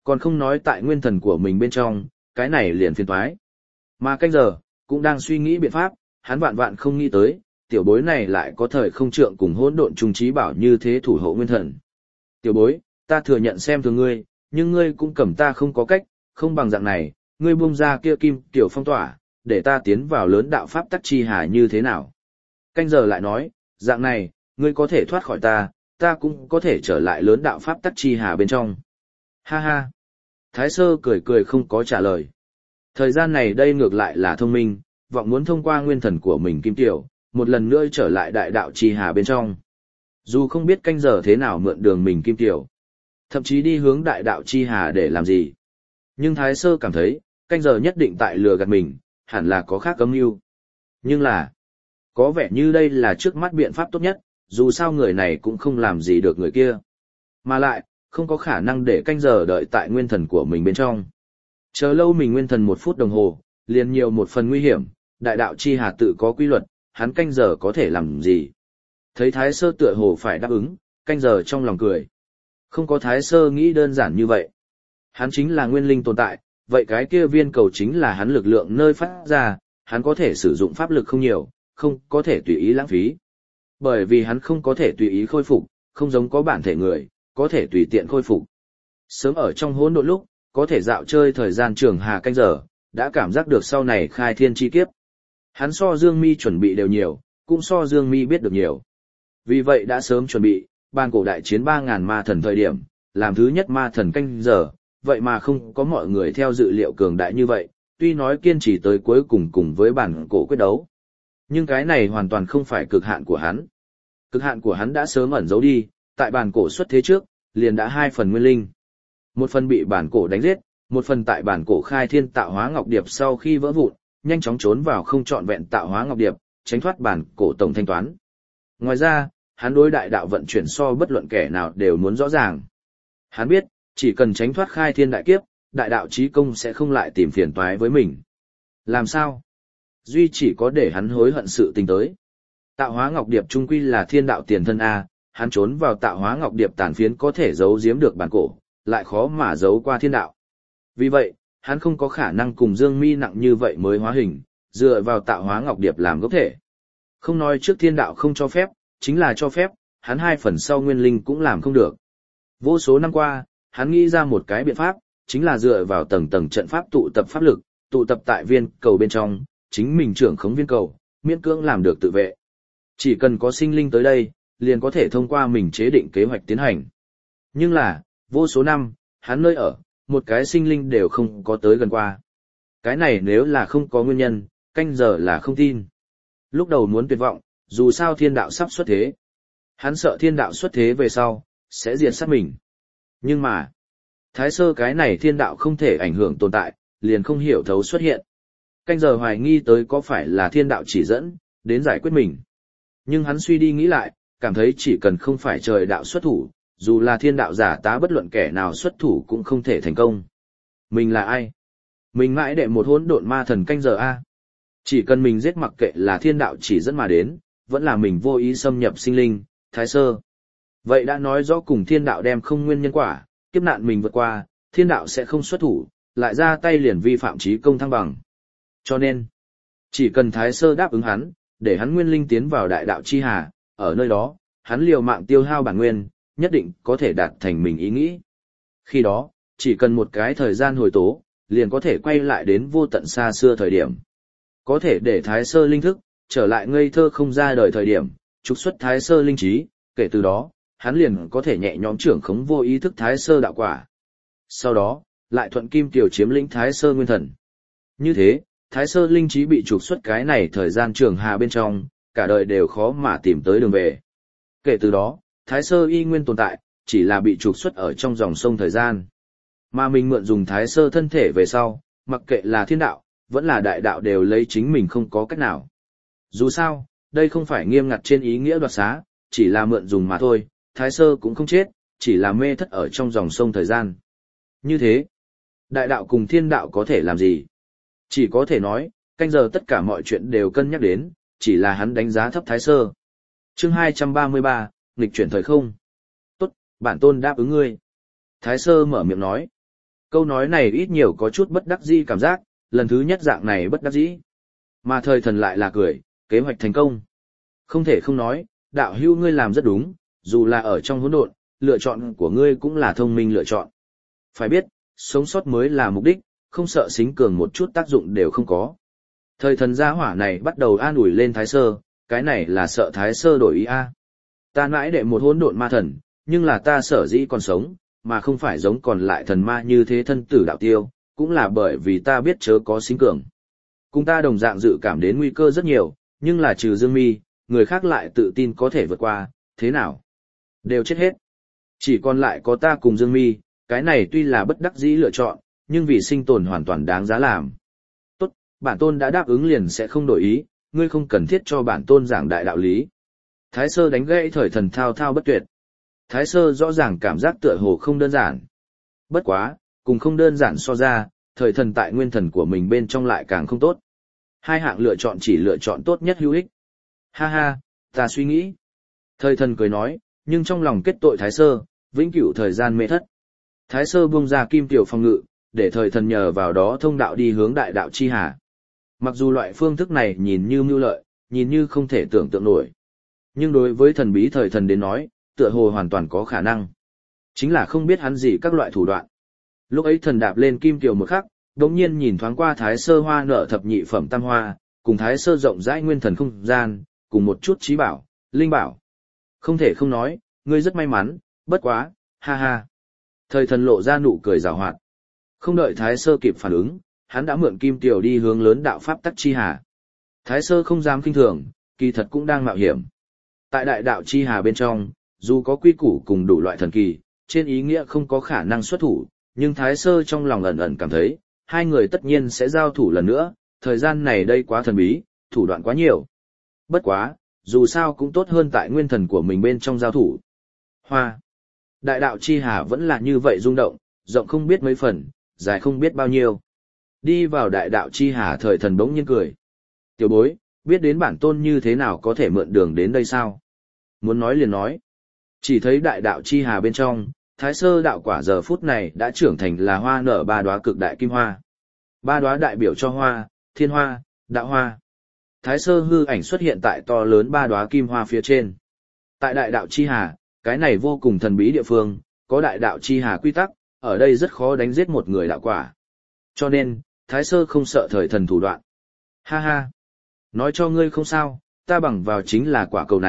Còn không nói tại nguyên thần của mình bên trong, cái này liền phiền toái. Mà canh giờ, cũng đang suy nghĩ biện pháp, hắn vạn vạn không nghĩ tới, tiểu bối này lại có thời không trượng cùng hỗn độn trung trí bảo như thế thủ hộ nguyên thần. Tiểu bối, ta thừa nhận xem thường ngươi, nhưng ngươi cũng cầm ta không có cách, không bằng dạng này, ngươi buông ra kia kim tiểu phong tỏa, để ta tiến vào lớn đạo pháp tắc chi hà như thế nào. Canh giờ lại nói, dạng này, ngươi có thể thoát khỏi ta, ta cũng có thể trở lại lớn đạo pháp tắc chi hà bên trong. Ha ha. Thái Sơ cười cười không có trả lời. Thời gian này đây ngược lại là thông minh, vọng muốn thông qua nguyên thần của mình kim tiểu, một lần nữa trở lại đại đạo chi hà bên trong. Dù không biết canh giờ thế nào mượn đường mình kim tiểu, thậm chí đi hướng đại đạo chi hà để làm gì. Nhưng Thái Sơ cảm thấy, canh giờ nhất định tại lừa gạt mình, hẳn là có khác âm mưu. Nhưng là, có vẻ như đây là trước mắt biện pháp tốt nhất, dù sao người này cũng không làm gì được người kia. Mà lại, không có khả năng để canh giờ đợi tại nguyên thần của mình bên trong. Chờ lâu mình nguyên thần 1 phút đồng hồ, liền nhiều một phần nguy hiểm, đại đạo chi hà tự có quy luật, hắn canh giờ có thể làm gì. Thấy Thái Sơ tựa hồ phải đáp ứng, canh giờ trong lòng cười. Không có Thái Sơ nghĩ đơn giản như vậy. Hắn chính là nguyên linh tồn tại, vậy cái kia viên cầu chính là hắn lực lượng nơi phát ra, hắn có thể sử dụng pháp lực không nhiều, không có thể tùy ý lãng phí. Bởi vì hắn không có thể tùy ý khôi phục, không giống có bản thể người, có thể tùy tiện khôi phục. Sớm ở trong hỗn độn lúc, có thể dạo chơi thời gian trường hà canh giờ, đã cảm giác được sau này khai thiên chi kiếp. Hắn so Dương Mi chuẩn bị đều nhiều, cũng so Dương Mi biết được nhiều. Vì vậy đã sớm chuẩn bị, ban cổ đại chiến 3.000 ma thần thời điểm, làm thứ nhất ma thần canh giờ, vậy mà không có mọi người theo dự liệu cường đại như vậy, tuy nói kiên trì tới cuối cùng cùng với bản cổ quyết đấu. Nhưng cái này hoàn toàn không phải cực hạn của hắn. Cực hạn của hắn đã sớm ẩn giấu đi, tại bản cổ xuất thế trước, liền đã 2 phần nguyên linh. Một phần bị bản cổ đánh giết, một phần tại bản cổ khai thiên tạo hóa ngọc điệp sau khi vỡ vụn, nhanh chóng trốn vào không trọn vẹn tạo hóa ngọc điệp, tránh thoát bản cổ tổng thanh toán. Ngoài ra, hắn đối đại đạo vận chuyển so bất luận kẻ nào đều muốn rõ ràng. Hắn biết, chỉ cần tránh thoát khai thiên đại kiếp, đại đạo chí công sẽ không lại tìm phiền toái với mình. Làm sao? Duy chỉ có để hắn hối hận sự tình tới. Tạo hóa ngọc điệp trung quy là thiên đạo tiền thân A, hắn trốn vào tạo hóa ngọc điệp tàn phiến có thể giấu giếm được bản cổ, lại khó mà giấu qua thiên đạo. Vì vậy, hắn không có khả năng cùng Dương Mi nặng như vậy mới hóa hình, dựa vào tạo hóa ngọc điệp làm gốc thể. Không nói trước thiên đạo không cho phép, chính là cho phép, hắn 2 phần sau nguyên linh cũng làm không được. Vô số năm qua, hắn nghĩ ra một cái biện pháp, chính là dựa vào tầng tầng trận pháp tụ tập pháp lực, tụ tập tại viên cầu bên trong, chính mình trưởng khống viên cầu, miễn cưỡng làm được tự vệ. Chỉ cần có sinh linh tới đây, liền có thể thông qua mình chế định kế hoạch tiến hành. Nhưng là, vô số năm, hắn nơi ở, một cái sinh linh đều không có tới gần qua. Cái này nếu là không có nguyên nhân, canh giờ là không tin. Lúc đầu muốn tuyệt vọng, dù sao thiên đạo sắp xuất thế. Hắn sợ thiên đạo xuất thế về sau, sẽ diệt sát mình. Nhưng mà, Thái Sơ cái này thiên đạo không thể ảnh hưởng tồn tại, liền không hiểu thấu xuất hiện. Canh giờ hoài nghi tới có phải là thiên đạo chỉ dẫn, đến giải quyết mình. Nhưng hắn suy đi nghĩ lại, cảm thấy chỉ cần không phải trời đạo xuất thủ, dù là thiên đạo giả tá bất luận kẻ nào xuất thủ cũng không thể thành công. Mình là ai? Mình mãi đệ một hỗn độn ma thần canh giờ A. Chỉ cần mình giết mặc kệ là thiên đạo chỉ dẫn mà đến, vẫn là mình vô ý xâm nhập sinh linh, Thái Sơ. Vậy đã nói rõ cùng thiên đạo đem không nguyên nhân quả, kiếp nạn mình vượt qua, thiên đạo sẽ không xuất thủ, lại ra tay liền vi phạm chí công thăng bằng. Cho nên, chỉ cần Thái Sơ đáp ứng hắn, để hắn nguyên linh tiến vào đại đạo chi hà, ở nơi đó, hắn liều mạng tiêu hao bản nguyên, nhất định có thể đạt thành mình ý nghĩ. Khi đó, chỉ cần một cái thời gian hồi tố, liền có thể quay lại đến vô tận xa xưa thời điểm. Có thể để Thái Sơ linh thức, trở lại ngây thơ không ra đời thời điểm, trục xuất Thái Sơ linh trí, kể từ đó, hắn liền có thể nhẹ nhõm trưởng khống vô ý thức Thái Sơ đạo quả. Sau đó, lại thuận kim tiểu chiếm lĩnh Thái Sơ nguyên thần. Như thế, Thái Sơ linh trí bị trục xuất cái này thời gian trường hà bên trong, cả đời đều khó mà tìm tới đường về. Kể từ đó, Thái Sơ y nguyên tồn tại, chỉ là bị trục xuất ở trong dòng sông thời gian. Mà mình mượn dùng Thái Sơ thân thể về sau, mặc kệ là thiên đạo, vẫn là đại đạo đều lấy chính mình không có cách nào. Dù sao, đây không phải nghiêm ngặt trên ý nghĩa đoạt xá, chỉ là mượn dùng mà thôi, Thái Sơ cũng không chết, chỉ là mê thất ở trong dòng sông thời gian. Như thế, đại đạo cùng thiên đạo có thể làm gì? Chỉ có thể nói, canh giờ tất cả mọi chuyện đều cân nhắc đến, chỉ là hắn đánh giá thấp Thái Sơ. Chương 233, nghịch chuyển thời không. Tốt, bản tôn đáp ứng ngươi. Thái Sơ mở miệng nói. Câu nói này ít nhiều có chút bất đắc dĩ cảm giác, lần thứ nhất dạng này bất đắc dĩ. Mà thời thần lại là cười, kế hoạch thành công. Không thể không nói, đạo hữu ngươi làm rất đúng, dù là ở trong hỗn độn, lựa chọn của ngươi cũng là thông minh lựa chọn. Phải biết, sống sót mới là mục đích, không sợ xính cường một chút tác dụng đều không có. Thời thần gia hỏa này bắt đầu an ủi lên Thái Sơ, cái này là sợ Thái Sơ đổi ý a. Ta mãi đệ một hỗn độn ma thần, nhưng là ta sở dĩ còn sống, mà không phải giống còn lại thần ma như thế thân tử đạo tiêu, cũng là bởi vì ta biết chớ có xính cường. Cùng ta đồng dạng dự cảm đến nguy cơ rất nhiều, nhưng là trừ Dương Mi, người khác lại tự tin có thể vượt qua, thế nào? Đều chết hết. Chỉ còn lại có ta cùng Dương Mi, cái này tuy là bất đắc dĩ lựa chọn, nhưng vì sinh tồn hoàn toàn đáng giá làm. Tốt, bản tôn đã đáp ứng liền sẽ không đổi ý, ngươi không cần thiết cho bản tôn giảng đại đạo lý. Thái Sơ đánh gãy thời thần thao thao bất tuyệt. Thái Sơ rõ ràng cảm giác tựa hồ không đơn giản. Bất quá, cùng không đơn giản so ra, thời thần tại nguyên thần của mình bên trong lại càng không tốt. Hai hạng lựa chọn chỉ lựa chọn tốt nhất hữu ích. Ha ha, ta suy nghĩ. Thời thần cười nói, nhưng trong lòng kết tội Thái Sơ, vĩnh cửu thời gian mê thất. Thái Sơ buông ra kim tiểu phòng ngự, để thời thần nhờ vào đó thông đạo đi hướng đại đạo chi hà. Mặc dù loại phương thức này nhìn như mưu lợi, nhìn như không thể tưởng tượng nổi. Nhưng đối với thần bí thời thần đến nói, tựa hồ hoàn toàn có khả năng. Chính là không biết hắn gì các loại thủ đoạn. Lúc ấy thần đạp lên kim tiểu một khắc, đống nhiên nhìn thoáng qua Thái Sơ hoa nở thập nhị phẩm tam hoa, cùng Thái Sơ rộng rãi nguyên thần không gian, cùng một chút trí bảo, linh bảo. Không thể không nói, ngươi rất may mắn, bất quá, ha ha. Thời thần lộ ra nụ cười giảo hoạt. Không đợi Thái Sơ kịp phản ứng, hắn đã mượn kim tiểu đi hướng lớn đạo pháp tắc chi hà. Thái Sơ không dám kinh thường, kỳ thật cũng đang mạo hiểm. Tại đại đạo chi hà bên trong, dù có quy củ cùng đủ loại thần kỳ, trên ý nghĩa không có khả năng xuất thủ, nhưng Thái Sơ trong lòng ẩn ẩn cảm thấy, hai người tất nhiên sẽ giao thủ lần nữa, thời gian này đây quá thần bí, thủ đoạn quá nhiều. Bất quá, dù sao cũng tốt hơn tại nguyên thần của mình bên trong giao thủ. Hoa. Đại đạo chi hà vẫn là như vậy rung động, rộng không biết mấy phần, dài không biết bao nhiêu. Đi vào đại đạo chi hà thời thần bỗng nhiên cười. Tiểu bối, biết đến bản tôn như thế nào có thể mượn đường đến đây sao? Muốn nói liền nói. Chỉ thấy đại đạo chi hà bên trong, Thái Sơ đạo quả giờ phút này đã trưởng thành là hoa nở ba đóa cực đại kim hoa. Ba đóa đại biểu cho hoa, thiên hoa, đạo hoa. Thái Sơ hư ảnh xuất hiện tại to lớn ba đóa kim hoa phía trên. Tại đại đạo chi hà, cái này vô cùng thần bí địa phương, có đại đạo chi hà quy tắc, ở đây rất khó đánh giết một người đạo quả. Cho nên, Thái Sơ không sợ thời thần thủ đoạn. Ha ha! Nói cho ngươi không sao, ta bằng vào chính là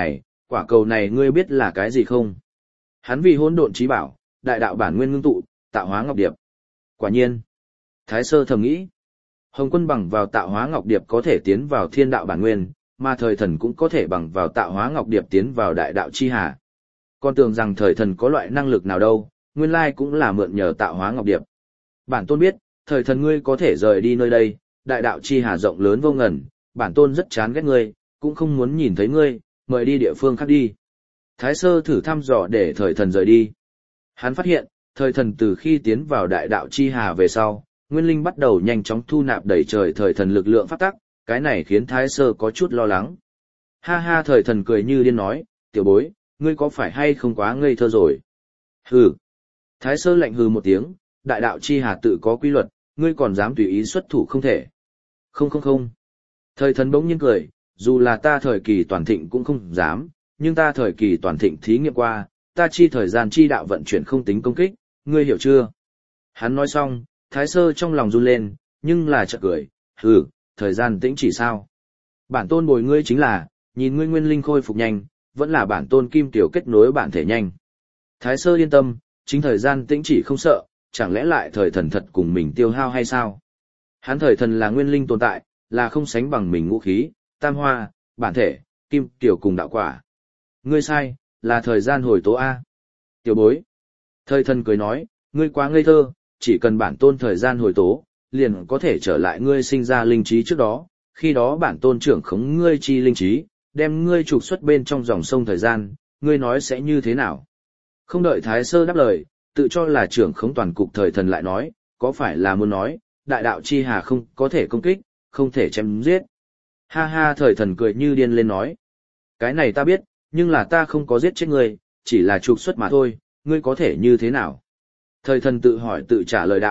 quả cầu này ngươi biết là cái gì không? Hắn vì hỗn độn trí bảo, đại đạo bản nguyên ngưng tụ, tạo hóa ngọc điệp. Quả nhiên, Thái Sơ thầm nghĩ, Hồng Quân bằng vào tạo hóa ngọc điệp có thể tiến vào thiên đạo bản nguyên, mà thời thần cũng có thể bằng vào tạo hóa ngọc điệp tiến vào đại đạo chi hà. Con tưởng rằng thời thần có loại năng lực nào đâu, nguyên lai cũng là mượn nhờ tạo hóa ngọc điệp. Bản tôn biết, thời thần ngươi có thể rời đi nơi đây, đại đạo chi hà rộng lớn vô ngần, bản tôn rất chán ghét ngươi, cũng không muốn nhìn thấy ngươi, mời đi địa phương khác đi. Thái Sơ thử thăm dò để thời thần rời đi. Hắn phát hiện, thời thần từ khi tiến vào đại đạo chi hà về sau, nguyên linh bắt đầu nhanh chóng thu nạp đầy trời thời thần lực lượng pháp tắc, cái này khiến Thái Sơ có chút lo lắng. Ha ha, thời thần cười như điên nói, tiểu bối, ngươi có phải hay không quá ngây thơ rồi? Hừ. Thái Sơ lạnh hừ một tiếng, đại đạo chi hà tự có quy luật, ngươi còn dám tùy ý xuất thủ không thể. Không. Thời thần bỗng nhiên cười, dù là ta thời kỳ toàn thịnh cũng không dám, nhưng ta thời kỳ toàn thịnh thí nghiệm qua, ta chi thời gian chi đạo vận chuyển không tính công kích, ngươi hiểu chưa? Hắn nói xong, Thái Sơ trong lòng run lên, nhưng là chợt cười, hừ, thời gian tĩnh chỉ sao? Bản tôn bồi ngươi chính là, nhìn ngươi nguyên linh khôi phục nhanh, vẫn là bản tôn kim tiểu kết nối bản thể nhanh. Thái Sơ yên tâm, chính thời gian tĩnh chỉ không sợ, chẳng lẽ lại thời thần thật cùng mình tiêu hao hay sao? Hắn thời thần là nguyên linh tồn tại, là không sánh bằng mình ngũ khí, tam hoa, bản thể, kim tiểu cùng đạo quả. Ngươi sai, là thời gian hồi tố A. Tiểu bối. Thời thần cười nói, ngươi quá ngây thơ, chỉ cần bản tôn thời gian hồi tố, liền có thể trở lại ngươi sinh ra linh trí trước đó, khi đó bản tôn trưởng khống ngươi chi linh trí, đem ngươi trục xuất bên trong dòng sông thời gian, ngươi nói sẽ như thế nào? Không đợi Thái Sơ đáp lời, tự cho là trưởng khống toàn cục thời thần lại nói, có phải là muốn nói, đại đạo chi hà không có thể công kích, không thể chém giết. Ha ha, thời thần cười như điên lên nói. Cái này ta biết, nhưng là ta không có giết chết ngươi, chỉ là trục xuất mà thôi, ngươi có thể như thế nào? Thời thần tự hỏi tự trả lời đạo,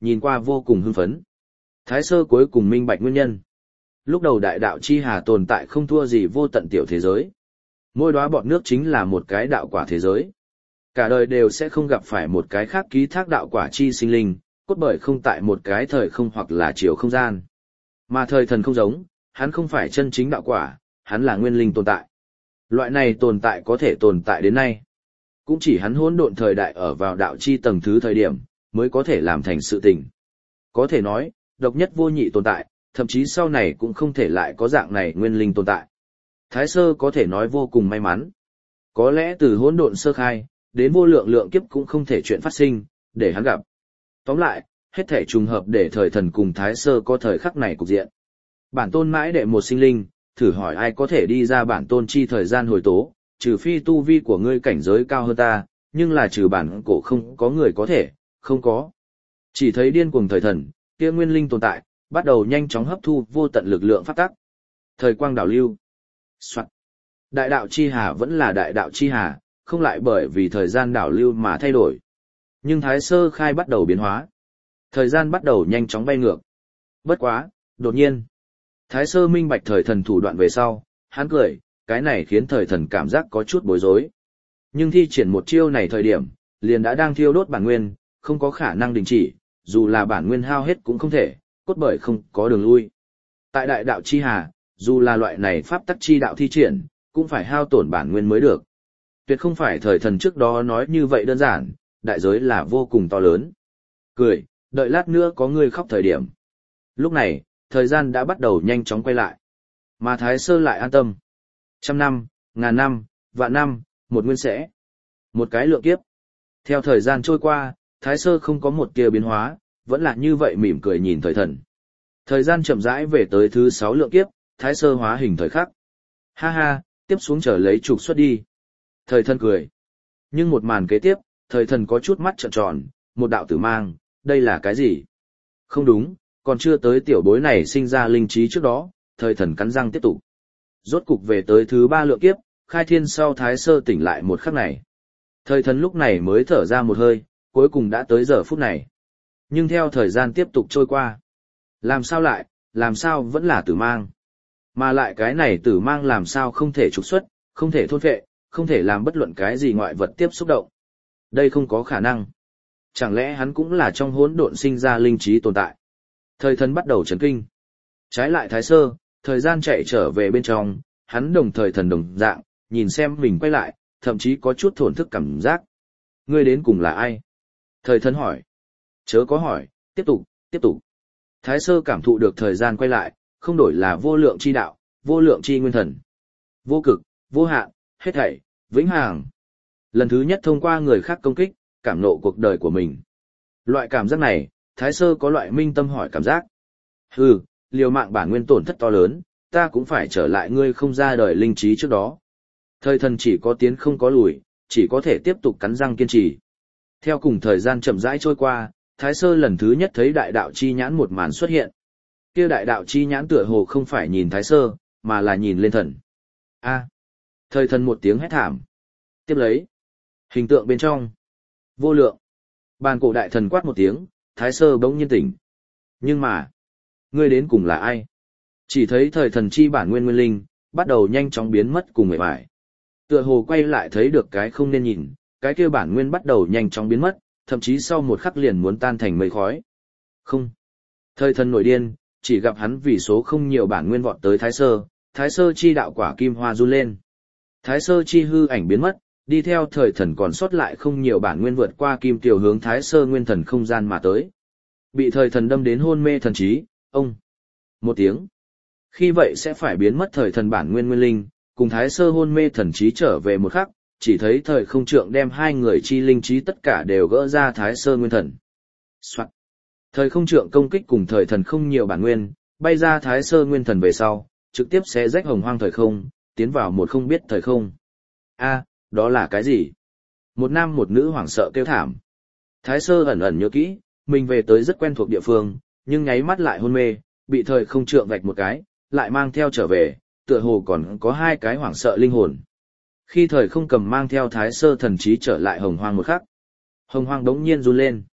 nhìn qua vô cùng hưng phấn. Thái sơ cuối cùng minh bạch nguyên nhân. Lúc đầu đại đạo chi hà tồn tại không thua gì vô tận tiểu thế giới. Mỗi đóa bọt nước chính là một cái đạo quả thế giới. Cả đời đều sẽ không gặp phải một cái khác ký thác đạo quả chi sinh linh, cốt bởi không tại một cái thời không hoặc là chiều không gian. Mà thời thần không giống, hắn không phải chân chính đạo quả, hắn là nguyên linh tồn tại. Loại này tồn tại có thể tồn tại đến nay. Cũng chỉ hắn hỗn độn thời đại ở vào đạo chi tầng thứ thời điểm, mới có thể làm thành sự tình. Có thể nói, độc nhất vô nhị tồn tại, thậm chí sau này cũng không thể lại có dạng này nguyên linh tồn tại. Thái sơ có thể nói vô cùng may mắn. Có lẽ từ hỗn độn sơ khai, đến vô lượng lượng kiếp cũng không thể chuyện phát sinh, để hắn gặp. Tóm lại, hết thể trùng hợp để thời thần cùng Thái sơ có thời khắc này cục diện. Bản tôn mãi đệ một sinh linh, thử hỏi ai có thể đi ra bản tôn chi thời gian hồi tố, trừ phi tu vi của ngươi cảnh giới cao hơn ta, nhưng là trừ bản cổ không có người có thể, không có. Chỉ thấy điên cuồng thời thần, kia nguyên linh tồn tại, bắt đầu nhanh chóng hấp thu vô tận lực lượng pháp tắc. Thời quang đảo lưu. Soạn. Đại đạo chi hà vẫn là đại đạo chi hà, không lại bởi vì thời gian đảo lưu mà thay đổi. Nhưng Thái sơ khai bắt đầu biến hóa. Thời gian bắt đầu nhanh chóng bay ngược. Bất quá, đột nhiên. Thái sơ minh bạch thời thần thủ đoạn về sau, hắn cười, cái này khiến thời thần cảm giác có chút bối rối. Nhưng thi triển một chiêu này thời điểm, liền đã đang thiêu đốt bản nguyên, không có khả năng đình chỉ, dù là bản nguyên hao hết cũng không thể, cốt bởi không có đường lui. Tại đại đạo chi hà, dù là loại này pháp tắc chi đạo thi triển, cũng phải hao tổn bản nguyên mới được. Tuyệt không phải thời thần trước đó nói như vậy đơn giản, đại giới là vô cùng to lớn. Cười, đợi lát nữa có người khóc thời điểm. Lúc này, thời gian đã bắt đầu nhanh chóng quay lại. Mà Thái sơ lại an tâm. 100 năm, ngàn năm, vạn năm, một nguyên sẽ. Một cái lượng kiếp. Theo thời gian trôi qua, Thái sơ không có một tia biến hóa, vẫn là như vậy mỉm cười nhìn thời thần. Thời gian chậm rãi về tới thứ 6 lượng kiếp, Thái sơ hóa hình thời khắc. Ha ha, tiếp xuống chờ lấy trục xuất đi. Thời thần cười. Nhưng một màn kế tiếp, thời thần có chút mắt trợn tròn, một đạo tử mang, đây là cái gì? Không đúng, còn chưa tới tiểu bối này sinh ra linh trí trước đó, thời thần cắn răng tiếp tục. Rốt cục về tới thứ 3 lượng kiếp, khai thiên sau Thái sơ tỉnh lại một khắc này. Thời thần lúc này mới thở ra một hơi, cuối cùng đã tới giờ phút này. Nhưng theo thời gian tiếp tục trôi qua, làm sao vẫn là tử mang. Mà lại cái này tử mang làm sao không thể trục xuất, không thể thôn phệ, không thể làm bất luận cái gì ngoại vật tiếp xúc động. Đây không có khả năng. Chẳng lẽ hắn cũng là trong hỗn độn sinh ra linh trí tồn tại? Thời thần bắt đầu chấn kinh. Trái lại Thái sơ, thời gian chạy trở về bên trong, hắn đồng thời thần đồng dạng, nhìn xem mình quay lại, thậm chí có chút thổn thức cảm giác. Ngươi đến cùng là ai? Thời thần hỏi. Chớ có hỏi, tiếp tục. Thái sơ cảm thụ được thời gian quay lại, không đổi là vô lượng chi đạo, vô lượng chi nguyên thần. Vô cực, vô hạn, hết thảy, vĩnh hằng. Lần thứ nhất thông qua người khác công kích, cảm nộ cuộc đời của mình. Loại cảm giác này, Thái sơ có loại minh tâm hỏi cảm giác. Hừ, liều mạng bản nguyên tổn thất to lớn, ta cũng phải trở lại ngươi không ra đời linh trí trước đó. Thời thần chỉ có tiến không có lùi, chỉ có thể tiếp tục cắn răng kiên trì. Theo cùng thời gian chậm rãi trôi qua, Thái sơ lần thứ nhất thấy đại đạo chi nhãn một màn xuất hiện. Kia đại đạo chi nhãn tựa hồ không phải nhìn Thái sơ, mà là nhìn lên thần. A. Thời thần một tiếng hét thảm. Tiếp lấy. Hình tượng bên trong. Vô lượng. Bàn cổ đại thần quát một tiếng, Thái sơ bỗng nhiên tỉnh. Nhưng mà. Ngươi đến cùng là ai? Chỉ thấy thời thần chi bản nguyên nguyên linh, bắt đầu nhanh chóng biến mất cùng mệt mỏi. Tựa hồ quay lại thấy được cái không nên nhìn, cái kia bản nguyên bắt đầu nhanh chóng biến mất, thậm chí sau một khắc liền muốn tan thành mây khói. Không. Thời thần nổi điên, chỉ gặp hắn vì số không nhiều bản nguyên vọt tới Thái sơ chi đạo quả kim hoa run lên. Thái sơ chi hư ảnh biến mất, đi theo thời thần còn sót lại không nhiều bản nguyên vượt qua kim tiểu hướng Thái sơ nguyên thần không gian mà tới. Bị thời thần đâm đến hôn mê thần trí, ông. Một tiếng. Khi vậy sẽ phải biến mất thời thần bản nguyên nguyên linh, cùng Thái sơ hôn mê thần trí trở về một khắc, chỉ thấy thời không trượng đem hai người chi linh trí tất cả đều gỡ ra Thái sơ nguyên thần. Soạn. Thời không trượng công kích cùng thời thần không nhiều bản nguyên, bay ra Thái sơ nguyên thần về sau, trực tiếp xé rách hồng hoang thời không, tiến vào một không biết thời không. A, đó là cái gì? Một nam một nữ hoảng sợ kêu thảm. Thái sơ ẩn ẩn nhớ kỹ, mình về tới rất quen thuộc địa phương, nhưng nháy mắt lại hôn mê, bị thời không trượng vạch một cái, lại mang theo trở về, tựa hồ còn có hai cái hoảng sợ linh hồn. Khi thời không cầm mang theo Thái sơ thần trí trở lại hồng hoang một khắc, hồng hoang đống nhiên run lên.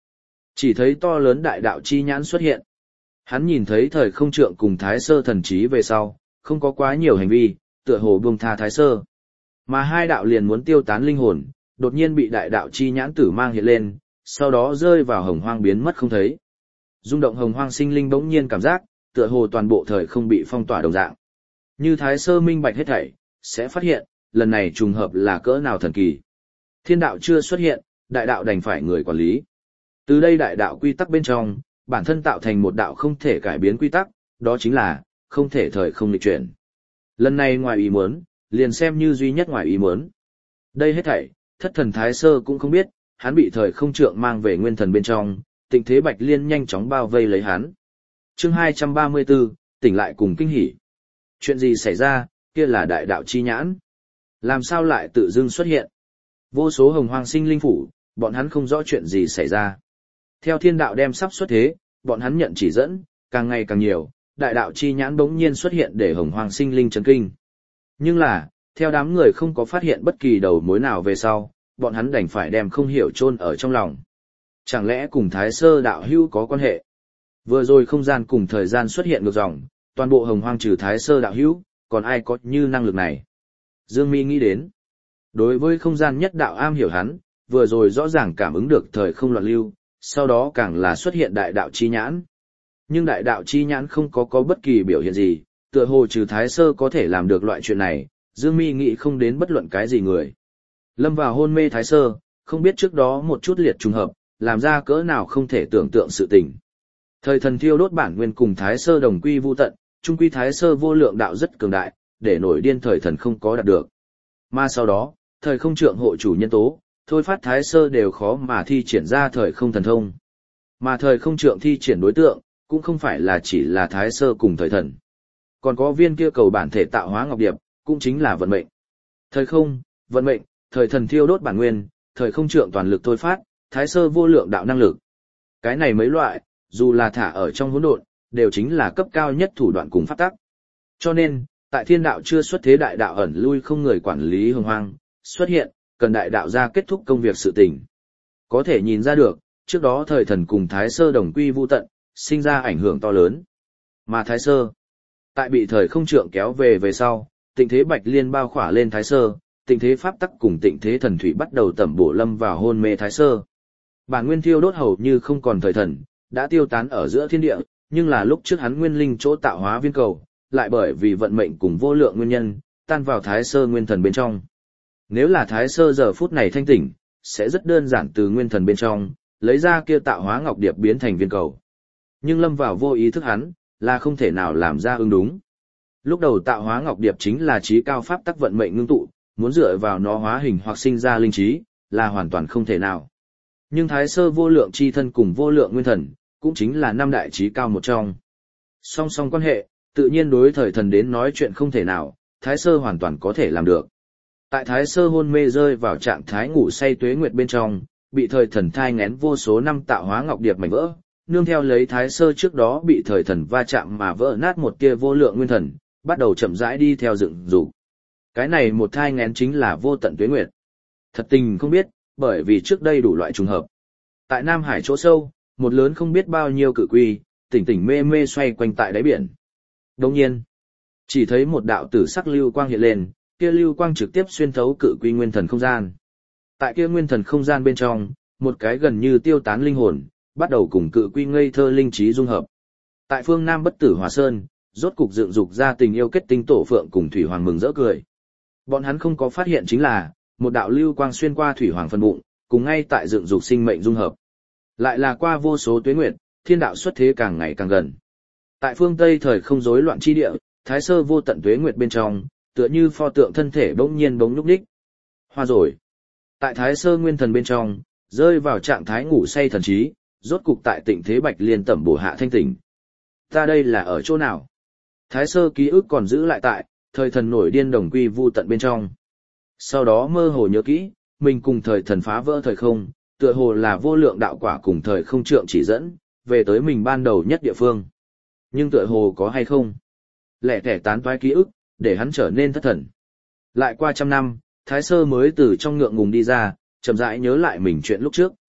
Chỉ thấy to lớn đại đạo chi nhãn xuất hiện. Hắn nhìn thấy thời không trượng cùng thái sơ thần trí về sau, không có quá nhiều hành vi, tựa hồ buông tha thái sơ. Mà hai đạo liền muốn tiêu tán linh hồn, đột nhiên bị đại đạo chi nhãn tử mang hiện lên, sau đó rơi vào hồng hoang biến mất không thấy. Rung động hồng hoang sinh linh bỗng nhiên cảm giác, tựa hồ toàn bộ thời không bị phong tỏa đồng dạng. Như thái sơ minh bạch hết thảy, sẽ phát hiện, lần này trùng hợp là cỡ nào thần kỳ. Thiên đạo chưa xuất hiện, đại đạo đành phải người quản lý. Từ đây đại đạo quy tắc bên trong, bản thân tạo thành một đạo không thể cải biến quy tắc, đó chính là, không thể thời không nghịch chuyển. Lần này ngoài ý muốn, liền xem như duy nhất ngoài ý muốn. Đây hết thảy, thất thần thái sơ cũng không biết, hắn bị thời không trượng mang về nguyên thần bên trong, Tịnh Thế Bạch Liên nhanh chóng bao vây lấy hắn. Chương 234, tỉnh lại cùng kinh hỉ. Chuyện gì xảy ra, kia là đại đạo chi nhãn. Làm sao lại tự dưng xuất hiện? Vô số hồng hoang sinh linh phủ, bọn hắn không rõ chuyện gì xảy ra. Theo thiên đạo đem sắp xuất thế, bọn hắn nhận chỉ dẫn, càng ngày càng nhiều, đại đạo chi nhãn bỗng nhiên xuất hiện để hồng hoang sinh linh chấn kinh. Nhưng là, theo đám người không có phát hiện bất kỳ đầu mối nào về sau, bọn hắn đành phải đem không hiểu chôn ở trong lòng. Chẳng lẽ cùng thái sơ đạo hữu có quan hệ? Vừa rồi không gian cùng thời gian xuất hiện ngược dòng, toàn bộ hồng hoang trừ thái sơ đạo hữu, còn ai có như năng lực này? Dương Mi nghĩ đến. Đối với không gian nhất đạo am hiểu hắn, vừa rồi rõ ràng cảm ứng được thời không loạn lưu, sau đó càng là xuất hiện đại đạo chi nhãn. Nhưng đại đạo chi nhãn không có bất kỳ biểu hiện gì, tựa hồ trừ thái sơ có thể làm được loại chuyện này, Dương Mi nghĩ không đến bất luận cái gì người. Lâm vào hôn mê thái sơ, không biết trước đó một chút liệt trùng hợp, làm ra cỡ nào không thể tưởng tượng sự tình. Thời thần thiêu đốt bản nguyên cùng thái sơ đồng quy vu tận, trung quy thái sơ vô lượng đạo rất cường đại, để nổi điên thời thần không có đạt được. Mà sau đó, thời không trượng hộ chủ nhân tố, thôi phát thái sơ đều khó mà thi triển ra thời không thần thông. Mà thời không trượng thi triển đối tượng, cũng không phải là chỉ là thái sơ cùng thời thần. Còn có viên kia cầu bản thể tạo hóa ngọc điệp, cũng chính là vận mệnh. Thời không, vận mệnh, thời thần thiêu đốt bản nguyên, thời không trượng toàn lực thôi phát, thái sơ vô lượng đạo năng lực. Cái này mấy loại, dù là thả ở trong hỗn độn, đều chính là cấp cao nhất thủ đoạn cùng pháp tắc. Cho nên, tại thiên đạo chưa xuất thế đại đạo ẩn lui không người quản lý hồng hoang, xuất hiện, cần đại đạo ra kết thúc công việc sự tình. Có thể nhìn ra được, trước đó thời thần cùng thái sơ đồng quy vu tận, sinh ra ảnh hưởng to lớn. Mà thái sơ, tại bị thời không trượng kéo về sau, Tịnh Thế Bạch Liên bao khỏa lên thái sơ, Tịnh Thế pháp tắc cùng Tịnh Thế thần thủy bắt đầu tẩm bổ lâm vào hôn mê thái sơ. Bản nguyên thiêu đốt hầu như không còn thời thần, đã tiêu tán ở giữa thiên địa, nhưng là lúc trước hắn nguyên linh chỗ tạo hóa viên cầu, lại bởi vì vận mệnh cùng vô lượng nguyên nhân, tan vào thái sơ nguyên thần bên trong. Nếu là thái sơ giờ phút này thanh tỉnh, sẽ rất đơn giản từ nguyên thần bên trong, lấy ra kia tạo hóa ngọc điệp biến thành viên cầu. Nhưng lâm vào vô ý thức hắn, là không thể nào làm ra ứng đúng. Lúc đầu tạo hóa ngọc điệp chính là trí cao pháp tắc vận mệnh ngưng tụ, muốn dựa vào nó hóa hình hoặc sinh ra linh trí, là hoàn toàn không thể nào. Nhưng thái sơ vô lượng chi thân cùng vô lượng nguyên thần, cũng chính là năm đại trí cao một trong. Song song quan hệ, tự nhiên đối thời thần đến nói chuyện không thể nào, thái sơ hoàn toàn có thể làm được. Tại thái sơ hôn mê rơi vào trạng thái ngủ say tuế nguyệt bên trong, bị thời thần thai ngén vô số năm tạo hóa ngọc điệp mảnh vỡ, nương theo lấy thái sơ trước đó bị thời thần va chạm mà vỡ nát một tia vô lượng nguyên thần, bắt đầu chậm rãi đi theo dựng dục. Cái này một thai ngén chính là vô tận tuế nguyệt. Thật tình không biết, bởi vì trước đây đủ loại trùng hợp. Tại Nam Hải chỗ sâu, một lớn không biết bao nhiêu cự quy, tỉnh tỉnh mê mê xoay quanh tại đáy biển. Đồng nhiên, chỉ thấy một đạo tử sắc lưu quang hiện lên, kia lưu quang trực tiếp xuyên thấu cự quy nguyên thần không gian. Tại kia nguyên thần không gian bên trong, một cái gần như tiêu tán linh hồn, bắt đầu cùng cự quy ngây thơ linh trí dung hợp. Tại phương Nam Bất Tử Hòa Sơn, rốt cục dựng dục ra tình yêu kết tinh tổ phượng cùng thủy hoàng mừng rỡ cười. Bọn hắn không có phát hiện chính là, một đạo lưu quang xuyên qua thủy hoàng phân bụng, cùng ngay tại dựng dục sinh mệnh dung hợp. Lại là qua vô số tuế nguyệt, thiên đạo xuất thế càng ngày càng gần. Tại phương Tây thời không rối loạn chi địa, thái sơ vô tận tuế nguyệt bên trong, tựa như pho tượng thân thể bỗng nhiên bỗng nhúc nhích. Hoa rồi. Tại thái sơ nguyên thần bên trong, rơi vào trạng thái ngủ say thần trí, rốt cục tại Tịnh Thế Bạch Liên tẩm bổ hạ thanh tỉnh. Ta đây là ở chỗ nào? Thái sơ ký ức còn giữ lại tại, thời thần nổi điên đồng quy vu tận bên trong. Sau đó mơ hồ nhớ kỹ, mình cùng thời thần phá vỡ thời không, tựa hồ là vô lượng đạo quả cùng thời không trượng chỉ dẫn, về tới mình ban đầu nhất địa phương. Nhưng tựa hồ có hay không? Lẻ tẻ tán toái ký ức, để hắn trở nên thất thần. Lại qua trăm năm, Thái sơ mới từ trong ngượng ngùng đi ra, chậm rãi nhớ lại mình chuyện lúc trước.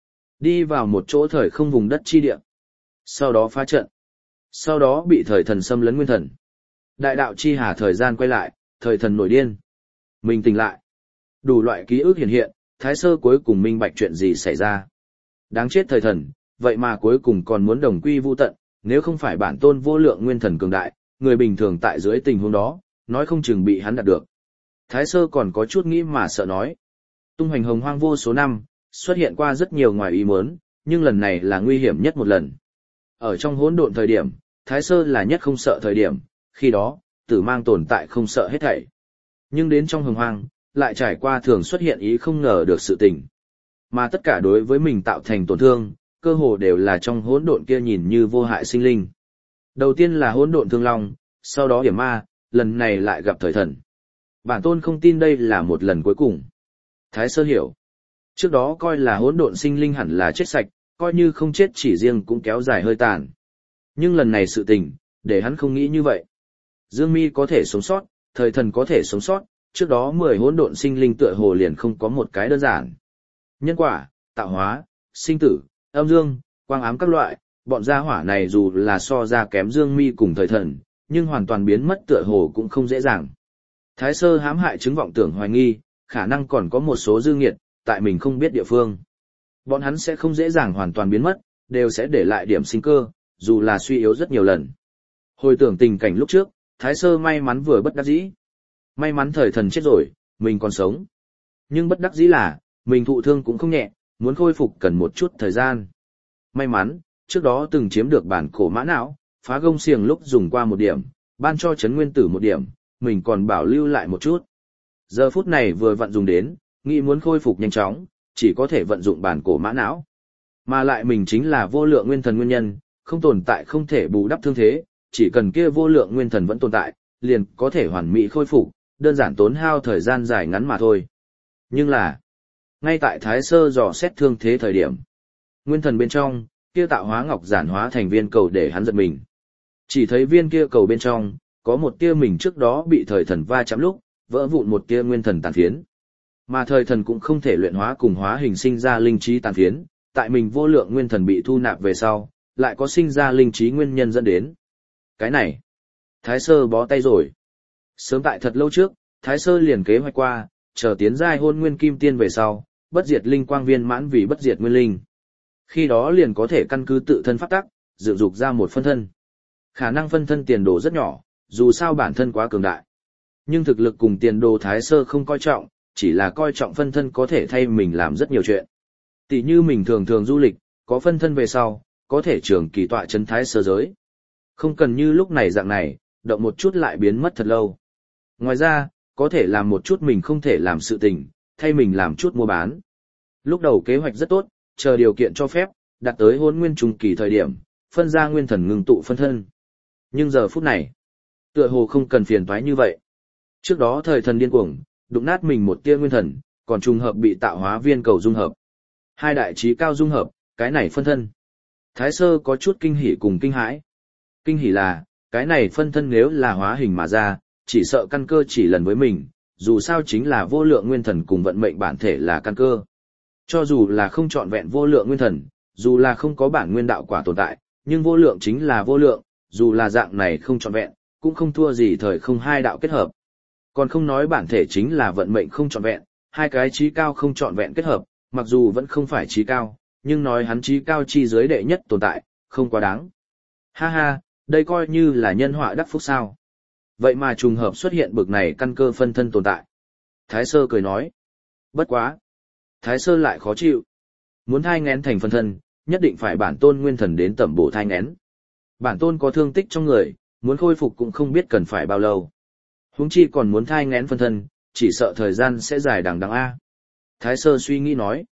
đi vào một chỗ thời không vùng đất chi địa. Sau đó phá trận. Sau đó bị thời thần xâm lấn nguyên thần. Đại đạo chi hà thời gian quay lại, thời thần nổi điên. Mình tỉnh lại. Đủ loại ký ức hiện hiện, Thái Sơ cuối cùng minh bạch chuyện gì xảy ra. Đáng chết thời thần, vậy mà cuối cùng còn muốn đồng quy vu tận, nếu không phải bản tôn vô lượng nguyên thần cường đại, người bình thường tại dưới tình huống đó, nói không chừng bị hắn đạt được. Thái Sơ còn có chút nghĩ mà sợ nói. Tung hoành hồng hoang vô số năm, xuất hiện qua rất nhiều ngoài ý muốn, nhưng lần này là nguy hiểm nhất một lần. Ở trong hỗn độn thời điểm, Thái Sơ là nhất không sợ thời điểm, khi đó, tử mang tồn tại không sợ hết thảy. Nhưng đến trong hồng hoang, lại trải qua thường xuất hiện ý không ngờ được sự tình. Mà tất cả đối với mình tạo thành tổn thương, cơ hồ đều là trong hỗn độn kia nhìn như vô hại sinh linh. Đầu tiên là hỗn độn thương long, sau đó hiểm ma, lần này lại gặp thời thần. Bản tôn không tin đây là một lần cuối cùng. Thái Sơ hiểu. Trước đó coi là hỗn độn sinh linh hẳn là chết sạch, coi như không chết chỉ riêng cũng kéo dài hơi tàn. Nhưng lần này sự tình, để hắn không nghĩ như vậy. Dương Mi có thể sống sót, thời thần có thể sống sót, trước đó 10 hỗn độn sinh linh tựa hồ liền không có một cái đơn giản. Nhân quả, tạo hóa, sinh tử, âm dương, quang ám các loại, bọn gia hỏa này dù là so ra kém Dương Mi cùng thời thần, nhưng hoàn toàn biến mất tựa hồ cũng không dễ dàng. Thái Sơ hãm hại chứng vọng tưởng hoài nghi, khả năng còn có một số dư nghiệt, tại mình không biết địa phương. Bọn hắn sẽ không dễ dàng hoàn toàn biến mất, đều sẽ để lại điểm sinh cơ, dù là suy yếu rất nhiều lần. Hồi tưởng tình cảnh lúc trước, Thái Sơ may mắn vừa bất đắc dĩ. May mắn thời thần chết rồi, mình còn sống. Nhưng bất đắc dĩ là, mình thụ thương cũng không nhẹ, muốn khôi phục cần một chút thời gian. May mắn, trước đó từng chiếm được bản cổ mã não, phá gông xiềng lúc dùng qua một điểm, ban cho chấn nguyên tử một điểm, mình còn bảo lưu lại một chút. Giờ phút này vừa vận dụng đến, nghĩ muốn khôi phục nhanh chóng, chỉ có thể vận dụng bản cổ mã não. Mà lại mình chính là vô lượng nguyên thần nguyên nhân, không tồn tại không thể bù đắp thương thế, chỉ cần kia vô lượng nguyên thần vẫn tồn tại, liền có thể hoàn mỹ khôi phục, đơn giản tốn hao thời gian dài ngắn mà thôi. Nhưng là, ngay tại Thái Sơ dò xét thương thế thời điểm, nguyên thần bên trong, kia tạo hóa ngọc giản hóa thành viên cầu để hắn giật mình. Chỉ thấy viên kia cầu bên trong, có một tia mình trước đó bị thời thần va chạm lúc, vỡ vụn một tia nguyên thần tàn phiến. Mà thời thần cũng không thể luyện hóa cùng hóa hình sinh ra linh trí tàn phiến, tại mình vô lượng nguyên thần bị thu nạp về sau, lại có sinh ra linh trí nguyên nhân dẫn đến. Cái này, Thái Sơ bó tay rồi. Sớm tại thật lâu trước, Thái Sơ liền kế hoạch qua, chờ tiến giai hôn nguyên kim tiên về sau, bất diệt linh quang viên mãn vì bất diệt nguyên linh. Khi đó liền có thể căn cứ tự thân pháp tắc, dựng dục ra một phân thân. Khả năng phân thân tiền đồ rất nhỏ, dù sao bản thân quá cường đại. Nhưng thực lực cùng tiền đồ Thái Sơ không coi trọng, chỉ là coi trọng phân thân có thể thay mình làm rất nhiều chuyện. Tỷ như mình thường thường du lịch, có phân thân về sau, có thể trường kỳ tọa chân Thái Sơ giới. Không cần như lúc này dạng này, động một chút lại biến mất thật lâu. Ngoài ra, có thể làm một chút mình không thể làm sự tình, thay mình làm chút mua bán. Lúc đầu kế hoạch rất tốt, chờ điều kiện cho phép, đạt tới hôn nguyên trùng kỳ thời điểm, phân ra nguyên thần ngừng tụ phân thân. Nhưng giờ phút này, tựa hồ không cần phiền toái như vậy. Trước đó thời thần điên cuồng, đụng nát mình một tia nguyên thần, còn trùng hợp bị tạo hóa viên cầu dung hợp. Hai đại trí cao dung hợp, cái này phân thân. Thái Sơ có chút kinh hỉ cùng kinh hãi. Kinh hỉ là, cái này phân thân nếu là hóa hình mà ra, chỉ sợ căn cơ chỉ lần với mình, dù sao chính là vô lượng nguyên thần cùng vận mệnh bản thể là căn cơ. Cho dù là không trọn vẹn vô lượng nguyên thần, dù là không có bản nguyên đạo quả tồn tại, nhưng vô lượng chính là vô lượng, dù là dạng này không trọn vẹn, cũng không thua gì thời không hai đạo kết hợp. Còn không nói bản thể chính là vận mệnh không trọn vẹn, hai cái trí cao không trọn vẹn kết hợp, mặc dù vẫn không phải trí cao, nhưng nói hắn trí cao chi giới đệ nhất tồn tại, không quá đáng. Ha ha, đây coi như là nhân họa đắc phúc sao. Vậy mà trùng hợp xuất hiện bực này căn cơ phân thân tồn tại. Thái Sơ cười nói. Bất quá. Thái Sơ lại khó chịu. Muốn thai ngén thành phân thân, nhất định phải bản tôn nguyên thần đến tẩm bổ thai ngén. Bản tôn có thương tích trong người, muốn khôi phục cũng không biết cần phải bao lâu. Huống chi còn muốn thai ngén phân thân, chỉ sợ thời gian sẽ dài đằng đằng a. Thái Sơ suy nghĩ nói.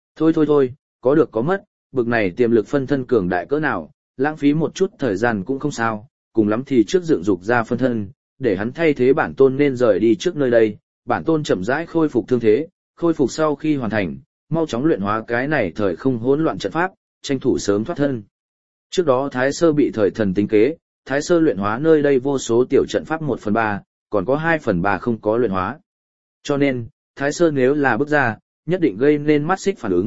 Thôi, có được có mất, bực này tiềm lực phân thân cường đại cỡ nào, lãng phí một chút thời gian cũng không sao, cùng lắm thì trước dựng dục ra phân thân, để hắn thay thế bản tôn nên rời đi trước nơi đây, bản tôn chậm rãi khôi phục thương thế, khôi phục sau khi hoàn thành, mau chóng luyện hóa cái này thời không hỗn loạn trận pháp, tranh thủ sớm thoát thân. Trước đó Thái Sơ bị thời thần tính kế, Thái Sơ luyện hóa nơi đây vô số tiểu trận pháp 1/3, còn có 2/3 không có luyện hóa. Cho nên, Thái Sơ nếu là bước ra, nhất định gây nên mắt xích phản ứng,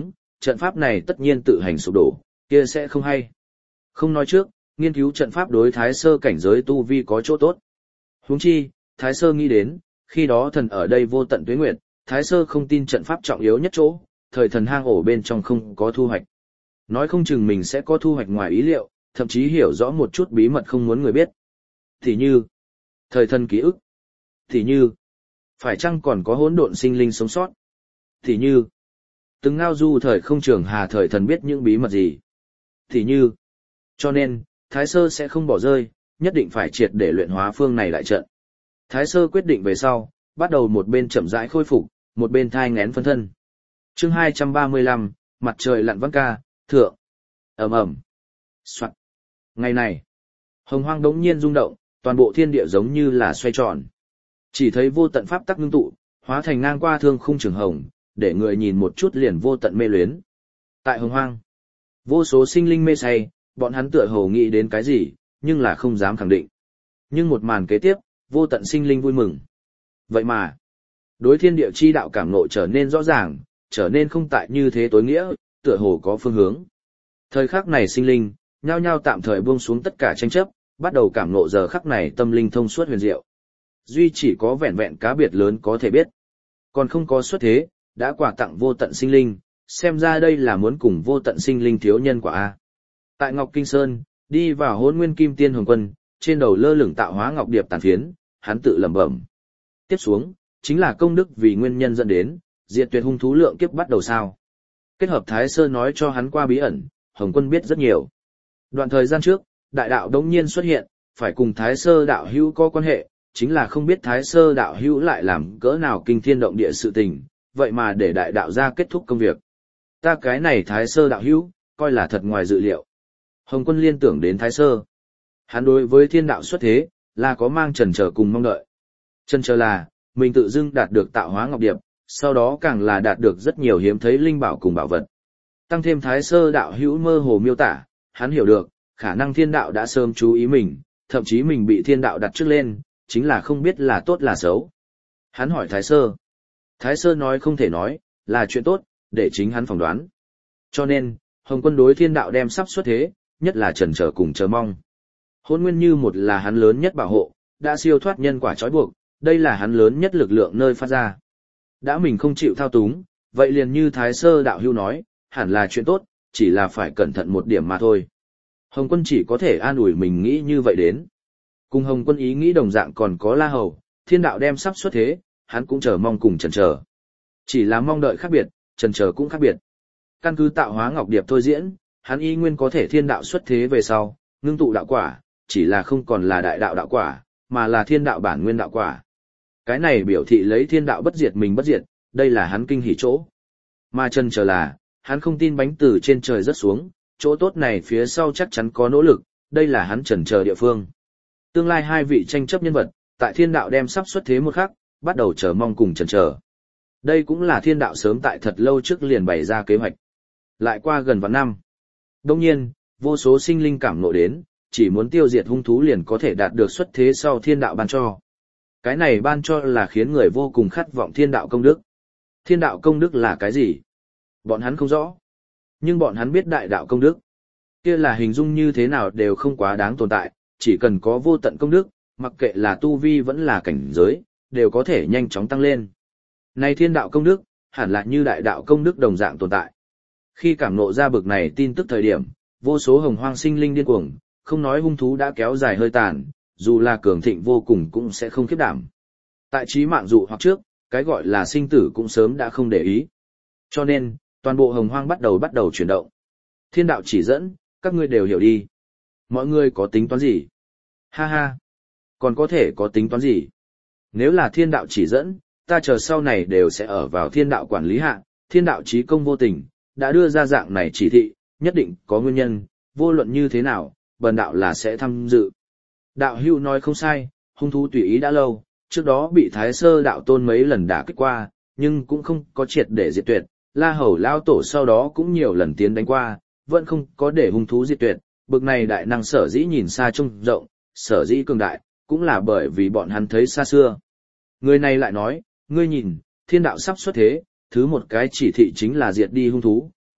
trận pháp này tất nhiên tự hành sụp đổ, kia sẽ không hay. Không nói trước, nghiên cứu trận pháp đối Thái Sơ cảnh giới tu vi có chỗ tốt. Huống chi, Thái Sơ nghĩ đến, khi đó thần ở đây vô tận tuế nguyệt, Thái Sơ không tin trận pháp trọng yếu nhất chỗ, thời thần hang ổ bên trong không có thu hoạch. Nói không chừng mình sẽ có thu hoạch ngoài ý liệu, thậm chí hiểu rõ một chút bí mật không muốn người biết. Thì như, thời thần ký ức. Thì như, phải chăng còn có hỗn độn sinh linh sống sót. Thì như, từng ngao du thời không trường hà thời thần biết những bí mật gì. Thì như, cho nên, Thái Sơ sẽ không bỏ rơi, nhất định phải triệt để luyện hóa phương này lại trận. Thái Sơ quyết định về sau, bắt đầu một bên chậm rãi khôi phục, một bên thai ngén phân thân. Chương 235, mặt trời lặn văn ca, thượng. Ầm ầm. Soạt. Ngày này, hồng hoang đống nhiên rung động, toàn bộ thiên địa giống như là xoay tròn. Chỉ thấy vô tận pháp tắc ngưng tụ, hóa thành ngang qua thương khung trường hồng, để người nhìn một chút liền vô tận mê luyến. Tại hồng hoang, vô số sinh linh mê say, bọn hắn tựa hồ nghĩ đến cái gì, nhưng là không dám khẳng định. Nhưng một màn kế tiếp, vô tận sinh linh vui mừng. Vậy mà, đối thiên địa chi đạo cảm ngộ trở nên rõ ràng, trở nên không tại như thế tối nghĩa, tựa hồ có phương hướng. Thời khắc này sinh linh, nhao nhao tạm thời buông xuống tất cả tranh chấp, bắt đầu cảm ngộ giờ khắc này tâm linh thông suốt huyền diệu. Duy chỉ có vẹn vẹn cá biệt lớn có thể biết. Còn không có xuất thế, đã quà tặng vô tận sinh linh, xem ra đây là muốn cùng vô tận sinh linh thiếu nhân quả A. Tại Ngọc Kinh Sơn, đi vào Hỗn Nguyên Kim Tiên Hồng Quân, trên đầu lơ lửng tạo hóa ngọc điệp tàn phiến, hắn tự lẩm bẩm. Tiếp xuống, chính là công đức vì nguyên nhân dẫn đến, diệt tuyệt hung thú lượng kiếp bắt đầu sao. Kết hợp Thái Sơ nói cho hắn qua bí ẩn, Hồng Quân biết rất nhiều. Đoạn thời gian trước, đại đạo đống nhiên xuất hiện, phải cùng Thái Sơ đạo hữu có quan hệ, chính là không biết Thái Sơ đạo hữu lại làm cỡ nào kinh thiên động địa sự tình, vậy mà để đại đạo ra kết thúc công việc. Ta cái này Thái Sơ đạo hữu, coi là thật ngoài dự liệu. Hồng Quân liên tưởng đến Thái Sơ. Hắn đối với thiên đạo xuất thế, là có mang chần chờ cùng mong đợi. Chần chờ là, mình tự dưng đạt được tạo hóa ngọc điệp, sau đó càng là đạt được rất nhiều hiếm thấy linh bảo cùng bảo vật. Tăng thêm Thái Sơ đạo hữu mơ hồ miêu tả, hắn hiểu được, khả năng thiên đạo đã sớm chú ý mình, thậm chí mình bị thiên đạo đặt trước lên, chính là không biết là tốt là xấu. Hắn hỏi Thái Sơ. Thái Sơ nói không thể nói, là chuyện tốt, để chính hắn phỏng đoán. Cho nên, Hồng Quân đối thiên đạo đem sắp xuất thế, nhất là chần chờ cùng chờ mong. Hỗn nguyên như một là hắn lớn nhất bảo hộ, đã siêu thoát nhân quả trói buộc, đây là hắn lớn nhất lực lượng nơi phát ra. Đã mình không chịu thao túng, vậy liền như Thái Sơ đạo hữu nói, hẳn là chuyện tốt, chỉ là phải cẩn thận một điểm mà thôi. Hồng Quân chỉ có thể an ủi mình nghĩ như vậy đến. Cùng Hồng Quân ý nghĩ đồng dạng còn có La Hầu, thiên đạo đem sắp xuất thế, hắn cũng chờ mong cùng chần chờ. Chỉ là mong đợi khác biệt, chần chờ cũng khác biệt. Căn cứ tạo hóa ngọc điệp thôi diễn, hắn y nguyên có thể thiên đạo xuất thế về sau, ngưng tụ đạo quả, chỉ là không còn là đại đạo đạo quả, mà là thiên đạo bản nguyên đạo quả. Cái này biểu thị lấy thiên đạo bất diệt mình bất diệt, đây là hắn kinh hỉ chỗ. Mà chần chờ là, hắn không tin bánh từ trên trời rớt xuống, chỗ tốt này phía sau chắc chắn có nỗ lực, đây là hắn chần chờ địa phương. Tương lai hai vị tranh chấp nhân vật, tại thiên đạo đem sắp xuất thế một khắc, bắt đầu chờ mong cùng chần chờ. Đây cũng là thiên đạo sớm tại thật lâu trước liền bày ra kế hoạch. Lại qua gần vạn năm. Đông nhiên, vô số sinh linh cảm ngộ đến, chỉ muốn tiêu diệt hung thú liền có thể đạt được xuất thế sau thiên đạo ban cho. Cái này ban cho là khiến người vô cùng khát vọng thiên đạo công đức. Thiên đạo công đức là cái gì? Bọn hắn không rõ. Nhưng bọn hắn biết đại đạo công đức. Kia là hình dung như thế nào đều không quá đáng tồn tại, chỉ cần có vô tận công đức, mặc kệ là tu vi vẫn là cảnh giới, đều có thể nhanh chóng tăng lên. Này thiên đạo công đức, hẳn là như đại đạo công đức đồng dạng tồn tại. Khi cảm ngộ ra bực này tin tức thời điểm, vô số hồng hoang sinh linh điên cuồng, không nói hung thú đã kéo dài hơi tàn, dù là cường thịnh vô cùng cũng sẽ không khiếp đảm. Tại chí mạng dụ hoặc trước, cái gọi là sinh tử cũng sớm đã không để ý. Cho nên, toàn bộ hồng hoang bắt đầu chuyển động. Thiên đạo chỉ dẫn, các ngươi đều hiểu đi. Mọi người có tính toán gì? Ha ha! Còn có thể có tính toán gì? Nếu là thiên đạo chỉ dẫn, ta chờ sau này đều sẽ ở vào thiên đạo quản lý hạ, thiên đạo chí công vô tình, đã đưa ra dạng này chỉ thị, nhất định có nguyên nhân, vô luận như thế nào, bần đạo là sẽ tham dự. Đạo hữu nói không sai, hung thú tùy ý đã lâu, trước đó bị Thái Sơ đạo tôn mấy lần đả kích qua, nhưng cũng không có triệt để diệt tuyệt, La Hầu lao tổ sau đó cũng nhiều lần tiến đánh qua, vẫn không có để hung thú diệt tuyệt, bực này đại năng sở dĩ nhìn xa trông rộng, sở dĩ cường đại, cũng là bởi vì bọn hắn thấy xa xưa. Người này lại nói, ngươi nhìn, thiên đạo sắp xuất thế, thứ một cái chỉ thị chính là diệt đi hung thú,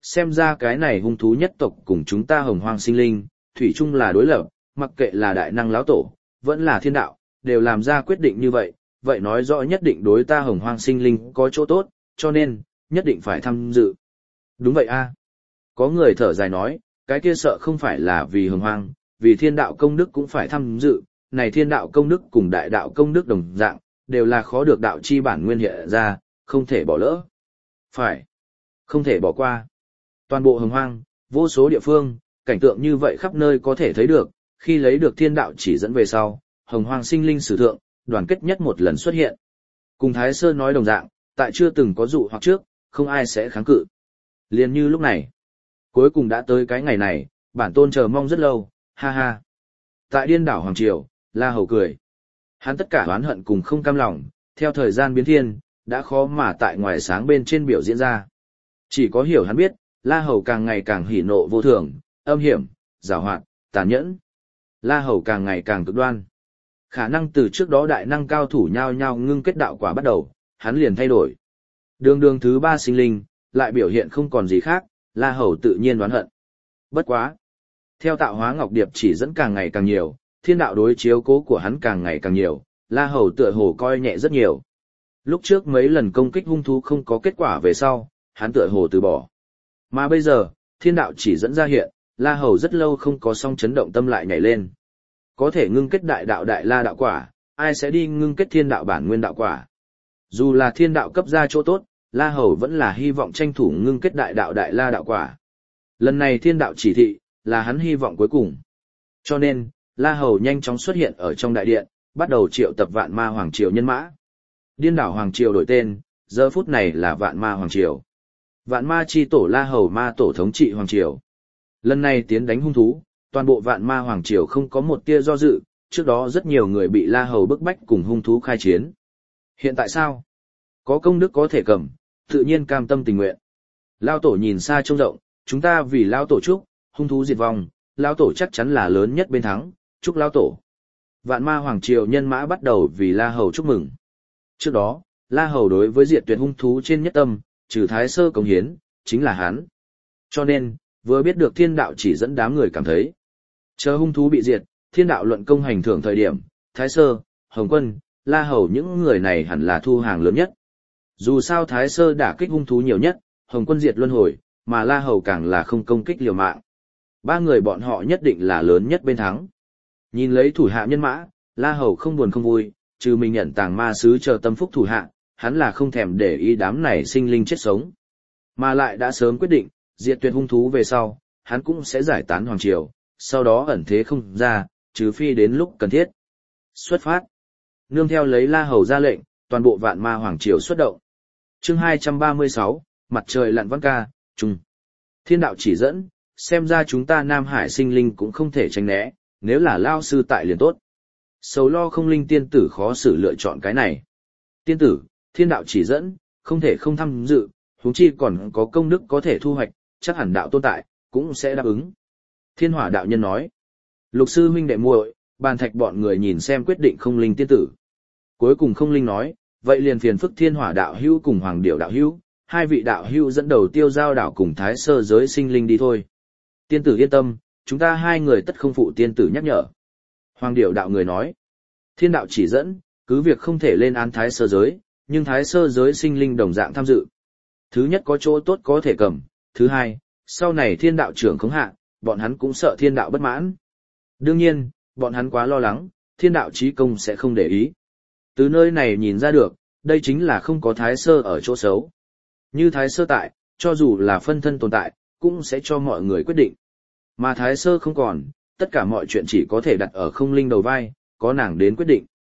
xem ra cái này hung thú nhất tộc cùng chúng ta hồng hoang sinh linh, thủy chung là đối lập, mặc kệ là đại năng lão tổ, vẫn là thiên đạo, đều làm ra quyết định như vậy, vậy nói rõ nhất định đối ta hồng hoang sinh linh có chỗ tốt, cho nên, nhất định phải tham dự. Đúng vậy a. Có người thở dài nói, cái kia sợ không phải là vì hồng hoang, vì thiên đạo công đức cũng phải tham dự, này thiên đạo công đức cùng đại đạo công đức đồng dạng, đều là khó được đạo chi bản nguyên hiện ra, không thể bỏ lỡ. Phải, không thể bỏ qua. Toàn bộ hồng hoang, vô số địa phương, cảnh tượng như vậy khắp nơi có thể thấy được, khi lấy được thiên đạo chỉ dẫn về sau, hồng hoang sinh linh sử thượng, đoàn kết nhất một lần xuất hiện. Cùng Thái Sơn nói đồng dạng, tại chưa từng có dụ hoặc trước, không ai sẽ kháng cự. Liền như lúc này, cuối cùng đã tới cái ngày này, bản tôn chờ mong rất lâu, ha ha. Tại điên đảo Hoàng Triều, La Hầu cười. Hắn tất cả oán hận cùng không cam lòng, theo thời gian biến thiên, đã khó mà tại ngoài sáng bên trên biểu diễn ra. Chỉ có hiểu hắn biết, La Hầu càng ngày càng hỉ nộ vô thường, âm hiểm, giảo hoạt, tàn nhẫn. La Hầu càng ngày càng cực đoan. Khả năng từ trước đó đại năng cao thủ nhao nhao ngưng kết đạo quả bắt đầu, hắn liền thay đổi. Đường đường thứ ba sinh linh, lại biểu hiện không còn gì khác, La Hầu tự nhiên đoán hận. Bất quá. Theo tạo hóa ngọc điệp chỉ dẫn càng ngày càng nhiều, thiên đạo đối chiếu cố của hắn càng ngày càng nhiều, La Hầu tựa hồ coi nhẹ rất nhiều. Lúc trước mấy lần công kích hung thú không có kết quả về sau, hắn tựa hồ từ bỏ. Mà bây giờ, thiên đạo chỉ dẫn ra hiện, La Hầu rất lâu không có song chấn động tâm lại nhảy lên. Có thể ngưng kết đại đạo đại la đạo quả, ai sẽ đi ngưng kết thiên đạo bản nguyên đạo quả. Dù là thiên đạo cấp ra chỗ tốt, La Hầu vẫn là hy vọng tranh thủ ngưng kết đại đạo đại la đạo quả. Lần này thiên đạo chỉ thị, là hắn hy vọng cuối cùng. Cho nên, La Hầu nhanh chóng xuất hiện ở trong đại điện, bắt đầu triệu tập vạn ma hoàng triều nhân mã. Điên đảo hoàng triều đổi tên, giờ phút này là vạn ma hoàng triều. Vạn ma chi tổ La Hầu ma tổ thống trị hoàng triều. Lần này tiến đánh hung thú, toàn bộ vạn ma hoàng triều không có một tia do dự, trước đó rất nhiều người bị La Hầu bức bách cùng hung thú khai chiến. Hiện tại sao? Có công đức có thể cầm, tự nhiên cam tâm tình nguyện. Lao tổ nhìn xa trông rộng, chúng ta vì Lao tổ chúc, hung thú diệt vong, Lao tổ chắc chắn là lớn nhất bên thắng, chúc Lao tổ. Vạn ma hoàng triều nhân mã bắt đầu vì La Hầu chúc mừng. Trước đó, La Hầu đối với diệt tuyệt hung thú trên nhất tâm, trừ Thái Sơ cống hiến, chính là hắn. Cho nên, vừa biết được thiên đạo chỉ dẫn đám người cảm thấy. Chờ hung thú bị diệt, thiên đạo luận công hành thưởng thời điểm, Thái Sơ, Hồng Quân, La Hầu những người này hẳn là thu hàng lớn nhất. Dù sao Thái Sơ đả kích hung thú nhiều nhất, Hồng Quân diệt luân hồi, mà La Hầu càng là không công kích liều mạng. Ba người bọn họ nhất định là lớn nhất bên thắng. Nhìn lấy thủ hạ nhân mã, La Hầu không buồn không vui, trừ mình nhận tàng ma sứ chờ tâm phúc thủ hạ, hắn là không thèm để ý đám này sinh linh chết sống. Mà lại đã sớm quyết định, diệt tuyệt hung thú về sau, hắn cũng sẽ giải tán hoàng triều, sau đó ẩn thế không ra, trừ phi đến lúc cần thiết. Xuất phát. Nương theo lấy La Hầu ra lệnh, toàn bộ vạn ma hoàng triều xuất động. Chương 236, mặt trời lặn văn ca, trung. Thiên đạo chỉ dẫn, xem ra chúng ta Nam Hải sinh linh cũng không thể tránh né, nếu là lao sư tại liền tốt. Sầu lo không linh tiên tử khó xử lựa chọn cái này. Tiên tử, thiên đạo chỉ dẫn, không thể không tham dự, huống chi còn có công đức có thể thu hoạch, chắc hẳn đạo tồn tại, cũng sẽ đáp ứng. Thiên hỏa đạo nhân nói. Lục sư huynh đệ muội, bàn thạch bọn người nhìn xem quyết định không linh tiên tử. Cuối cùng không linh nói, vậy liền phiền phức thiên hỏa đạo hữu cùng hoàng điểu đạo hữu, hai vị đạo hữu dẫn đầu tiêu giao đảo cùng thái sơ giới sinh linh đi thôi. Tiên tử yên tâm, chúng ta hai người tất không phụ tiên tử nhắc nhở. Hoàng điểu đạo người nói, thiên đạo chỉ dẫn, cứ việc không thể lên án thái sơ giới, nhưng thái sơ giới sinh linh đồng dạng tham dự. Thứ nhất có chỗ tốt có thể cầm, thứ hai, sau này thiên đạo trưởng khống hạ, bọn hắn cũng sợ thiên đạo bất mãn. Đương nhiên, bọn hắn quá lo lắng, thiên đạo chí công sẽ không để ý. Từ nơi này nhìn ra được, đây chính là không có thái sơ ở chỗ xấu. Như thái sơ tại, cho dù là phân thân tồn tại, cũng sẽ cho mọi người quyết định. Mà thái sơ không còn, tất cả mọi chuyện chỉ có thể đặt ở không linh đầu vai, có nàng đến quyết định.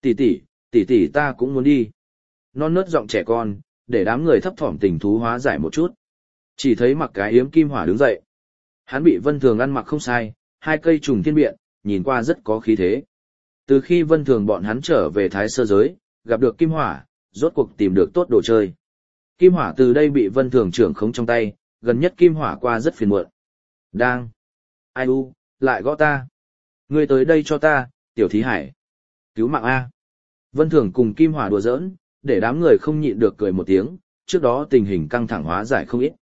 Tỷ tỷ ta cũng muốn đi. Non nớt giọng trẻ con, để đám người thấp thỏm tình thú hóa giải một chút. Chỉ thấy mặc cái yếm kim hỏa đứng dậy. Hắn bị Vân Thường ăn mặc không sai, hai cây trùng thiên biện, nhìn qua rất có khí thế. Từ khi Vân Thường bọn hắn trở về thái sơ giới, gặp được kim hỏa, rốt cuộc tìm được tốt đồ chơi. Kim hỏa từ đây bị Vân Thường trưởng khống trong tay, gần nhất kim hỏa qua rất phiền muộn. Đang. Ai u, lại gõ ta. Ngươi tới đây cho ta, tiểu thí hải. Cứu mạng A. Vân Thường cùng kim hỏa đùa giỡn, để đám người không nhịn được cười một tiếng, trước đó tình hình căng thẳng hóa giải không ít.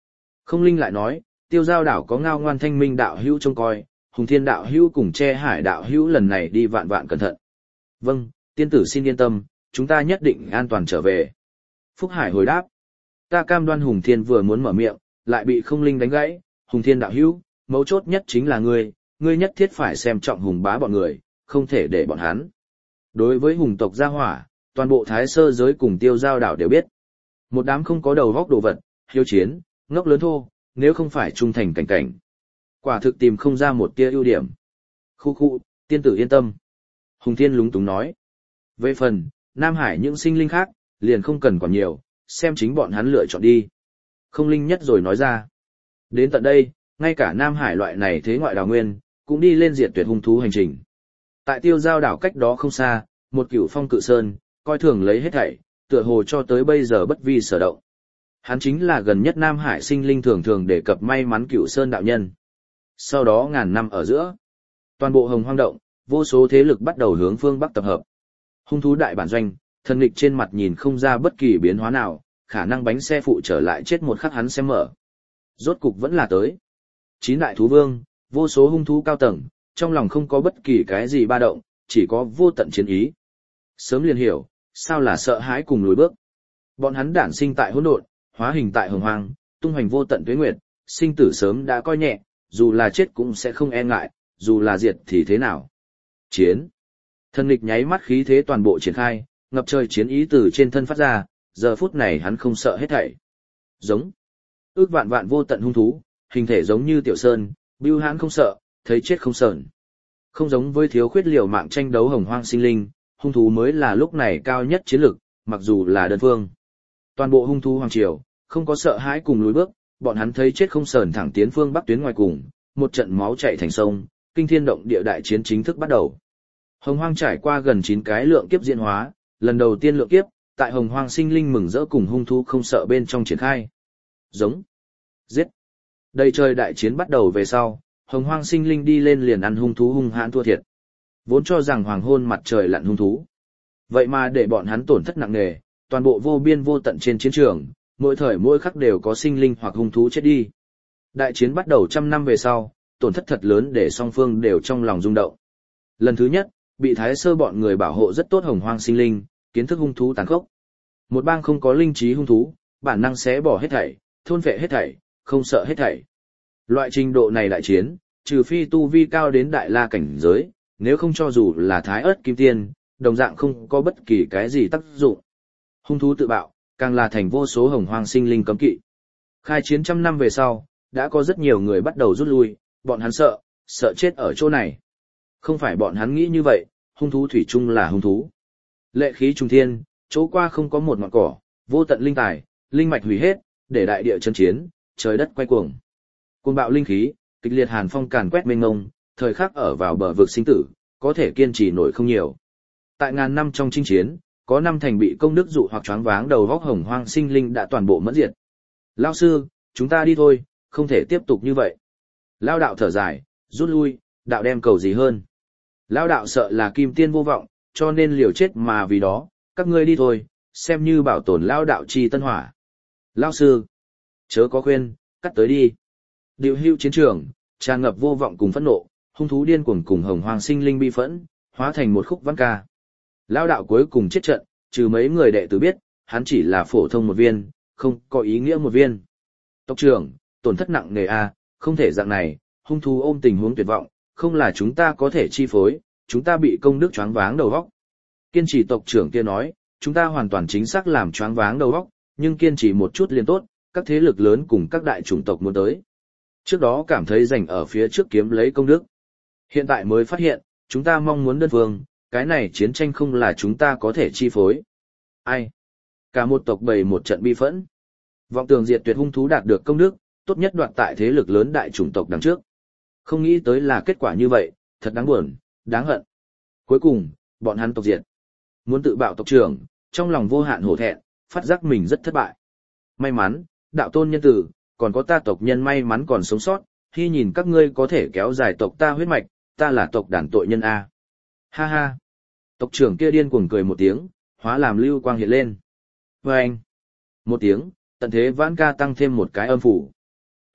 Không Linh lại nói, Tiêu Giao đảo có Ngao Ngoan Thanh Minh đạo hữu trông coi, Hùng Thiên đạo hữu cùng Che Hải đạo hữu lần này đi vạn vạn cẩn thận. Vâng, tiên tử xin yên tâm, chúng ta nhất định an toàn trở về. Phúc Hải hồi đáp, ta cam đoan. Hùng Thiên vừa muốn mở miệng, lại bị Không Linh đánh gãy. Hùng Thiên đạo hữu, mấu chốt nhất chính là ngươi nhất thiết phải xem trọng Hùng bá bọn người, không thể để bọn hắn. Đối với Hùng tộc gia hỏa, toàn bộ Thái Sơ giới cùng Tiêu Giao đảo đều biết. Một đám không có đầu góc đồ vật, hiếu chiến, ngốc lớn thô, nếu không phải trung thành cảnh cảnh. Quả thực tìm không ra một tia ưu điểm. Khu, tiên tử yên tâm. Hùng Thiên lúng túng nói. Về phần, Nam Hải những sinh linh khác, liền không cần còn nhiều, xem chính bọn hắn lựa chọn đi. Không Linh nhất rồi nói ra. Đến tận đây, ngay cả Nam Hải loại này thế ngoại đào nguyên, cũng đi lên diệt tuyệt hung thú hành trình. Tại Tiêu Giao đảo cách đó không xa, một Cửu Phong cự sơn, coi thường lấy hết thảy, tựa hồ cho tới bây giờ bất vi sở động. Hắn chính là gần nhất Nam Hải sinh linh thường thường đề cập may mắn Cửu Sơn đạo nhân. Sau đó ngàn năm ở giữa, toàn bộ Hồng Hoang động, vô số thế lực bắt đầu hướng phương Bắc tập hợp. Hung thú đại bản doanh, thần nghịch trên mặt nhìn không ra bất kỳ biến hóa nào, khả năng bánh xe phụ trở lại chết một khắc hắn xem mở. Rốt cục vẫn là tới. 9 đại thú vương, vô số hung thú cao tầng, trong lòng không có bất kỳ cái gì ba động, chỉ có vô tận chiến ý. Sớm liền hiểu, sao là sợ hãi cùng lùi bước. Bọn hắn đản sinh tại hỗn độn, hóa hình tại Hồng Hoang, tung hoành vô tận tuế nguyệt, sinh tử sớm đã coi nhẹ, dù là chết cũng sẽ không e ngại, dù là diệt thì thế nào. Chiến. Thần nghịch nháy mắt khí thế toàn bộ triển khai, ngập trời chiến ý từ trên thân phát ra, giờ phút này hắn không sợ hết thảy. Giống. Ước vạn vạn vô tận hung thú, hình thể giống như tiểu sơn, bưu hãn không sợ, thấy chết không sờn. Không giống với thiếu khuyết liều mạng tranh đấu Hồng Hoang sinh linh, hung thú mới là lúc này cao nhất chiến lực, mặc dù là đơn phương. Toàn bộ hung thú hoàng triều, không có sợ hãi cùng lùi bước, bọn hắn thấy chết không sờn thẳng tiến phương bắc tuyến ngoài cùng, một trận máu chảy thành sông, kinh thiên động địa đại chiến chính thức bắt đầu. Hồng Hoang trải qua gần 9 cái lượng kiếp diễn hóa, lần đầu tiên lượng kiếp, tại Hồng Hoang sinh linh mừng rỡ cùng hung thú không sợ bên trong triển khai. Giống. Giết. Đầy trời đại chiến bắt đầu về sau, Hồng Hoang sinh linh đi lên liền ăn hung thú hung hãn thua thiệt. Vốn cho rằng hoàng hôn mặt trời lặn hung thú. Vậy mà để bọn hắn tổn thất nặng nề, toàn bộ vô biên vô tận trên chiến trường, mỗi thời mỗi khắc đều có sinh linh hoặc hung thú chết đi. Đại chiến bắt đầu 100 năm về sau, tổn thất thật lớn để song phương đều trong lòng rung động. Lần thứ nhất, bị Thái Sơ bọn người bảo hộ rất tốt Hồng Hoang sinh linh, kiến thức hung thú tàn khốc. Một bang không có linh trí hung thú, bản năng xé bỏ hết thảy, thôn phệ hết thảy, không sợ hết thảy. Loại trình độ này đại chiến, trừ phi tu vi cao đến đại la cảnh giới, nếu không cho dù là Thái Ức Kim Tiên, đồng dạng không có bất kỳ cái gì tác dụng. Hung thú tự bạo, càng là thành vô số Hồng Hoang sinh linh cấm kỵ. Khai chiến 100 năm về sau, đã có rất nhiều người bắt đầu rút lui, bọn hắn sợ chết ở chỗ này. Không phải bọn hắn nghĩ như vậy, hung thú thủy chung là hung thú. Lệ khí trùng thiên, chỗ qua không có một ngọn cỏ, vô tận linh tài, linh mạch hủy hết, để đại địa chấn chiến, trời đất quay cuồng. Cuồng bạo linh khí, kịch liệt hàn phong càn quét mênh mông, thời khắc ở vào bờ vực sinh tử, có thể kiên trì nổi không nhiều. Tại ngàn năm trong chinh chiến, có 5 thành bị công đức dụ hoặc choáng váng đầu góc Hồng Hoang sinh linh đã toàn bộ mẫn diệt. Lão sư, chúng ta đi thôi, không thể tiếp tục như vậy. Lão đạo thở dài, rút lui, đạo đem cầu gì hơn. Lão đạo sợ là kim tiên vô vọng, cho nên liều chết mà vì đó, các ngươi đi thôi, xem như bảo tồn lão đạo chi tân hỏa. Lão sư, chớ có khuyên, cắt tới đi. Điều hưu chiến trường, tràn ngập vô vọng cùng phẫn nộ, hung thú điên cuồng cùng Hồng Hoang sinh linh bi phẫn, hóa thành một khúc văn ca. Lão đạo cuối cùng chết trận, trừ mấy người đệ tử biết, hắn chỉ là phổ thông một viên, không có ý nghĩa một viên. Tộc trưởng, tổn thất nặng nề a, không thể dạng này, hung thú ôm tình huống tuyệt vọng, không là chúng ta có thể chi phối, chúng ta bị công đức choáng váng đầu óc. Kiên trì tộc trưởng kia nói, chúng ta hoàn toàn chính xác làm choáng váng đầu óc, nhưng kiên trì một chút liền tốt, các thế lực lớn cùng các đại chủng tộc muốn tới. Trước đó cảm thấy giành ở phía trước kiếm lấy công đức. Hiện tại mới phát hiện, chúng ta mong muốn đơn phương, cái này chiến tranh không là chúng ta có thể chi phối. Ai? Cả một tộc bầy một trận bi phẫn. Vọng tưởng diệt tuyệt hung thú đạt được công đức, tốt nhất đoạt tại thế lực lớn đại chủng tộc đằng trước. Không nghĩ tới là kết quả như vậy, thật đáng buồn, đáng hận. Cuối cùng, bọn hắn tộc diệt. Muốn tự bạo tộc trưởng, trong lòng vô hạn hổ thẹn, phát giác mình rất thất bại. May mắn, đạo tôn nhân tử, còn có ta tộc nhân may mắn còn sống sót, khi nhìn các ngươi có thể kéo dài tộc ta huyết mạch, ta là tộc đàn tội nhân A. Ha ha. Tộc trưởng kia điên cuồng cười một tiếng, hóa làm lưu quang hiện lên. Và anh. Một tiếng, tận thế vãn ca tăng thêm một cái âm phủ.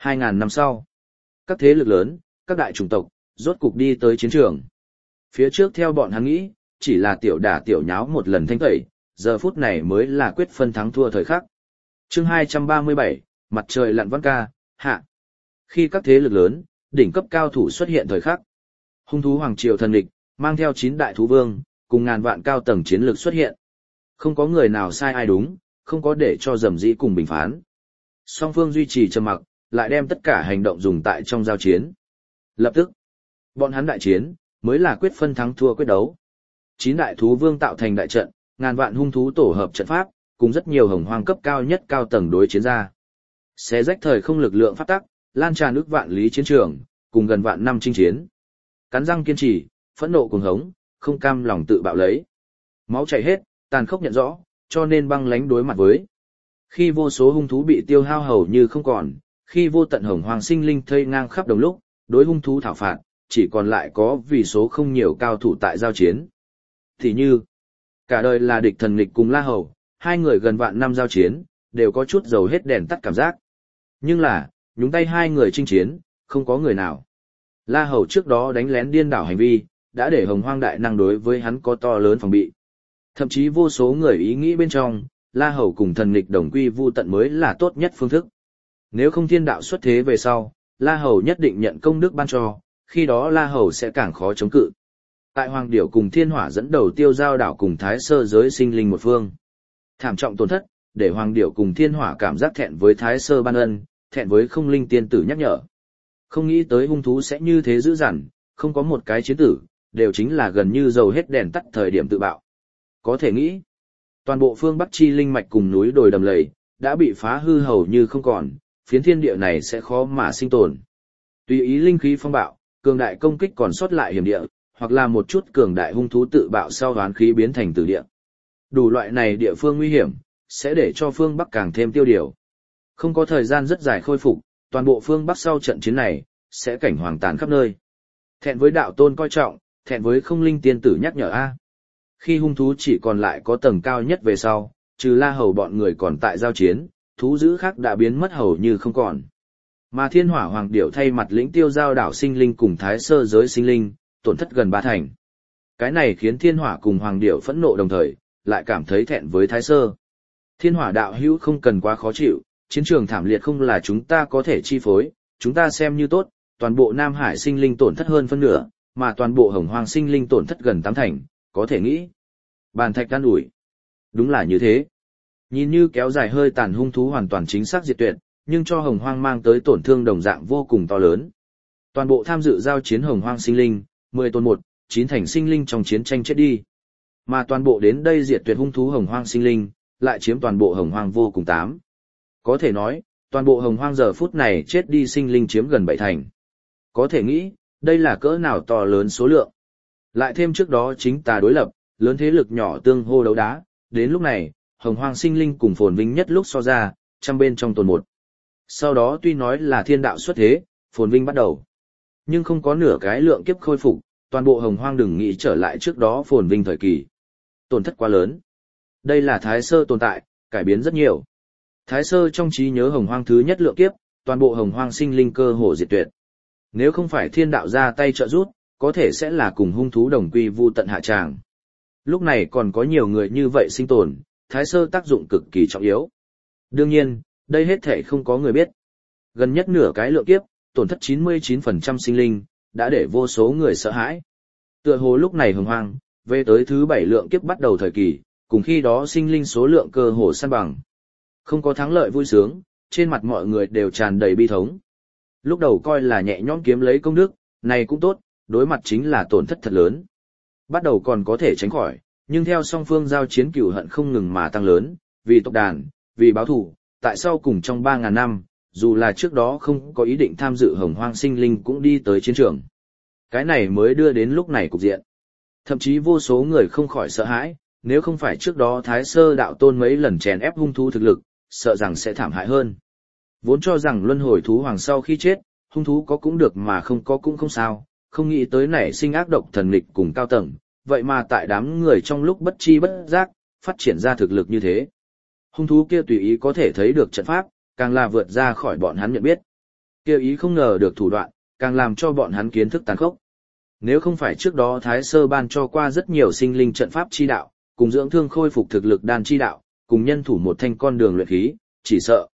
2.000 năm sau, các thế lực lớn, các đại chủng tộc, rốt cục đi tới chiến trường. Phía trước theo bọn hắn nghĩ, chỉ là tiểu đả tiểu nháo một lần thanh tẩy, giờ phút này mới là quyết phân thắng thua thời khắc. Chương 237, mặt trời lặn văn ca, hạ. Khi các thế lực lớn, đỉnh cấp cao thủ xuất hiện thời khắc, hung thú hoàng triều thần địch, mang theo 9 đại thú vương, cùng ngàn vạn cao tầng chiến lược xuất hiện. Không có người nào sai ai đúng, không có để cho dầm dĩ cùng bình phán. Song phương duy trì trầm mặc, lại đem tất cả hành động dùng tại trong giao chiến. Lập tức, bọn hắn đại chiến, mới là quyết phân thắng thua quyết đấu. 9 đại thú vương tạo thành đại trận, ngàn vạn hung thú tổ hợp trận pháp, cùng rất nhiều hồng hoang cấp cao nhất cao tầng đối chiến ra. Xé rách thời không lực lượng pháp tắc, lan tràn ức vạn lý chiến trường, cùng gần vạn năm chinh chiến. Cắn răng kiên trì, phẫn nộ cuồng hống, không cam lòng tự bạo lấy. Máu chảy hết, tàn khốc nhận rõ, cho nên băng lãnh đối mặt với. Khi vô số hung thú bị tiêu hao hầu như không còn, khi vô tận hồng hoàng sinh linh thây ngang khắp đồng lúc, đối hung thú thảo phạt, chỉ còn lại có vì số không nhiều cao thủ tại giao chiến. Thì như, cả đời là địch thần nghịch cùng La Hầu, hai người gần vạn năm giao chiến, đều có chút dầu hết đèn tắt cảm giác. Nhưng là, nhúng tay hai người chinh chiến, không có người nào. La Hầu trước đó đánh lén điên đảo hành vi, đã để hồng hoang đại năng đối với hắn có to lớn phòng bị. Thậm chí vô số người ý nghĩ bên trong, La Hầu cùng thần nghịch đồng quy vu tận mới là tốt nhất phương thức. Nếu không thiên đạo xuất thế về sau, La Hầu nhất định nhận công đức ban cho, khi đó La Hầu sẽ càng khó chống cự. Tại Hoàng Điểu cùng Thiên Hỏa dẫn đầu tiêu giao đảo cùng Thái Sơ giới sinh linh một phương. Thảm trọng tổn thất, để Hoàng Điểu cùng Thiên Hỏa cảm giác thẹn với Thái Sơ ban ân, thẹn với không linh tiên tử nhắc nhở. Không nghĩ tới hung thú sẽ như thế dữ dằn, không có một cái chiến tử, đều chính là gần như dầu hết đèn tắt thời điểm tự bạo. Có thể nghĩ, toàn bộ phương Bắc chi linh mạch cùng núi đồi đầm lầy, đã bị phá hư hầu như không còn, phiến thiên địa này sẽ khó mà sinh tồn. Tùy ý linh khí phong bạo, cường đại công kích còn sót lại hiểm địa, hoặc là một chút cường đại hung thú tự bạo sau hoán khí biến thành tử địa. Đủ loại này địa phương nguy hiểm, sẽ để cho phương Bắc càng thêm tiêu điều. Không có thời gian rất dài khôi phục, toàn bộ phương Bắc sau trận chiến này, sẽ cảnh hoàng tàn khắp nơi. Thẹn với đạo tôn coi trọng, thẹn với không linh tiên tử nhắc nhở A. Khi hung thú chỉ còn lại có tầng cao nhất về sau, trừ La Hầu bọn người còn tại giao chiến, thú dữ khác đã biến mất hầu như không còn. Mà Thiên Hỏa Hoàng Điểu thay mặt lĩnh tiêu giao đảo sinh linh cùng Thái Sơ giới sinh linh, tổn thất gần 3 thành. Cái này khiến Thiên Hỏa cùng Hoàng Điểu phẫn nộ đồng thời, lại cảm thấy thẹn với Thái Sơ. Thiên Hỏa đạo hữu không cần quá khó chịu, chiến trường thảm liệt không là chúng ta có thể chi phối, chúng ta xem như tốt, toàn bộ Nam Hải sinh linh tổn thất hơn phân nửa, mà toàn bộ Hồng Hoang sinh linh tổn thất gần 8 thành, có thể nghĩ. Bàn thạch can ủi. Đúng là như thế. Nhìn như kéo dài hơi tàn hung thú hoàn toàn chính xác diệt tuyệt, nhưng cho Hồng Hoang mang tới tổn thương đồng dạng vô cùng to lớn. Toàn bộ tham dự giao chiến Hồng Hoang sinh linh, 10 tôn 1, 9 thành sinh linh trong chiến tranh chết đi. Mà toàn bộ đến đây diệt tuyệt hung thú Hồng Hoang sinh linh, lại chiếm toàn bộ Hồng Hoang vô cùng 8. Có thể nói, toàn bộ Hồng Hoang giờ phút này chết đi sinh linh chiếm gần 7 thành. Có thể nghĩ, đây là cỡ nào to lớn số lượng. Lại thêm trước đó chính tà đối lập, lớn thế lực nhỏ tương hô đấu đá, đến lúc này, Hồng Hoang sinh linh cùng phồn vinh nhất lúc so ra, trăm bên trong tồn một. Sau đó tuy nói là thiên đạo xuất thế, phồn vinh bắt đầu, nhưng không có nửa cái lượng kiếp khôi phục, toàn bộ Hồng Hoang đừng nghĩ trở lại trước đó phồn vinh thời kỳ. Tổn thất quá lớn. Đây là Thái Sơ tồn tại, cải biến rất nhiều. Thái Sơ trong trí nhớ Hồng Hoang thứ nhất lượng kiếp, toàn bộ Hồng Hoang sinh linh cơ hồ diệt tuyệt. Nếu không phải thiên đạo ra tay trợ giúp, có thể sẽ là cùng hung thú đồng quy vu tận hạ tràng. Lúc này còn có nhiều người như vậy sinh tồn, Thái Sơ tác dụng cực kỳ trọng yếu. Đương nhiên, đây hết thể không có người biết. Gần nhất nửa cái lượng kiếp, tổn thất 99% sinh linh, đã để vô số người sợ hãi. Tựa hồ lúc này Hồng Hoang, về tới thứ 7 lượng kiếp bắt đầu thời kỳ, cùng khi đó sinh linh số lượng cơ hồ săn bằng. Không có thắng lợi vui sướng, trên mặt mọi người đều tràn đầy bi thống. Lúc đầu coi là nhẹ nhõm kiếm lấy công đức, này cũng tốt, đối mặt chính là tổn thất thật lớn. Bắt đầu còn có thể tránh khỏi, nhưng theo song phương giao chiến cừu hận không ngừng mà tăng lớn, vì tộc đàn, vì báo thù, tại sao cùng trong 3.000 năm, dù là trước đó không có ý định tham dự Hồng Hoang sinh linh cũng đi tới chiến trường. Cái này mới đưa đến lúc này cục diện. Thậm chí vô số người không khỏi sợ hãi, nếu không phải trước đó Thái Sơ đạo tôn mấy lần chèn ép hung thú thực lực, sợ rằng sẽ thảm hại hơn. Vốn cho rằng luân hồi thú hoàng sau khi chết, hung thú có cũng được mà không có cũng không sao, không nghĩ tới nảy sinh ác độc thần nghịch cùng cao tầng, vậy mà tại đám người trong lúc bất chi bất giác, phát triển ra thực lực như thế. Hung thú kia tùy ý có thể thấy được trận pháp, càng là vượt ra khỏi bọn hắn nhận biết. Kêu ý không ngờ được thủ đoạn, càng làm cho bọn hắn kiến thức tàn khốc. Nếu không phải trước đó Thái Sơ ban cho qua rất nhiều sinh linh trận pháp chi đạo, cùng dưỡng thương khôi phục thực lực đan chi đạo, cùng nhân thủ một thanh con đường luyện khí, chỉ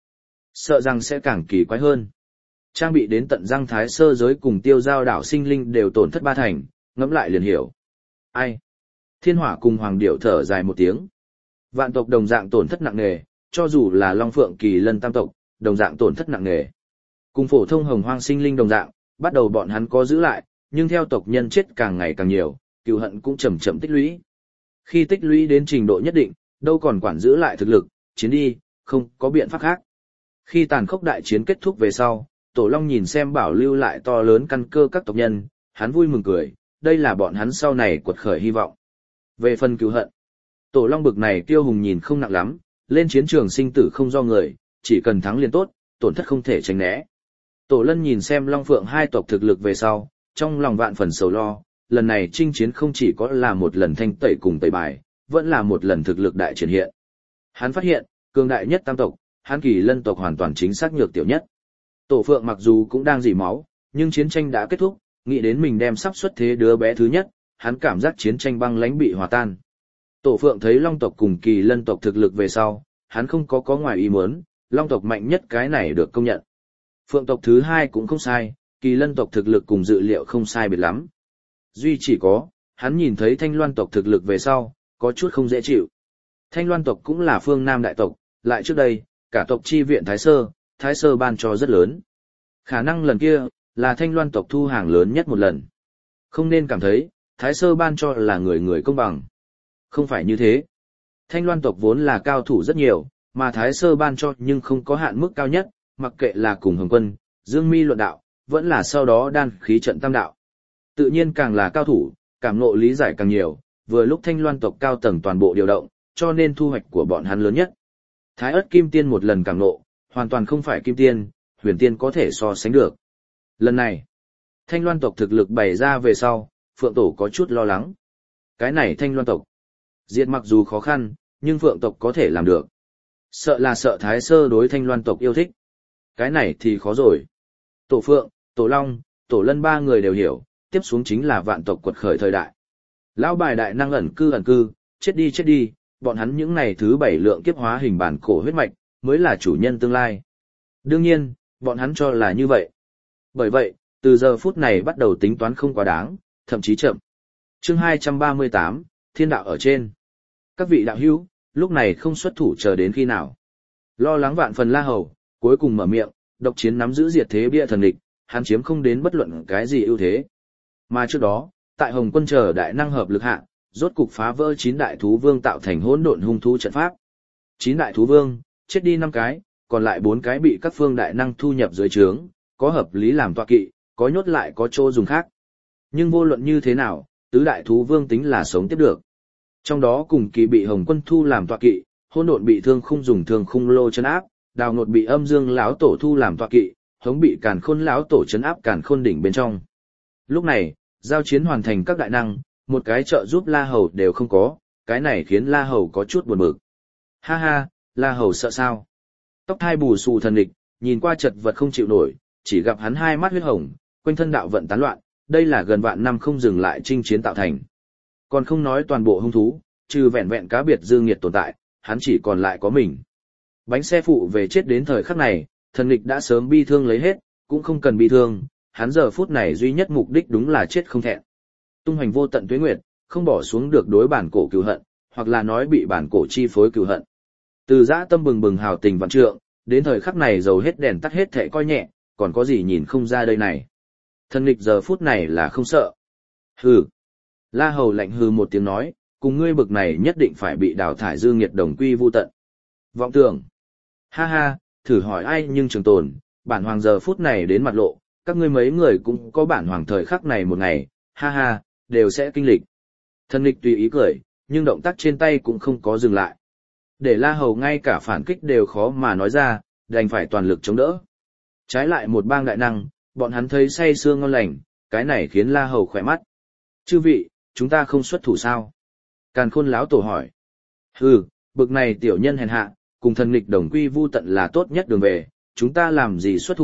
sợ rằng sẽ càng kỳ quái hơn. Trang bị đến tận răng Thái Sơ giới cùng Tiêu Giao đảo sinh linh đều tổn thất 3 thành, ngẫm lại liền hiểu. Ai? Thiên Hỏa cùng Hoàng Điểu thở dài một tiếng. Vạn tộc đồng dạng tổn thất nặng nề, cho dù là Long Phượng Kỳ Lân tam tộc, đồng dạng tổn thất nặng nề. Cùng phổ thông hồng hoang sinh linh đồng dạng, bắt đầu bọn hắn có giữ lại, nhưng theo tộc nhân chết càng ngày càng nhiều, cừu hận cũng chậm chậm tích lũy. Khi tích lũy đến trình độ nhất định, đâu còn quản giữ lại thực lực, chiến đi, không có biện pháp khác. Khi tàn khốc đại chiến kết thúc về sau, Tổ Long nhìn xem bảo lưu lại to lớn căn cơ các tộc nhân, hắn vui mừng cười, đây là bọn hắn sau này quật khởi hy vọng. Về phần cừu hận, Tổ Long bực này Tiêu Hùng nhìn không nặng lắm, lên chiến trường sinh tử không do người, chỉ cần thắng liền tốt, tổn thất không thể tránh né. Tổ Lân nhìn xem Long Phượng hai tộc thực lực về sau, trong lòng vạn phần sầu lo, lần này chinh chiến không chỉ có là một lần thanh tẩy cùng tẩy bài, vẫn là một lần thực lực đại triển hiện. Hắn phát hiện, cường đại nhất tam tộc, hắn Kỳ Lân tộc hoàn toàn chính xác nhược tiểu nhất. Tổ Phượng mặc dù cũng đang rỉ máu, nhưng chiến tranh đã kết thúc, nghĩ đến mình đem sắp xuất thế đứa bé thứ nhất, hắn cảm giác chiến tranh băng lãnh bị hòa tan. Tổ Phượng thấy Long tộc cùng Kỳ Lân tộc thực lực về sau, hắn không có ngoài ý muốn, Long tộc mạnh nhất cái này được công nhận. Phượng tộc thứ hai cũng không sai, Kỳ Lân tộc thực lực cùng dự liệu không sai biệt lắm. Duy chỉ có, hắn nhìn thấy Thanh Loan tộc thực lực về sau, có chút không dễ chịu. Thanh Loan tộc cũng là phương Nam đại tộc, lại trước đây, cả tộc chi viện Thái Sơ ban cho rất lớn. Khả năng lần kia, là Thanh Loan tộc thu hàng lớn nhất một lần. Không nên cảm thấy, Thái Sơ ban cho là người người công bằng. Không phải như thế. Thanh Loan tộc vốn là cao thủ rất nhiều, mà Thái Sơ ban cho nhưng không có hạn mức cao nhất, mặc kệ là cùng Hồng Quân, Dương Mi luận đạo, vẫn là sau đó đan khí trận tam đạo. Tự nhiên càng là cao thủ, cảm ngộ lý giải càng nhiều, vừa lúc Thanh Loan tộc cao tầng toàn bộ điều động, cho nên thu hoạch của bọn hắn lớn nhất. Thái Ức Kim Tiên một lần cảm ngộ, hoàn toàn không phải Kim Tiên, Huyền Tiên có thể so sánh được. Lần này, Thanh Loan tộc thực lực bày ra về sau, Phượng Tổ có chút lo lắng. Cái này Thanh Loan tộc, diệt mặc dù khó khăn, nhưng Phượng tộc có thể làm được. Sợ là sợ Thái Sơ đối Thanh Loan tộc yêu thích. Cái này thì khó rồi. Tổ Phượng, Tổ Long, Tổ Lân ba người đều hiểu, tiếp xuống chính là vạn tộc quật khởi thời đại. Lão bài đại năng ẩn cư, chết đi, bọn hắn những này thứ 7 lượng kiếp hóa hình bản cổ huyết mạch, mới là chủ nhân tương lai. Đương nhiên, bọn hắn cho là như vậy. Bởi vậy, từ giờ phút này bắt đầu tính toán không quá đáng, thậm chí chậm. Chương 238, Thiên đạo ở trên. Các vị đạo hữu, lúc này không xuất thủ chờ đến khi nào. Lo lắng vạn phần La Hầu, cuối cùng mở miệng, độc chiến nắm giữ diệt thế bia thần địch, hắn chiếm không đến bất luận cái gì ưu thế. Mà trước đó, tại Hồng Quân chờ đại năng hợp lực hạ, rốt cục phá vỡ 9 đại thú vương tạo thành hỗn độn hung thú trận pháp. 9 đại thú vương, chết đi 5 cái, còn lại 4 cái bị các phương đại năng thu nhập dưới trướng, có hợp lý làm tọa kỵ, có nhốt lại có chỗ dùng khác. Nhưng vô luận như thế nào, tứ đại thú vương tính là sống tiếp được. Trong đó cùng kỳ bị Hồng Quân thu làm tọa kỵ, hỗn độn bị thương khung dùng thương khung lô chân áp, đào ngột bị âm dương lão tổ thu làm tọa kỵ, hống bị càn khôn lão tổ chấn áp càn khôn đỉnh bên trong. Lúc này, giao chiến hoàn thành các đại năng, một cái trợ giúp La Hầu đều không có, cái này khiến La Hầu có chút buồn bực. Ha ha, La Hầu sợ sao? Tóc thai bù xù thần địch, nhìn qua chật vật không chịu nổi, chỉ gặp hắn hai mắt huyết hồng, quanh thân đạo vận tán loạn, đây là gần vạn năm không dừng lại chinh chiến tạo thành. Còn không nói toàn bộ hung thú, trừ vẹn vẹn cá biệt dương nghiệt tồn tại, hắn chỉ còn lại có mình. Bánh xe phụ về chết đến thời khắc này, thần địch đã sớm bi thương lấy hết, cũng không cần bi thương, hắn giờ phút này duy nhất mục đích đúng là chết không thẹn. Tung hoành vô tận tuế nguyệt, không bỏ xuống được đối bản cổ cừu hận, hoặc là nói bị bản cổ chi phối cừu hận. Từ dã tâm bừng bừng hào tình vạn trượng, đến thời khắc này dầu hết đèn tắt hết thệ coi nhẹ, còn có gì nhìn không ra đây này. Thần địch giờ phút này là không sợ. Hừ. La Hầu lạnh hừ một tiếng nói, cùng ngươi bực này nhất định phải bị đào thải dương nghiệt đồng quy vu tận. Vọng tưởng. Ha ha, thử hỏi ai nhưng trường tồn, bản hoàng giờ phút này đến mặt lộ, các ngươi mấy người cũng có bản hoàng thời khắc này một ngày, ha ha, đều sẽ kinh lịch. Thần địch tùy ý cười, nhưng động tác trên tay cũng không có dừng lại. Để La Hầu ngay cả phản kích đều khó mà nói ra, đành phải toàn lực chống đỡ. Trái lại một bang đại năng, bọn hắn thấy say sưa ngon lành, cái này khiến La Hầu khỏe mắt. Chư vị, chúng ta không xuất thủ sao? Càn Khôn lão tổ hỏi. Hừ, bực này tiểu nhân hèn hạ, cùng thần nghịch đồng quy vu tận là tốt nhất đường về, chúng ta làm gì xuất thủ,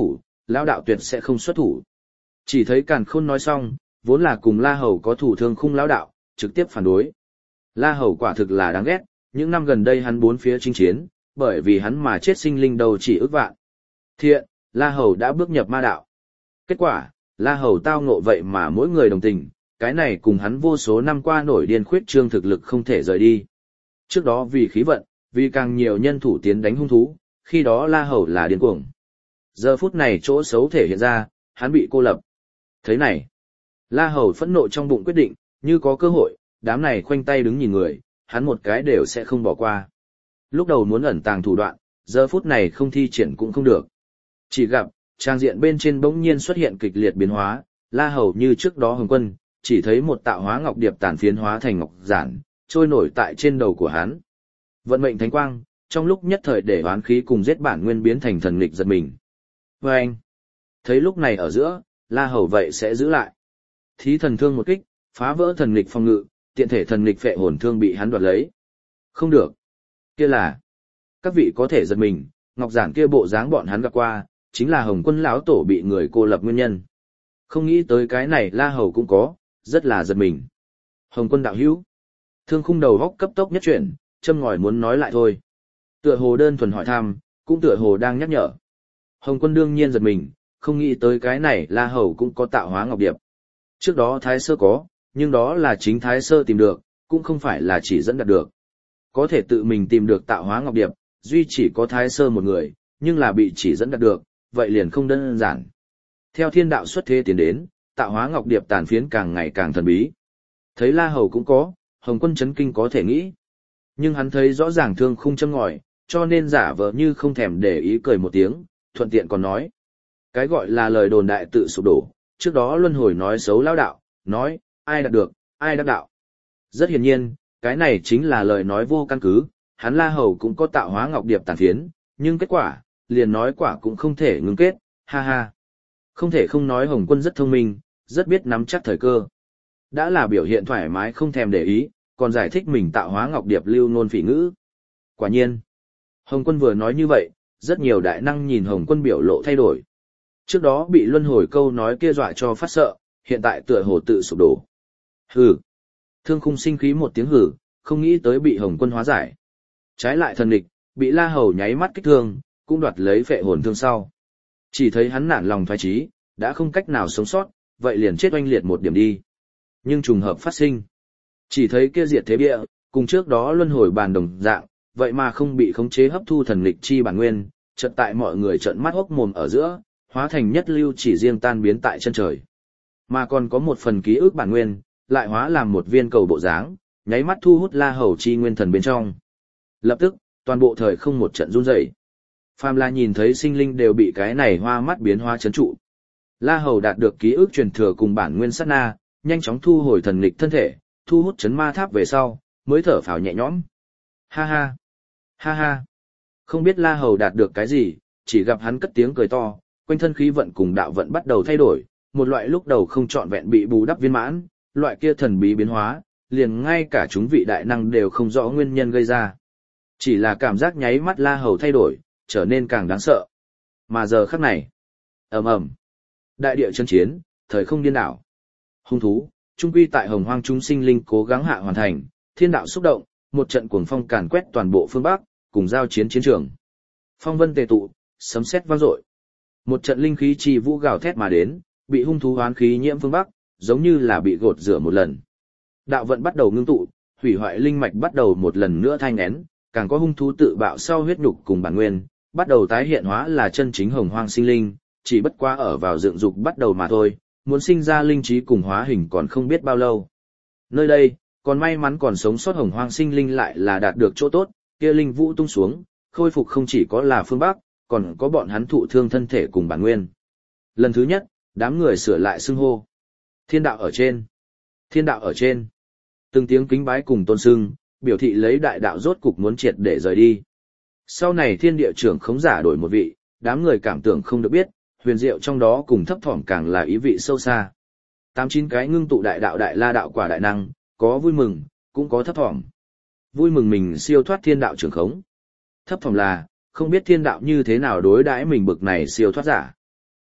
lão đạo tuyệt sẽ không xuất thủ. Chỉ thấy Càn Khôn nói xong, vốn là cùng La Hầu có thủ thương khung lão đạo, trực tiếp phản đối. La Hầu quả thực là đáng ghét, những năm gần đây hắn bốn phía chinh chiến, bởi vì hắn mà chết sinh linh đầu chỉ ước vạn. Thiện, La Hầu đã bước nhập ma đạo. Kết quả, La Hầu tao ngộ vậy mà mỗi người đồng tình, cái này cùng hắn vô số năm qua nổi điên khuyết trương thực lực không thể rời đi. Trước đó vì khí vận, vì càng nhiều nhân thủ tiến đánh hung thú, khi đó La Hầu là điên cuồng. Giờ phút này chỗ xấu thể hiện ra, hắn bị cô lập. Thế này, La Hầu phẫn nộ trong bụng quyết định, như có cơ hội, đám này khoanh tay đứng nhìn người, hắn một cái đều sẽ không bỏ qua. Lúc đầu muốn ẩn tàng thủ đoạn, giờ phút này không thi triển cũng không được. Chỉ gặp, trang diện bên trên bỗng nhiên xuất hiện kịch liệt biến hóa, La Hầu như trước đó Hồng Quân, chỉ thấy một tạo hóa ngọc điệp tàn phiến hóa thành ngọc giản, trôi nổi tại trên đầu của hắn. Vận mệnh thánh quang, trong lúc nhất thời để oán khí cùng giết bản nguyên biến thành thần nghịch giật mình. Và anh, thấy lúc này ở giữa, La Hầu vậy sẽ giữ lại. Thí thần thương một kích, phá vỡ thần nghịch phòng ngự, tiện thể thần nghịch phệ hồn thương bị hắn đoạt lấy. Không được. Kia là, các vị có thể giật mình, ngọc giản kia bộ dáng bọn hắn gặp qua, chính là Hồng Quân lão tổ bị người cô lập nguyên nhân. Không nghĩ tới cái này La Hầu cũng có, rất là giật mình. Hồng Quân đạo hữu. Thương khung đầu góc cấp tốc nhất chuyển, châm ngòi muốn nói lại thôi. Tựa hồ đơn thuần hỏi thăm, cũng tựa hồ đang nhắc nhở. Hồng Quân đương nhiên giật mình, không nghĩ tới cái này La Hầu cũng có tạo hóa ngọc điệp. Trước đó Thái Sơ có, nhưng đó là chính Thái Sơ tìm được, cũng không phải là chỉ dẫn đạt được. Có thể tự mình tìm được tạo hóa ngọc điệp, duy chỉ có Thái Sơ một người, nhưng là bị chỉ dẫn đạt được, vậy liền không đơn giản. Theo thiên đạo xuất thế tiến đến, tạo hóa ngọc điệp tàn phiến càng ngày càng thần bí. Thấy La Hầu cũng có, Hồng Quân chấn kinh có thể nghĩ. Nhưng hắn thấy rõ ràng thương khung châm ngòi, cho nên giả vờ như không thèm để ý cười một tiếng, thuận tiện còn nói. Cái gọi là lời đồn đại tự sụp đổ, trước đó luân hồi nói xấu lão đạo, nói, ai đạt được, ai đắc đạo. Rất hiển nhiên, cái này chính là lời nói vô căn cứ, hắn La Hầu cũng có tạo hóa ngọc điệp tàn phiến, nhưng kết quả, liền nói quả cũng không thể ngưng kết, ha ha. Không thể không nói Hồng Quân rất thông minh, rất biết nắm chắc thời cơ. Đã là biểu hiện thoải mái không thèm để ý, còn giải thích mình tạo hóa ngọc điệp lưu ngôn phỉ ngữ. Quả nhiên, Hồng Quân vừa nói như vậy, rất nhiều đại năng nhìn Hồng Quân biểu lộ thay đổi. Trước đó bị luân hồi câu nói kia dọa cho phát sợ, hiện tại tựa hồ tự sụp đổ. Hừ. Thương khung sinh khí một tiếng hừ, không nghĩ tới bị Hồng Quân hóa giải. Trái lại thần địch, bị La Hầu nháy mắt kích thương, cũng đoạt lấy phệ hồn thương sau. Chỉ thấy hắn nản lòng thoái chí, đã không cách nào sống sót, vậy liền chết oanh liệt một điểm đi. Nhưng trùng hợp phát sinh. Chỉ thấy kia diệt thế bia, cùng trước đó luân hồi bàn đồng dạng, vậy mà không bị khống chế hấp thu thần lịch chi bản nguyên, chợt tại mọi người trợn mắt hốc mồm ở giữa, hóa thành nhất lưu chỉ riêng tan biến tại chân trời. Mà còn có một phần ký ức bản nguyên, lại hóa làm một viên cầu bộ dáng, nháy mắt thu hút La Hầu chi nguyên thần bên trong. Lập tức, toàn bộ thời không một trận run rẩy. Phàm La nhìn thấy sinh linh đều bị cái này hoa mắt biến hóa chấn trụ. La Hầu đạt được ký ức truyền thừa cùng bản nguyên sát na, nhanh chóng thu hồi thần lịch thân thể, thu hút chấn ma tháp về sau, mới thở phào nhẹ nhõm. Ha ha, ha ha. Không biết La Hầu đạt được cái gì, chỉ gặp hắn cất tiếng cười to, quanh thân khí vận cùng đạo vận bắt đầu thay đổi, một loại lúc đầu không trọn vẹn bị bù đắp viên mãn, loại kia thần bí biến hóa, liền ngay cả chúng vị đại năng đều không rõ nguyên nhân gây ra. Chỉ là cảm giác nháy mắt La Hầu thay đổi, trở nên càng đáng sợ. Mà giờ khắc này, ầm ầm, đại địa chân chiến, thời không điên đảo. Hung thú, trung quy tại Hồng Hoang chúng sinh linh cố gắng hạ hoàn thành, thiên đạo xúc động, một trận cuồng phong càn quét toàn bộ phương Bắc, cùng giao chiến chiến trường. Phong vân tề tụ, sấm sét vang dội. Một trận linh khí chi vũ gào thét mà đến, bị hung thú hoán khí nhiễm phương Bắc, giống như là bị gột rửa một lần. Đạo vận bắt đầu ngưng tụ, hủy hoại linh mạch bắt đầu một lần nữa thanh nén, càng có hung thú tự bạo sau huyết nhục cùng bản nguyên, bắt đầu tái hiện hóa là chân chính Hồng Hoang sinh linh, chỉ bất quá ở vào dựng dục bắt đầu mà thôi, muốn sinh ra linh trí cùng hóa hình còn không biết bao lâu. Nơi đây, còn may mắn còn sống sót Hồng Hoang sinh linh lại là đạt được chỗ tốt, kia linh vũ tung xuống, khôi phục không chỉ có là phương Bắc, còn có bọn hắn thụ thương thân thể cùng bản nguyên. Lần thứ nhất, đám người sửa lại xưng hô. Thiên đạo ở trên. Thiên đạo ở trên. Từng tiếng kính bái cùng tôn xưng, biểu thị lấy đại đạo rốt cục muốn triệt để rời đi. Sau này thiên địa trưởng khống giả đổi một vị, đám người cảm tưởng không được biết, huyền diệu trong đó cùng thấp thỏm càng là ý vị sâu xa. 8-9 cái ngưng tụ đại đạo đại la đạo quả đại năng, có vui mừng, cũng có thấp thỏm. Vui mừng mình siêu thoát thiên đạo trưởng khống. Thấp thỏm là, không biết thiên đạo như thế nào đối đãi mình bực này siêu thoát giả.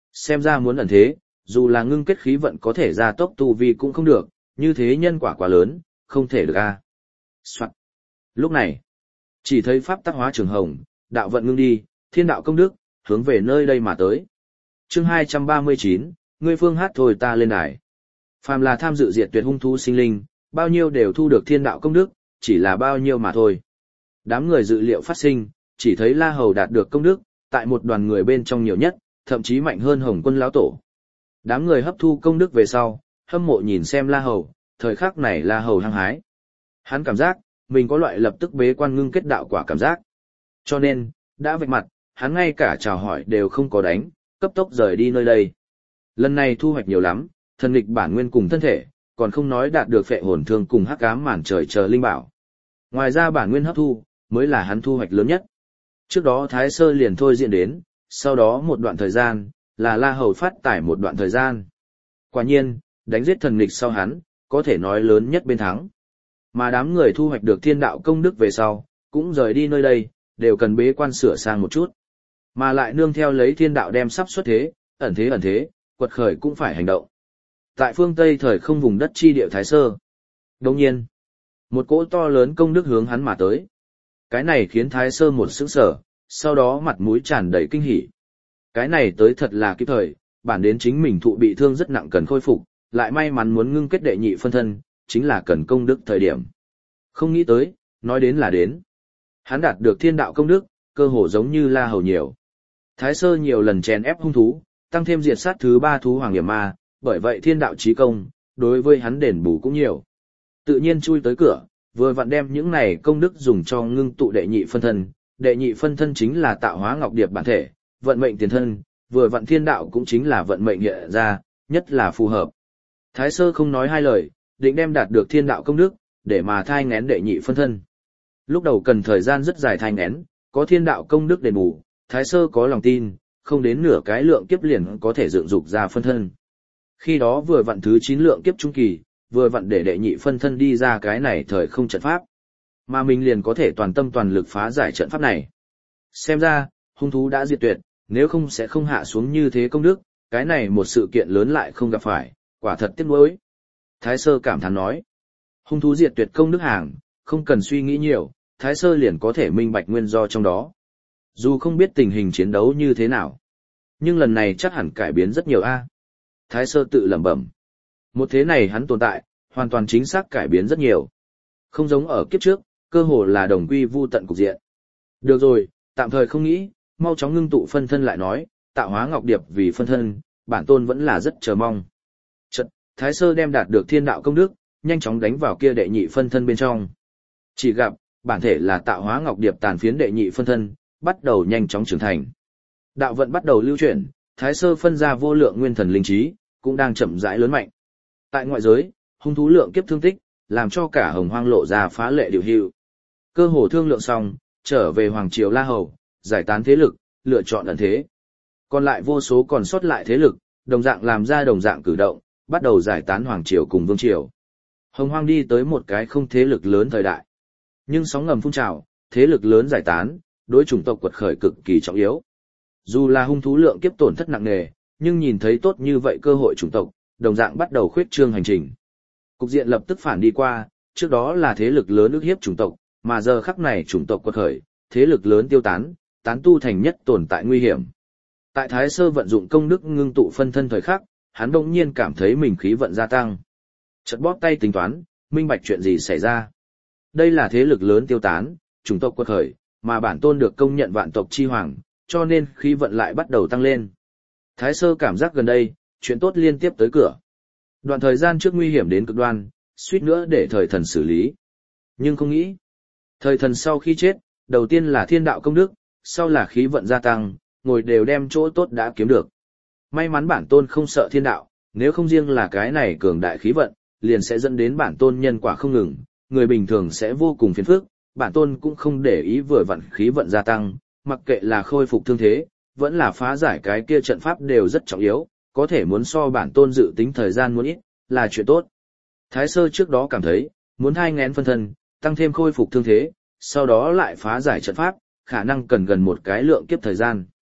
Xem ra muốn ẩn thế, dù là ngưng kết khí vận có thể gia tốc tu vi cũng không được, như thế nhân quả quá lớn, không thể được a. Soạn. Lúc này, chỉ thấy pháp tắc hóa trường hồng, đạo vận ngưng đi, thiên đạo công đức, hướng về nơi đây mà tới. Chương 239, ngươi phương hát thôi ta lên đài. Phàm là tham dự diệt tuyệt hung thú sinh linh, bao nhiêu đều thu được thiên đạo công đức, chỉ là bao nhiêu mà thôi. Đám người dự liệu phát sinh, chỉ thấy La Hầu đạt được công đức, tại một đoàn người bên trong nhiều nhất, thậm chí mạnh hơn Hồng Quân lão tổ. Đám người hấp thu công đức về sau, hâm mộ nhìn xem La Hầu, thời khắc này La Hầu hăng hái. Hắn cảm giác, mình có loại lập tức bế quan ngưng kết đạo quả cảm giác. Cho nên, đã vạch mặt, hắn ngay cả chào hỏi đều không có đánh, cấp tốc rời đi nơi đây. Lần này thu hoạch nhiều lắm, thần nghịch bản nguyên cùng thân thể, còn không nói đạt được phệ hồn thương cùng hắc ám màn trời chờ linh bảo. Ngoài ra bản nguyên hấp thu, mới là hắn thu hoạch lớn nhất. Trước đó Thái Sơ liền thôi diễn đến, sau đó một đoạn thời gian, là La Hầu phát tải một đoạn thời gian. Quả nhiên, đánh giết thần nghịch sau hắn, có thể nói lớn nhất bên thắng. Mà đám người thu hoạch được thiên đạo công đức về sau, cũng rời đi nơi đây, đều cần bế quan sửa sang một chút. Mà lại nương theo lấy thiên đạo đem sắp xuất thế, ẩn thế, quật khởi cũng phải hành động. Tại phương Tây thời không vùng đất chi địa Thái Sơ. Đồng nhiên, một cỗ to lớn công đức hướng hắn mà tới. Cái này khiến Thái Sơ một sững sờ, sau đó mặt mũi tràn đầy kinh hỉ. Cái này tới thật là kịp thời, bản đến chính mình thụ bị thương rất nặng cần khôi phục, lại may mắn muốn ngưng kết đệ nhị phân thân, chính là cần công đức thời điểm. Không nghĩ tới, nói đến là đến. Hắn đạt được thiên đạo công đức, cơ hồ giống như La Hầu nhiều. Thái Sơ nhiều lần chèn ép hung thú, tăng thêm diệt sát thứ 3 thú hoàng hiểm ma, bởi vậy thiên đạo chí công, đối với hắn đền bù cũng nhiều. Tự nhiên chui tới cửa, vừa vặn đem những này công đức dùng cho ngưng tụ đệ nhị phân thân. Đệ nhị phân thân chính là tạo hóa ngọc điệp bản thể, vận mệnh tiền thân, vừa vặn thiên đạo cũng chính là vận mệnh hiện ra, nhất là phù hợp. Thái Sơ không nói hai lời, định đem đạt được thiên đạo công đức, để mà thai ngén đệ nhị phân thân. Lúc đầu cần thời gian rất dài thai ngén, có thiên đạo công đức đền bù, Thái Sơ có lòng tin, không đến nửa cái lượng kiếp liền có thể dựng dục ra phân thân. Khi đó vừa vặn thứ 9 lượng kiếp trung kỳ, vừa vặn để đệ nhị phân thân đi ra cái này thời không trận pháp. Mà mình liền có thể toàn tâm toàn lực phá giải trận pháp này. Xem ra, hung thú đã diệt tuyệt, nếu không sẽ không hạ xuống như thế công đức, cái này một sự kiện lớn lại không gặp phải, quả thật tiếc nuối. Thái Sơ cảm thán nói, hung thú diệt tuyệt công đức hàng, không cần suy nghĩ nhiều, Thái Sơ liền có thể minh bạch nguyên do trong đó. Dù không biết tình hình chiến đấu như thế nào, nhưng lần này chắc hẳn cải biến rất nhiều a. Thái Sơ tự lẩm bẩm. Một thế này hắn tồn tại, hoàn toàn chính xác cải biến rất nhiều. Không giống ở kiếp trước, cơ hồ là đồng quy vu tận cục diện. Được rồi, tạm thời không nghĩ, mau chóng ngưng tụ phân thân lại nói, tạo hóa ngọc điệp vì phân thân, bản tôn vẫn là rất chờ mong. Chợt, Thái Sơ đem đạt được thiên đạo công đức, nhanh chóng đánh vào kia đệ nhị phân thân bên trong. Chỉ gặp, bản thể là tạo hóa ngọc điệp tàn phiến đệ nhị phân thân, bắt đầu nhanh chóng trưởng thành. Đạo vận bắt đầu lưu chuyển, Thái Sơ phân ra vô lượng nguyên thần linh trí, cũng đang chậm rãi lớn mạnh. Tại ngoại giới, hung thú lượng kiếp thương tích, làm cho cả Hồng Hoang lộ ra phá lệ điều hữu. Cơ hồ thương lượng xong, trở về Hoàng Triều La Hầu, giải tán thế lực, lựa chọn ẩn thế. Còn lại vô số còn sót lại thế lực, đồng dạng làm ra đồng dạng cử động, bắt đầu giải tán Hoàng Triều cùng Vương Triều. Hồng Hoang đi tới một cái không thế lực lớn thời đại. Nhưng sóng ngầm phun trào, thế lực lớn giải tán, đối chủng tộc quật khởi cực kỳ trọng yếu. Dù là hung thú lượng kiếp tổn thất nặng nề, nhưng nhìn thấy tốt như vậy cơ hội chủng tộc, đồng dạng bắt đầu khuyết trương hành trình. Cục diện lập tức phản đi qua, trước đó là thế lực lớn ức hiếp chủng tộc, mà giờ khắc này chủng tộc quật khởi, thế lực lớn tiêu tán, tán tu thành nhất tồn tại nguy hiểm. Tại Thái Sơ vận dụng công đức ngưng tụ phân thân thời khắc, hắn đột nhiên cảm thấy mình khí vận gia tăng. Chợt bóp tay tính toán, minh bạch chuyện gì xảy ra. Đây là thế lực lớn tiêu tán, chủng tộc quật khởi, mà bản tôn được công nhận vạn tộc chi hoàng, cho nên khí vận lại bắt đầu tăng lên. Thái Sơ cảm giác gần đây, chuyện tốt liên tiếp tới cửa. Đoạn thời gian trước nguy hiểm đến cực đoan, suýt nữa để thời thần xử lý. Nhưng không nghĩ. Thời thần sau khi chết, đầu tiên là thiên đạo công đức, sau là khí vận gia tăng, ngồi đều đem chỗ tốt đã kiếm được. May mắn bản tôn không sợ thiên đạo, nếu không riêng là cái này cường đại khí vận, liền sẽ dẫn đến bản tôn nhân quả không ngừng, người bình thường sẽ vô cùng phiền phức, bản tôn cũng không để ý vừa vặn khí vận gia tăng, mặc kệ là khôi phục thương thế, vẫn là phá giải cái kia trận pháp đều rất trọng yếu, có thể muốn so bản tôn dự tính thời gian muốn ít, là chuyện tốt. Thái Sơ trước đó cảm thấy, muốn thai nghén phân thân, tăng thêm khôi phục thương thế, sau đó lại phá giải trận pháp, khả năng cần gần một cái lượng kiếp thời gian.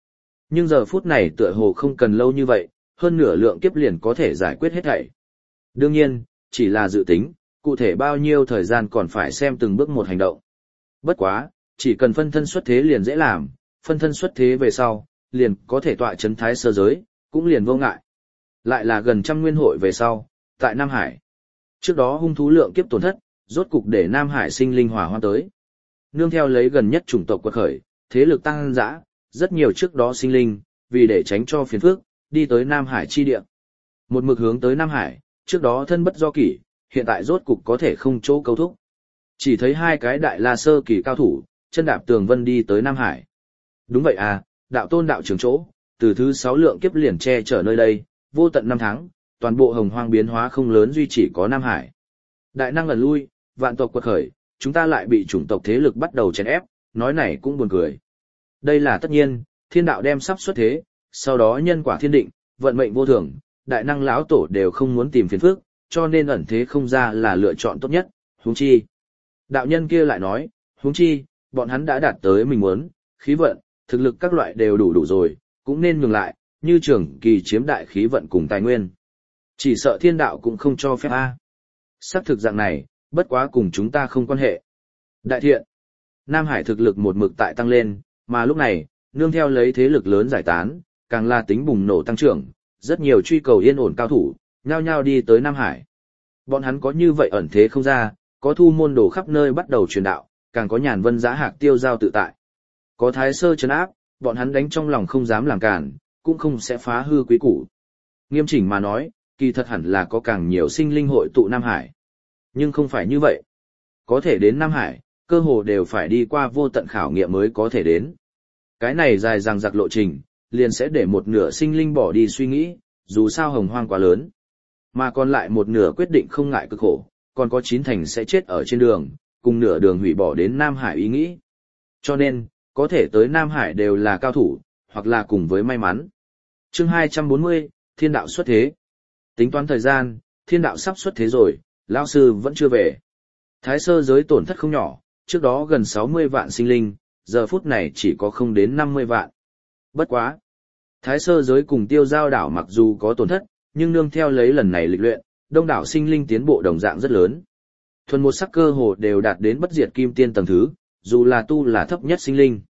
Nhưng giờ phút này tựa hồ không cần lâu như vậy, hơn nửa lượng kiếp liền có thể giải quyết hết thảy. Đương nhiên, chỉ là dự tính, cụ thể bao nhiêu thời gian còn phải xem từng bước một hành động. Bất quá, chỉ cần phân thân xuất thế liền dễ làm, phân thân xuất thế về sau, liền có thể tọa chấn thái sơ giới, cũng liền vô ngại. Lại là gần trăm nguyên hội về sau, tại Nam Hải. Trước đó hung thú lượng kiếp tổn thất, rốt cục để Nam Hải sinh linh hỏa hoan tới. Nương theo lấy gần nhất chủng tộc quật khởi, thế lực tăng dã, rất nhiều trước đó sinh linh, vì để tránh cho phiền phức, đi tới Nam Hải chi địa. Một mực hướng tới Nam Hải, trước đó thân bất do kỷ, hiện tại rốt cục có thể không chỗ câu thúc. Chỉ thấy hai cái đại la sơ kỳ cao thủ, chân đạp tường vân đi tới Nam Hải. Đúng vậy à, đạo tôn đạo trưởng chỗ, từ thứ 6 lượng kiếp liền che chở nơi đây, vô tận năm tháng, toàn bộ hồng hoang biến hóa không lớn duy chỉ có Nam Hải. Đại năng ẩn lui, vạn tộc quật khởi, chúng ta lại bị chủng tộc thế lực bắt đầu chèn ép, nói này cũng buồn cười. Đây là tất nhiên, thiên đạo đem sắp xuất thế, sau đó nhân quả thiên định, vận mệnh vô thường, đại năng lão tổ đều không muốn tìm phiền phức, cho nên ẩn thế không ra là lựa chọn tốt nhất, huống chi. Đạo nhân kia lại nói, huống chi, bọn hắn đã đạt tới mình muốn, khí vận, thực lực các loại đều đủ rồi, cũng nên nhường lại, như trưởng kỳ chiếm đại khí vận cùng tài nguyên. Chỉ sợ thiên đạo cũng không cho phép a. Xác thực dạng này, bất quá cùng chúng ta không quan hệ. Đại thiện, Nam Hải thực lực một mực tại tăng lên, mà lúc này, nương theo lấy thế lực lớn giải tán, càng là tính bùng nổ tăng trưởng, rất nhiều truy cầu yên ổn cao thủ, nhao nhao đi tới Nam Hải. Bọn hắn có như vậy ẩn thế không ra, có thu môn đồ khắp nơi bắt đầu truyền đạo, càng có nhàn vân giá hạc tiêu giao tự tại. Có thái sơ trấn áp, bọn hắn đánh trong lòng không dám làm cản, cũng không sẽ phá hư quý củ. Nghiêm chỉnh mà nói, kỳ thật hẳn là có càng nhiều sinh linh hội tụ Nam Hải. Nhưng không phải như vậy. Có thể đến Nam Hải, cơ hồ đều phải đi qua vô tận khảo nghiệm mới có thể đến. Cái này dài dằng dặc lộ trình, liền sẽ để một nửa sinh linh bỏ đi suy nghĩ, dù sao hồng hoang quá lớn. Mà còn lại một nửa quyết định không ngại cực khổ, còn có 9 thành sẽ chết ở trên đường, cùng nửa đường hủy bỏ đến Nam Hải ý nghĩ. Cho nên, có thể tới Nam Hải đều là cao thủ, hoặc là cùng với may mắn. Chương 240, Thiên đạo xuất thế. Tính toán thời gian, Thiên đạo sắp xuất thế rồi, lão sư vẫn chưa về. Thái sơ giới tổn thất không nhỏ, trước đó gần 60 vạn sinh linh, giờ phút này chỉ có không đến 50 vạn. Bất quá. Thái sơ giới cùng tiêu giao đảo mặc dù có tổn thất, nhưng nương theo lấy lần này lịch luyện, đông đảo sinh linh tiến bộ đồng dạng rất lớn. Thuần một sắc cơ hồ đều đạt đến bất diệt kim tiên tầng thứ, dù là tu là thấp nhất sinh linh.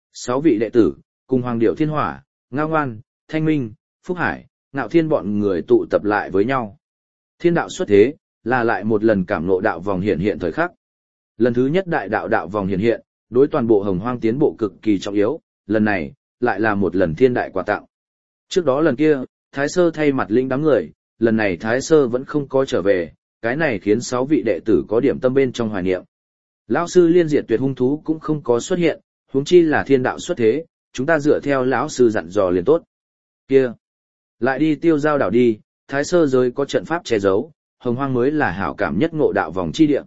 6 vị đệ tử, cùng Hoàng Điệu Thiên Hỏa, Ngao Ngoan, Thanh Minh, Phúc Hải, Ngạo Thiên bọn người tụ tập lại với nhau. Thiên đạo xuất thế, là lại một lần cảm ngộ đạo vòng hiện hiện thời khắc. Lần thứ nhất đại đạo đạo vòng hiện hiện, đối toàn bộ hồng hoang tiến bộ cực kỳ trọng yếu, lần này, lại là một lần thiên đại quà tặng. Trước đó lần kia, Thái Sơ thay mặt linh đám người, lần này Thái Sơ vẫn không có trở về, cái này khiến 6 vị đệ tử có điểm tâm bên trong hoài niệm. Lão sư liên diệt tuyệt hung thú cũng không có xuất hiện, huống chi là thiên đạo xuất thế, chúng ta dựa theo lão sư dặn dò liền tốt. Kia, lại đi tiêu giao đảo đi, Thái Sơ giới có trận pháp che giấu, hồng hoang mới là hảo cảm nhất ngộ đạo vòng chi địa.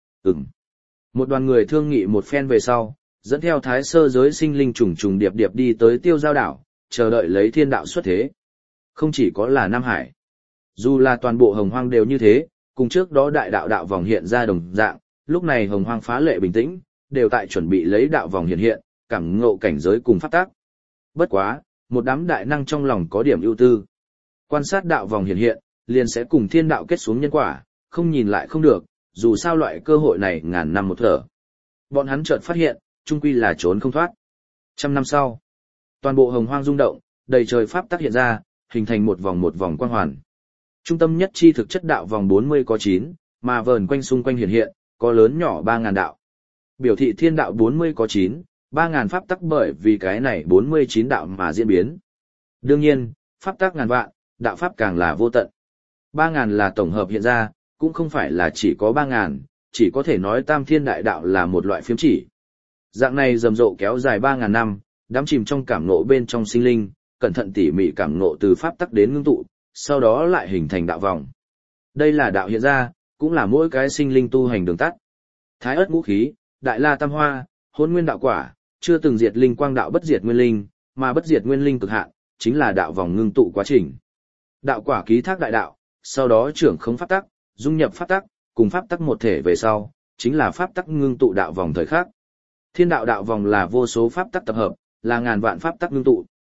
Một đoàn người thương nghị một phen về sau, dẫn theo Thái Sơ giới sinh linh trùng trùng điệp điệp đi tới tiêu giao đảo, chờ đợi lấy thiên đạo xuất thế. Không chỉ có là Nam Hải, dù là toàn bộ hồng hoang đều như thế, cùng trước đó đại đạo đạo vòng hiện ra đồng dạng, lúc này hồng hoang phá lệ bình tĩnh, đều tại chuẩn bị lấy đạo vòng hiện hiện, cảm ngộ cảnh giới cùng pháp tác. Bất quá, một đám đại năng trong lòng có điểm ưu tư. Quan sát đạo vòng hiện hiện, liền sẽ cùng thiên đạo kết xuống nhân quả, không nhìn lại không được, dù sao loại cơ hội này ngàn năm một thở. Bọn hắn chợt phát hiện, chung quy là trốn không thoát. 100 năm sau, toàn bộ hồng hoang rung động, đầy trời pháp tác hiện ra, hình thành một vòng quang hoàn. Trung tâm nhất chi thực chất đạo vòng 40 có 9, mà vờn quanh xung quanh hiện hiện, có lớn nhỏ 3.000 đạo. Biểu thị thiên đạo 40 có 9, 3.000 pháp tắc bởi vì cái này 49 đạo mà diễn biến. Đương nhiên, pháp tắc ngàn vạn, đạo pháp càng là vô tận. 3.000 là tổng hợp hiện ra, cũng không phải là chỉ có 3.000, chỉ có thể nói tam thiên đại đạo là một loại phiếm chỉ. Dạng này rầm rộ kéo dài 3.000 năm, đắm chìm trong cảm ngộ bên trong sinh linh, cẩn thận tỉ mỉ cảm ngộ từ pháp tắc đến ngưng tụ, sau đó lại hình thành đạo vòng. Đây là đạo hiện ra, cũng là mỗi cái sinh linh tu hành đường tắt. Thái ất ngũ khí, đại la tam hoa, hôn nguyên đạo quả, chưa từng diệt linh quang đạo bất diệt nguyên linh, mà bất diệt nguyên linh cực hạn, chính là đạo vòng ngưng tụ quá trình. Đạo quả ký thác đại đạo, sau đó trưởng không pháp tắc, dung nhập pháp tắc, cùng pháp tắc một thể về sau, chính là pháp tắc ngưng tụ đạo vòng thời khắc. Thiên đạo đạo vòng là vô số pháp tắc tập hợp, là ngàn vạn pháp tắc ngưng tụ.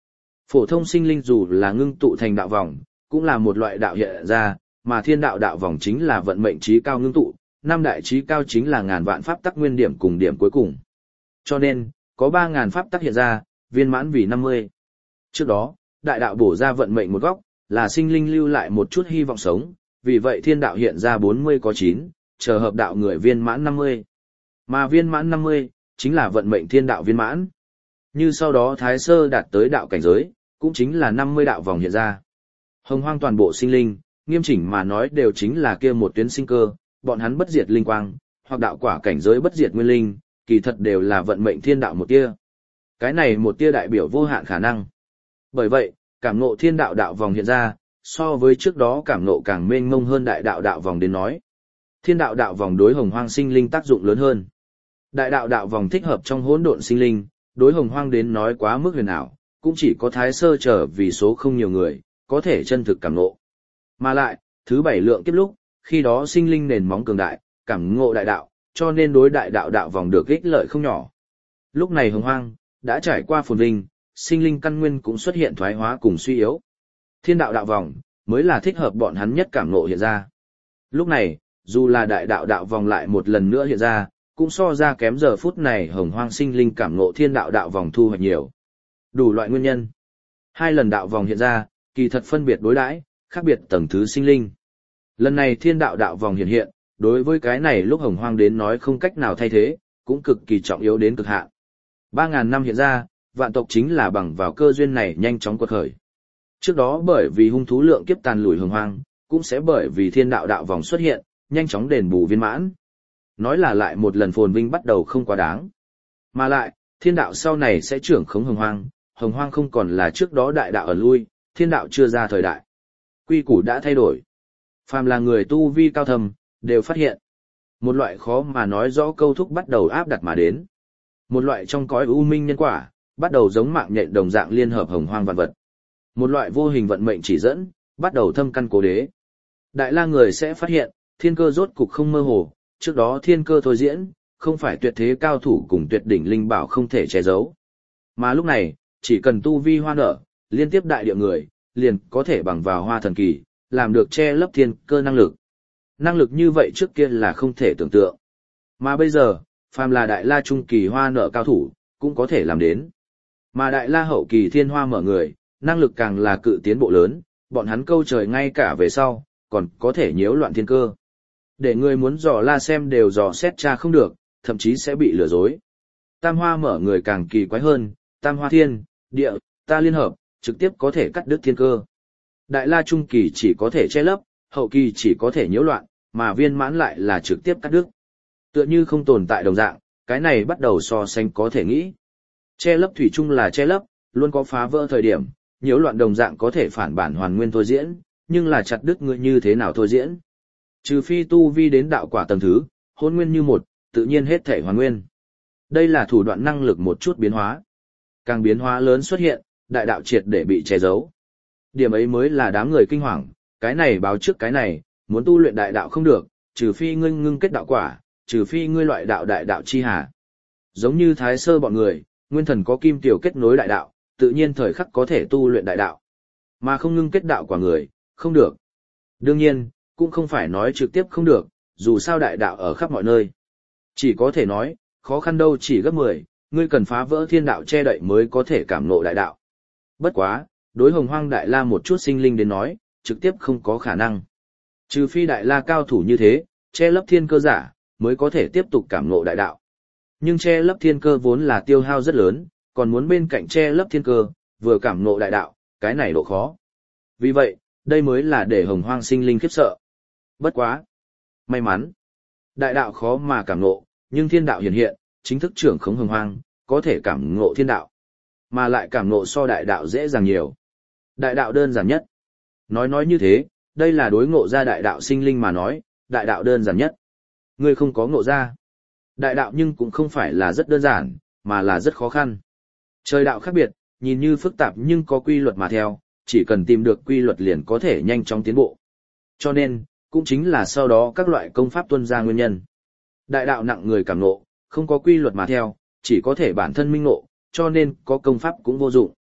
Phổ thông sinh linh dù là ngưng tụ thành đạo vòng, cũng là một loại đạo hiện ra, mà thiên đạo đạo vòng chính là vận mệnh trí cao ngưng tụ, năm đại trí cao chính là ngàn vạn pháp tắc nguyên điểm cùng điểm cuối cùng. Cho nên, có 3.000 pháp tắc hiện ra, viên mãn vì 50. Trước đó, đại đạo bổ ra vận mệnh một góc, là sinh linh lưu lại một chút hy vọng sống, vì vậy thiên đạo hiện ra 40 có 9, chờ hợp đạo người viên mãn 50. Mà viên mãn 50, chính là vận mệnh thiên đạo viên mãn. Như sau đó Thái Sơ đạt tới đạo cảnh giới, cũng chính là 50 đạo vòng hiện ra. Hồng hoang toàn bộ sinh linh, nghiêm chỉnh mà nói đều chính là kia một tuyến sinh cơ, bọn hắn bất diệt linh quang, hoặc đạo quả cảnh giới bất diệt nguyên linh, kỳ thật đều là vận mệnh thiên đạo một tia. Cái này một tia đại biểu vô hạn khả năng. Bởi vậy, cảm ngộ thiên đạo đạo vòng hiện ra, so với trước đó cảm ngộ càng mênh mông hơn đại đạo đạo vòng đến nói. Thiên đạo đạo vòng đối hồng hoang sinh linh tác dụng lớn hơn. Đại đạo đạo vòng thích hợp trong hỗn độn sinh linh, đối hồng hoang đến nói quá mức huyền ảo, cũng chỉ có Thái Sơ trở vì số không nhiều người, có thể chân thực cảm ngộ. Mà lại, thứ 7 lượng kiếp lúc, khi đó sinh linh nền móng cường đại, cảm ngộ đại đạo, cho nên đối đại đạo đạo vòng được ích lợi không nhỏ. Lúc này hồng hoang, đã trải qua phồn vinh, sinh linh căn nguyên cũng xuất hiện thoái hóa cùng suy yếu. Thiên đạo đạo vòng, mới là thích hợp bọn hắn nhất cảm ngộ hiện ra. Lúc này, dù là đại đạo đạo vòng lại một lần nữa hiện ra, cũng so ra kém giờ phút này hồng hoang sinh linh cảm ngộ thiên đạo đạo vòng thu hoạch nhiều. Đủ loại nguyên nhân. 2 lần đạo vòng hiện ra, kỳ thật phân biệt đối đãi, khác biệt tầng thứ sinh linh. Lần này thiên đạo đạo vòng hiện hiện, đối với cái này lúc hồng hoang đến nói không cách nào thay thế, cũng cực kỳ trọng yếu đến cực hạn. 3.000 năm hiện ra, vạn tộc chính là bằng vào cơ duyên này nhanh chóng quật khởi. Trước đó bởi vì hung thú lượng kiếp tàn lùi hồng hoang, cũng sẽ bởi vì thiên đạo đạo vòng xuất hiện, nhanh chóng đền bù viên mãn. Nói là lại một lần phồn vinh bắt đầu không quá đáng. Mà lại, thiên đạo sau này sẽ trưởng khống hồng hoang không còn là trước đó đại đạo ở lui, thiên đạo chưa ra thời đại. Quy củ đã thay đổi. Phàm là người tu vi cao thâm, đều phát hiện. Một loại khó mà nói rõ câu thúc bắt đầu áp đặt mà đến. Một loại trong cõi u minh nhân quả, bắt đầu giống mạng nhện đồng dạng liên hợp hồng hoang vạn vật. Một loại vô hình vận mệnh chỉ dẫn, bắt đầu thâm căn cố đế. Đại la người sẽ phát hiện, thiên cơ rốt cục không mơ hồ, trước đó thiên cơ thôi diễn, không phải tuyệt thế cao thủ cùng tuyệt đỉnh linh bảo không thể che giấu. Mà lúc này, chỉ cần tu vi hoa nở, liên tiếp đại địa người, liền có thể bằng vào hoa thần kỳ, làm được che lấp thiên cơ năng lực. Năng lực như vậy trước kia là không thể tưởng tượng. Mà bây giờ, phàm là đại la trung kỳ hoa nở cao thủ, cũng có thể làm đến. Mà đại la hậu kỳ thiên hoa mở người, năng lực càng là cự tiến bộ lớn, bọn hắn câu trời ngay cả về sau, còn có thể nhiễu loạn thiên cơ. Để người muốn dò la xem đều dò xét tra không được, thậm chí sẽ bị lừa dối. Tam hoa mở người càng kỳ quái hơn, tam hoa thiên, địa, ta liên hợp, trực tiếp có thể cắt đứt thiên cơ. Đại la trung kỳ chỉ có thể che lấp, hậu kỳ chỉ có thể nhiễu loạn, mà viên mãn lại là trực tiếp cắt đứt. Tựa như không tồn tại đồng dạng, cái này bắt đầu so sánh có thể nghĩ. Che lấp thủy chung là che lấp, luôn có phá vỡ thời điểm, nhiễu loạn đồng dạng có thể phản bản hoàn nguyên thôi diễn, nhưng là chặt đứt người như thế nào thôi diễn. Trừ phi tu vi đến đạo quả tầng thứ, hôn nguyên như một, tự nhiên hết thể hoàn nguyên. Đây là thủ đoạn năng lực một chút biến hóa. Càng biến hóa lớn xuất hiện, đại đạo triệt để bị che giấu. Điểm ấy mới là đám người kinh hoàng, cái này báo trước cái này, muốn tu luyện đại đạo không được, trừ phi ngươi ngưng kết đạo quả, trừ phi ngươi loại đạo đại đạo chi hà. Giống như Thái Sơ bọn người, nguyên thần có kim tiểu kết nối đại đạo, tự nhiên thời khắc có thể tu luyện đại đạo. Mà không ngưng kết đạo quả người, không được. Đương nhiên, cũng không phải nói trực tiếp không được, dù sao đại đạo ở khắp mọi nơi. Chỉ có thể nói, khó khăn đâu chỉ gấp 10, ngươi cần phá vỡ thiên đạo che đậy mới có thể cảm ngộ đại đạo. Bất quá, đối hồng hoang đại la một chút sinh linh đến nói, trực tiếp không có khả năng. Trừ phi đại la cao thủ như thế, che lấp thiên cơ giả, mới có thể tiếp tục cảm ngộ đại đạo. Nhưng che lấp thiên cơ vốn là tiêu hao rất lớn, còn muốn bên cạnh che lấp thiên cơ, vừa cảm ngộ đại đạo, cái này độ khó. Vì vậy, đây mới là để hồng hoang sinh linh khiếp sợ. Bất quá. May mắn. Đại đạo khó mà cảm ngộ, nhưng thiên đạo hiện hiện, chính thức trưởng khống hồng hoang, có thể cảm ngộ thiên đạo. Mà lại cảm ngộ so đại đạo dễ dàng nhiều. Đại đạo đơn giản nhất. Nói như thế, đây là đối ngộ ra đại đạo sinh linh mà nói, đại đạo đơn giản nhất. Ngươi không có ngộ ra. Đại đạo nhưng cũng không phải là rất đơn giản, mà là rất khó khăn. Trời đạo khác biệt, nhìn như phức tạp nhưng có quy luật mà theo, chỉ cần tìm được quy luật liền có thể nhanh chóng tiến bộ. Cho nên, cũng chính là sau đó các loại công pháp tuân ra nguyên nhân. Đại đạo nặng người cảm ngộ, không có quy luật mà theo, chỉ có thể bản thân minh ngộ, cho nên có công pháp cũng vô dụng.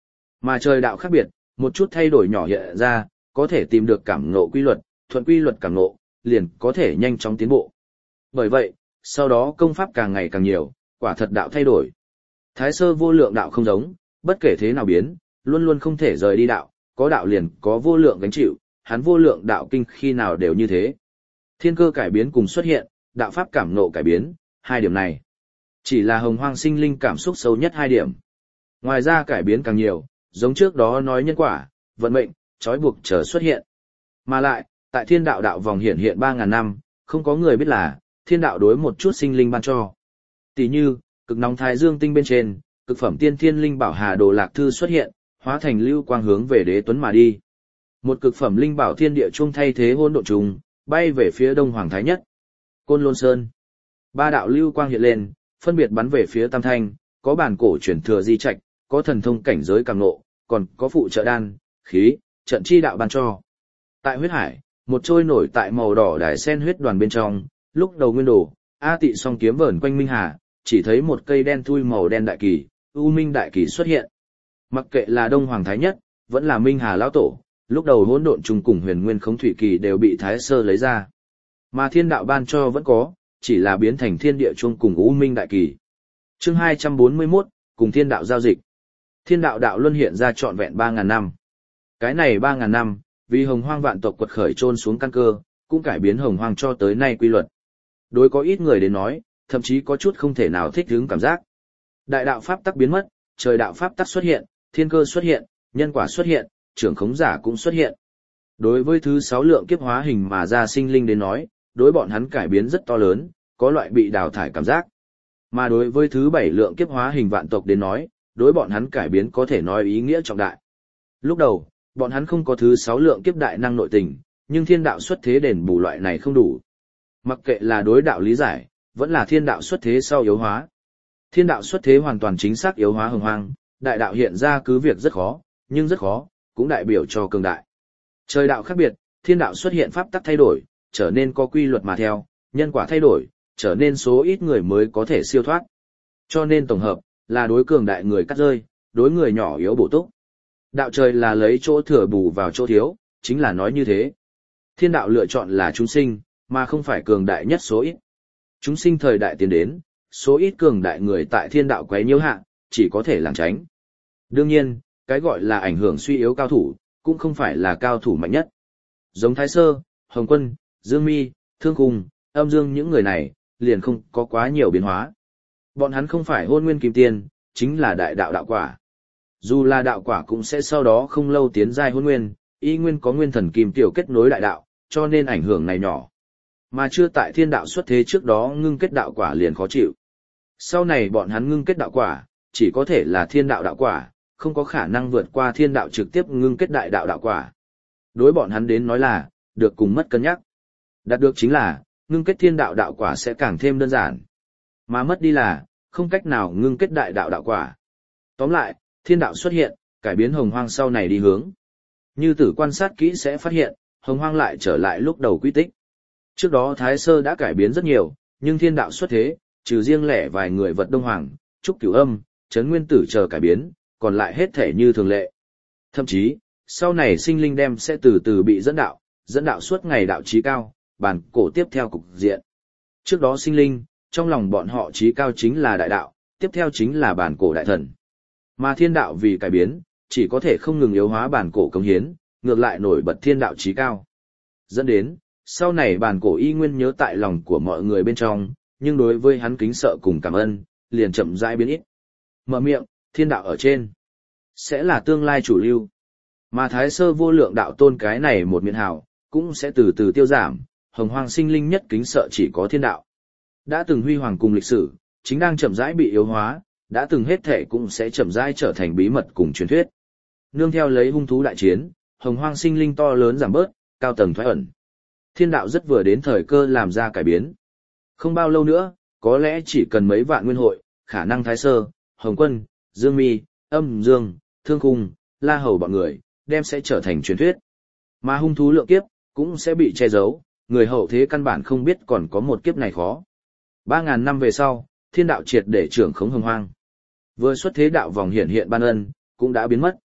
Mà trời đạo khác biệt, một chút thay đổi nhỏ hiện ra, có thể tìm được cảm ngộ quy luật, thuận quy luật cảm ngộ, liền có thể nhanh chóng tiến bộ. Bởi vậy, sau đó công pháp càng ngày càng nhiều, quả thật đạo thay đổi. Thái sơ vô lượng đạo không giống, bất kể thế nào biến, luôn luôn không thể rời đi đạo, có đạo liền có vô lượng gánh chịu, hắn vô lượng đạo kinh khi nào đều như thế. Thiên cơ cải biến cùng xuất hiện, đạo pháp cảm ngộ cải biến, hai điểm này. Chỉ là hồng hoang sinh linh cảm xúc sâu nhất hai điểm. Ngoài ra cải biến càng nhiều, giống trước đó nói nhân quả, vận mệnh, trói buộc chờ xuất hiện. Mà lại, tại thiên đạo đạo vòng hiện 3.000 năm, không có người biết là, thiên đạo đối một chút sinh linh ban cho. Tỷ như, cực nóng thái dương tinh bên trên, cực phẩm tiên thiên linh bảo hà đồ lạc thư xuất hiện, hóa thành lưu quang hướng về đế tuấn mà đi. Một cực phẩm linh bảo thiên địa trung thay thế hỗn độn trùng, bay về phía đông hoàng thái nhất. Côn Lôn Sơn. Ba đạo lưu quang hiện lên, phân biệt bắn về phía Tam Thanh, có bản cổ truyền thừa di trạch, có thần thông cảnh giới càng ngộ, còn có phụ trợ đan, khí, trận chi đạo ban cho. Tại huyết hải, một trôi nổi tại màu đỏ đài sen huyết đoàn bên trong, lúc đầu nguyên đồ, A Tị song kiếm vờn quanh Minh Hà, chỉ thấy một cây đen thui màu đen đại kỳ, U Minh đại kỳ xuất hiện. Mặc kệ là Đông Hoàng Thái Nhất, vẫn là Minh Hà lão tổ, lúc đầu hỗn độn trùng cùng Huyền Nguyên Khống Thủy kỳ đều bị Thái Sơ lấy ra. Mà thiên đạo ban cho vẫn có, chỉ là biến thành thiên địa chuông cùng U Minh đại kỳ. Chương 241, cùng thiên đạo giao dịch. Thiên đạo đạo luân hiện ra trọn vẹn 3.000 năm. Cái này 3.000 năm, vì hồng hoang vạn tộc quật khởi trôn xuống căn cơ, cũng cải biến hồng hoang cho tới nay quy luật. Đối có ít người đến nói, thậm chí có chút không thể nào thích hứng cảm giác. Đại đạo pháp tắc biến mất, trời đạo pháp tắc xuất hiện, thiên cơ xuất hiện, nhân quả xuất hiện, trưởng khống giả cũng xuất hiện. Đối với thứ 6 lượng kiếp hóa hình mà ra sinh linh đến nói, đối bọn hắn cải biến rất to lớn, có loại bị đào thải cảm giác. Mà đối với thứ 7 lượng kiếp hóa hình vạn tộc đến nói, đối bọn hắn cải biến có thể nói ý nghĩa trọng đại. Lúc đầu, bọn hắn không có thứ 6 lượng kiếp đại năng nội tình, nhưng thiên đạo xuất thế đền bù loại này không đủ. Mặc kệ là đối đạo lý giải, vẫn là thiên đạo xuất thế sau yếu hóa. Thiên đạo xuất thế hoàn toàn chính xác yếu hóa hồng hoang, đại đạo hiện ra cứ việc rất khó, nhưng rất khó, cũng đại biểu cho cường đại. Trời đạo khác biệt, thiên đạo xuất hiện pháp tắc thay đổi, trở nên có quy luật mà theo, nhân quả thay đổi, trở nên số ít người mới có thể siêu thoát. Cho nên tổng hợp, là đối cường đại người cắt rơi, đối người nhỏ yếu bổ túc. Đạo trời là lấy chỗ thừa bù vào chỗ thiếu, chính là nói như thế. Thiên đạo lựa chọn là chúng sinh, mà không phải cường đại nhất số ít. Chúng sinh thời đại tiến đến, số ít cường đại người tại thiên đạo quấy nhiễu hạ, chỉ có thể lảng tránh. Đương nhiên, cái gọi là ảnh hưởng suy yếu cao thủ, cũng không phải là cao thủ mạnh nhất. Giống Thái Sơ, Hồng Quân, Dương Mi, Thương Cung, Âm Dương những người này, liền không có quá nhiều biến hóa. Bọn hắn không phải hôn nguyên kim tiên, chính là đại đạo đạo quả. Dù là đạo quả cũng sẽ sau đó không lâu tiến giai hôn nguyên, y nguyên có nguyên thần kim tiểu kết nối đại đạo, cho nên ảnh hưởng này nhỏ. Mà chưa tại thiên đạo xuất thế trước đó ngưng kết đạo quả liền khó chịu. Sau này bọn hắn ngưng kết đạo quả, chỉ có thể là thiên đạo đạo quả, không có khả năng vượt qua thiên đạo trực tiếp ngưng kết đại đạo đạo quả. Đối bọn hắn đến nói là, được cùng mất cân nhắc. Đạt được chính là, ngưng kết thiên đạo đạo quả sẽ càng thêm đơn giản. Mà mất đi là, không cách nào ngưng kết đại đạo đạo quả. Tóm lại, thiên đạo xuất hiện, cải biến hồng hoang sau này đi hướng. Như tử quan sát kỹ sẽ phát hiện, hồng hoang lại trở lại lúc đầu quy tích. Trước đó Thái Sơ đã cải biến rất nhiều, nhưng thiên đạo xuất thế, trừ riêng lẻ vài người vật Đông Hoàng, Trúc Cửu Âm, Trấn Nguyên Tử chờ cải biến, còn lại hết thể như thường lệ. Thậm chí, sau này sinh linh đem sẽ từ từ bị dẫn đạo suốt ngày đạo trí cao, bản cổ tiếp theo cục diện. Trước đó sinh linh, trong lòng bọn họ trí cao chính là đại đạo, tiếp theo chính là bản cổ đại thần. Mà thiên đạo vì cải biến, chỉ có thể không ngừng yếu hóa bản cổ công hiến, ngược lại nổi bật thiên đạo trí cao. Dẫn đến, sau này bản cổ y nguyên nhớ tại lòng của mọi người bên trong, nhưng đối với hắn kính sợ cùng cảm ơn, liền chậm rãi biến ít. Mở miệng, thiên đạo ở trên, sẽ là tương lai chủ lưu. Mà Thái Sơ vô lượng đạo tôn cái này một miệng hào, cũng sẽ từ từ tiêu giảm, hồng hoang sinh linh nhất kính sợ chỉ có thiên đạo. Đã từng huy hoàng cùng lịch sử, chính đang chậm rãi bị yếu hóa, đã từng hết thể cũng sẽ chậm rãi trở thành bí mật cùng truyền thuyết. Nương theo lấy hung thú đại chiến, hồng hoang sinh linh to lớn giảm bớt, cao tầng thoái ẩn. Thiên đạo rất vừa đến thời cơ làm ra cải biến. Không bao lâu nữa, có lẽ chỉ cần mấy vạn nguyên hội, khả năng Thái Sơ, Hồng Quân, Dương Mi, Âm Dương, Thương Cung, La Hầu bọn người, đem sẽ trở thành truyền thuyết. Mà hung thú lượng kiếp, cũng sẽ bị che giấu, người hậu thế căn bản không biết còn có một kiếp này khó. 3.000 năm về sau, thiên đạo triệt để trưởng khống hồng hoang. Vừa xuất thế đạo vòng hiện ban ân, cũng đã biến mất.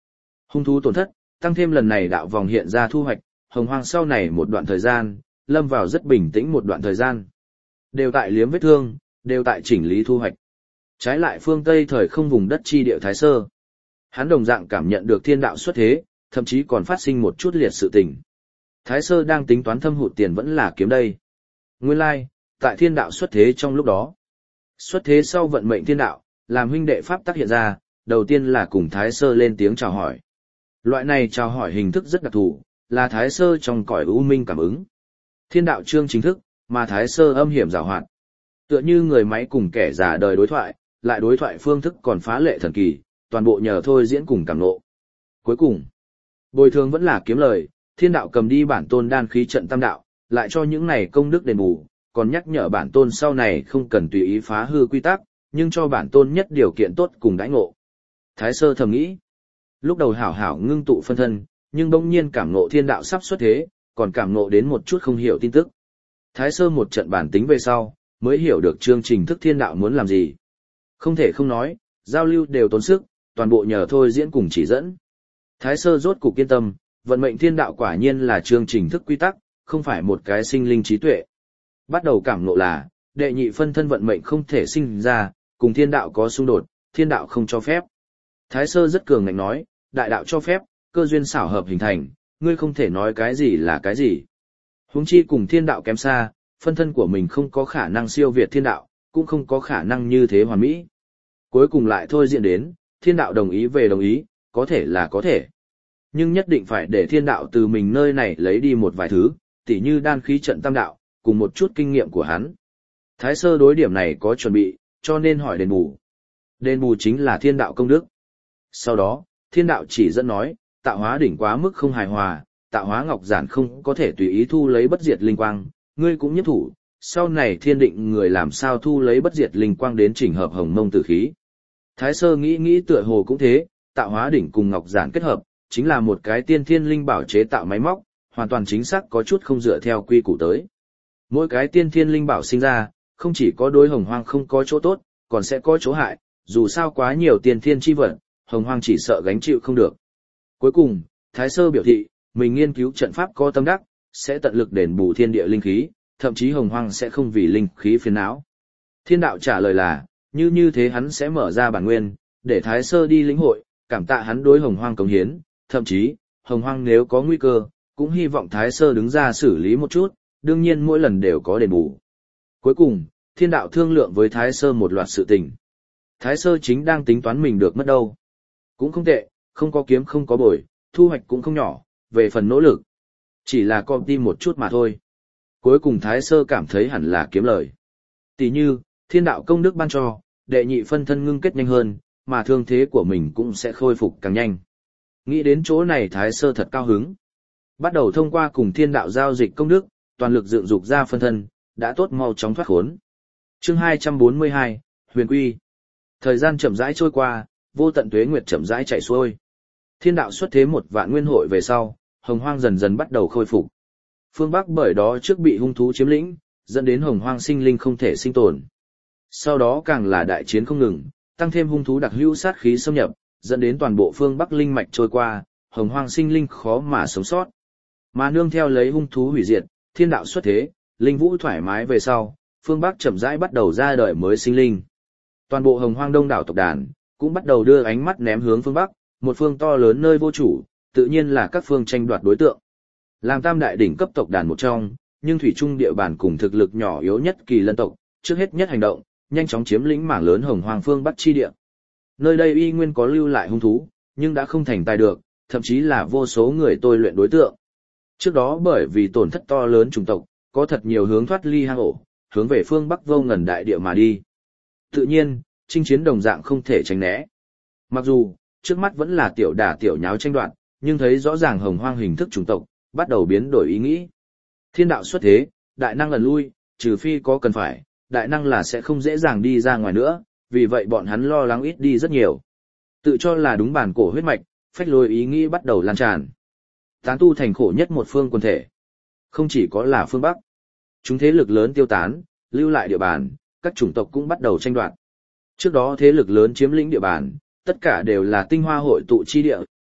Hung thú tổn thất, tăng thêm lần này đạo vòng hiện ra thu hoạch, Hồng Hoang sau này một đoạn thời gian, lâm vào rất bình tĩnh một đoạn thời gian. Đều tại liếm vết thương, đều tại chỉnh lý thu hoạch. Trái lại phương Tây thời không vùng đất chi địa Thái Sơ. Hắn đồng dạng cảm nhận được thiên đạo xuất thế, thậm chí còn phát sinh một chút liệt sự tình. Thái Sơ đang tính toán thâm hụt tiền vẫn là kiếm đây. Nguyên lai, tại thiên đạo xuất thế trong lúc đó. Xuất thế sau vận mệnh thiên đạo, làm huynh đệ pháp tác hiện ra, đầu tiên là cùng Thái Sơ lên tiếng chào hỏi. Loại này chào hỏi hình thức rất đặc thù, là Thái Sơ trong cõi u minh cảm ứng. Thiên đạo chương chính thức, mà Thái Sơ âm hiểm giảo hoạt. Tựa như người máy cùng kẻ già đời đối thoại, lại đối thoại phương thức còn phá lệ thần kỳ, toàn bộ nhờ thôi diễn cùng cảm nộ. Cuối cùng, bồi thường vẫn là kiếm lời, thiên đạo cầm đi bản tôn đan khí trận tam đạo, lại cho những này công đức đền bù, còn nhắc nhở bản tôn sau này không cần tùy ý phá hư quy tắc, nhưng cho bản tôn nhất điều kiện tốt cùng đãi ngộ. Thái Sơ thầm nghĩ, lúc đầu hảo hảo ngưng tụ phân thân, nhưng bỗng nhiên cảm ngộ thiên đạo sắp xuất thế, còn cảm ngộ đến một chút không hiểu tin tức. Thái Sơ một trận bản tính về sau, mới hiểu được chương trình thức thiên đạo muốn làm gì. Không thể không nói, giao lưu đều tốn sức, toàn bộ nhờ thôi diễn cùng chỉ dẫn. Thái Sơ rốt cục yên tâm, vận mệnh thiên đạo quả nhiên là chương trình thức quy tắc, không phải một cái sinh linh trí tuệ. Bắt đầu cảm ngộ là, đệ nhị phân thân vận mệnh không thể sinh ra, cùng thiên đạo có xung đột, thiên đạo không cho phép. Thái Sơ rất cường ngạnh nói, đại đạo cho phép, cơ duyên xảo hợp hình thành, ngươi không thể nói cái gì là cái gì. Huống chi cùng thiên đạo kém xa, phân thân của mình không có khả năng siêu việt thiên đạo, cũng không có khả năng như thế hoàn mỹ. Cuối cùng lại thôi diễn đến, thiên đạo đồng ý về đồng ý, có thể là có thể. Nhưng nhất định phải để thiên đạo từ mình nơi này lấy đi một vài thứ, tỉ như đan khí trận tam đạo, cùng một chút kinh nghiệm của hắn. Thái Sơ đối điểm này có chuẩn bị, cho nên hỏi đền bù. Đền bù chính là thiên đạo công đức. Sau đó, thiên đạo chỉ dẫn nói, tạo hóa đỉnh quá mức không hài hòa, tạo hóa ngọc giản không có thể tùy ý thu lấy bất diệt linh quang, ngươi cũng nhất thủ, sau này thiên định người làm sao thu lấy bất diệt linh quang đến chỉnh hợp hồng mông tử khí. Thái Sơ nghĩ tựa hồ cũng thế, tạo hóa đỉnh cùng ngọc giản kết hợp, chính là một cái tiên thiên linh bảo chế tạo máy móc, hoàn toàn chính xác có chút không dựa theo quy củ tới. Mỗi cái tiên thiên linh bảo sinh ra, không chỉ có đối Hồng Hoang không có chỗ tốt, còn sẽ có chỗ hại, dù sao quá nhiều tiên thiên chi vật, Hồng Hoang chỉ sợ gánh chịu không được. Cuối cùng, Thái Sơ biểu thị, mình nghiên cứu trận pháp có tâm đắc, sẽ tận lực đền bù thiên địa linh khí, thậm chí Hồng Hoang sẽ không vì linh khí phiền não. Thiên đạo trả lời là, như thế hắn sẽ mở ra bản nguyên, để Thái Sơ đi lĩnh hội, cảm tạ hắn đối Hồng Hoang cống hiến, thậm chí, Hồng Hoang nếu có nguy cơ, cũng hy vọng Thái Sơ đứng ra xử lý một chút, đương nhiên mỗi lần đều có đền bù. Cuối cùng, thiên đạo thương lượng với Thái Sơ một loạt sự tình. Thái Sơ chính đang tính toán mình được mất đâu. Cũng không tệ, không có kiếm không có bồi, thu hoạch cũng không nhỏ, về phần nỗ lực. Chỉ là con tim một chút mà thôi. Cuối cùng Thái Sơ cảm thấy hẳn là kiếm lời. Tỷ như, thiên đạo công đức ban cho, đệ nhị phân thân ngưng kết nhanh hơn, mà thương thế của mình cũng sẽ khôi phục càng nhanh. Nghĩ đến chỗ này Thái Sơ thật cao hứng. Bắt đầu thông qua cùng thiên đạo giao dịch công đức, toàn lực dựng dục ra phân thân, đã tốt mau chóng thoát khốn. Chương 242, Huyền Quy. Thời gian chậm rãi trôi qua, vô tận tuế nguyệt chậm rãi chạy xuôi. Thiên đạo xuất thế một vạn nguyên hội về sau, Hồng Hoang dần dần bắt đầu khôi phục. Phương Bắc bởi đó trước bị hung thú chiếm lĩnh, dẫn đến Hồng Hoang sinh linh không thể sinh tồn. Sau đó càng là đại chiến không ngừng, tăng thêm hung thú đặc hữu sát khí xâm nhập, dẫn đến toàn bộ phương Bắc linh mạch trôi qua, Hồng Hoang sinh linh khó mà sống sót. Mà nương theo lấy hung thú hủy diệt, thiên đạo xuất thế, linh vũ thoải mái về sau, phương Bắc chậm rãi bắt đầu ra đời mới sinh linh. Toàn bộ Hồng Hoang đông đảo tộc đàn cũng bắt đầu đưa ánh mắt ném hướng phương Bắc, một phương to lớn nơi vô chủ, tự nhiên là các phương tranh đoạt đối tượng. Làm tam đại đỉnh cấp tộc đàn một trong, nhưng thủy chung địa bàn cùng thực lực nhỏ yếu nhất Kỳ Lân tộc, trước hết nhất hành động, nhanh chóng chiếm lĩnh mảng lớn Hồng Hoang phương Bắc chi địa. Nơi đây y nguyên có lưu lại hung thú, nhưng đã không thành tài được, thậm chí là vô số người tôi luyện đối tượng. Trước đó bởi vì tổn thất to lớn chủng tộc, có thật nhiều hướng thoát ly hang ổ, hướng về phương Bắc vô ngần đại địa mà đi. Tự nhiên, chinh chiến đồng dạng không thể tránh né. Mặc dù, trước mắt vẫn là tiểu đả tiểu nháo tranh đoạt, nhưng thấy rõ ràng Hồng Hoang hình thức chủng tộc, bắt đầu biến đổi ý nghĩ. Thiên đạo xuất thế, đại năng lần lui, trừ phi có cần phải, đại năng là sẽ không dễ dàng đi ra ngoài nữa, vì vậy bọn hắn lo lắng ít đi rất nhiều. Tự cho là đúng bản cổ huyết mạch, phách lối ý nghĩ bắt đầu lan tràn. Tán tu thành khổ nhất một phương quần thể. Không chỉ có là phương Bắc. Chúng thế lực lớn tiêu tán, lưu lại địa bàn, các chủng tộc cũng bắt đầu tranh đoạt. Trước đó thế lực lớn chiếm lĩnh địa bàn, tất cả đều là tinh hoa hội tụ chi địa,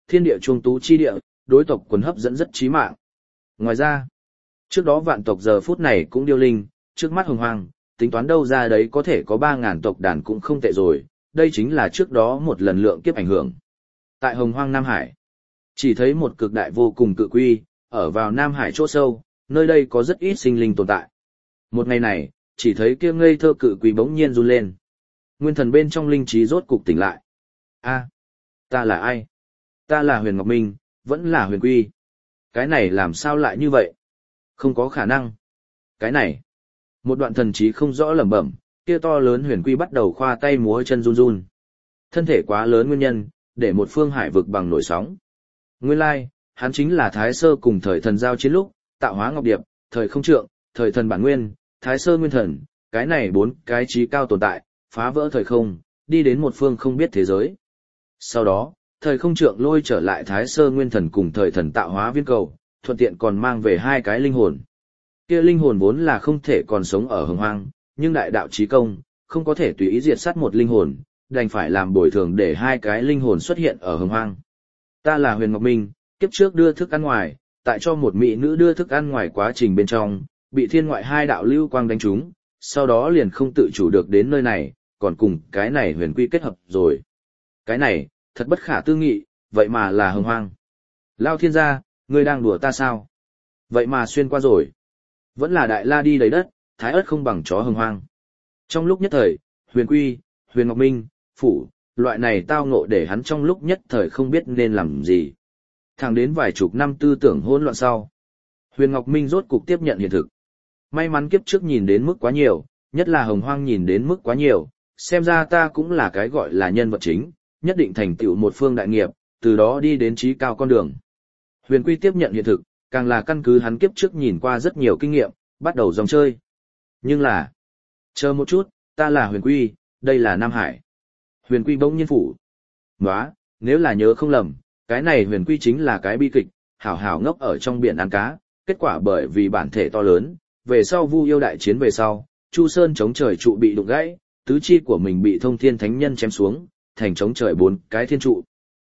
thiên địa chuông tú chi địa, đối tộc quần hấp dẫn rất chí mạng. Ngoài ra, trước đó vạn tộc giờ phút này cũng điêu linh, trước mắt hồng hoang, tính toán đâu ra đấy có thể có 3.000 tộc đàn cũng không tệ rồi, đây chính là trước đó một lần lượng kiếp ảnh hưởng. Tại hồng hoang Nam Hải, chỉ thấy một cực đại vô cùng cự quy, ở vào Nam Hải chỗ sâu, nơi đây có rất ít sinh linh tồn tại. Một ngày này, chỉ thấy kia ngây thơ cự quy bỗng nhiên run lên. Nguyên thần bên trong linh trí rốt cục tỉnh lại. A, ta là ai? Ta là Huyền Ngọc Minh, vẫn là Huyền Quy. Cái này làm sao lại như vậy? Không có khả năng. Cái này, một đoạn thần trí không rõ lẩm bẩm, kia to lớn Huyền Quy bắt đầu khoa tay múa chân run run. Thân thể quá lớn nguyên nhân, để một phương hải vực bằng nổi sóng. Nguyên lai, hắn chính là Thái Sơ cùng thời thần giao chiến lúc, tạo hóa ngọc điệp, thời không trượng, thời thần bản nguyên, Thái Sơ nguyên thần, cái này 4 cái trí cao tồn tại, phá vỡ thời không, đi đến một phương không biết thế giới. Sau đó, thời không trượng lôi trở lại Thái Sơ nguyên thần cùng thời thần tạo hóa viên cầu, thuận tiện còn mang về 2 cái linh hồn. Kia linh hồn vốn là không thể còn sống ở hồng hoang, nhưng đại đạo chí công, không có thể tùy ý diệt sát một linh hồn, đành phải làm bồi thường để 2 cái linh hồn xuất hiện ở hồng hoang. Ta là Huyền Ngọc Minh, kiếp trước đưa thức ăn ngoài, tại cho một mỹ nữ đưa thức ăn ngoài quá trình bên trong, bị thiên ngoại 2 đạo lưu quang đánh trúng, sau đó liền không tự chủ được đến nơi này, còn cùng cái này Huyền Quy kết hợp rồi. Cái này, thật bất khả tư nghị, vậy mà là hồng hoang. Lao thiên gia, ngươi đang đùa ta sao? Vậy mà xuyên qua rồi. Vẫn là đại la đi đầy đất, thái ớt không bằng chó hồng hoang. Trong lúc nhất thời, Huyền Quy, Huyền Ngọc Minh, Phủ, loại này tao ngộ để hắn trong lúc nhất thời không biết nên làm gì. Thẳng đến vài chục năm tư tưởng hỗn loạn sau. Huyền Ngọc Minh rốt cục tiếp nhận hiện thực. May mắn kiếp trước nhìn đến mức quá nhiều, nhất là hồng hoang nhìn đến mức quá nhiều, xem ra ta cũng là cái gọi là nhân vật chính, nhất định thành tựu một phương đại nghiệp, từ đó đi đến trí cao con đường. Huyền Quy tiếp nhận hiện thực, càng là căn cứ hắn kiếp trước nhìn qua rất nhiều kinh nghiệm, bắt đầu dòng chơi. Nhưng là, chờ một chút, ta là Huyền Quy, đây là Nam Hải. Huyền Quy bỗng nhiên phủ. Nóa, nếu là nhớ không lầm, cái này Huyền Quy chính là cái bi kịch, hảo hảo ngốc ở trong biển ăn cá, kết quả bởi vì bản thể to lớn, về sau Vu Yêu đại chiến về sau, Chu Sơn chống trời trụ bị đụng gãy, tứ chi của mình bị Thông Thiên Thánh Nhân chém xuống, thành chống trời 4 cái thiên trụ.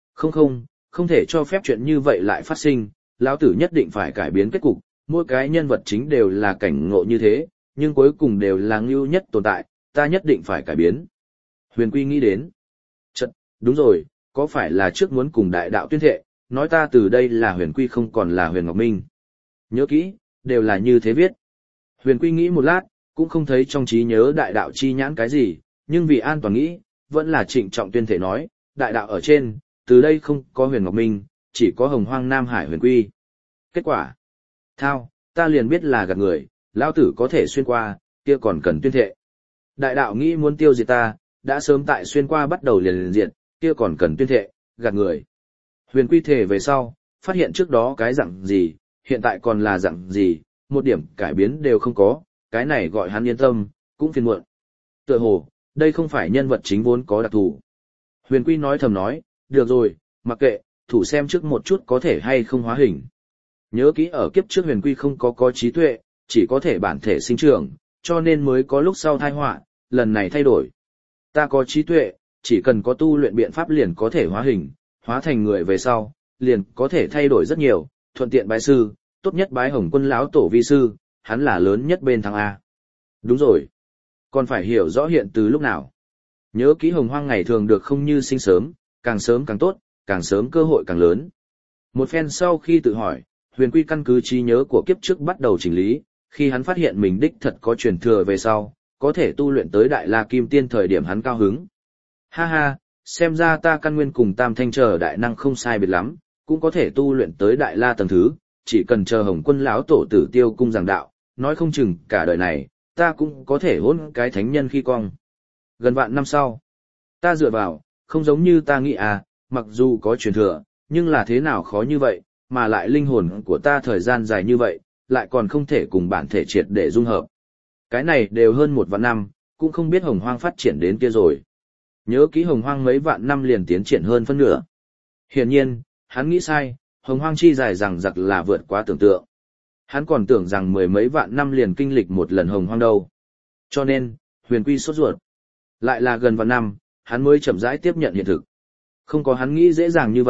Không thể cho phép chuyện như vậy lại phát sinh, lão tử nhất định phải cải biến kết cục, mỗi cái nhân vật chính đều là cảnh ngộ như thế, nhưng cuối cùng đều là ngưu nhất tồn tại, ta nhất định phải cải biến. Huyền Quy nghĩ đến. Chật, đúng rồi, có phải là trước muốn cùng đại đạo tuyên thệ, nói ta từ đây là Huyền Quy không còn là Huyền Ngọc Minh. Nhớ kỹ, đều là như thế viết. Huyền Quy nghĩ một lát, cũng không thấy trong trí nhớ đại đạo chi nhãn cái gì, nhưng vì an toàn nghĩ, vẫn là trịnh trọng tuyên thể nói, đại đạo ở trên, từ đây không có Huyền Ngọc Minh, chỉ có hồng hoang Nam Hải Huyền Quy. Kết quả, thao, ta liền biết là gạt người, lão tử có thể xuyên qua, kia còn cần tuyên thệ. Đại đạo nghĩ muốn tiêu diệt ta, đã sớm tại xuyên qua bắt đầu liền diệt, kia còn cần tuyên thệ, gạt người. Huyền Quy thể về sau, phát hiện trước đó cái dạng gì, hiện tại còn là dạng gì, một điểm cải biến đều không có, cái này gọi hắn yên tâm, cũng phiền muộn. Tựa hồ, đây không phải nhân vật chính vốn có đặc thù. Huyền Quy nói thầm nói, được rồi, mặc kệ, thủ xem trước một chút có thể hay không hóa hình. Nhớ kỹ ở kiếp trước Huyền Quy không có trí tuệ, chỉ có thể bản thể sinh trưởng, cho nên mới có lúc sau tai họa, lần này thay đổi. Ta có trí tuệ, chỉ cần có tu luyện biện pháp liền có thể hóa hình, hóa thành người về sau, liền có thể thay đổi rất nhiều, thuận tiện bái sư, tốt nhất bái Hồng Quân lão tổ vi sư, hắn là lớn nhất bên thằng A. Đúng rồi. Còn phải hiểu rõ hiện từ lúc nào. Nhớ kỹ hồng hoang ngày thường được không như sinh sớm càng tốt, càng sớm cơ hội càng lớn. Một phen sau khi tự hỏi, Huyền Quy căn cứ trí nhớ của kiếp trước bắt đầu chỉnh lý, khi hắn phát hiện mình đích thật có truyền thừa về sau, có thể tu luyện tới Đại La Kim Tiên thời điểm hắn cao hứng. Ha ha, xem ra ta căn nguyên cùng Tam Thanh chờ đại năng không sai biệt lắm, cũng có thể tu luyện tới Đại La tầng thứ, chỉ cần chờ Hồng Quân lão tổ Tử Tiêu cung giảng đạo, nói không chừng cả đời này, ta cũng có thể hôn cái thánh nhân khi cong. Gần vạn năm sau, ta dựa vào, không giống như ta nghĩ à, mặc dù có truyền thừa, nhưng là thế nào khó như vậy, mà lại linh hồn của ta thời gian dài như vậy, lại còn không thể cùng bản thể triệt để dung hợp. Cái này đều hơn 1 vạn năm, cũng không biết hồng hoang phát triển đến kia rồi. Nhớ kỹ hồng hoang mấy vạn năm liền tiến triển hơn phân nửa. Hiển nhiên, hắn nghĩ sai, hồng hoang chi dài rằng giặc là vượt quá tưởng tượng. Hắn còn tưởng rằng 10 mấy vạn năm liền kinh lịch một lần hồng hoang đâu. Cho nên, Huyền Quy sốt ruột. Lại là gần vạn năm, hắn mới chậm rãi tiếp nhận hiện thực. Không có hắn nghĩ dễ dàng như vậy,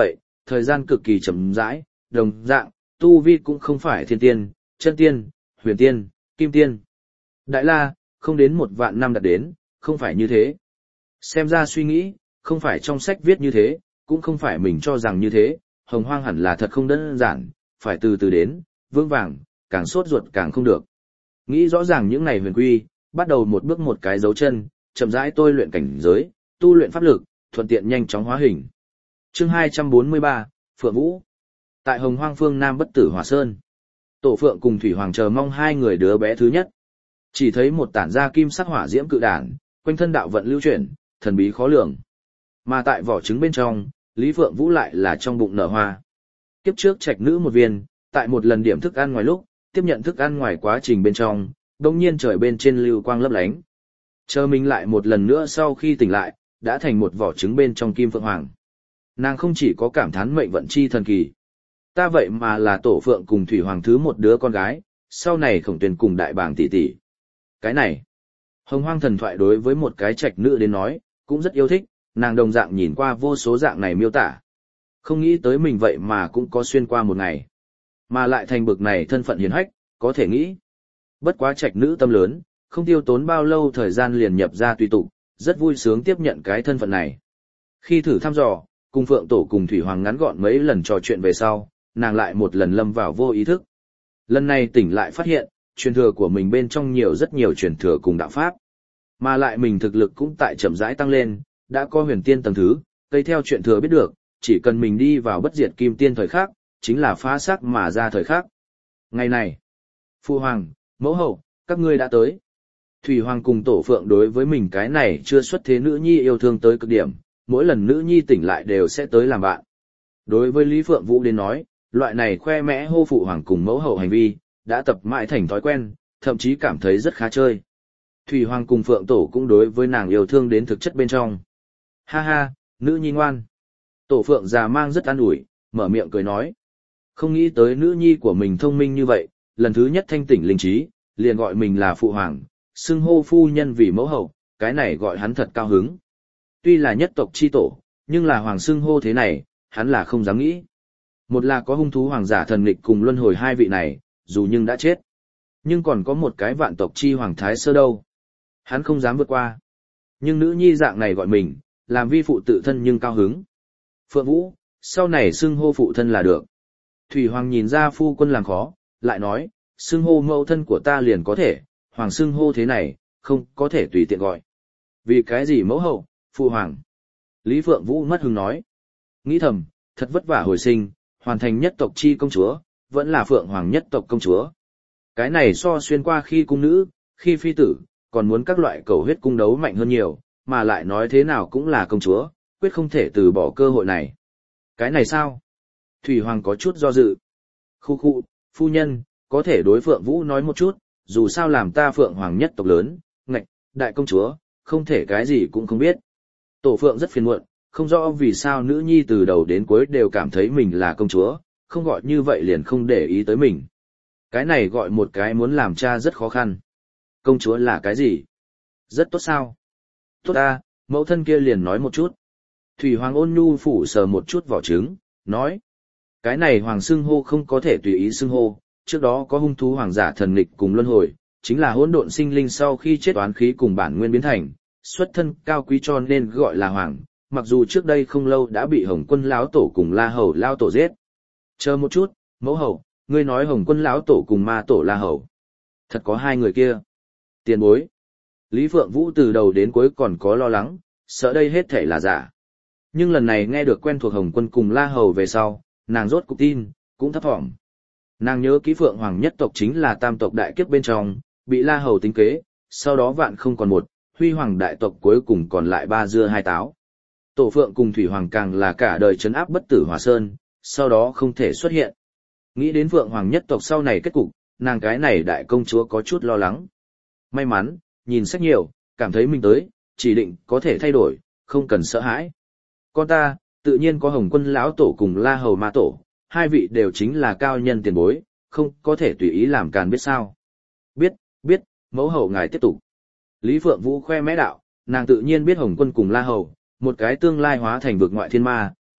thời gian cực kỳ chậm rãi, đồng dạng, tu vi cũng không phải thiên tiên, chân tiên, huyền tiên, kim tiên. Đại la, không đến 1.000.000 năm đạt đến, không phải như thế. Xem ra suy nghĩ, không phải trong sách viết như thế, cũng không phải mình cho rằng như thế, hồng hoang hẳn là thật không đơn giản, phải từ từ đến, vững vàng, càng sốt ruột càng không được. Nghĩ rõ ràng những ngày huyền quy, bắt đầu một bước một cái dấu chân, chậm rãi tôi luyện cảnh giới, tu luyện pháp lực, thuận tiện nhanh chóng hóa hình. Chương 243, Phượng Vũ. Tại Hồng Hoang phương Nam Bất Tử Hỏa Sơn, Tổ Phượng cùng Thủy Hoàng chờ mong hai người đứa bé thứ nhất. Chỉ thấy một tản ra kim sắc hỏa diễm cự đản, quanh thân đạo vận lưu chuyển, thần bí khó lường. Mà tại vỏ trứng bên trong, Lý Phượng Vũ lại là trong bụng nở hoa. Kiếp trước trạch nữ một viên, tại một lần điểm thức ăn ngoài lúc, tiếp nhận thức ăn ngoài quá trình bên trong, đông nhiên trời bên trên lưu quang lấp lánh. Chờ mình lại một lần nữa sau khi tỉnh lại, đã thành một vỏ trứng bên trong kim phượng hoàng. Nàng không chỉ có cảm thán mệnh vận chi thần kỳ. Ta vậy mà là Tổ Phượng cùng Thủy Hoàng thứ một đứa con gái, sau này Khổng Tuyền cùng đại bàng tỷ tỷ. Cái này, Hồng Hoang thần thoại đối với một cái trạch nữ đến nói, cũng rất yêu thích, nàng đồng dạng nhìn qua vô số dạng này miêu tả. Không nghĩ tới mình vậy mà cũng có xuyên qua một ngày. Mà lại thành bực này thân phận hiền hách, có thể nghĩ. Bất quá trạch nữ tâm lớn, không tiêu tốn bao lâu thời gian liền nhập ra tùy tục, rất vui sướng tiếp nhận cái thân phận này. Khi thử thăm dò, cùng Phượng Tổ cùng Thủy Hoàng ngắn gọn mấy lần trò chuyện về sau, nàng lại một lần lâm vào vô ý thức. Lần này tỉnh lại phát hiện, truyền thừa của mình bên trong rất nhiều truyền thừa cùng đạo pháp. Mà lại mình thực lực cũng tại chậm rãi tăng lên, đã có huyền tiên tầng thứ, cây theo truyền thừa biết được, chỉ cần mình đi vào bất diệt kim tiên thời khắc, chính là phá xác mà ra thời khắc. Ngày này, Phu Hoàng, Mẫu Hậu, các ngươi đã tới. Thủy Hoàng cùng Tổ Phượng đối với mình cái này chưa xuất thế nữ nhi yêu thương tới cực điểm, mỗi lần nữ nhi tỉnh lại đều sẽ tới làm bạn. Đối với Lý Phượng Vũ đến nói, loại này khoe mẽ hô Phụ Hoàng cùng Mẫu Hậu hành vi, đã tập mãi thành thói quen, thậm chí cảm thấy rất khá chơi. Thủy Hoàng cùng Phượng Tổ cũng đối với nàng yêu thương đến thực chất bên trong. Ha ha, nữ nhi ngoan. Tổ Phượng già mang rất an ủi, mở miệng cười nói. Không nghĩ tới nữ nhi của mình thông minh như vậy, lần thứ nhất thanh tỉnh linh trí, liền gọi mình là Phụ Hoàng, xưng hô phu nhân vì mẫu hậu, cái này gọi hắn thật cao hứng. Tuy là nhất tộc chi tổ, nhưng là hoàng xưng hô thế này, hắn là không dám nghĩ. Một là có hung thú hoàng giả thần nghịch cùng luân hồi hai vị này, dù nhưng đã chết. Nhưng còn có một cái vạn tộc chi hoàng thái sơ đâu. Hắn không dám vượt qua. Nhưng nữ nhi dạng này gọi mình, làm vi phụ tự thân nhưng cao hứng. Phượng Vũ, sau này xưng hô phụ thân là được. Thủy Hoàng nhìn ra phu quân làm khó, lại nói, xưng hô mẫu thân của ta liền có thể, hoàng xưng hô thế này, không có thể tùy tiện gọi. Vì cái gì mẫu hậu, phụ hoàng? Lý Phượng Vũ mất hứng nói. Nghĩ thầm, thật vất vả hồi sinh, hoàn thành nhất tộc chi công chúa, vẫn là Phượng Hoàng nhất tộc công chúa. Cái này so xuyên qua khi cung nữ, khi phi tử, còn muốn các loại cầu huyết cung đấu mạnh hơn nhiều, mà lại nói thế nào cũng là công chúa, quyết không thể từ bỏ cơ hội này. Cái này sao? Thủy Hoàng có chút do dự. Khu khu, phu nhân, có thể đối Phượng Vũ nói một chút, dù sao làm ta Phượng Hoàng nhất tộc lớn, ngạch, đại công chúa, không thể cái gì cũng không biết. Tổ Phượng rất phiền muộn, không rõ vì sao nữ nhi từ đầu đến cuối đều cảm thấy mình là công chúa, không gọi như vậy liền không để ý tới mình. Cái này gọi một cái muốn làm cha rất khó khăn. Công chúa là cái gì? Rất tốt sao? Tốt ta, mẫu thân kia liền nói một chút. Thủy Hoàng ôn nhu phủ sờ một chút vỏ trứng, nói. Cái này hoàng xưng hô không có thể tùy ý xưng hô, trước đó có hung thú hoàng giả thần nghịch cùng luân hồi, chính là hỗn độn sinh linh sau khi chết oán khí cùng bản nguyên biến thành, xuất thân cao quý cho nên gọi là hoàng, mặc dù trước đây không lâu đã bị Hồng Quân lão tổ cùng La Hầu lao tổ giết. Chờ một chút, mẫu hậu, ngươi nói Hồng Quân lão tổ cùng ma tổ La Hầu. Thật có hai người kia. Tiền bối. Lý Phượng Vũ từ đầu đến cuối còn có lo lắng, sợ đây hết thể là giả. Nhưng lần này nghe được quen thuộc Hồng Quân cùng La Hầu về sau, nàng rốt cục tin, cũng thấp thỏm. Nàng nhớ ký Phượng Hoàng nhất tộc chính là tam tộc đại kiếp bên trong, bị La Hầu tính kế, sau đó vạn không còn một, Huy Hoàng đại tộc cuối cùng còn lại ba dưa hai táo. Tổ Phượng cùng Thủy Hoàng càng là cả đời trấn áp bất tử Hỏa Sơn, sau đó không thể xuất hiện. Nghĩ đến Phượng Hoàng nhất tộc sau này kết cục, nàng cái này đại công chúa có chút lo lắng. May mắn, nhìn sách nhiều, cảm thấy mình tới, chỉ định có thể thay đổi, không cần sợ hãi. Con ta, tự nhiên có Hồng Quân lão tổ cùng La Hầu ma tổ, hai vị đều chính là cao nhân tiền bối, không có thể tùy ý làm càn biết sao. Biết, mẫu hậu ngài tiếp tục. Lý Phượng Vũ khoe mẽ đạo, nàng tự nhiên biết Hồng Quân cùng La Hầu, một cái tương lai hóa thành vực ngoại thiên ma,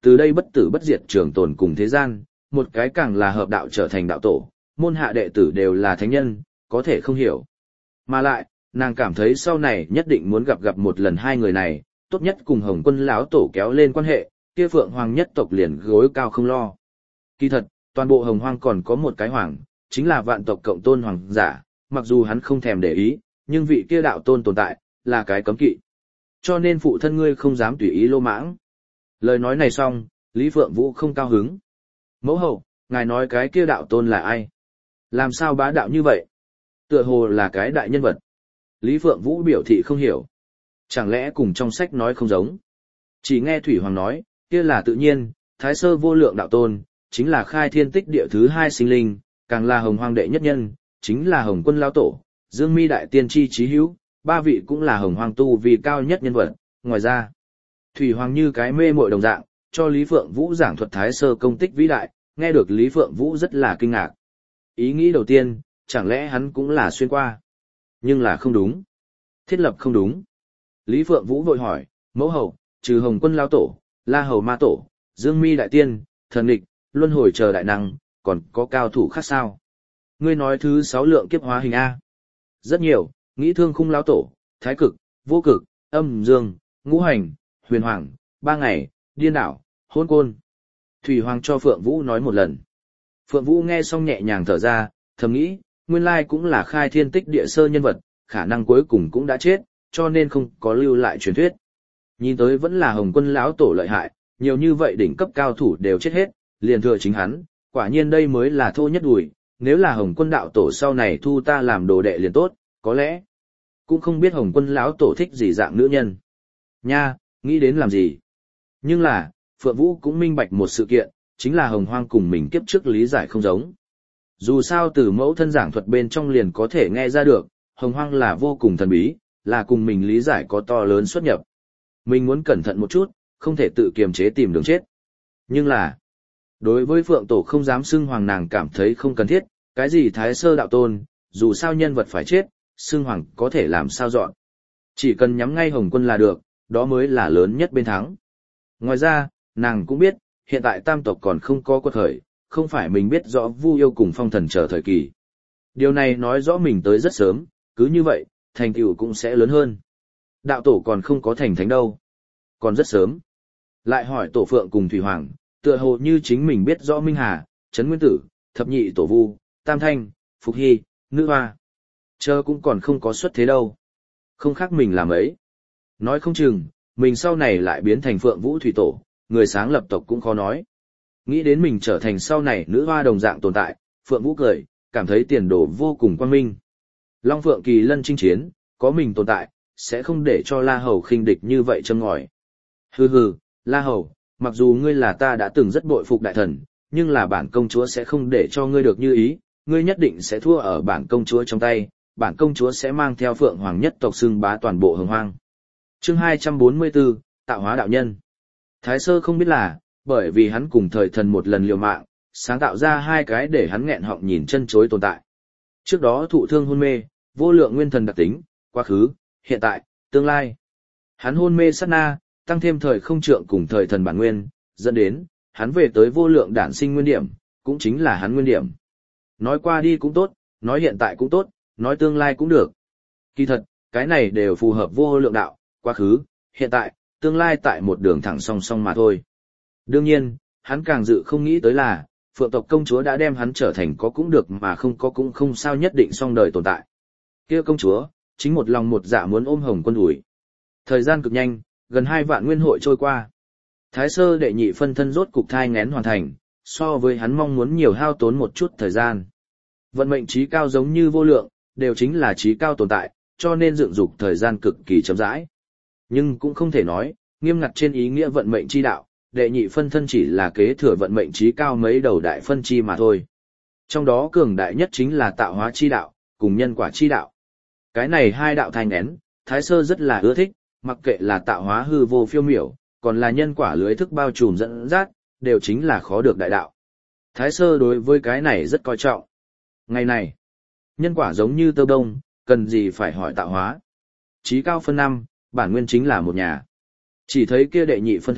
từ đây bất tử bất diệt trường tồn cùng thế gian, một cái càng là hợp đạo trở thành đạo tổ, môn hạ đệ tử đều là thánh nhân, có thể không hiểu. Mà lại, nàng cảm thấy sau này nhất định muốn gặp gặp một lần hai người này, tốt nhất cùng Hồng Quân lão tổ kéo lên quan hệ, kia Phượng Hoàng nhất tộc liền gối cao không lo. Kỳ thật, toàn bộ Hồng Hoang còn có một cái hoàng, chính là vạn tộc cộng tôn hoàng giả, mặc dù hắn không thèm để ý, nhưng vị kia đạo tôn tồn tại, là cái cấm kỵ. Cho nên phụ thân ngươi không dám tùy ý lô mãng. Lời nói này xong, Lý Phượng Vũ không cao hứng. Mẫu hậu, ngài nói cái kia đạo tôn là ai? Làm sao bá đạo như vậy? Tựa hồ là cái đại nhân vật. Lý Phượng Vũ biểu thị không hiểu. Chẳng lẽ cùng trong sách nói không giống? Chỉ nghe Thủy Hoàng nói, kia là tự nhiên, Thái Sơ vô lượng đạo tôn, chính là khai thiên tích địa thứ hai sinh linh, càng là Hồng Hoang đệ nhất nhân, chính là Hồng Quân lão tổ, Dương Mi đại tiên tri chí hữu, ba vị cũng là Hồng Hoang tu vì cao nhất nhân vật. Ngoài ra, Thủy Hoàng như cái mê muội đồng dạng, cho Lý Phượng Vũ giảng thuật Thái Sơ công tích vĩ đại, nghe được Lý Phượng Vũ rất là kinh ngạc. Ý nghĩ đầu tiên, chẳng lẽ hắn cũng là xuyên qua? Nhưng là không đúng. Thiết lập không đúng. Lý Phượng Vũ vội hỏi, mẫu hậu, trừ Hồng Quân lão tổ, La Hầu ma tổ, Dương Mi đại tiên, thần địch, luân hồi chờ đại năng, còn có cao thủ khác sao? Ngươi nói thứ 6 lượng kiếp hóa hình A. Rất nhiều, nghĩ thương khung lão tổ, thái cực, vô cực, âm dương, ngũ hành, huyền hoàng, ba ngày, điên đảo, hôn côn. Thủy Hoàng cho Phượng Vũ nói một lần. Phượng Vũ nghe xong nhẹ nhàng thở ra, thầm nghĩ, nguyên lai cũng là khai thiên tích địa sơ nhân vật, khả năng cuối cùng cũng đã chết, cho nên không có lưu lại truyền thuyết. Nhìn tới vẫn là Hồng Quân lão tổ lợi hại, nhiều như vậy đỉnh cấp cao thủ đều chết hết, liền thừa chính hắn, quả nhiên đây mới là thô nhất đùi, nếu là Hồng Quân đạo tổ sau này thu ta làm đồ đệ liền tốt, có lẽ cũng không biết Hồng Quân lão tổ thích gì dạng nữ nhân. Nha, nghĩ đến làm gì? Nhưng là, Phượng Vũ cũng minh bạch một sự kiện, chính là Hồng Hoang cùng mình kiếp trước lý giải không giống. Dù sao từ mẫu thân giảng thuật bên trong liền có thể nghe ra được, Hồng Hoang là vô cùng thần bí, là cùng mình lý giải có to lớn xuất nhập. Mình muốn cẩn thận một chút, không thể tự kiềm chế tìm đường chết. Nhưng là, đối với Phượng Tổ không dám xưng hoàng nàng cảm thấy không cần thiết, cái gì Thái Sơ đạo tôn, dù sao nhân vật phải chết, xưng hoàng có thể làm sao dọn. Chỉ cần nhắm ngay Hồng Quân là được, đó mới là lớn nhất bên thắng. Ngoài ra, nàng cũng biết, hiện tại tam tộc còn không có quật khởi, không phải mình biết rõ Vu Yêu cùng Phong Thần chờ thời kỳ. Điều này nói rõ mình tới rất sớm, cứ như vậy, thành tựu cũng sẽ lớn hơn. Đạo tổ còn không có thành thánh đâu. Còn rất sớm. Lại hỏi Tổ Phượng cùng Thủy Hoàng, tựa hồ như chính mình biết rõ Minh Hà, Trấn Nguyên Tử, Thập Nhị Tổ Vu, Tam Thanh, Phục Hy, Nữ Hoa. Chờ cũng còn không có xuất thế đâu. Không khác mình làm ấy. Nói không chừng, mình sau này lại biến thành Phượng Vũ Thủy Tổ, người sáng lập tộc cũng khó nói. Nghĩ đến mình trở thành sau này nữ hoa đồng dạng tồn tại, Phượng Vũ cười, cảm thấy tiền đồ vô cùng quang minh. Long Phượng Kỳ Lân chinh chiến, có mình tồn tại, sẽ không để cho La Hầu khinh địch như vậy châm ngòi. Hừ hừ, La Hầu, mặc dù ngươi là ta đã từng rất bội phục đại thần, nhưng là bản công chúa sẽ không để cho ngươi được như ý, ngươi nhất định sẽ thua ở bản công chúa trong tay, bản công chúa sẽ mang theo Phượng Hoàng nhất tộc xưng bá toàn bộ Hồng Hoang. Chương 244, Tạo hóa đạo nhân. Thái Sơ không biết là, bởi vì hắn cùng thời thần một lần liều mạng, sáng tạo ra hai cái để hắn nghẹn họng nhìn chân chối tồn tại. Trước đó thụ thương hôn mê, vô lượng nguyên thần đặc tính, quá khứ, hiện tại, tương lai. Hắn hôn mê sát na, tăng thêm thời không trượng cùng thời thần bản nguyên, dẫn đến, hắn về tới vô lượng đản sinh nguyên điểm, cũng chính là hắn nguyên điểm. Nói qua đi cũng tốt, nói hiện tại cũng tốt, nói tương lai cũng được. Kỳ thật, cái này đều phù hợp vô lượng đạo, quá khứ, hiện tại, tương lai tại một đường thẳng song song mà thôi. Đương nhiên, hắn càng dự không nghĩ tới là, Phượng tộc công chúa đã đem hắn trở thành có cũng được mà không có cũng không sao nhất định song đời tồn tại. Kia công chúa, chính một lòng một dạ muốn ôm Hồng Quân ủi. Thời gian cực nhanh, gần 2 vạn nguyên hội trôi qua. Thái Sơ đệ nhị phân thân rốt cục thai nghén hoàn thành, so với hắn mong muốn nhiều hao tốn một chút thời gian. Vận mệnh trí cao giống như vô lượng, đều chính là trí cao tồn tại, cho nên dựng dục thời gian cực kỳ chậm rãi. Nhưng cũng không thể nói, nghiêm ngặt trên ý nghĩa vận mệnh chi đạo, đệ nhị phân thân chỉ là kế thừa vận mệnh trí cao mấy đầu đại phân chi mà thôi. Trong đó cường đại nhất chính là tạo hóa chi đạo, cùng nhân quả chi đạo. Cái này hai đạo thai nghén, Thái Sơ rất là ưa thích, mặc kệ là tạo hóa hư vô phiêu miểu, còn là nhân quả lưới thức bao trùm dẫn dắt, đều chính là khó được đại đạo. Thái Sơ đối với cái này rất coi trọng. Ngày này, nhân quả giống như tơ bông, cần gì phải hỏi tạo hóa. Chí cao phân năm, bản nguyên chính là một nhà. Chỉ thấy kia đệ nhị phân thân,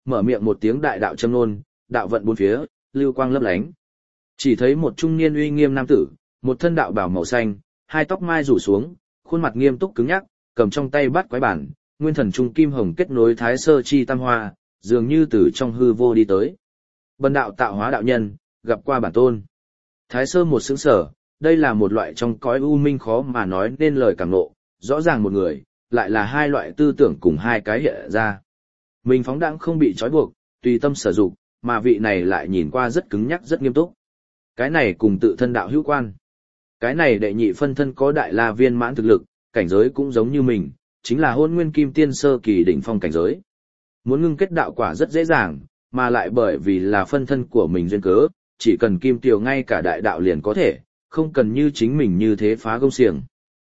mở miệng một tiếng đại đạo châm ngôn, đạo vận bốn phía, lưu quang lấp lánh. Chỉ thấy một trung niên uy nghiêm nam tử, một thân đạo bào màu xanh, hai tóc mai rủ xuống, khuôn mặt nghiêm túc cứng nhắc, cầm trong tay bát quái bản, nguyên thần trung kim hồng kết nối thái sơ chi tam hoa, dường như từ trong hư vô đi tới. Bần đạo tạo hóa đạo nhân, gặp qua bản tôn. Thái sơ một sững sở, đây là một loại trong cõi u minh khó mà nói nên lời cảm ngộ, rõ ràng một người, lại là hai loại tư tưởng cùng hai cái hiện ra. Mình phóng đãng không bị trói buộc, tùy tâm sở dụng, mà vị này lại nhìn qua rất cứng nhắc rất nghiêm túc. Cái này cùng tự thân đạo hữu quan. Cái này đệ nhị phân thân có đại la viên mãn thực lực, cảnh giới cũng giống như mình, chính là hôn nguyên kim tiên sơ kỳ đỉnh phong cảnh giới. Muốn ngưng kết đạo quả rất dễ dàng, mà lại bởi vì là phân thân của mình duyên cớ, chỉ cần kim tiểu ngay cả đại đạo liền có thể, không cần như chính mình như thế phá công xiềng.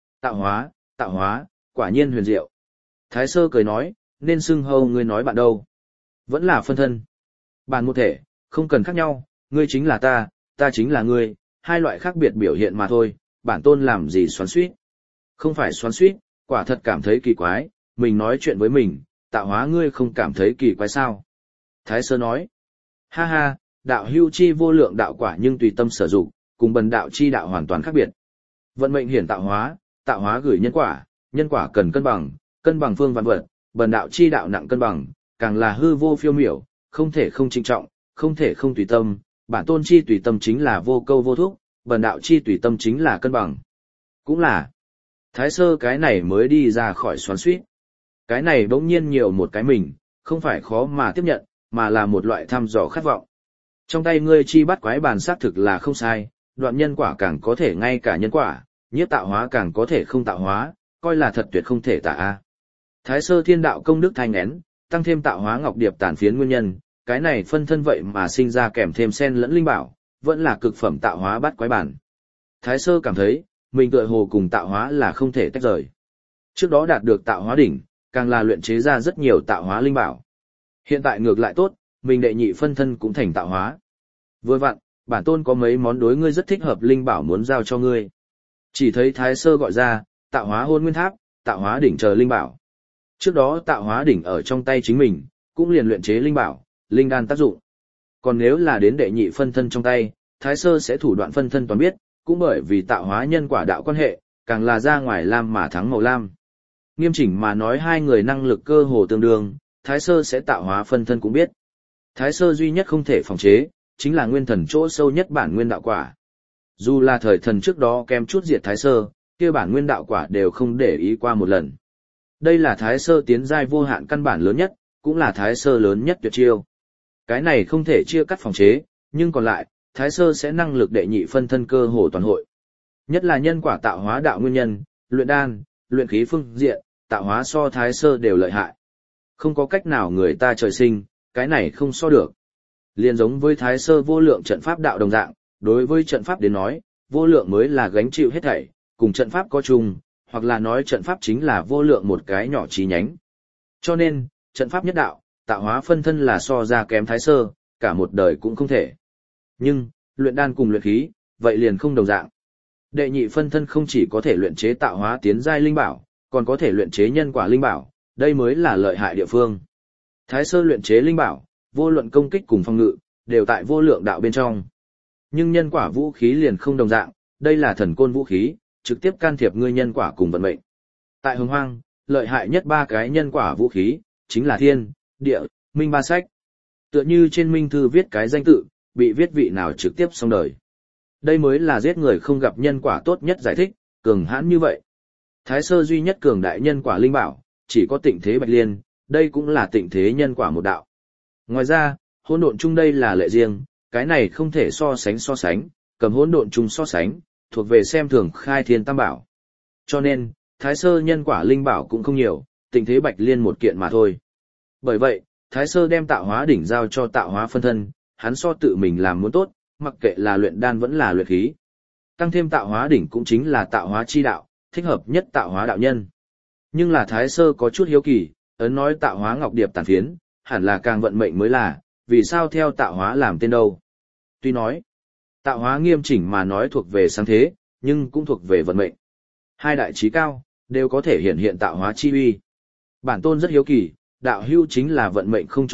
Tạo hóa, quả nhiên huyền diệu. Thái sơ cười nói, nên xưng hâu ngươi nói bạn đâu. Vẫn là phân thân. Bạn một thể, không cần khác nhau, ngươi chính là ta chính là ngươi, hai loại khác biệt biểu hiện mà thôi, bản tôn làm gì xoắn xuýt. Không phải xoắn xuýt, quả thật cảm thấy kỳ quái, mình nói chuyện với mình, tạo hóa ngươi không cảm thấy kỳ quái sao. Thái sơ nói, ha ha, đạo hưu chi vô lượng đạo quả nhưng tùy tâm sở dụng, cùng bần đạo chi đạo hoàn toàn khác biệt. Vận mệnh hiển tạo hóa gửi nhân quả cần cân bằng phương vạn vật, bần đạo chi đạo nặng cân bằng, càng là hư vô phiêu miểu, không thể không trinh trọng, không thể không tùy tâm, bản tôn chi tùy tâm chính là vô câu vô thúc, bần đạo chi tùy tâm chính là cân bằng. Cũng là, thái sơ cái này mới đi ra khỏi xoắn xuýt. Cái này bỗng nhiên nhiều một cái mình, không phải khó mà tiếp nhận, mà là một loại thăm dò khát vọng. Trong tay ngươi chi bắt quái bàn xác thực là không sai, đoạn nhân quả càng có thể ngay cả nhân quả, nhiếp tạo hóa càng có thể không tạo hóa, coi là thật tuyệt không thể tả a. Thái sơ thiên đạo công đức thanh nén, tăng thêm tạo hóa ngọc điệp tản phiến nguyên nhân, cái này phân thân vậy mà sinh ra kèm thêm sen lẫn linh bảo, vẫn là cực phẩm tạo hóa bắt quái bản. Thái sơ cảm thấy, mình tựa hồ cùng tạo hóa là không thể tách rời. Trước đó đạt được tạo hóa đỉnh, càng là luyện chế ra rất nhiều tạo hóa linh bảo. Hiện tại ngược lại tốt, mình đệ nhị phân thân cũng thành tạo hóa. Vừa vặn, bản tôn có mấy món đối ngươi rất thích hợp linh bảo muốn giao cho ngươi. Chỉ thấy thái sơ gọi ra, tạo hóa hôn nguyên tháp, tạo hóa đỉnh chờ linh bảo. Trước đó tạo hóa đỉnh ở trong tay chính mình, cũng liền luyện chế linh bảo, linh đan tác dụng. Còn nếu là đến đệ nhị phân thân trong tay, thái sơ sẽ thủ đoạn phân thân toàn biết, cũng bởi vì tạo hóa nhân quả đạo quan hệ, càng là ra ngoài lam mà thắng màu lam. Nghiêm chỉnh mà nói hai người năng lực cơ hồ tương đương, thái sơ sẽ tạo hóa phân thân cũng biết. Thái sơ duy nhất không thể phòng chế, chính là nguyên thần chỗ sâu nhất bản nguyên đạo quả. Dù là thời thần trước đó kém chút diệt thái sơ, kia bản nguyên đạo quả đều không để ý qua một lần. Đây là thái sơ tiến giai vô hạn căn bản lớn nhất, cũng là thái sơ lớn nhất tuyệt chiêu. Cái này không thể chia cắt phòng chế, nhưng còn lại, thái sơ sẽ năng lực đệ nhị phân thân cơ hồ toàn hội. Nhất là nhân quả tạo hóa đạo nguyên nhân, luyện đan, luyện khí phương diện, tạo hóa so thái sơ đều lợi hại. Không có cách nào người ta trời sinh, cái này không so được. Liên giống với thái sơ vô lượng trận pháp đạo đồng dạng, đối với trận pháp đến nói, vô lượng mới là gánh chịu hết thảy, cùng trận pháp có chung, hoặc là nói trận pháp chính là vô lượng một cái nhỏ chi nhánh. Cho nên, trận pháp nhất đạo, tạo hóa phân thân là so ra kém thái sơ, cả một đời cũng không thể. Nhưng, luyện đan cùng luyện khí, vậy liền không đồng dạng. Đệ nhị phân thân không chỉ có thể luyện chế tạo hóa tiến giai linh bảo, còn có thể luyện chế nhân quả linh bảo, đây mới là lợi hại địa phương. Thái sơ luyện chế linh bảo, vô luận công kích cùng phòng ngự, đều tại vô lượng đạo bên trong. Nhưng nhân quả vũ khí liền không đồng dạng, đây là thần côn vũ khí, trực tiếp can thiệp ngươi nhân quả cùng vận mệnh. Tại Hồng Hoang, lợi hại nhất ba cái nhân quả vũ khí, chính là thiên, địa, minh ba sách. Tựa như trên minh thư viết cái danh tự, bị viết vị nào trực tiếp xong đời. Đây mới là giết người không gặp nhân quả tốt nhất giải thích, cường hãn như vậy. Thái sơ duy nhất cường đại nhân quả linh bảo, chỉ có tịnh thế bạch liên, đây cũng là tịnh thế nhân quả một đạo. Ngoài ra, hỗn độn chung đây là lệ riêng, cái này không thể so sánh, cầm hỗn độn chung so sánh, thuộc về xem thường khai thiên tam bảo. Cho nên, thái sơ nhân quả linh bảo cũng không nhiều, tịnh thế bạch liên một kiện mà thôi. Bởi vậy, thái sơ đem tạo hóa đỉnh giao cho tạo hóa phân thân, hắn so tự mình làm muốn tốt, mặc kệ là luyện đan vẫn là luyện khí. Tăng thêm tạo hóa đỉnh cũng chính là tạo hóa chi đạo, thích hợp nhất tạo hóa đạo nhân. Nhưng là thái sơ có chút hiếu kỳ, ấn nói tạo hóa ngọc điệp tàn phiến, hẳn là càng vận mệnh mới là, vì sao theo tạo hóa làm tên đâu. Tuy nói, tạo hóa nghiêm chỉnh mà nói thuộc về sáng thế, nhưng cũng thuộc về vận mệnh. Hai đại trí cao, đều có thể hiện tạo hóa chi uy. Bản tôn rất hiếu kỳ, đạo hưu chính là vận mệnh không trọn vẹn,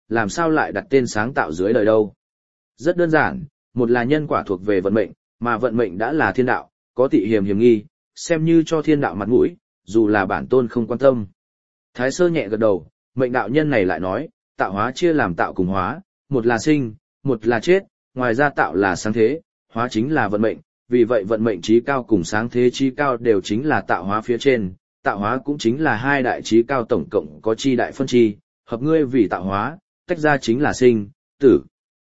làm sao lại đặt tên sáng tạo dưới đời đâu. Rất đơn giản, một là nhân quả thuộc về vận mệnh, mà vận mệnh đã là thiên đạo, có tị hiềm nghi, xem như cho thiên đạo mặt mũi, dù là bản tôn không quan tâm. Thái Sơ nhẹ gật đầu, mệnh đạo nhân này lại nói, tạo hóa chia làm tạo cùng hóa, một là sinh, một là chết, ngoài ra tạo là sáng thế, hóa chính là vận mệnh, vì vậy vận mệnh trí cao cùng sáng thế trí cao đều chính là tạo hóa phía trên, tạo hóa cũng chính là hai đại trí cao tổng cộng có chi đại phân chi, hợp ngươi vì tạo hóa, tách ra chính là sinh, tử.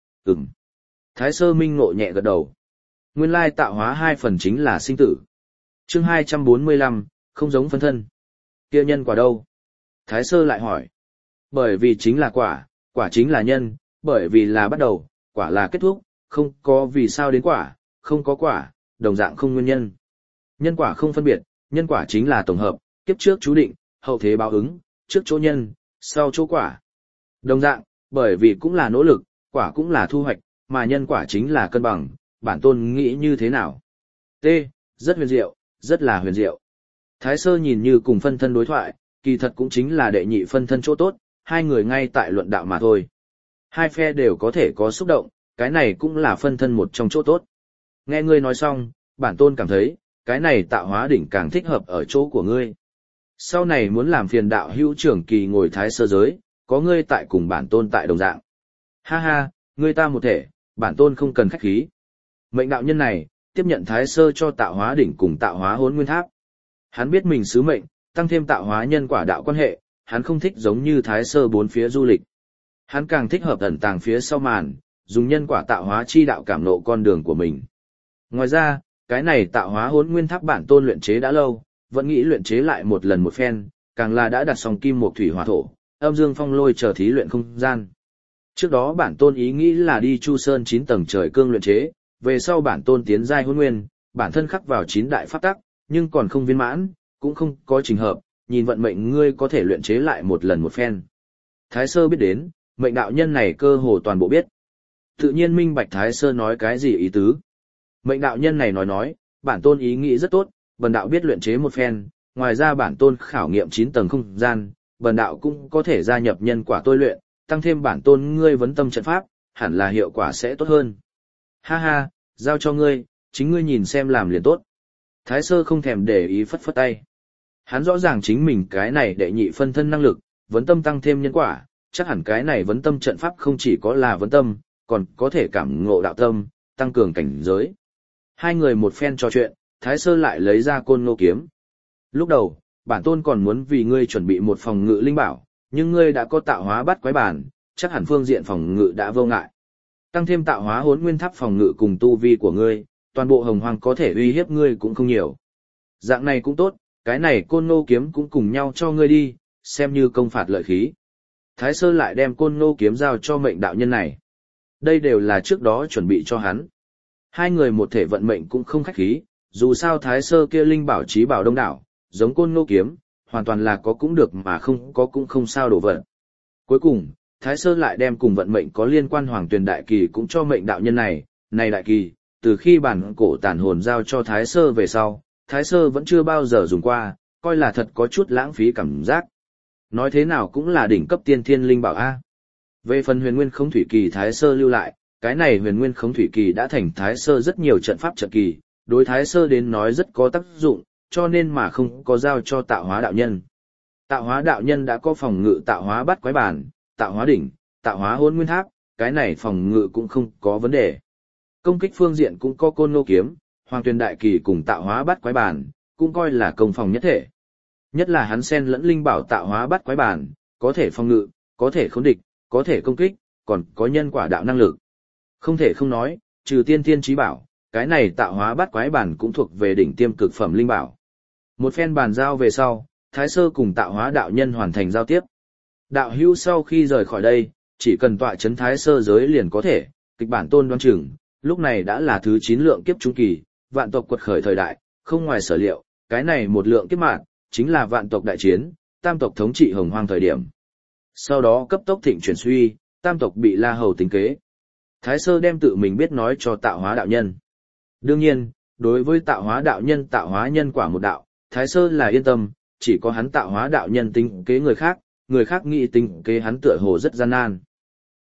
Thái Sơ minh ngộ nhẹ gật đầu. Nguyên lai tạo hóa hai phần chính là sinh tử. Chương 245, không giống phân thân. Kia nhân quả đâu? Thái Sơ lại hỏi. Bởi vì chính là quả, quả chính là nhân, bởi vì là bắt đầu, quả là kết thúc, không có vì sao đến quả, không có quả, đồng dạng không nguyên nhân. Nhân quả không phân biệt, nhân quả chính là tổng hợp, kiếp trước chú định, hậu thế báo ứng, trước chỗ nhân, sau chỗ quả. Đồng dạng, bởi vì cũng là nỗ lực, quả cũng là thu hoạch, mà nhân quả chính là cân bằng, bản tôn nghĩ như thế nào? T. Rất huyền diệu, rất là huyền diệu. Thái Sơ nhìn như cùng phân thân đối thoại, kỳ thật cũng chính là đệ nhị phân thân chỗ tốt, hai người ngay tại luận đạo mà thôi. Hai phe đều có thể có xúc động, cái này cũng là phân thân một trong chỗ tốt. Nghe ngươi nói xong, bản tôn cảm thấy, cái này tạo hóa đỉnh càng thích hợp ở chỗ của ngươi. Sau này muốn làm phiền đạo hữu trưởng kỳ ngồi Thái Sơ giới, có ngươi tại cùng bản tôn tại đồng dạng. Ha ha, ngươi ta một thể, bản tôn không cần khách khí. Mệnh đạo nhân này, tiếp nhận Thái Sơ cho tạo hóa đỉnh cùng tạo hóa hỗn nguyên tháp. Hắn biết mình sứ mệnh, tăng thêm tạo hóa nhân quả đạo quan hệ, hắn không thích giống như Thái Sơ bốn phía du lịch. Hắn càng thích hợp ẩn tàng phía sau màn, dùng nhân quả tạo hóa chi đạo cảm nộ con đường của mình. Ngoài ra, cái này tạo hóa hỗn nguyên tháp bản tôn luyện chế đã lâu, vẫn nghĩ luyện chế lại một lần một phen, càng là đã đặt xong kim mộc thủy hỏa thổ, âm dương phong lôi chờ thí luyện không gian. Trước đó bản tôn ý nghĩ là đi Chu Sơn 9 tầng trời cương luyện chế, về sau bản tôn tiến giai hỗn nguyên, bản thân khắc vào 9 đại pháp tắc, nhưng còn không viên mãn, cũng không có trình hợp, nhìn vận mệnh ngươi có thể luyện chế lại một lần một phen. Thái Sơ biết đến, mệnh đạo nhân này cơ hồ toàn bộ biết. Tự nhiên minh bạch Thái Sơ nói cái gì ý tứ. Mệnh đạo nhân này nói, bản tôn ý nghĩ rất tốt, bần đạo biết luyện chế một phen, ngoài ra bản tôn khảo nghiệm 9 tầng không gian, bần đạo cũng có thể gia nhập nhân quả tôi luyện, tăng thêm bản tôn ngươi vấn tâm trận pháp, hẳn là hiệu quả sẽ tốt hơn. Ha ha, giao cho ngươi, chính ngươi nhìn xem làm liền tốt. Thái Sơ không thèm để ý phất phất tay. Hắn rõ ràng chính mình cái này đệ nhị phân thân năng lực, vấn tâm tăng thêm nhân quả, chắc hẳn cái này vấn tâm trận pháp không chỉ có là vấn tâm, còn có thể cảm ngộ đạo tâm, tăng cường cảnh giới. Hai người một phen trò chuyện, Thái Sơ lại lấy ra Côn Ngô kiếm. Lúc đầu, bản tôn còn muốn vì ngươi chuẩn bị một phòng ngự linh bảo, nhưng ngươi đã có tạo hóa bắt quái bản, chắc hẳn phương diện phòng ngự đã vô ngại. Tăng thêm tạo hóa hỗn nguyên tháp phòng ngự cùng tu vi của ngươi, toàn bộ hồng hoang có thể uy hiếp ngươi cũng không nhiều. Dạng này cũng tốt, cái này Côn Ngô kiếm cũng cùng nhau cho ngươi đi, xem như công phạt lợi khí. Thái Sơ lại đem Côn Ngô kiếm giao cho mệnh đạo nhân này. Đây đều là trước đó chuẩn bị cho hắn. Hai người một thể vận mệnh cũng không khách khí, dù sao Thái Sơ kia linh bảo chí bảo đông đảo, giống Côn Ngô kiếm, hoàn toàn là có cũng được mà không có cũng không sao đổ vật. Cuối cùng, Thái Sơ lại đem cùng vận mệnh có liên quan Hoàng Tuyền Đại Kỳ cũng cho mệnh đạo nhân này, này Đại Kỳ, từ khi bản cổ tản hồn giao cho Thái Sơ về sau, Thái Sơ vẫn chưa bao giờ dùng qua, coi là thật có chút lãng phí cảm giác. Nói thế nào cũng là đỉnh cấp tiên thiên linh bảo A. Về phần huyền nguyên khống thủy kỳ Thái Sơ lưu lại, cái này huyền nguyên khống thủy kỳ đã thành Thái Sơ rất nhiều trận pháp trận kỳ, đối Thái Sơ đến nói rất có tác dụng, cho nên mà không có giao cho tạo hóa đạo nhân. Tạo hóa đạo nhân đã có phòng ngự tạo hóa bắt quái bản, tạo hóa đỉnh, tạo hóa hỗn nguyên tháp, cái này phòng ngự cũng không có vấn đề. Công kích phương diện cũng có Côn Ngô kiếm, Hoàng Tuyền Đại Kỳ cùng tạo hóa bắt quái bản, cũng coi là công phòng nhất thể. Nhất là hắn xen lẫn linh bảo tạo hóa bắt quái bản, có thể phòng ngự, có thể khống địch, có thể công kích, còn có nhân quả đạo năng lực. Không thể không nói, trừ tiên thiên chí bảo, cái này tạo hóa bắt quái bản cũng thuộc về đỉnh tiêm cực phẩm linh bảo. Một phen bàn giao về sau, Thái Sơ cùng tạo hóa đạo nhân hoàn thành giao tiếp. Đạo hữu sau khi rời khỏi đây, chỉ cần tọa chấn Thái Sơ giới liền có thể, kịch bản tôn đoán chừng, lúc này đã là thứ 9 lượng kiếp trung kỳ, vạn tộc quật khởi thời đại, không ngoài sở liệu, cái này một lượng kiếp mạng, chính là vạn tộc đại chiến, tam tộc thống trị hồng hoang thời điểm. Sau đó cấp tốc thịnh chuyển suy, tam tộc bị La Hầu tính kế. Thái Sơ đem tự mình biết nói cho tạo hóa đạo nhân. Đương nhiên, đối với tạo hóa đạo nhân tạo hóa nhân quả một đạo, Thái Sơ là yên tâm, chỉ có hắn tạo hóa đạo nhân tính kế người khác nghĩ tính kế hắn tựa hồ rất gian nan.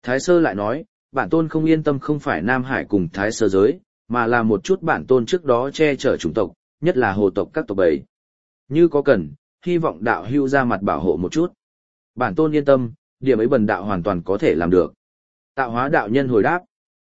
Thái Sơ lại nói, bản tôn không yên tâm không phải Nam Hải cùng Thái Sơ giới, mà là một chút bản tôn trước đó che chở chủng tộc, nhất là hồ tộc các tộc bầy. Như có cần, hy vọng đạo hưu ra mặt bảo hộ một chút. Bản tôn yên tâm, điểm ấy bần đạo hoàn toàn có thể làm được. Tạo hóa đạo nhân hồi đáp.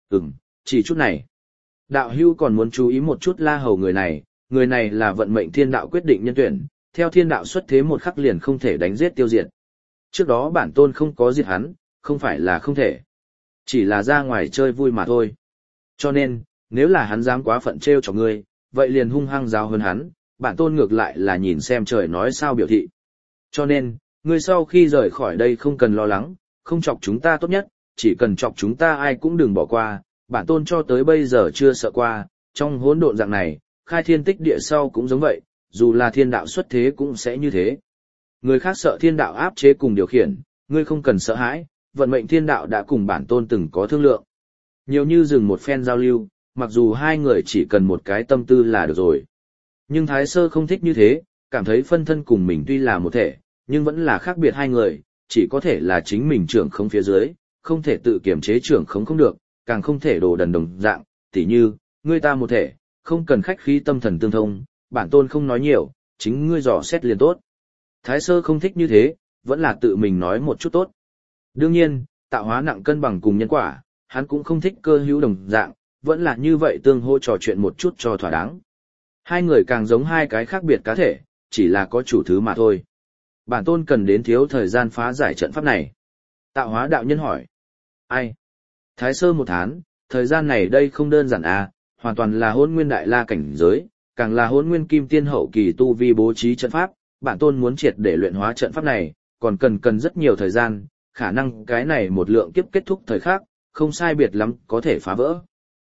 Chỉ chút này. Đạo hưu còn muốn chú ý một chút La Hầu người này là vận mệnh thiên đạo quyết định nhân tuyển, theo thiên đạo xuất thế một khắc liền không thể đánh giết tiêu diệt. Trước đó bản tôn không có diệt hắn, không phải là không thể. Chỉ là ra ngoài chơi vui mà thôi. Cho nên, nếu là hắn dám quá phận trêu cho ngươi, vậy liền hung hăng giáo hơn hắn, bản tôn ngược lại là nhìn xem trời nói sao biểu thị. Cho nên, ngươi sau khi rời khỏi đây không cần lo lắng, không chọc chúng ta tốt nhất, chỉ cần chọc chúng ta ai cũng đừng bỏ qua, bản tôn cho tới bây giờ chưa sợ qua, trong hỗn độn dạng này, khai thiên tích địa sau cũng giống vậy, dù là thiên đạo xuất thế cũng sẽ như thế. Người khác sợ thiên đạo áp chế cùng điều khiển, ngươi không cần sợ hãi, vận mệnh thiên đạo đã cùng bản tôn từng có thương lượng. Nhiều như dừng một phen giao lưu, mặc dù hai người chỉ cần một cái tâm tư là được rồi. Nhưng Thái Sơ không thích như thế, cảm thấy phân thân cùng mình tuy là một thể, nhưng vẫn là khác biệt hai người, chỉ có thể là chính mình trưởng không phía dưới, không thể tự kiểm chế trưởng không được, càng không thể đồ đần đồng dạng, tỉ như, ngươi ta một thể, không cần khách khí tâm thần tương thông, bản tôn không nói nhiều, chính ngươi dò xét liền tốt. Thái Sơ không thích như thế, vẫn là tự mình nói một chút tốt. Đương nhiên, tạo hóa nặng cân bằng cùng nhân quả, hắn cũng không thích cơ hữu đồng dạng, vẫn là như vậy tương hỗ trò chuyện một chút cho thỏa đáng. Hai người càng giống hai cái khác biệt cá thể, chỉ là có chủ thứ mà thôi. Bản tôn cần đến thiếu thời gian phá giải trận pháp này. Tạo hóa đạo nhân hỏi. Ai? Thái Sơ một tháng, thời gian này đây không đơn giản à, hoàn toàn là hôn nguyên đại la cảnh giới, càng là hôn nguyên kim tiên hậu kỳ tu vi bố trí trận pháp, bản tôn muốn triệt để luyện hóa trận pháp này, còn cần rất nhiều thời gian, khả năng cái này một lượng kiếp kết thúc thời khắc, không sai biệt lắm có thể phá vỡ.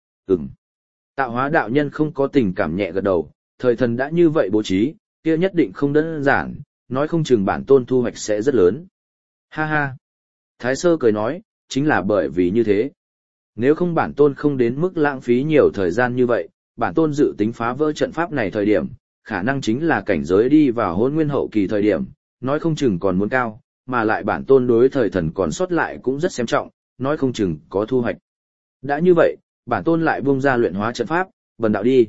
Tạo hóa đạo nhân không có tình cảm nhẹ gật đầu, thời thần đã như vậy bố trí, kia nhất định không đơn giản, nói không chừng bản tôn thu hoạch sẽ rất lớn. Ha ha! Thái Sơ cười nói, chính là bởi vì như thế. Nếu không bản tôn không đến mức lãng phí nhiều thời gian như vậy, bản tôn dự tính phá vỡ trận pháp này thời điểm, khả năng chính là cảnh giới đi vào hôn nguyên hậu kỳ thời điểm, nói không chừng còn muốn cao, mà lại bản tôn đối thời thần còn sót lại cũng rất xem trọng, nói không chừng có thu hoạch. Đã như vậy, bản tôn lại buông ra luyện hóa trận pháp, bần đạo đi.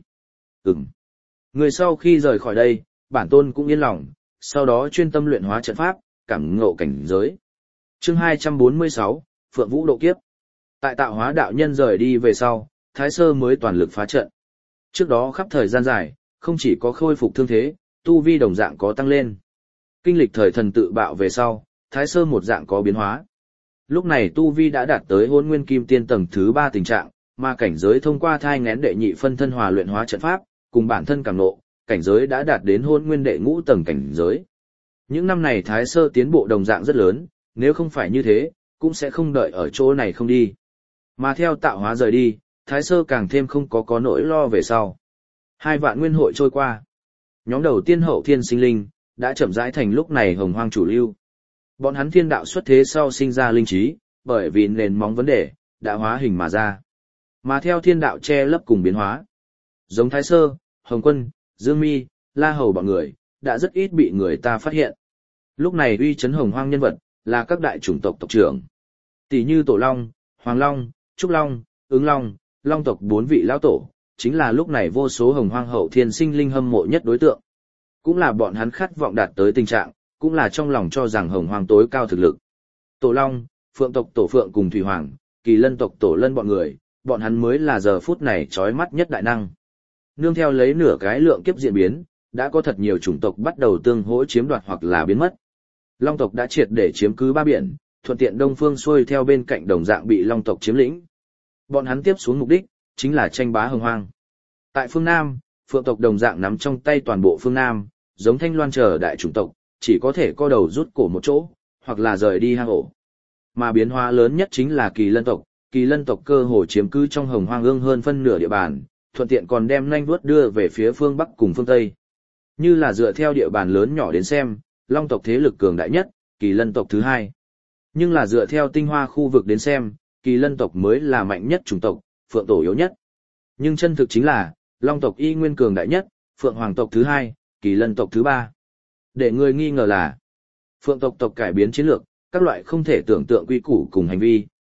Người sau khi rời khỏi đây, bản tôn cũng yên lòng, sau đó chuyên tâm luyện hóa trận pháp, cảm ngộ cảnh giới. Chương 246, Phượng Vũ độ kiếp. Tại tạo hóa đạo nhân rời đi về sau, Thái Sơ mới toàn lực phá trận. Trước đó khắp thời gian dài, không chỉ có khôi phục thương thế, tu vi đồng dạng có tăng lên. Kinh lịch thời thần tự bạo về sau, Thái Sơ một dạng có biến hóa. Lúc này tu vi đã đạt tới hôn nguyên kim tiên tầng thứ 3 tình trạng, mà cảnh giới thông qua thai ngén đệ nhị phân thân hòa luyện hóa trận pháp, cùng bản thân cảm ngộ, cảnh giới đã đạt đến hôn nguyên đệ ngũ tầng cảnh giới. Những năm này Thái Sơ tiến bộ đồng dạng rất lớn, nếu không phải như thế, cũng sẽ không đợi ở chỗ này không đi. Mà theo tạo hóa rời đi, Thái Sơ càng thêm không có nỗi lo về sau. 2 vạn nguyên hội trôi qua. Nhóm đầu tiên hậu thiên sinh linh, đã chậm rãi thành lúc này hồng hoang chủ lưu. Bọn hắn thiên đạo xuất thế sau sinh ra linh trí, bởi vì nền móng vấn đề, đã hóa hình mà ra. Mà theo thiên đạo che lấp cùng biến hóa. Giống Thái Sơ, Hồng Quân, Dương Mi, La Hầu bọn người, đã rất ít bị người ta phát hiện. Lúc này uy chấn hồng hoang nhân vật, là các đại chủng tộc tộc trưởng. Tỷ như Tổ Long, Hoàng Long, Trúc Long, Ứng Long, Long tộc 4 vị lão tổ, chính là lúc này vô số hồng hoang hậu thiên sinh linh hâm mộ nhất đối tượng. Cũng là bọn hắn khát vọng đạt tới tình trạng, cũng là trong lòng cho rằng hồng hoang tối cao thực lực. Tổ Long, Phượng tộc Tổ Phượng cùng Thủy Hoàng, Kỳ Lân tộc Tổ Lân bọn người, bọn hắn mới là giờ phút này chói mắt nhất đại năng. Nương theo lấy nửa cái lượng kiếp diễn biến, đã có thật nhiều chủng tộc bắt đầu tương hỗ chiếm đoạt hoặc là biến mất. Long tộc đã triệt để chiếm cứ ba biển, thuận tiện đông phương xuôi theo bên cạnh đồng dạng bị Long tộc chiếm lĩnh. Bọn hắn tiếp xuống mục đích, chính là tranh bá hồng hoang. Tại phương Nam, Phượng tộc đồng dạng nắm trong tay toàn bộ phương Nam, giống Thanh Loan chờ đại chủng tộc, chỉ có thể co đầu rút cổ một chỗ, hoặc là rời đi hang ổ. Mà biến hóa lớn nhất chính là Kỳ Lân tộc cơ hồ chiếm cứ trong hồng hoang ương hơn phân nửa địa bàn, thuận tiện còn đem nanh vuốt đưa về phía phương Bắc cùng phương Tây. Như là dựa theo địa bàn lớn nhỏ đến xem, Long tộc thế lực cường đại nhất, Kỳ Lân tộc thứ hai. Nhưng là dựa theo tinh hoa khu vực đến xem, Kỳ Lân tộc mới là mạnh nhất chủng tộc, Phượng tổ yếu nhất. Nhưng chân thực chính là, Long tộc y nguyên cường đại nhất, Phượng Hoàng tộc thứ hai, Kỳ Lân tộc thứ ba. Để người nghi ngờ là, Phượng tộc cải biến chiến lược, các loại không thể tưởng tượng quy củ cùng hành vi,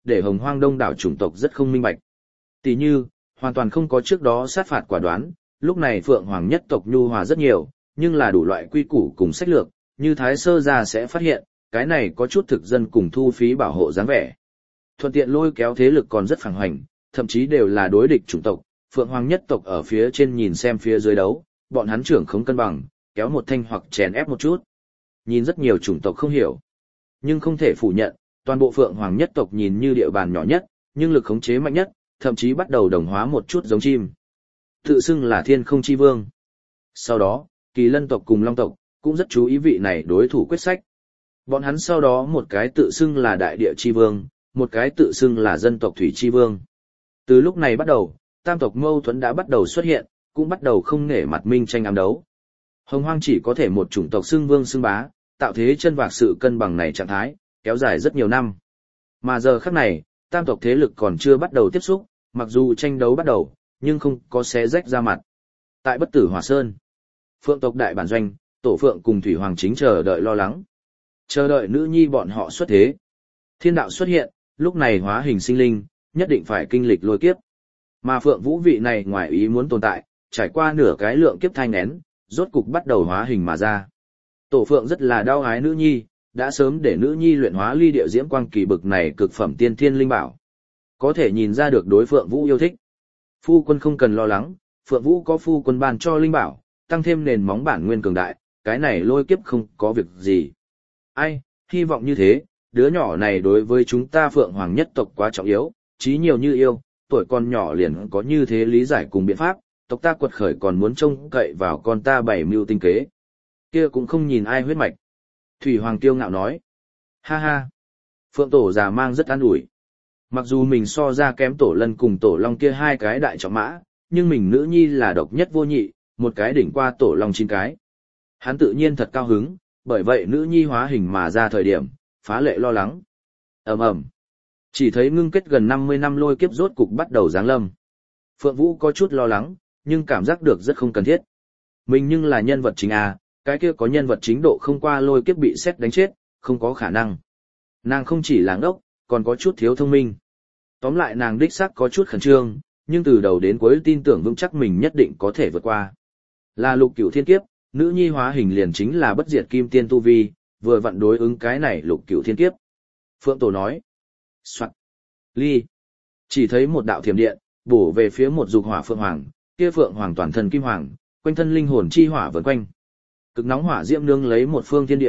để Hồng Hoang đông đảo chủng tộc rất không minh bạch. Tỷ như, hoàn toàn không có trước đó sát phạt quả đoán, lúc này Phượng Hoàng nhất tộc nhu hòa rất nhiều, nhưng là đủ loại quy củ cùng sách lược, như Thái Sơ gia sẽ phát hiện, cái này có chút thực dân cùng thu phí bảo hộ dáng vẻ. Thuận tiện lôi kéo thế lực còn rất phản hoành, thậm chí đều là đối địch chủng tộc, Phượng Hoàng nhất tộc ở phía trên nhìn xem phía dưới đấu, bọn hắn trưởng không cân bằng, kéo một thanh hoặc chèn ép một chút. Nhìn rất nhiều chủng tộc không hiểu. Nhưng không thể phủ nhận, toàn bộ Phượng Hoàng nhất tộc nhìn như địa bàn nhỏ nhất, nhưng lực khống chế mạnh nhất, thậm chí bắt đầu đồng hóa một chút giống chim. Tự xưng là thiên không chi vương. Sau đó, Kỳ Lân tộc cùng Long tộc, cũng rất chú ý vị này đối thủ quyết sách. Bọn hắn sau đó một cái tự xưng là đại địa chi vương, một cái tự xưng là dân tộc thủy chi vương. Từ lúc này bắt đầu, tam tộc mâu thuẫn đã bắt đầu xuất hiện, cũng bắt đầu không nể mặt minh tranh ám đấu. Hồng Hoang chỉ có thể một chủng tộc xưng vương xưng bá, tạo thế chân vạc sự cân bằng này trạng thái, kéo dài rất nhiều năm. Mà giờ khắc này, tam tộc thế lực còn chưa bắt đầu tiếp xúc, mặc dù tranh đấu bắt đầu, nhưng không có xé rách ra mặt. Tại Bất Tử Hỏa Sơn, Phượng tộc đại bản doanh, Tổ Phượng cùng Thủy Hoàng chính chờ đợi lo lắng. Chờ đợi nữ nhi bọn họ xuất thế. Thiên đạo xuất hiện, lúc này hóa hình sinh linh, nhất định phải kinh lịch lôi kiếp. Mà Phượng Vũ vị này ngoài ý muốn tồn tại, trải qua nửa cái lượng kiếp thai nén, rốt cục bắt đầu hóa hình mà ra. Tổ Phượng rất là đau ái nữ nhi, đã sớm để nữ nhi luyện hóa ly địa diễm quang kỳ bực này cực phẩm tiên thiên linh bảo. Có thể nhìn ra được đối Phượng Vũ yêu thích. Phu quân không cần lo lắng, Phượng Vũ có phu quân ban cho linh bảo, tăng thêm nền móng bản nguyên cường đại, cái này lôi kiếp không có việc gì. Ai, hy vọng như thế, đứa nhỏ này đối với chúng ta Phượng Hoàng nhất tộc quá trọng yếu, trí nhiều như yêu, tuổi còn nhỏ liền có như thế lý giải cùng biện pháp, tộc ta quật khởi còn muốn trông cậy vào con ta bày mưu tinh kế. Kia cũng không nhìn ai huyết mạch. Thủy Hoàng kiêu ngạo nói. Ha ha. Phượng Tổ già mang rất an ủi. Mặc dù mình so ra kém Tổ Lân cùng Tổ Long kia hai cái đại trọng mã, nhưng mình nữ nhi là độc nhất vô nhị, một cái đỉnh qua Tổ Long 9 cái. Hắn tự nhiên thật cao hứng, bởi vậy nữ nhi hóa hình mà ra thời điểm, phá lệ lo lắng. Ầm ầm. Chỉ thấy ngưng kết gần 50 năm lôi kiếp rốt cục bắt đầu giáng lâm. Phượng Vũ có chút lo lắng, nhưng cảm giác được rất không cần thiết. Mình nhưng là nhân vật chính à, cái kia có nhân vật chính độ không qua lôi kiếp bị sét đánh chết, không có khả năng. Nàng không chỉ là ngốc, còn có chút thiếu thông minh. Tóm lại nàng đích xác có chút khẩn trương, nhưng từ đầu đến cuối tin tưởng vững chắc mình nhất định có thể vượt qua. Là lục cửu thiên kiếp, nữ nhi hóa hình liền chính là bất diệt kim tiên tu vi, vừa vặn đối ứng cái này lục cửu thiên kiếp. Phượng Tổ nói. Soạn. Ly. Chỉ thấy một đạo thiểm điện, bổ về phía một dục hỏa Phượng Hoàng, kia Phượng Hoàng toàn thân kim hoàng, quanh thân linh hồn chi hỏa vần quanh. Cực nóng hỏa diễm nương lấy một phương thiên địa.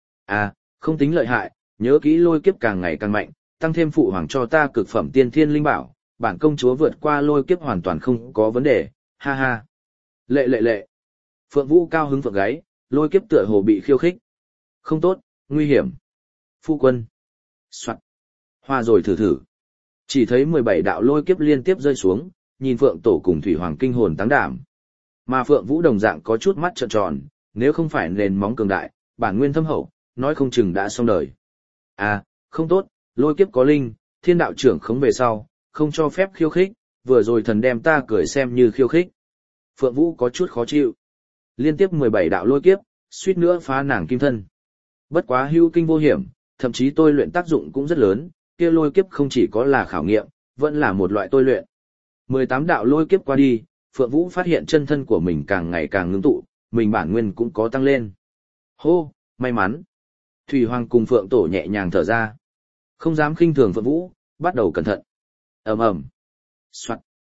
À, không tính lợi hại, nhớ kỹ lôi kiếp càng ngày càng mạnh, tăng thêm phụ hoàng cho ta cực phẩm tiên thiên linh bảo, bản công chúa vượt qua lôi kiếp hoàn toàn không có vấn đề, ha ha. Lệ lệ lệ. Phượng Vũ cao hứng phượng gáy, lôi kiếp tựa hồ bị khiêu khích. Không tốt, nguy hiểm. Phu quân. Soạn. Hoa rồi thử thử. Chỉ thấy 17 đạo lôi kiếp liên tiếp rơi xuống, nhìn Phượng Tổ cùng Thủy Hoàng kinh hồn táng đảm. Mà Phượng Vũ đồng dạng có chút mắt trợn tròn, nếu không phải nền móng cường đại, bản nguyên thâm hậu, nói không chừng đã xong đời. À, không tốt, lôi kiếp có linh, thiên đạo trưởng khống về sau, không cho phép khiêu khích, vừa rồi thần đem ta cười xem như khiêu khích. Phượng Vũ có chút khó chịu. Liên tiếp 17 đạo lôi kiếp, suýt nữa phá nàng kim thân. Bất quá hữu kinh vô hiểm, thậm chí tôi luyện tác dụng cũng rất lớn, kia lôi kiếp không chỉ có là khảo nghiệm, vẫn là một loại tôi luyện. 18 đạo lôi kiếp qua đi, Phượng Vũ phát hiện chân thân của mình càng ngày càng ngưng tụ, mình bản nguyên cũng có tăng lên. Hô, may mắn. Thủy Hoàng cùng Phượng Tổ nhẹ nhàng thở ra. Không dám khinh thường Phượng Vũ, bắt đầu cẩn thận. Ầm ầm. Soạt.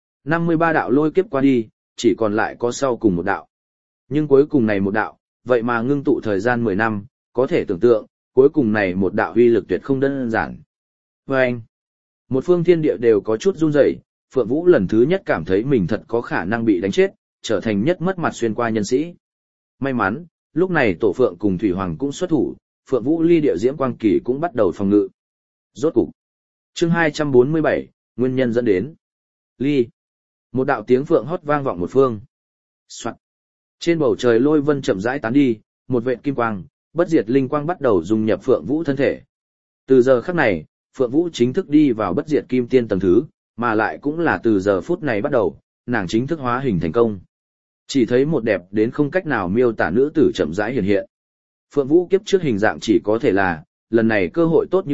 53 đạo lôi kiếp qua đi, chỉ còn lại có sau cùng một đạo. Nhưng cuối cùng này một đạo, vậy mà ngưng tụ thời gian 10 năm, có thể tưởng tượng, cuối cùng này một đạo uy lực tuyệt không đơn giản. Và anh, một phương thiên địa đều có chút run rẩy, Phượng Vũ lần thứ nhất cảm thấy mình thật có khả năng bị đánh chết, trở thành nhất mất mặt xuyên qua nhân sĩ. May mắn, lúc này Tổ Phượng cùng Thủy Hoàng cũng xuất thủ, Phượng Vũ ly địa diễm quang kỳ cũng bắt đầu phòng ngự. Rốt cục. Chương 247, nguyên nhân dẫn đến. Ly. Một đạo tiếng phượng hót vang vọng một phương. Soạt. Trên bầu trời lôi vân chậm rãi tán đi, một vệt kim quang, bất diệt linh quang bắt đầu dung nhập Phượng Vũ thân thể. Từ giờ khắc này, Phượng Vũ chính thức đi vào bất diệt kim tiên tầng thứ, mà lại cũng là từ giờ phút này bắt đầu, nàng chính thức hóa hình thành công. Chỉ thấy một đẹp đến không cách nào miêu tả nữ tử chậm rãi hiện hiện. Phượng Vũ kiếp trước hình dạng chỉ có thể là, lần này cơ hội tốt như vậy,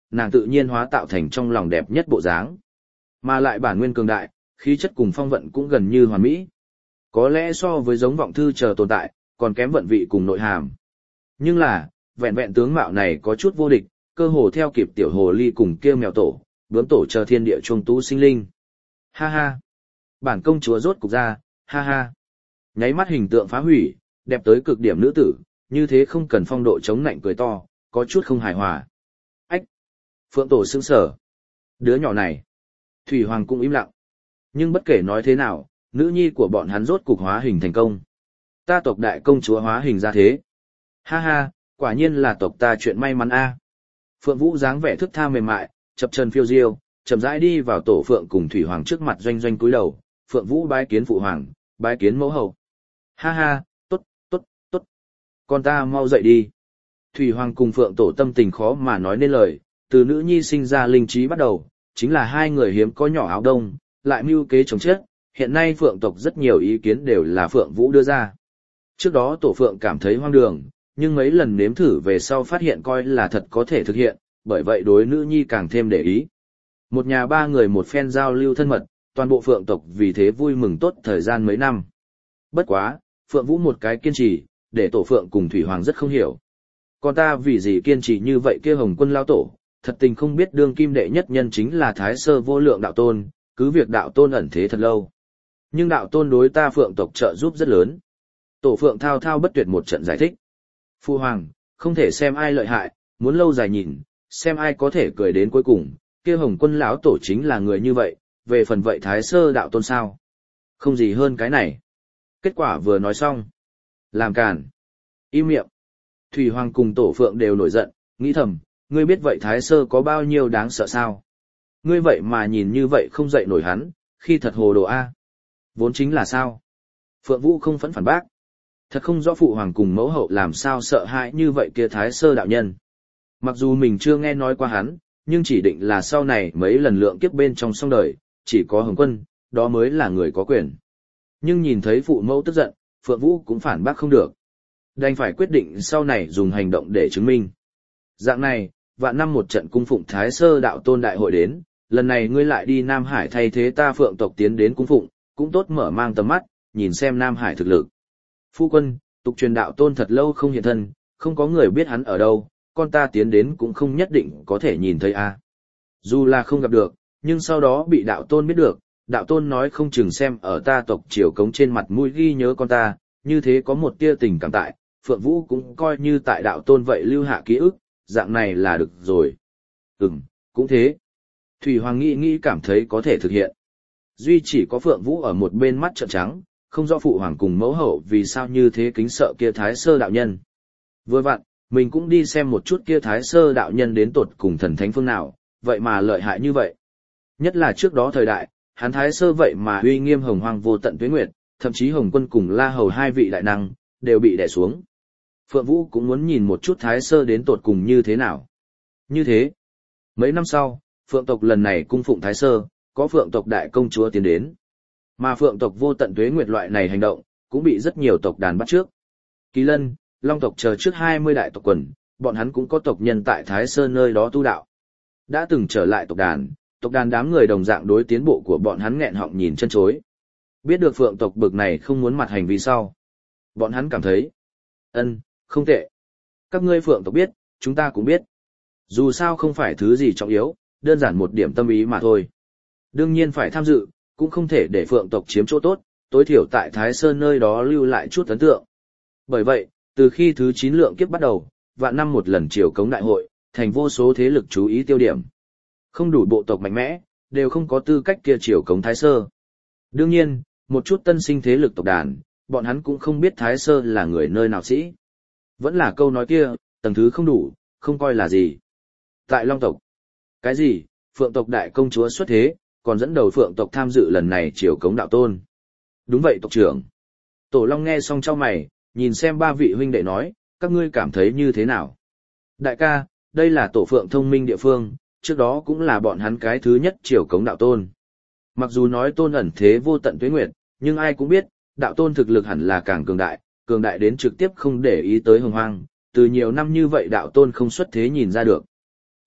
nàng tự nhiên hóa tạo thành trong lòng đẹp nhất bộ dáng. Mà lại bản nguyên cường đại, khí chất cùng phong vận cũng gần như hoàn mỹ. Có lẽ so với giống vọng thư chờ tồn tại, còn kém vận vị cùng nội hàm. Nhưng là, vẹn vẹn tướng mạo này có chút vô địch, cơ hồ theo kịp tiểu hồ ly cùng kêu mèo tổ, bướm tổ chờ thiên địa trung tú sinh linh. Ha ha! Bản công chúa rốt cục ra, ha ha! Nháy mắt hình tượng phá hủy, đẹp tới cực điểm nữ tử, như thế không cần phong độ chống nạnh cười to, có chút không hài hòa. Ách! Phượng tổ sững sở. Đứa nhỏ này. Thủy Hoàng cũng im lặng. Nhưng bất kể nói thế nào, nữ nhi của bọn hắn rốt cục hóa hình thành công. Ta tộc đại công chúa hóa hình ra thế. Ha ha, quả nhiên là tộc ta chuyện may mắn a. Phượng Vũ dáng vẻ thức tha mềm mại, chập chân phiêu diêu, chậm rãi đi vào tổ Phượng cùng Thủy Hoàng trước mặt doanh doanh cúi đầu. Phượng Vũ bái kiến phụ hoàng, bái kiến mẫu hậu. Ha ha, tốt, tốt, tốt. Con ta mau dậy đi. Thủy Hoàng cùng Phượng tổ tâm tình khó mà nói nên lời, từ nữ nhi sinh ra linh trí bắt đầu, chính là hai người hiếm có nhỏ áo đông, lại mưu kế chống chết. Hiện nay Phượng tộc rất nhiều ý kiến đều là Phượng Vũ đưa ra. Trước đó tổ Phượng cảm thấy hoang đường, nhưng mấy lần nếm thử về sau phát hiện coi là thật có thể thực hiện, bởi vậy đối nữ nhi càng thêm để ý. Một nhà ba người một phen giao lưu thân mật, toàn bộ Phượng tộc vì thế vui mừng tốt thời gian mấy năm. Bất quá, Phượng Vũ một cái kiên trì, để tổ Phượng cùng Thủy Hoàng rất không hiểu. Còn ta vì gì kiên trì như vậy kia Hồng Quân lao tổ, thật tình không biết đương kim đệ nhất nhân chính là Thái Sơ Vô Lượng đạo tôn, cứ việc đạo tôn ẩn thế thật lâu. Nhưng đạo tôn đối ta Phượng tộc trợ giúp rất lớn. Tổ Phượng thao thao bất tuyệt một trận giải thích. Phu Hoàng, không thể xem ai lợi hại, muốn lâu dài nhìn, xem ai có thể cười đến cuối cùng, kia Hồng Quân lão tổ chính là người như vậy, về phần vậy Thái Sơ đạo tôn sao? Không gì hơn cái này. Kết quả vừa nói xong. Làm càn. Im miệng. Thủy Hoàng cùng tổ Phượng đều nổi giận, nghĩ thầm, ngươi biết vậy Thái Sơ có bao nhiêu đáng sợ sao? Ngươi vậy mà nhìn như vậy không dậy nổi hắn, khi thật hồ đồ A. Vốn chính là sao? Phượng Vũ không phẫn phản bác. Thật không rõ phụ hoàng cùng mẫu hậu làm sao sợ hãi như vậy kia Thái Sơ đạo nhân. Mặc dù mình chưa nghe nói qua hắn, nhưng chỉ định là sau này mấy lần lượng kiếp bên trong song đời, chỉ có Hồng Quân, đó mới là người có quyền. Nhưng nhìn thấy phụ mẫu tức giận, Phượng Vũ cũng phản bác không được. Đành phải quyết định sau này dùng hành động để chứng minh. Dạng này, vạn năm một trận cung phụng Thái Sơ đạo tôn đại hội đến, lần này ngươi lại đi Nam Hải thay thế ta Phượng tộc tiến đến cung phụng, cũng tốt mở mang tầm mắt, nhìn xem Nam Hải thực lực. Phu quân, tục truyền đạo tôn thật lâu không hiện thân, không có người biết hắn ở đâu, con ta tiến đến cũng không nhất định có thể nhìn thấy a. Dù là không gặp được, nhưng sau đó bị đạo tôn biết được, đạo tôn nói không chừng xem ở ta tộc triều cống trên mặt mũi ghi nhớ con ta, như thế có một tia tình cảm tại, Phượng Vũ cũng coi như tại đạo tôn vậy lưu hạ ký ức, dạng này là được rồi. Cũng thế. Thủy Hoàng nghĩ cảm thấy có thể thực hiện. Duy chỉ có Phượng Vũ ở một bên mắt trợn trắng, không rõ phụ hoàng cùng mẫu hậu vì sao như thế kính sợ kia Thái Sơ đạo nhân. Vừa vặn, mình cũng đi xem một chút kia Thái Sơ đạo nhân đến tột cùng thần thánh phương nào, vậy mà lợi hại như vậy. Nhất là trước đó thời đại, hắn Thái Sơ vậy mà uy nghiêm hồng hoang vô tận tuế nguyệt, thậm chí Hồng Quân cùng La Hầu hai vị đại năng, đều bị đè xuống. Phượng Vũ cũng muốn nhìn một chút Thái Sơ đến tột cùng như thế nào. Như thế, mấy năm sau, Phượng tộc lần này cung phụng Thái Sơ, có Phượng tộc đại công chúa tiến đến. Mà Phượng tộc vô tận tuế nguyệt loại này hành động, cũng bị rất nhiều tộc đàn bắt trước. Kỳ Lân, Long tộc chờ trước 20 đại tộc quần, bọn hắn cũng có tộc nhân tại Thái Sơn nơi đó tu đạo. Đã từng trở lại tộc đàn đám người đồng dạng đối tiến bộ của bọn hắn nghẹn họng nhìn chân chối. Biết được Phượng tộc bực này không muốn mặt hành vi sau. Bọn hắn cảm thấy, không tệ. Các ngươi Phượng tộc biết, chúng ta cũng biết. Dù sao không phải thứ gì trọng yếu, đơn giản một điểm tâm ý mà thôi. Đương nhiên phải tham dự, cũng không thể để Phượng tộc chiếm chỗ tốt, tối thiểu tại Thái Sơn nơi đó lưu lại chút ấn tượng. Bởi vậy, từ khi thứ 9 lượng kiếp bắt đầu, vạn năm một lần triều cống đại hội, thành vô số thế lực chú ý tiêu điểm. Không đủ bộ tộc mạnh mẽ, đều không có tư cách kia triều cống Thái Sơ. Đương nhiên, một chút tân sinh thế lực tộc đàn, bọn hắn cũng không biết Thái Sơ là người nơi nào sĩ. Vẫn là câu nói kia, tầng thứ không đủ, không coi là gì. Tại Long tộc, cái gì, Phượng tộc đại công chúa xuất thế, còn dẫn đầu Phượng tộc tham dự lần này triều cống đạo tôn. Đúng vậy tộc trưởng. Tổ Long nghe xong chau mày, nhìn xem ba vị huynh đệ nói, các ngươi cảm thấy như thế nào? Đại ca, đây là tổ Phượng thông minh địa phương, trước đó cũng là bọn hắn cái thứ nhất triều cống đạo tôn. Mặc dù nói tôn ẩn thế vô tận tuế nguyệt, nhưng ai cũng biết, đạo tôn thực lực hẳn là càng cường đại đến trực tiếp không để ý tới hồng hoang, từ nhiều năm như vậy đạo tôn không xuất thế nhìn ra được.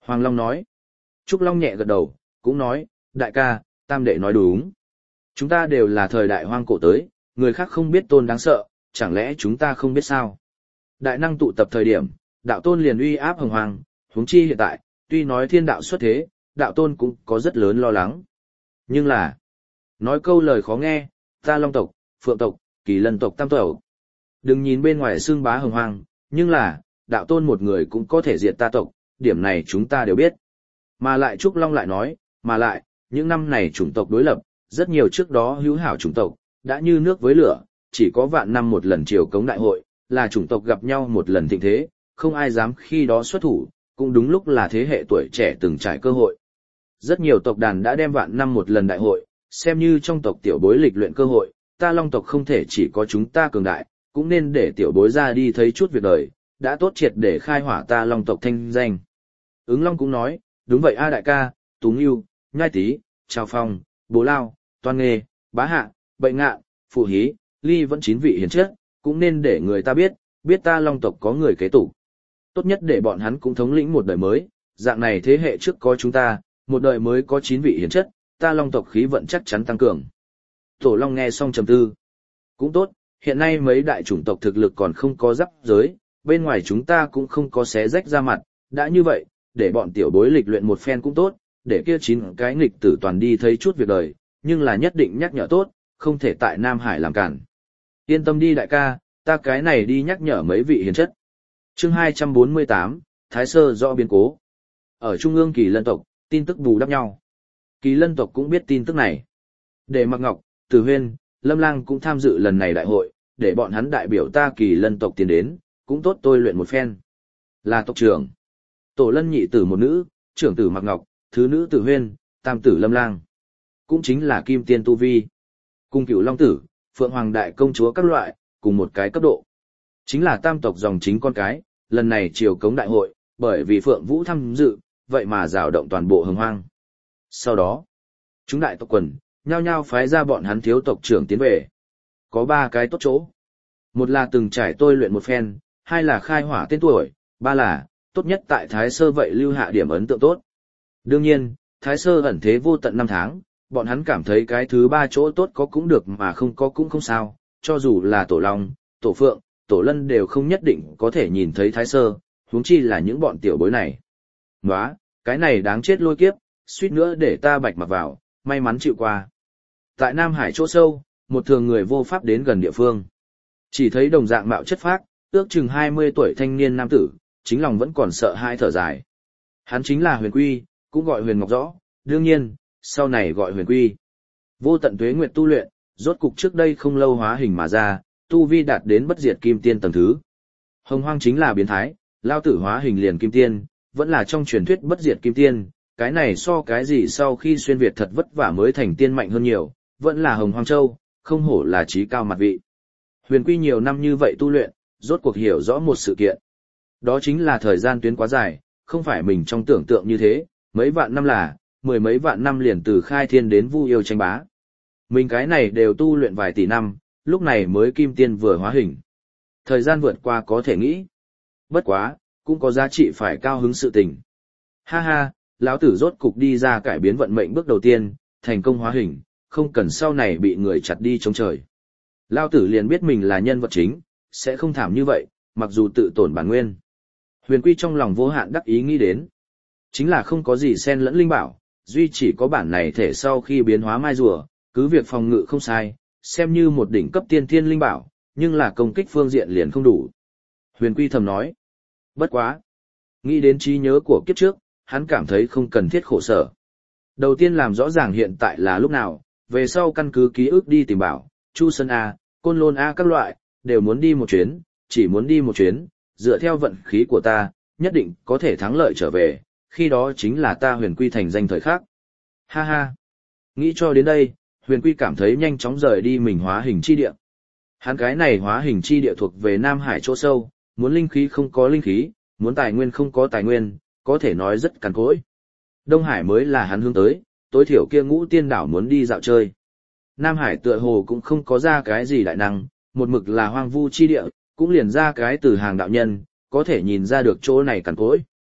Hoàng Long nói. Trúc Long nhẹ gật đầu, cũng nói, đại ca, tam đệ nói đúng. Chúng ta đều là thời đại hoang cổ tới, người khác không biết tôn đáng sợ, chẳng lẽ chúng ta không biết sao? Đại năng tụ tập thời điểm, đạo tôn liền uy áp hồng hoang, huống chi hiện tại, tuy nói thiên đạo xuất thế, đạo tôn cũng có rất lớn lo lắng. Nhưng là, nói câu lời khó nghe, ta Long tộc, Phượng tộc, Kỳ Lân tộc tam tộc. Đừng nhìn bên ngoài xương bá hồng hoang, nhưng là, đạo tôn một người cũng có thể diệt ta tộc, điểm này chúng ta đều biết. Mà lại Trúc Long lại nói, mà lại, những năm này chủng tộc đối lập, rất nhiều trước đó hữu hảo chủng tộc, đã như nước với lửa, chỉ có vạn năm một lần triều cống đại hội, là chủng tộc gặp nhau một lần thịnh thế, không ai dám khi đó xuất thủ, cũng đúng lúc là thế hệ tuổi trẻ từng trải cơ hội. Rất nhiều tộc đàn đã đem vạn năm một lần đại hội, xem như trong tộc tiểu bối lịch luyện cơ hội, ta Long tộc không thể chỉ có chúng ta cường đại, cũng nên để tiểu bối ra đi thấy chút việc đời, đã tốt triệt để khai hỏa ta Long tộc thanh danh. Ứng Long cũng nói, đúng vậy a đại ca, Tú Ngưu, Nhai Tý, Trào Phong, Bố Lao, Toan Nghê, Bá Hạ, Bệnh Ngạn, Phụ Hí, Ly vẫn 9 vị hiền chất, cũng nên để người ta biết ta Long tộc có người kế tục. Tốt nhất để bọn hắn cũng thống lĩnh một đời mới, dạng này thế hệ trước có chúng ta, một đời mới có 9 vị hiền chất, ta Long tộc khí vận chắc chắn tăng cường. Tổ Long nghe xong trầm tư. Cũng tốt, hiện nay mấy đại chủng tộc thực lực còn không có giáp giới, bên ngoài chúng ta cũng không có xé rách ra mặt, đã như vậy, để bọn tiểu bối lịch luyện một phen cũng tốt, để kia 9 cái nghịch tử toàn đi thấy chút việc đời, nhưng là nhất định nhắc nhở tốt, không thể tại Nam Hải làm cản. Yên tâm đi đại ca, ta cái này đi nhắc nhở mấy vị hiền chất. Chương 248, Thái Sơ rõ biến cố. Ở Trung ương Kỳ Lân tộc, tin tức bù đắp nhau. Kỳ Lân tộc cũng biết tin tức này. Để Mạc Ngọc, Từ Huyên, Lâm Lang cũng tham dự lần này đại hội, để bọn hắn đại biểu ta Kỳ Lân tộc tiến đến, cũng tốt tôi luyện một phen. Là tộc trưởng. Tổ Lân nhị tử một nữ, trưởng tử Mạc Ngọc, thứ nữ Từ Huyên, tam tử Lâm Lang. Cũng chính là Kim Tiên Tu Vi. Cùng Cửu Long tử, Phượng Hoàng đại công chúa các loại, cùng một cái cấp độ. Chính là tam tộc dòng chính con cái, lần này triều cống đại hội, bởi vì Phượng Vũ tham dự, vậy mà rào động toàn bộ hồng hoang. Sau đó, chúng đại tộc quần, nhao nhao phái ra bọn hắn thiếu tộc trưởng tiến về. Có 3 cái tốt chỗ. Một là từng trải tôi luyện một phen, 2 là khai hỏa tên tuổi, 3 là, tốt nhất tại Thái Sơ vậy lưu hạ điểm ấn tượng tốt. Đương nhiên, Thái Sơ ẩn thế vô tận 5 tháng, bọn hắn cảm thấy cái thứ 3 chỗ tốt có cũng được mà không có cũng không sao, cho dù là Tổ Long, Tổ Phượng, Tổ Lân đều không nhất định có thể nhìn thấy Thái Sơ, huống chi là những bọn tiểu bối này. Nóa, cái này đáng chết lôi kiếp, suýt nữa để ta bạch mặc vào, may mắn chịu qua. Tại Nam Hải chỗ sâu, một thường người vô pháp đến gần địa phương. Chỉ thấy đồng dạng mạo chất phác, ước chừng 20 tuổi thanh niên nam tử, chính lòng vẫn còn sợ hai thở dài. Hắn chính là Huyền Quy, cũng gọi Huyền Ngọc Rõ, đương nhiên, sau này gọi Huyền Quy. Vô tận tuế nguyệt tu luyện, rốt cục trước đây không lâu hóa hình mà ra, tu vi đạt đến bất diệt kim tiên tầng thứ. Hồng Hoang chính là biến thái, lao tử hóa hình liền kim tiên, vẫn là trong truyền thuyết bất diệt kim tiên, cái này so cái gì sau khi xuyên Việt thật vất vả mới thành tiên mạnh hơn nhiều, vẫn là Hồng Hoang Châu, không hổ là trí cao mặt vị. Huyền Quy nhiều năm như vậy tu luyện, rốt cuộc hiểu rõ một sự kiện. Đó chính là thời gian tuyến quá dài, không phải mình trong tưởng tượng như thế, mấy vạn năm là, 10 mấy vạn năm liền từ khai thiên đến vu yêu tranh bá. Mình cái này đều tu luyện vài tỷ năm, lúc này mới kim tiên vừa hóa hình. Thời gian vượt qua có thể nghĩ. Bất quá, cũng có giá trị phải cao hứng sự tình. Ha ha, lão tử rốt cục đi ra cải biến vận mệnh bước đầu tiên, thành công hóa hình, không cần sau này bị người chặt đi chống trời. Lão tử liền biết mình là nhân vật chính, sẽ không thảm như vậy, mặc dù tự tổn bản nguyên. Huyền Quy trong lòng vô hạn đắc ý nghĩ đến. Chính là không có gì xen lẫn linh bảo, duy chỉ có bản này thể sau khi biến hóa mai rùa, cứ việc phòng ngự không sai, xem như một đỉnh cấp tiên thiên linh bảo, nhưng là công kích phương diện liền không đủ. Huyền Quy thầm nói. Bất quá. Nghĩ đến trí nhớ của kiếp trước, hắn cảm thấy không cần thiết khổ sở. Đầu tiên làm rõ ràng hiện tại là lúc nào, về sau căn cứ ký ức đi tìm bảo, Chu Sơn A, Côn Lôn A các loại, đều muốn đi một chuyến, chỉ muốn đi một chuyến, dựa theo vận khí của ta, nhất định có thể thắng lợi trở về, khi đó chính là ta Huyền Quy thành danh thời khắc. Ha ha. Nghĩ cho đến đây, Huyền Quy cảm thấy nhanh chóng rời đi mình hóa hình chi địa. Hắn cái này hóa hình chi địa thuộc về Nam Hải chỗ sâu, muốn linh khí không có linh khí, muốn tài nguyên không có tài nguyên, có thể nói rất cằn cỗi. Đông Hải mới là hắn hướng tới, tối thiểu kia Ngũ Tiên đảo muốn đi dạo chơi. Nam Hải tựa hồ cũng không có ra cái gì đại năng, một mực là hoang vu chi địa, cũng liền ra cái từ hàng đạo nhân, có thể nhìn ra được chỗ này cằn cỗi.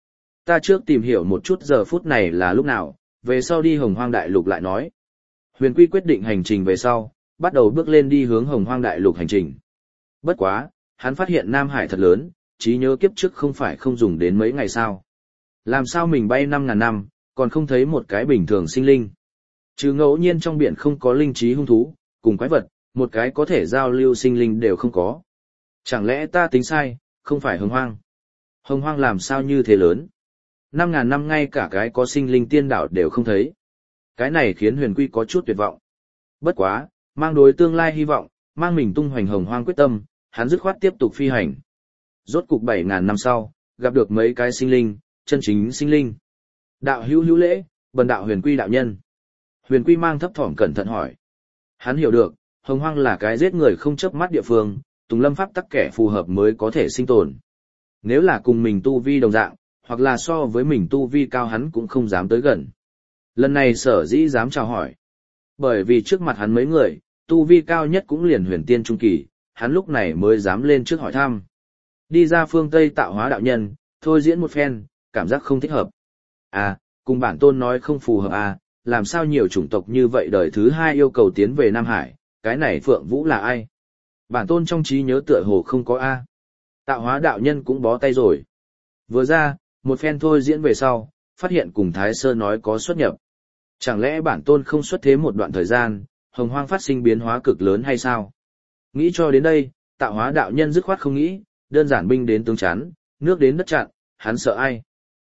Ta trước tìm hiểu một chút giờ phút này là lúc nào, về sau đi Hồng Hoang Đại Lục lại nói. Huyền Quy quyết định hành trình về sau, bắt đầu bước lên đi hướng Hồng Hoang Đại Lục hành trình. Bất quá, hắn phát hiện Nam Hải thật lớn, trí nhớ kiếp trước không phải không dùng đến mấy ngày sao. Làm sao mình bay 5.000 năm, còn không thấy một cái bình thường sinh linh. Trừ ngẫu nhiên trong biển không có linh trí hung thú, cùng quái vật, một cái có thể giao lưu sinh linh đều không có. Chẳng lẽ ta tính sai, không phải Hồng Hoang? Hồng Hoang làm sao như thế lớn? 5.000 năm ngay cả cái có sinh linh tiên đảo đều không thấy. Cái này khiến Huyền Quy có chút tuyệt vọng. Bất quá, mang đối tương lai hy vọng, mang mình tung hoành Hồng Hoang quyết tâm, hắn dứt khoát tiếp tục phi hành. Rốt cục 7.000 năm sau, gặp được mấy cái sinh linh, chân chính sinh linh. Đạo hữu hữu lễ, bần đạo Huyền Quy đạo nhân. Huyền Quy mang thấp thỏm cẩn thận hỏi. Hắn hiểu được, Hồng Hoang là cái giết người không chớp mắt địa phương, Tùng Lâm pháp tắc kẻ phù hợp mới có thể sinh tồn. Nếu là cùng mình tu vi đồng dạng, hoặc là so với mình tu vi cao hắn cũng không dám tới gần. Lần này sở dĩ dám chào hỏi. Bởi vì trước mặt hắn mấy người, tu vi cao nhất cũng liền huyền tiên trung kỳ, hắn lúc này mới dám lên trước hỏi thăm. Đi ra phương Tây tạo hóa đạo nhân, thôi diễn một phen, cảm giác không thích hợp. À, cùng bản tôn nói không phù hợp à, làm sao nhiều chủng tộc như vậy đời thứ hai yêu cầu tiến về Nam Hải, cái này Phượng Vũ là ai? Bản tôn trong trí nhớ tựa hồ không có A. Tạo hóa đạo nhân cũng bó tay rồi. Vừa ra, một phen thôi diễn về sau, phát hiện cùng Thái Sơ nói có xuất nhập. Chẳng lẽ bản tôn không xuất thế một đoạn thời gian, Hồng Hoang phát sinh biến hóa cực lớn hay sao? Nghĩ cho đến đây, tạo hóa đạo nhân dứt khoát không nghĩ, đơn giản binh đến tướng chắn, nước đến đất chặn, hắn sợ ai?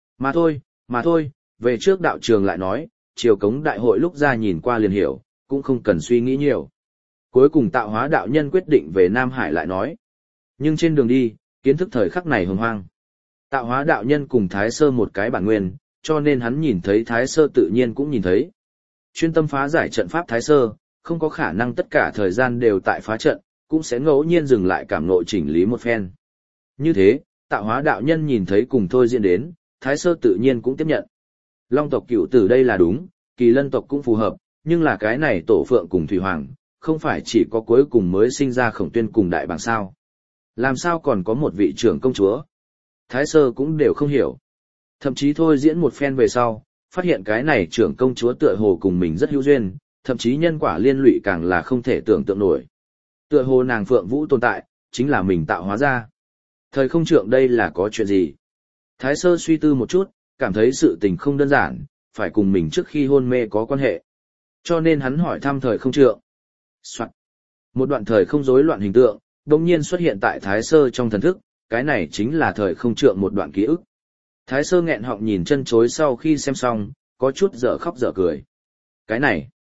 Mà thôi, về trước đạo trường lại nói, triều cống đại hội lúc ra nhìn qua liền hiểu, cũng không cần suy nghĩ nhiều. Cuối cùng tạo hóa đạo nhân quyết định về Nam Hải lại nói. Nhưng trên đường đi, kiến thức thời khắc này Hồng Hoang. Tạo hóa đạo nhân cùng Thái Sơ một cái bản nguyên, cho nên hắn nhìn thấy Thái Sơ tự nhiên cũng nhìn thấy. Chuyên tâm phá giải trận pháp Thái Sơ, không có khả năng tất cả thời gian đều tại phá trận, cũng sẽ ngẫu nhiên dừng lại cảm ngộ chỉnh lý một phen. Như thế, tạo hóa đạo nhân nhìn thấy cùng thôi diễn đến, Thái Sơ tự nhiên cũng tiếp nhận. Long tộc cựu tử đây là đúng, Kỳ Lân tộc cũng phù hợp, nhưng là cái này Tổ Phượng cùng Thủy Hoàng, không phải chỉ có cuối cùng mới sinh ra Khổng Tuyên cùng Đại Bàng sao. Làm sao còn có một vị trưởng công chúa? Thái Sơ cũng đều không hiểu. Thậm chí thôi diễn một phen về sau, phát hiện cái này trưởng công chúa tựa hồ cùng mình rất hữu duyên, thậm chí nhân quả liên lụy càng là không thể tưởng tượng nổi. Tựa hồ nàng Phượng Vũ tồn tại, chính là mình tạo hóa ra. Thời không trượng đây là có chuyện gì? Thái Sơ suy tư một chút, cảm thấy sự tình không đơn giản, phải cùng mình trước khi hôn mê có quan hệ. Cho nên hắn hỏi thăm thời không trượng. Soạn. Một đoạn thời không rối loạn hình tượng, đồng nhiên xuất hiện tại Thái Sơ trong thần thức, cái này chính là thời không trượng một đoạn ký ức. Thái Sơ nghẹn họng nhìn chân chối sau khi xem xong, có chút dở khóc dở cười. Cái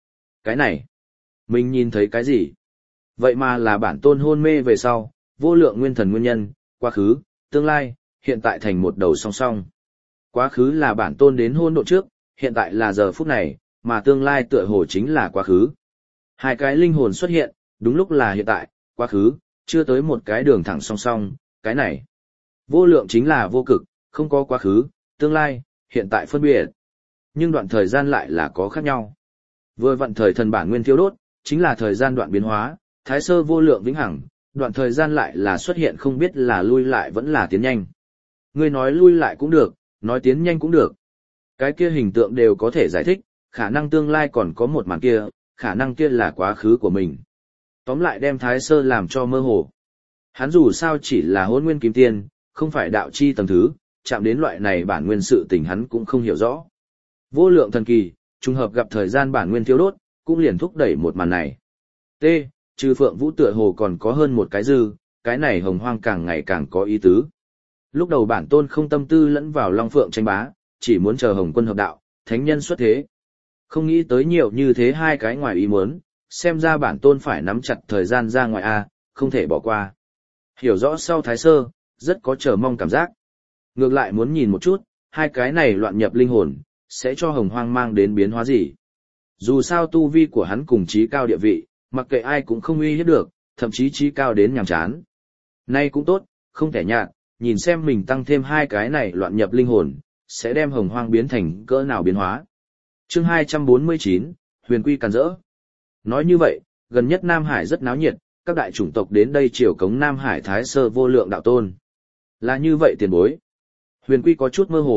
này, mình nhìn thấy cái gì? Vậy mà là bản tôn hôn mê về sau, vô lượng nguyên thần nguyên nhân, quá khứ, tương lai, hiện tại thành một đầu song song. Quá khứ là bản tôn đến hôn độ trước, hiện tại là giờ phút này, mà tương lai tựa hồ chính là quá khứ. Hai cái linh hồn xuất hiện, đúng lúc là hiện tại, quá khứ, chưa tới một cái đường thẳng song song, cái này. Vô lượng chính là vô cực, không có quá khứ, tương lai, hiện tại phân biệt. Nhưng đoạn thời gian lại là có khác nhau. Vừa vặn thời thần bản nguyên thiêu đốt, chính là thời gian đoạn biến hóa, Thái Sơ vô lượng vĩnh hằng, đoạn thời gian lại là xuất hiện không biết là lui lại vẫn là tiến nhanh. Ngươi nói lui lại cũng được, nói tiến nhanh cũng được. Cái kia hình tượng đều có thể giải thích, khả năng tương lai còn có một màn kia, khả năng kia là quá khứ của mình. Tóm lại đem Thái Sơ làm cho mơ hồ. Hắn dù sao chỉ là hôn nguyên kim tiên, không phải đạo chi tầng thứ, chạm đến loại này bản nguyên sự tình hắn cũng không hiểu rõ. Vô lượng thần kỳ, trùng hợp gặp thời gian bản nguyên thiêu đốt, cũng liền thúc đẩy một màn này. T. Trừ Phượng Vũ tựa hồ còn có hơn một cái dư, cái này Hồng Hoang càng ngày càng có ý tứ. Lúc đầu bản tôn không tâm tư lẫn vào Long Phượng tranh bá, chỉ muốn chờ Hồng Quân hợp đạo, thánh nhân xuất thế. Không nghĩ tới nhiều như thế hai cái ngoài ý muốn, xem ra bản tôn phải nắm chặt thời gian ra ngoài A, không thể bỏ qua. Hiểu rõ sau Thái Sơ, rất có chờ mong cảm giác. Ngược lại muốn nhìn một chút, hai cái này loạn nhập linh hồn, sẽ cho Hồng Hoang mang đến biến hóa gì. Dù sao tu vi của hắn cùng trí cao địa vị, mặc kệ ai cũng không uy hiếp được, thậm chí trí cao đến nhàm chán. Nay cũng tốt, không thể nhạt, nhìn xem mình tăng thêm hai cái này loạn nhập linh hồn, sẽ đem Hồng Hoang biến thành cỡ nào biến hóa. Chương 249, Huyền Quy càn rỡ. Nói như vậy, gần nhất Nam Hải rất náo nhiệt, các đại chủng tộc đến đây triều cống Nam Hải Thái Sơ vô lượng đạo tôn. Là như vậy tiền bối. Huyền Quy có chút mơ hồ,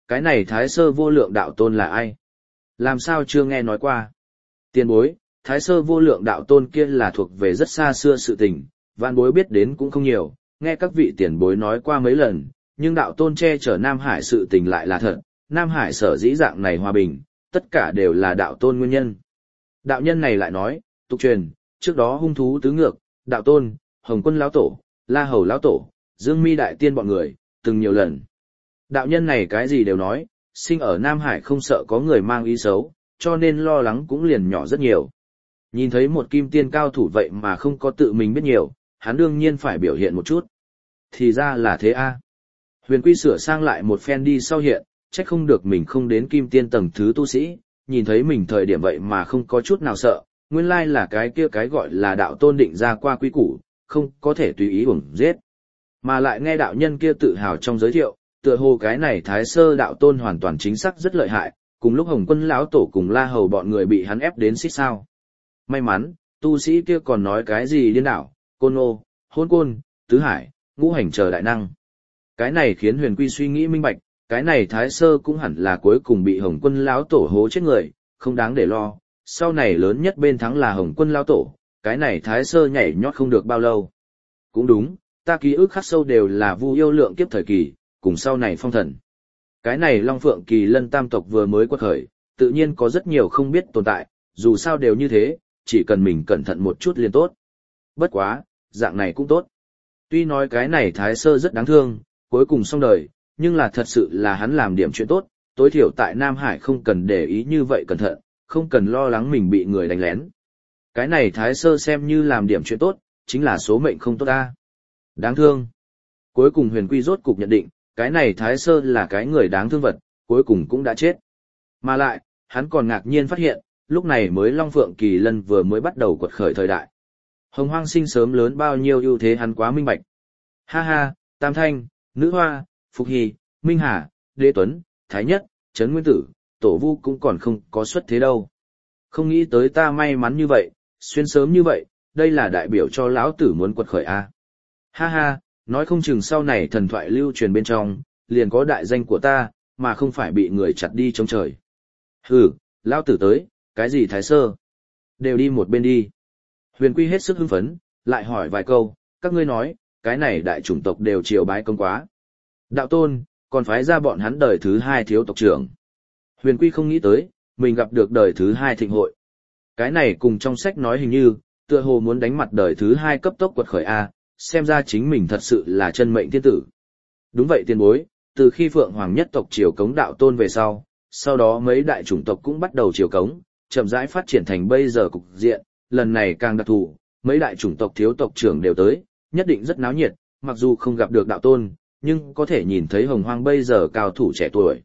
cái này Thái Sơ Vô Lượng Đạo Tôn là ai? Làm sao chưa nghe nói qua? Tiền bối, Thái Sơ Vô Lượng Đạo Tôn kia là thuộc về rất xa xưa sự tình, vạn bối biết đến cũng không nhiều, nghe các vị tiền bối nói qua mấy lần, nhưng Đạo Tôn che chở Nam Hải sự tình lại là thật, Nam Hải sở dĩ dạng này hòa bình, tất cả đều là Đạo Tôn nguyên nhân. Đạo nhân này lại nói, tục truyền, trước đó hung thú tứ ngược, Đạo Tôn, Hồng Quân Lão Tổ, La Hầu Lão Tổ, Dương Mi Đại Tiên bọn người, từng nhiều lần. Đạo nhân này cái gì đều nói, sinh ở Nam Hải không sợ có người mang ý xấu, cho nên lo lắng cũng liền nhỏ rất nhiều. Nhìn thấy một kim tiên cao thủ vậy mà không có tự mình biết nhiều, hắn đương nhiên phải biểu hiện một chút. Thì ra là thế a. Huyền Quy sửa sang lại một phen đi sau hiện, trách không được mình không đến kim tiên tầng thứ tu sĩ, nhìn thấy mình thời điểm vậy mà không có chút nào sợ, nguyên lai là cái kia cái gọi là Đạo Tôn định ra qua quy củ, không có thể tùy ý uổng giết. Mà lại nghe đạo nhân kia tự hào trong giới thiệu, tựa hồ cái này Thái Sơ Đạo Tôn hoàn toàn chính xác rất lợi hại, cùng lúc Hồng Quân Lão Tổ cùng La Hầu bọn người bị hắn ép đến xích sao. May mắn, tu sĩ kia còn nói cái gì điên đảo, côn ô, hôn côn, tứ hải, ngũ hành chờ đại năng. Cái này khiến Huyền Quy suy nghĩ minh bạch, cái này Thái Sơ cũng hẳn là cuối cùng bị Hồng Quân Lão Tổ hố chết người, không đáng để lo, sau này lớn nhất bên thắng là Hồng Quân Lão Tổ, cái này Thái Sơ nhảy nhót không được bao lâu. Cũng đúng, ta ký ức khắc sâu đều là Vu Yêu Lượng kiếp thời kỳ, cùng sau này phong thần. Cái này Long Phượng Kỳ Lân tam tộc vừa mới quật khởi, tự nhiên có rất nhiều không biết tồn tại, dù sao đều như thế, chỉ cần mình cẩn thận một chút liền tốt. Bất quá, dạng này cũng tốt. Tuy nói cái này Thái Sơ rất đáng thương, cuối cùng xong đời, nhưng là thật sự là hắn làm điểm chuyện tốt, tối thiểu tại Nam Hải không cần để ý như vậy cẩn thận, không cần lo lắng mình bị người đánh lén. Cái này Thái Sơ xem như làm điểm chuyện tốt, chính là số mệnh không tốt ta. Đáng thương. Cuối cùng Huyền Quy rốt cục nhận định, cái này Thái Sơ là cái người đáng thương vật, cuối cùng cũng đã chết. Mà lại, hắn còn ngạc nhiên phát hiện, lúc này mới Long Phượng Kỳ Lân vừa mới bắt đầu quật khởi thời đại. Hồng Hoang sinh sớm lớn bao nhiêu ưu thế hắn quá minh bạch. Ha ha, Tam Thanh, Nữ Hoa, Phục Hy, Minh Hà, Đế Tuấn, Thái Nhất, Trấn Nguyên Tử, Tổ Vu cũng còn không có xuất thế đâu. Không nghĩ tới ta may mắn như vậy, xuyên sớm như vậy, đây là đại biểu cho lão tử muốn quật khởi a. Ha ha, nói không chừng sau này thần thoại lưu truyền bên trong, liền có đại danh của ta, mà không phải bị người chặt đi trong trời. Hừ, lão tử tới, cái gì Thái Sơ? Đều đi một bên đi. Huyền Quy hết sức hưng phấn, lại hỏi vài câu, các ngươi nói, cái này đại chủng tộc đều triều bái công quá. Đạo Tôn, còn phái ra bọn hắn đời thứ hai thiếu tộc trưởng. Huyền Quy không nghĩ tới, mình gặp được đời thứ hai thịnh hội. Cái này cùng trong sách nói hình như, tựa hồ muốn đánh mặt đời thứ hai cấp tốc quật khởi A, xem ra chính mình thật sự là chân mệnh thiên tử. Đúng vậy tiền bối, từ khi Phượng Hoàng nhất tộc triều cống Đạo Tôn về sau đó mấy đại chủng tộc cũng bắt đầu triều cống, chậm rãi phát triển thành bây giờ cục diện, lần này càng đặc thù, mấy đại chủng tộc thiếu tộc trưởng đều tới, nhất định rất náo nhiệt, mặc dù không gặp được Đạo Tôn, nhưng có thể nhìn thấy Hồng Hoang bây giờ cao thủ trẻ tuổi.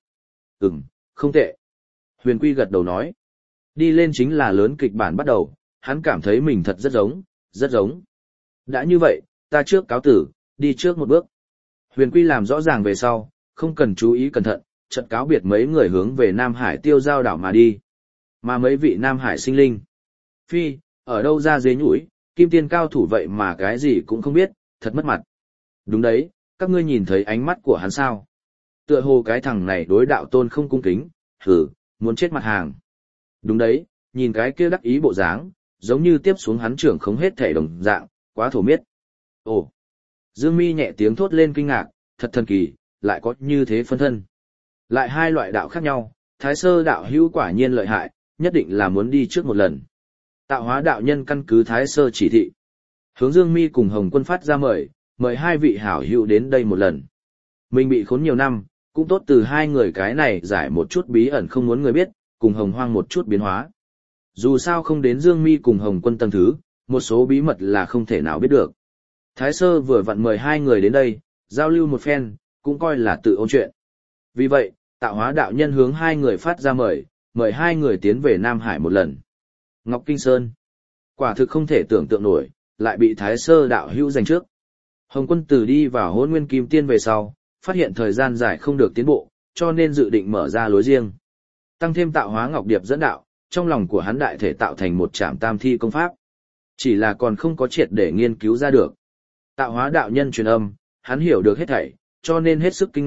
Không tệ. Huyền Quy gật đầu nói. Đi lên chính là lớn kịch bản bắt đầu, hắn cảm thấy mình thật rất giống, rất giống. Đã như vậy, ta trước cáo tử, đi trước một bước. Huyền Quy làm rõ ràng về sau, không cần chú ý cẩn thận, chợt cáo biệt mấy người hướng về Nam Hải Tiêu Giao đảo mà đi. Mà mấy vị Nam Hải sinh linh. Phi, ở đâu ra dế nhũi, kim tiên cao thủ vậy mà cái gì cũng không biết, thật mất mặt. Đúng đấy, các ngươi nhìn thấy ánh mắt của hắn sao? Tựa hồ cái thằng này đối Đạo Tôn không cung kính, muốn chết mặt hàng. Đúng đấy, nhìn cái kia đắc ý bộ dáng, giống như tiếp xuống hắn trưởng không hết thể đồng dạng, quá thổ miết. Ồ! Dương Mi nhẹ tiếng thốt lên kinh ngạc, thật thần kỳ, lại có như thế phân thân. Lại hai loại đạo khác nhau, Thái Sơ đạo hữu quả nhiên lợi hại, nhất định là muốn đi trước một lần. Tạo hóa đạo nhân căn cứ Thái Sơ chỉ thị. Hướng Dương Mi cùng Hồng Quân phát ra mời hai vị hảo hữu đến đây một lần. Mình bị khốn nhiều năm, cũng tốt từ hai người cái này giải một chút bí ẩn không muốn người biết, cùng Hồng Hoang một chút biến hóa. Dù sao không đến Dương Mi cùng Hồng Quân tầng thứ, một số bí mật là không thể nào biết được. Thái Sơ vừa vặn mời hai người đến đây, giao lưu một phen, cũng coi là tự ôn chuyện. Vì vậy, Tạo hóa đạo nhân hướng hai người phát ra mời hai người tiến về Nam Hải một lần. Ngọc Kinh Sơn. Quả thực không thể tưởng tượng nổi, lại bị Thái Sơ đạo hữu giành trước. Hồng Quân từ đi vào Hỗn Nguyên Kim Tiên về sau, phát hiện thời gian dài không được tiến bộ, cho nên dự định mở ra lối riêng. Tăng thêm Tạo hóa Ngọc Điệp dẫn đạo, trong lòng của hắn đại thể tạo thành một trảm tam thi công pháp. Chỉ là còn không có triệt để nghiên cứu ra được. Tạo hóa đạo nhân truyền âm, hắn hiểu được hết thảy, cho nên hết sức kinh ngạc,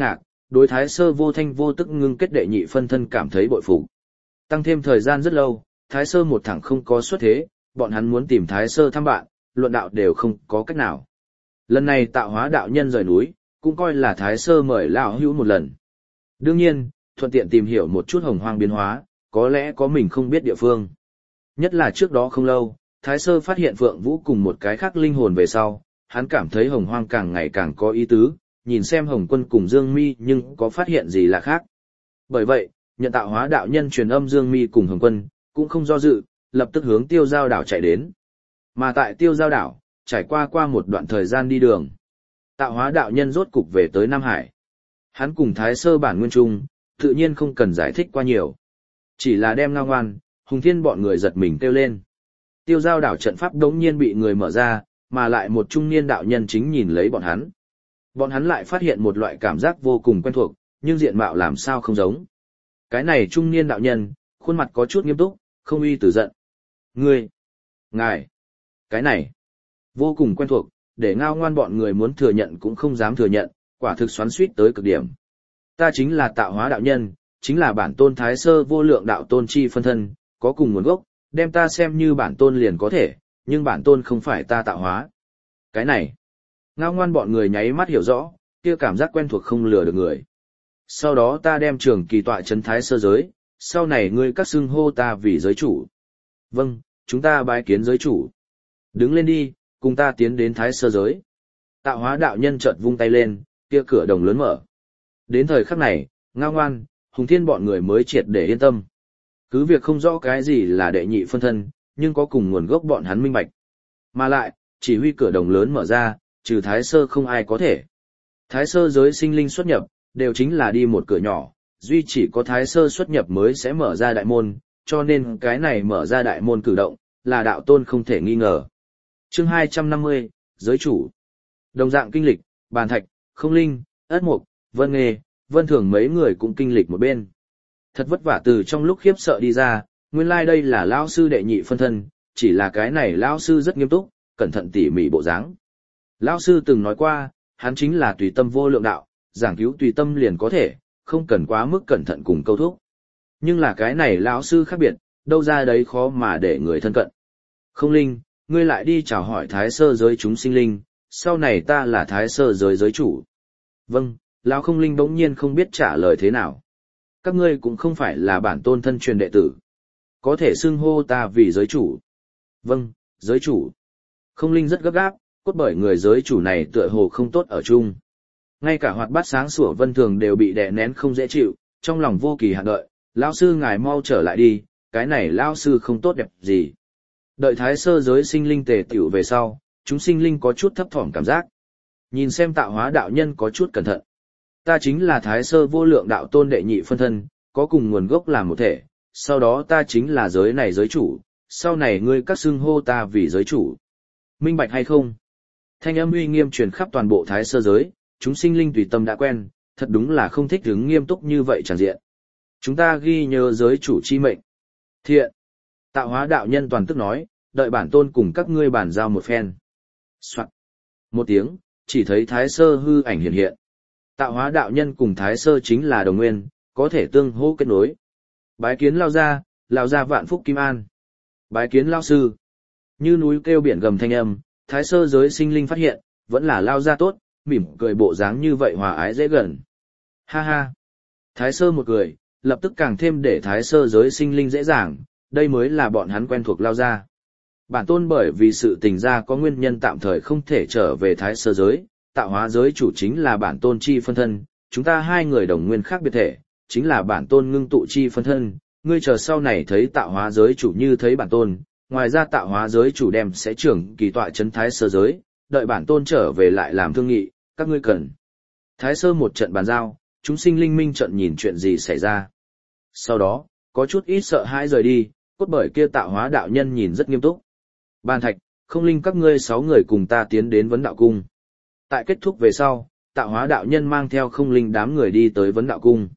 đối Thái Sơ vô thanh vô tức ngưng kết đệ nhị phân thân cảm thấy bội phục. Tăng thêm thời gian rất lâu, Thái Sơ một thẳng không có xuất thế, bọn hắn muốn tìm Thái Sơ thăm bạn, luận đạo đều không có cách nào. Lần này tạo hóa đạo nhân rời núi, cũng coi là Thái Sơ mời lão hữu một lần. Đương nhiên, thuận tiện tìm hiểu một chút hồng hoang biến hóa, có lẽ có mình không biết địa phương. Nhất là trước đó không lâu, Thái Sơ phát hiện Phượng Vũ cùng một cái khác linh hồn về sau, hắn cảm thấy hồng hoang càng ngày càng có ý tứ, nhìn xem Hồng Quân cùng Dương Mi nhưng có phát hiện gì là khác. Bởi vậy, nhận tạo hóa đạo nhân truyền âm Dương Mi cùng Hồng Quân, cũng không do dự, lập tức hướng Tiêu Giao đảo chạy đến. Mà tại Tiêu Giao đảo, trải qua một đoạn thời gian đi đường, tạo hóa đạo nhân rốt cục về tới Nam Hải. Hắn cùng Thái Sơ bản nguyên trung, tự nhiên không cần giải thích qua nhiều. Chỉ là đem Ngao Ngoan, Hùng Thiên bọn người giật mình kêu lên. Tiêu Giao đảo trận pháp đống nhiên bị người mở ra, mà lại một trung niên đạo nhân chính nhìn lấy bọn hắn. Bọn hắn lại phát hiện một loại cảm giác vô cùng quen thuộc, nhưng diện mạo làm sao không giống. Cái này trung niên đạo nhân, khuôn mặt có chút nghiêm túc, không uy từ giận. Ngươi! Ngài! Cái này! Vô cùng quen thuộc, để Ngao Ngoan bọn người muốn thừa nhận cũng không dám thừa nhận, quả thực xoắn xuýt tới cực điểm. Ta chính là tạo hóa đạo nhân, chính là bản tôn Thái Sơ vô lượng đạo tôn chi phân thân, có cùng nguồn gốc, đem ta xem như bản tôn liền có thể, nhưng bản tôn không phải ta tạo hóa. Cái này! Ngao Ngoan bọn người nháy mắt hiểu rõ, kia cảm giác quen thuộc không lừa được người. Sau đó ta đem trường kỳ tọa trấn Thái Sơ giới, sau này ngươi các xưng hô ta vì giới chủ. Vâng, chúng ta bái kiến giới chủ. Đứng lên đi, cùng ta tiến đến Thái Sơ giới. Tạo hóa đạo nhân chợt vung tay lên, kia cửa đồng lớn mở. Đến thời khắc này, Ngao Ngoan, Hùng Thiên bọn người mới triệt để yên tâm. Cứ việc không rõ cái gì là đệ nhị phân thân, nhưng có cùng nguồn gốc bọn hắn minh bạch. Mà lại, chỉ huy cửa đồng lớn mở ra, trừ Thái Sơ không ai có thể. Thái Sơ giới sinh linh xuất nhập, đều chính là đi một cửa nhỏ, duy chỉ có Thái Sơ xuất nhập mới sẽ mở ra đại môn, cho nên cái này mở ra đại môn cử động, là đạo tôn không thể nghi ngờ. Chương 250, giới chủ. Đồng dạng kinh lịch, Bàn Thạch, Không Linh, Ất Mục, Vân Nghê, Vân Thường mấy người cũng kinh lịch một bên. Thật vất vả từ trong lúc khiếp sợ đi ra, nguyên lai đây là lão sư đệ nhị phân thân, chỉ là cái này lão sư rất nghiêm túc, cẩn thận tỉ mỉ bộ dáng. Lão sư từng nói qua, hắn chính là tùy tâm vô lượng đạo, giảng cứu tùy tâm liền có thể, không cần quá mức cẩn thận cùng câu thúc. Nhưng là cái này lão sư khác biệt, đâu ra đấy khó mà để người thân cận. Không Linh, ngươi lại đi chào hỏi Thái Sơ giới chúng sinh linh, sau này ta là Thái Sơ giới giới chủ. Vâng, lão Không Linh bỗng nhiên không biết trả lời thế nào. Các ngươi cũng không phải là bản tôn thân truyền đệ tử. Có thể xưng hô ta vì giới chủ. Vâng, giới chủ. Không Linh rất gấp gáp, cốt bởi người giới chủ này tựa hồ không tốt ở chung. Ngay cả hoạt bát sáng sủa Vân Thường đều bị đè nén không dễ chịu, trong lòng vô kỳ hạn đợi, lão sư ngài mau trở lại đi, cái này lão sư không tốt đẹp gì. Đợi Thái Sơ giới sinh linh tề tiểu về sau, chúng sinh linh có chút thấp thỏm cảm giác. Nhìn xem tạo hóa đạo nhân có chút cẩn thận. Ta chính là Thái Sơ vô lượng đạo tôn đệ nhị phân thân, có cùng nguồn gốc làm một thể, sau đó ta chính là giới này giới chủ, sau này ngươi các xưng hô ta vì giới chủ. Minh bạch hay không? Thanh âm uy nghiêm truyền khắp toàn bộ Thái Sơ giới, chúng sinh linh tùy tâm đã quen, thật đúng là không thích hứng nghiêm túc như vậy tràn diện. Chúng ta ghi nhớ giới chủ chi mệnh. Thiện. Tạo hóa đạo nhân toàn tức nói, đợi bản tôn cùng các ngươi bàn giao một phen. Soạn. Một tiếng, chỉ thấy Thái Sơ hư ảnh hiện hiện. Tạo hóa đạo nhân cùng Thái Sơ chính là đồng nguyên, có thể tương hỗ kết nối. Bái kiến lao ra vạn phúc kim an. Bái kiến lao sư. Như núi kêu biển gầm thanh âm, Thái Sơ giới sinh linh phát hiện, vẫn là lao ra tốt, mỉm cười bộ dáng như vậy hòa ái dễ gần. Ha ha. Thái Sơ một cười, lập tức càng thêm để Thái Sơ giới sinh linh dễ dàng, đây mới là bọn hắn quen thuộc lao ra. Bản tôn bởi vì sự tình ra có nguyên nhân tạm thời không thể trở về Thái Sơ giới, tạo hóa giới chủ chính là bản tôn chi phân thân, chúng ta hai người đồng nguyên khác biệt thể, chính là bản tôn ngưng tụ chi phân thân, ngươi chờ sau này thấy tạo hóa giới chủ như thấy bản tôn, ngoài ra tạo hóa giới chủ đem sẽ trưởng kỳ tọa trấn Thái Sơ giới, đợi bản tôn trở về lại làm thương nghị, các ngươi cần. Thái Sơ một trận bàn giao, chúng sinh linh minh trận nhìn chuyện gì xảy ra. Sau đó, có chút ít sợ hãi rời đi, cốt bởi kia tạo hóa đạo nhân nhìn rất nghiêm túc. Bàn Thạch, Không Linh các ngươi 6 người cùng ta tiến đến vấn đạo cung. Tại kết thúc về sau, tạo hóa đạo nhân mang theo Không Linh đám người đi tới vấn đạo cung.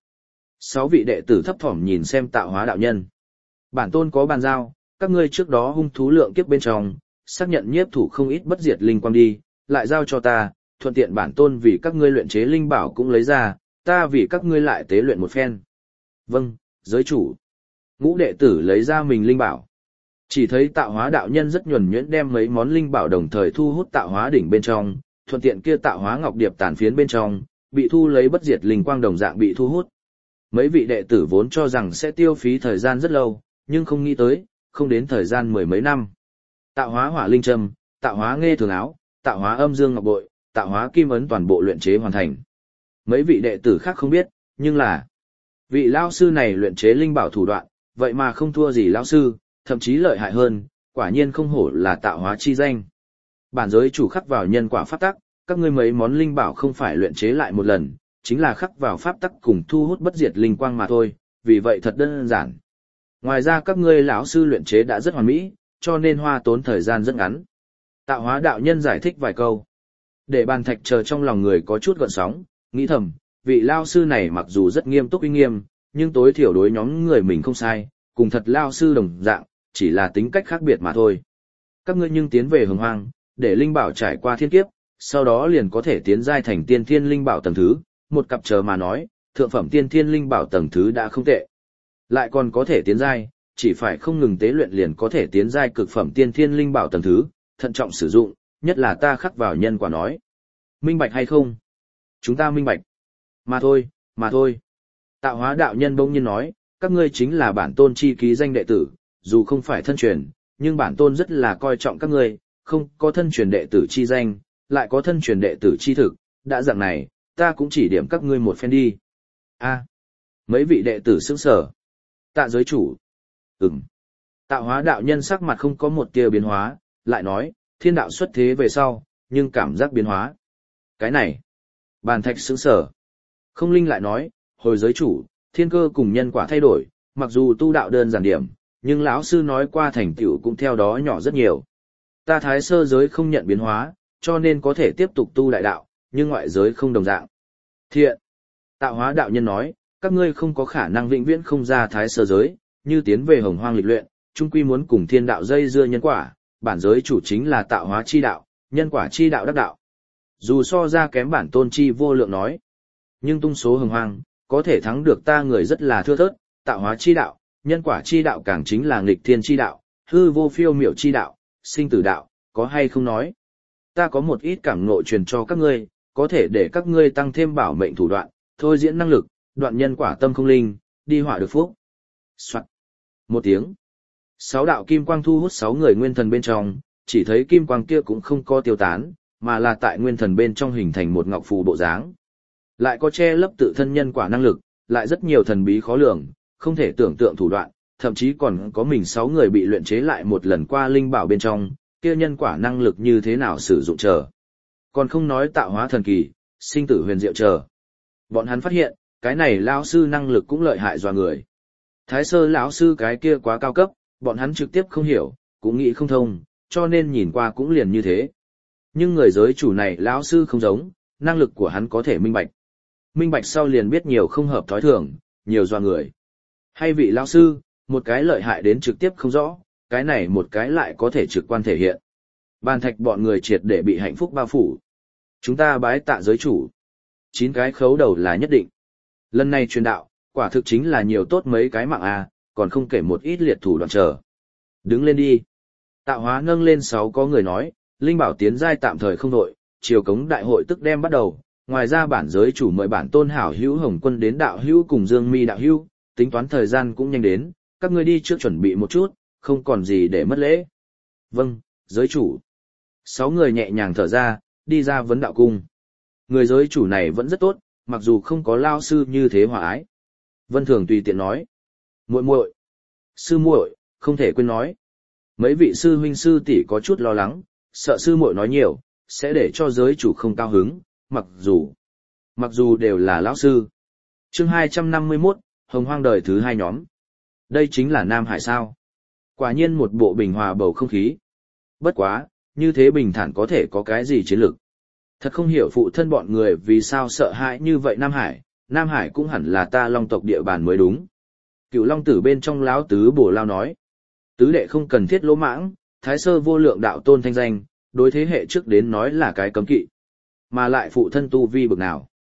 6 vị đệ tử thấp thỏm nhìn xem tạo hóa đạo nhân. Bản tôn có bàn giao, các ngươi trước đó hung thú lượng kiếp bên trong, xác nhận nhiếp thủ không ít bất diệt linh quang đi, lại giao cho ta, thuận tiện bản tôn vì các ngươi luyện chế linh bảo cũng lấy ra, ta vì các ngươi lại tế luyện một phen. Vâng, giới chủ. Ngũ đệ tử lấy ra mình linh bảo. Chỉ thấy tạo hóa đạo nhân rất nhuần nhuyễn đem mấy món linh bảo đồng thời thu hút tạo hóa đỉnh bên trong, thuận tiện kia tạo hóa ngọc điệp tàn phiến bên trong, bị thu lấy bất diệt linh quang đồng dạng bị thu hút. Mấy vị đệ tử vốn cho rằng sẽ tiêu phí thời gian rất lâu, nhưng không nghĩ tới, không đến thời gian mười mấy năm. Tạo hóa hỏa linh châm, tạo hóa nghe thường áo, tạo hóa âm dương ngọc bội, tạo hóa kim ấn toàn bộ luyện chế hoàn thành. Mấy vị đệ tử khác không biết, nhưng là vị lão sư này luyện chế linh bảo thủ đoạn, vậy mà không thua gì lão sư, thậm chí lợi hại hơn, quả nhiên không hổ là tạo hóa chi danh. Bản giới chủ khắc vào nhân quả pháp tắc, các ngươi mấy món linh bảo không phải luyện chế lại một lần, chính là khắc vào pháp tắc cùng thu hút bất diệt linh quang mà thôi, vì vậy thật đơn giản. Ngoài ra các ngươi lão sư luyện chế đã rất hoàn mỹ, cho nên hoa tốn thời gian rất ngắn. Tạo hóa đạo nhân giải thích vài câu. Để bàn thạch chờ trong lòng người có chút gợn sóng, nghĩ thầm, vị lao sư này mặc dù rất nghiêm túc uy nghiêm, nhưng tối thiểu đối nhóm người mình không sai, cùng thật lao sư đồng dạng, chỉ là tính cách khác biệt mà thôi. Các ngươi nhưng tiến về hồng hoang, để linh bảo trải qua thiên kiếp, sau đó liền có thể tiến giai thành tiên thiên linh bảo tầng thứ, một cặp chờ mà nói, thượng phẩm tiên thiên linh bảo tầng thứ đã không tệ. Lại còn có thể tiến giai, chỉ phải không ngừng tế luyện liền có thể tiến giai cực phẩm tiên thiên linh bảo tầng thứ, thận trọng sử dụng, nhất là ta khắc vào nhân quả nói. Minh bạch hay không? Chúng ta minh bạch. Mà thôi. Tạo hóa đạo nhân bỗng nhiên nói, các ngươi chính là bản tôn chi ký danh đệ tử, dù không phải thân truyền, nhưng bản tôn rất là coi trọng các ngươi, không có thân truyền đệ tử chi danh, lại có thân truyền đệ tử chi thực, đã dạng này, ta cũng chỉ điểm các ngươi một phen đi. A, mấy vị đệ tử sững sờ. Tạ giới chủ. Tạo hóa đạo nhân sắc mặt không có một tia biến hóa, lại nói, thiên đạo xuất thế về sau, nhưng cảm giác biến hóa. Cái này, bàn thạch sững sờ. Không linh lại nói, hồi giới chủ, thiên cơ cùng nhân quả thay đổi, mặc dù tu đạo đơn giản điểm, nhưng lão sư nói qua thành tựu cũng theo đó nhỏ rất nhiều. Ta thái sơ giới không nhận biến hóa, cho nên có thể tiếp tục tu đại đạo, nhưng ngoại giới không đồng dạng. Thiện. Tạo hóa đạo nhân nói, các ngươi không có khả năng vĩnh viễn không ra thái sơ giới, như tiến về hồng hoang lịch luyện, chung quy muốn cùng thiên đạo dây dưa nhân quả, bản giới chủ chính là tạo hóa chi đạo, nhân quả chi đạo đắc đạo. Dù so ra kém bản tôn chi vô lượng nói, nhưng tung số hồng hoang, có thể thắng được ta người rất là thưa thớt, tạo hóa chi đạo, nhân quả chi đạo càng chính là nghịch thiên chi đạo, hư vô phiêu miểu chi đạo, sinh tử đạo, có hay không nói. Ta có một ít cảm ngộ truyền cho các ngươi, có thể để các ngươi tăng thêm bảo mệnh thủ đoạn, thôi diễn năng lực, đoạn nhân quả tâm không linh, đi hỏa được phúc. Soạn. Một tiếng. 6 đạo kim quang thu hút 6 người nguyên thần bên trong, chỉ thấy kim quang kia cũng không có tiêu tán, mà là tại nguyên thần bên trong hình thành một ngọc phù bộ dáng. Lại có che lấp tự thân nhân quả năng lực, lại rất nhiều thần bí khó lường, không thể tưởng tượng thủ đoạn, thậm chí còn có mình 6 người bị luyện chế lại một lần qua linh bảo bên trong, kia nhân quả năng lực như thế nào sử dụng chờ. Còn không nói tạo hóa thần kỳ, sinh tử huyền diệu chờ. Bọn hắn phát hiện, cái này lão sư năng lực cũng lợi hại dọa người. Thái sơ lão sư cái kia quá cao cấp, bọn hắn trực tiếp không hiểu, cũng nghĩ không thông, cho nên nhìn qua cũng liền như thế. Nhưng người giới chủ này lão sư không giống, năng lực của hắn có thể minh bạch. Minh bạch sau liền biết nhiều không hợp thói thường, nhiều dọa người. Hay vị lão sư, một cái lợi hại đến trực tiếp không rõ, cái này một cái lại có thể trực quan thể hiện. Bàn thạch bọn người triệt để bị hạnh phúc bao phủ. Chúng ta bái tạ giới chủ. 9 cái khấu đầu là nhất định. Lần này truyền đạo, quả thực chính là nhiều tốt mấy cái mạng à, còn không kể một ít liệt thủ đoạn chờ. Đứng lên đi. Tạo hóa nâng lên 6 có người nói, linh bảo tiến giai tạm thời không đội, chiều cống đại hội tức đem bắt đầu. Ngoài ra bản giới chủ mời bản tôn hảo hữu Hồng Quân đến đạo hữu cùng Dương Mi đạo hữu, tính toán thời gian cũng nhanh đến, các ngươi đi trước chuẩn bị một chút, không còn gì để mất lễ. Vâng, giới chủ. 6 người nhẹ nhàng thở ra, đi ra vấn đạo cung. Người giới chủ này vẫn rất tốt, mặc dù không có lao sư như thế hòa ái. Vân Thường tùy tiện nói. Muội muội, sư muội, không thể quên nói. Mấy vị sư huynh sư tỷ có chút lo lắng, sợ sư muội nói nhiều, sẽ để cho giới chủ không cao hứng, mặc dù đều là lão sư. Chương 251, Hồng Hoang đời thứ 2 nhóm. Đây chính là Nam Hải sao? Quả nhiên một bộ bình hòa bầu không khí. Bất quá, như thế bình thản có thể có cái gì chiến lược? Thật không hiểu phụ thân bọn người vì sao sợ hãi như vậy Nam Hải cũng hẳn là ta Long tộc địa bàn mới đúng. Cựu Long tử bên trong lão tứ Bổ Lao nói. Tứ đệ không cần thiết lỗ mãng, thái sơ vô lượng đạo tôn thanh danh, đối thế hệ trước đến nói là cái cấm kỵ. Mà lại phụ thân tu vi bực nào.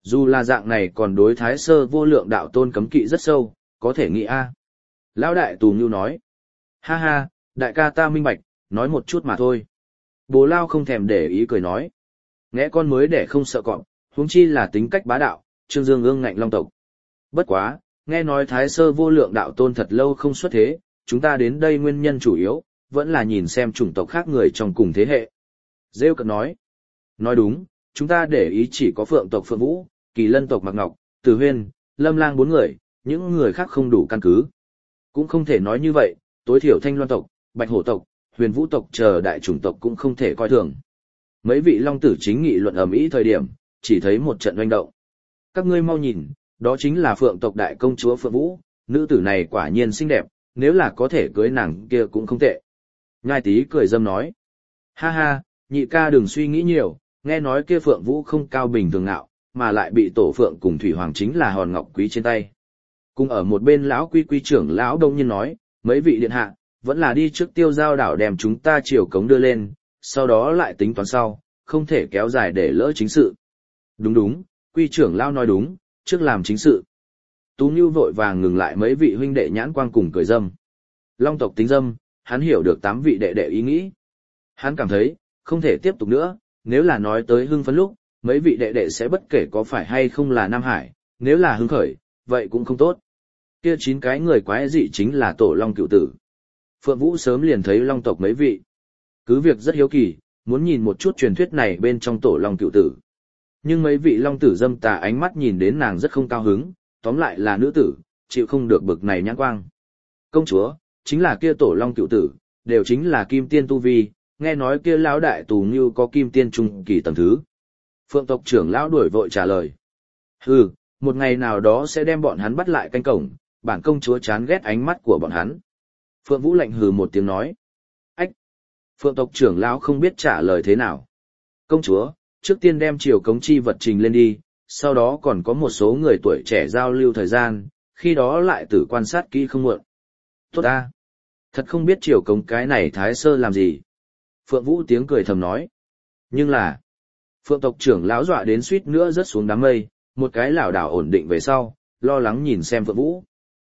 Dù là dạng này còn đối Thái Sơ Vô Lượng Đạo Tôn cấm kỵ rất sâu, có thể nghĩ a. Lão đại Tù Ngưu nói. Ha ha, đại ca ta minh bạch, nói một chút mà thôi. Bố Lao không thèm để ý cười nói. Nghe con mới để không sợ cọp, huống chi là tính cách bá đạo, Trương Dương ương ngạnh long tộc. Bất quá, nghe nói Thái Sơ Vô Lượng Đạo Tôn thật lâu không xuất thế, chúng ta đến đây nguyên nhân chủ yếu, vẫn là nhìn xem chủng tộc khác người trong cùng thế hệ. Rêu cận nói. Nói đúng, chúng ta để ý chỉ có Phượng tộc Phượng Vũ, Kỳ Lân tộc Mạc Ngọc, Từ Huyên, Lâm Lang 4 người, những người khác không đủ căn cứ. Cũng không thể nói như vậy, tối thiểu Thanh Loan tộc, Bạch Hổ tộc, Huyền Vũ tộc chờ đại chủng tộc cũng không thể coi thường. Mấy vị long tử chính nghị luận ầm ĩ thời điểm, chỉ thấy một trận oanh động. Các ngươi mau nhìn, đó chính là Phượng tộc đại công chúa Phượng Vũ, nữ tử này quả nhiên xinh đẹp, nếu là có thể cưới nàng kia cũng không tệ. Nhai Tý cười dâm nói. Ha ha, nhị ca đừng suy nghĩ nhiều, nghe nói kia Phượng Vũ không cao bình thường ngạo, mà lại bị tổ Phượng cùng Thủy Hoàng chính là hòn ngọc quý trên tay. Cùng ở một bên lão quy quy trưởng lão đông nhiên nói, mấy vị điện hạ, vẫn là đi trước Tiêu Giao đảo đem chúng ta chiều cống đưa lên, sau đó lại tính toán sau, không thể kéo dài để lỡ chính sự. Đúng đúng, quy trưởng lão nói đúng, trước làm chính sự. Tú Nhu vội vàng ngừng lại mấy vị huynh đệ nhãn quang cùng cười dâm. Long tộc tính dâm, hắn hiểu được 8 vị đệ đệ ý nghĩ. Hắn cảm thấy, không thể tiếp tục nữa, nếu là nói tới hưng phấn lúc, mấy vị đệ đệ sẽ bất kể có phải hay không là Nam Hải, nếu là hưng khởi, vậy cũng không tốt. Kia 9 cái người quái dị chính là tổ Long cựu tử. Phượng Vũ sớm liền thấy Long tộc mấy vị. Cứ việc rất hiếu kỳ, muốn nhìn một chút truyền thuyết này bên trong tổ Long cựu tử. Nhưng mấy vị Long tử dâm tà ánh mắt nhìn đến nàng rất không cao hứng, tóm lại là nữ tử, chịu không được bực này nhãn quang. Công chúa, chính là kia tổ Long cựu tử, đều chính là kim tiên tu vi, nghe nói kia lão đại Tù Ngưu có kim tiên trung kỳ tầng thứ. Phượng tộc trưởng lão đuổi vội trả lời. Hừ, một ngày nào đó sẽ đem bọn hắn bắt lại canh cổng, bản công chúa chán ghét ánh mắt của bọn hắn. Phượng Vũ lạnh hừ một tiếng nói. Ách! Phượng tộc trưởng lão không biết trả lời thế nào. Công chúa, trước tiên đem chiều cống chi vật trình lên đi, sau đó còn có một số người tuổi trẻ giao lưu thời gian, khi đó lại tự quan sát kỹ không muộn. Tốt ta! Thật không biết chiều cống cái này Thái Sơ làm gì. Phượng Vũ tiếng cười thầm nói. Nhưng là, Phượng tộc trưởng lão dọa đến suýt nữa rớt xuống đám mây, một cái lảo đảo ổn định về sau, lo lắng nhìn xem Phượng Vũ.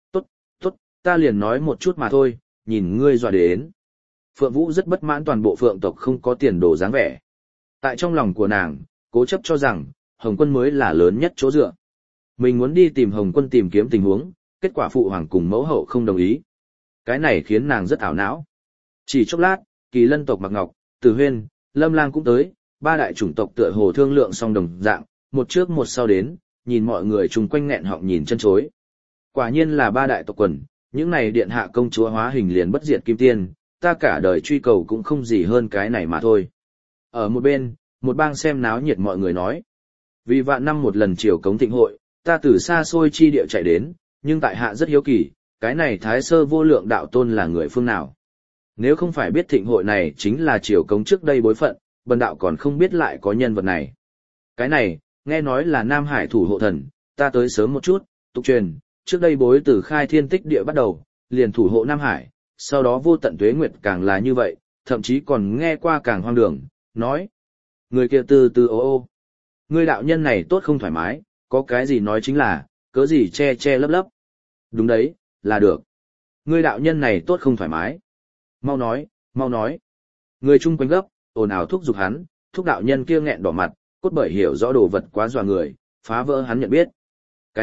Tốt, ta liền nói một chút mà thôi, nhìn ngươi dọa đến. Phượng Vũ rất bất mãn toàn bộ Phượng tộc không có tiền đồ dáng vẻ. Tại trong lòng của nàng, cố chấp cho rằng, Hồng Quân mới là lớn nhất chỗ dựa. Mình muốn đi tìm Hồng Quân tìm kiếm tình huống, kết quả phụ hoàng cùng mẫu hậu không đồng ý. Cái này khiến nàng rất ảo não. Chỉ chốc lát, Kỳ Lân tộc Mạc Ngọc, Từ Huyên, Lâm Lang cũng tới, 3 đại chủng tộc tựa hồ thương lượng song đồng dạng, một trước một sau đến, nhìn mọi người chung quanh nghẹn họng nhìn chân chối. Quả nhiên là 3 đại tộc quần, những này điện hạ công chúa hóa hình liền bất diệt kim tiên, ta cả đời truy cầu cũng không gì hơn cái này mà thôi. Ở một bên, một bang xem náo nhiệt mọi người nói. Vì vạn năm một lần chiều cống thịnh hội, ta từ xa xôi chi địa chạy đến, nhưng tại hạ rất hiếu kỳ, cái này Thái Sơ Vô Lượng Đạo Tôn là người phương nào? Nếu không phải biết thịnh hội này chính là chiều cống trước đây bối phận, bần đạo còn không biết lại có nhân vật này. Cái này, nghe nói là Nam Hải thủ hộ thần, ta tới sớm một chút, tục truyền, trước đây bối từ khai thiên tích địa bắt đầu, liền thủ hộ Nam Hải, sau đó vô tận tuế nguyệt càng là như vậy, thậm chí còn nghe qua càng hoang đường, nói. Người kia từ từ ô. Người đạo nhân này tốt không thoải mái, có cái gì nói chính là, cớ gì che che lấp lấp. Đúng đấy, là được. Người đạo nhân này tốt không thoải mái. Mau nói, mau nói. Người chung quanh gấp, ồn ào thúc giục hắn, thúc đạo nhân kia nghẹn đỏ mặt, cốt bởi hiểu rõ đồ vật quá dọa người, phá vỡ hắn nhận biết. Cái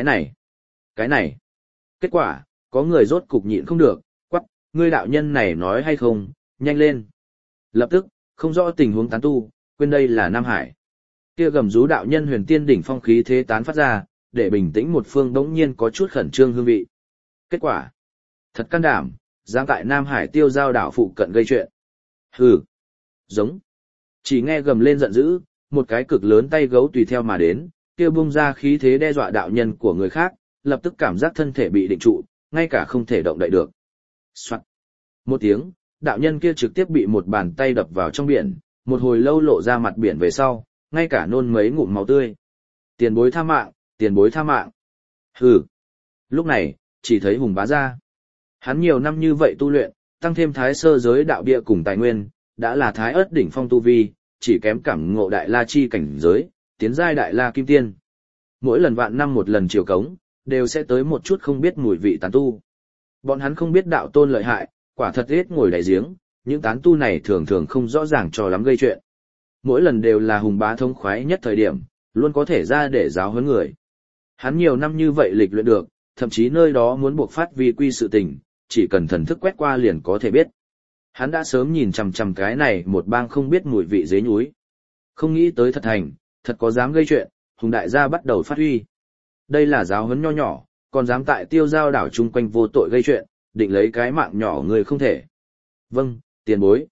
này. Kết quả, có người rốt cục nhịn không được, quắc, ngươi đạo nhân này nói hay không, nhanh lên. Lập tức, không rõ tình huống tán tu, quên đây là Nam Hải. Kia gầm rú đạo nhân huyền tiên đỉnh phong khí thế tán phát ra, để bình tĩnh một phương đống nhiên có chút khẩn trương hương vị. Kết quả, thật can đảm, dám tại Nam Hải Tiêu Giao đảo phụ cận gây chuyện. Hừ, giống. Chỉ nghe gầm lên giận dữ, một cái cực lớn tay gấu tùy theo mà đến, kia bung ra khí thế đe dọa đạo nhân của người khác, lập tức cảm giác thân thể bị định trụ, ngay cả không thể động đậy được. Soạt. Một tiếng, đạo nhân kia trực tiếp bị một bàn tay đập vào trong biển, một hồi lâu lộ ra mặt biển về sau, ngay cả nôn mấy ngụm máu tươi. Tiền bối tha mạng, tiền bối tha mạng. Hừ. Lúc này, chỉ thấy Hùng Bá ra. Hắn nhiều năm như vậy tu luyện, tăng thêm Thái Sơ giới đạo địa cùng tài nguyên, đã là Thái Ức đỉnh phong tu vi, chỉ kém cảm ngộ đại la chi cảnh giới, tiến giai đại la kim tiên. Mỗi lần vạn năm một lần chiều cống, đều sẽ tới một chút không biết mùi vị tán tu. Bọn hắn không biết đạo tôn lợi hại, quả thật hết ngồi đáy giếng, những tán tu này thường thường không rõ ràng cho lắm gây chuyện. Mỗi lần đều là Hùng Bá thông khoái nhất thời điểm, luôn có thể ra để giáo huấn người. Hắn nhiều năm như vậy lịch luyện được, thậm chí nơi đó muốn buộc phát vi quy sự tình, chỉ cần thần thức quét qua liền có thể biết. Hắn đã sớm nhìn chằm chằm cái này một bang không biết mùi vị dế nhúi. Không nghĩ tới thật thành, thật có dám gây chuyện, Hùng đại gia bắt đầu phát huy. Đây là giáo huấn nho nhỏ, còn dám tại Tiêu Giao đảo chung quanh vô tội gây chuyện, định lấy cái mạng nhỏ người không thể. Vâng, tiền bối,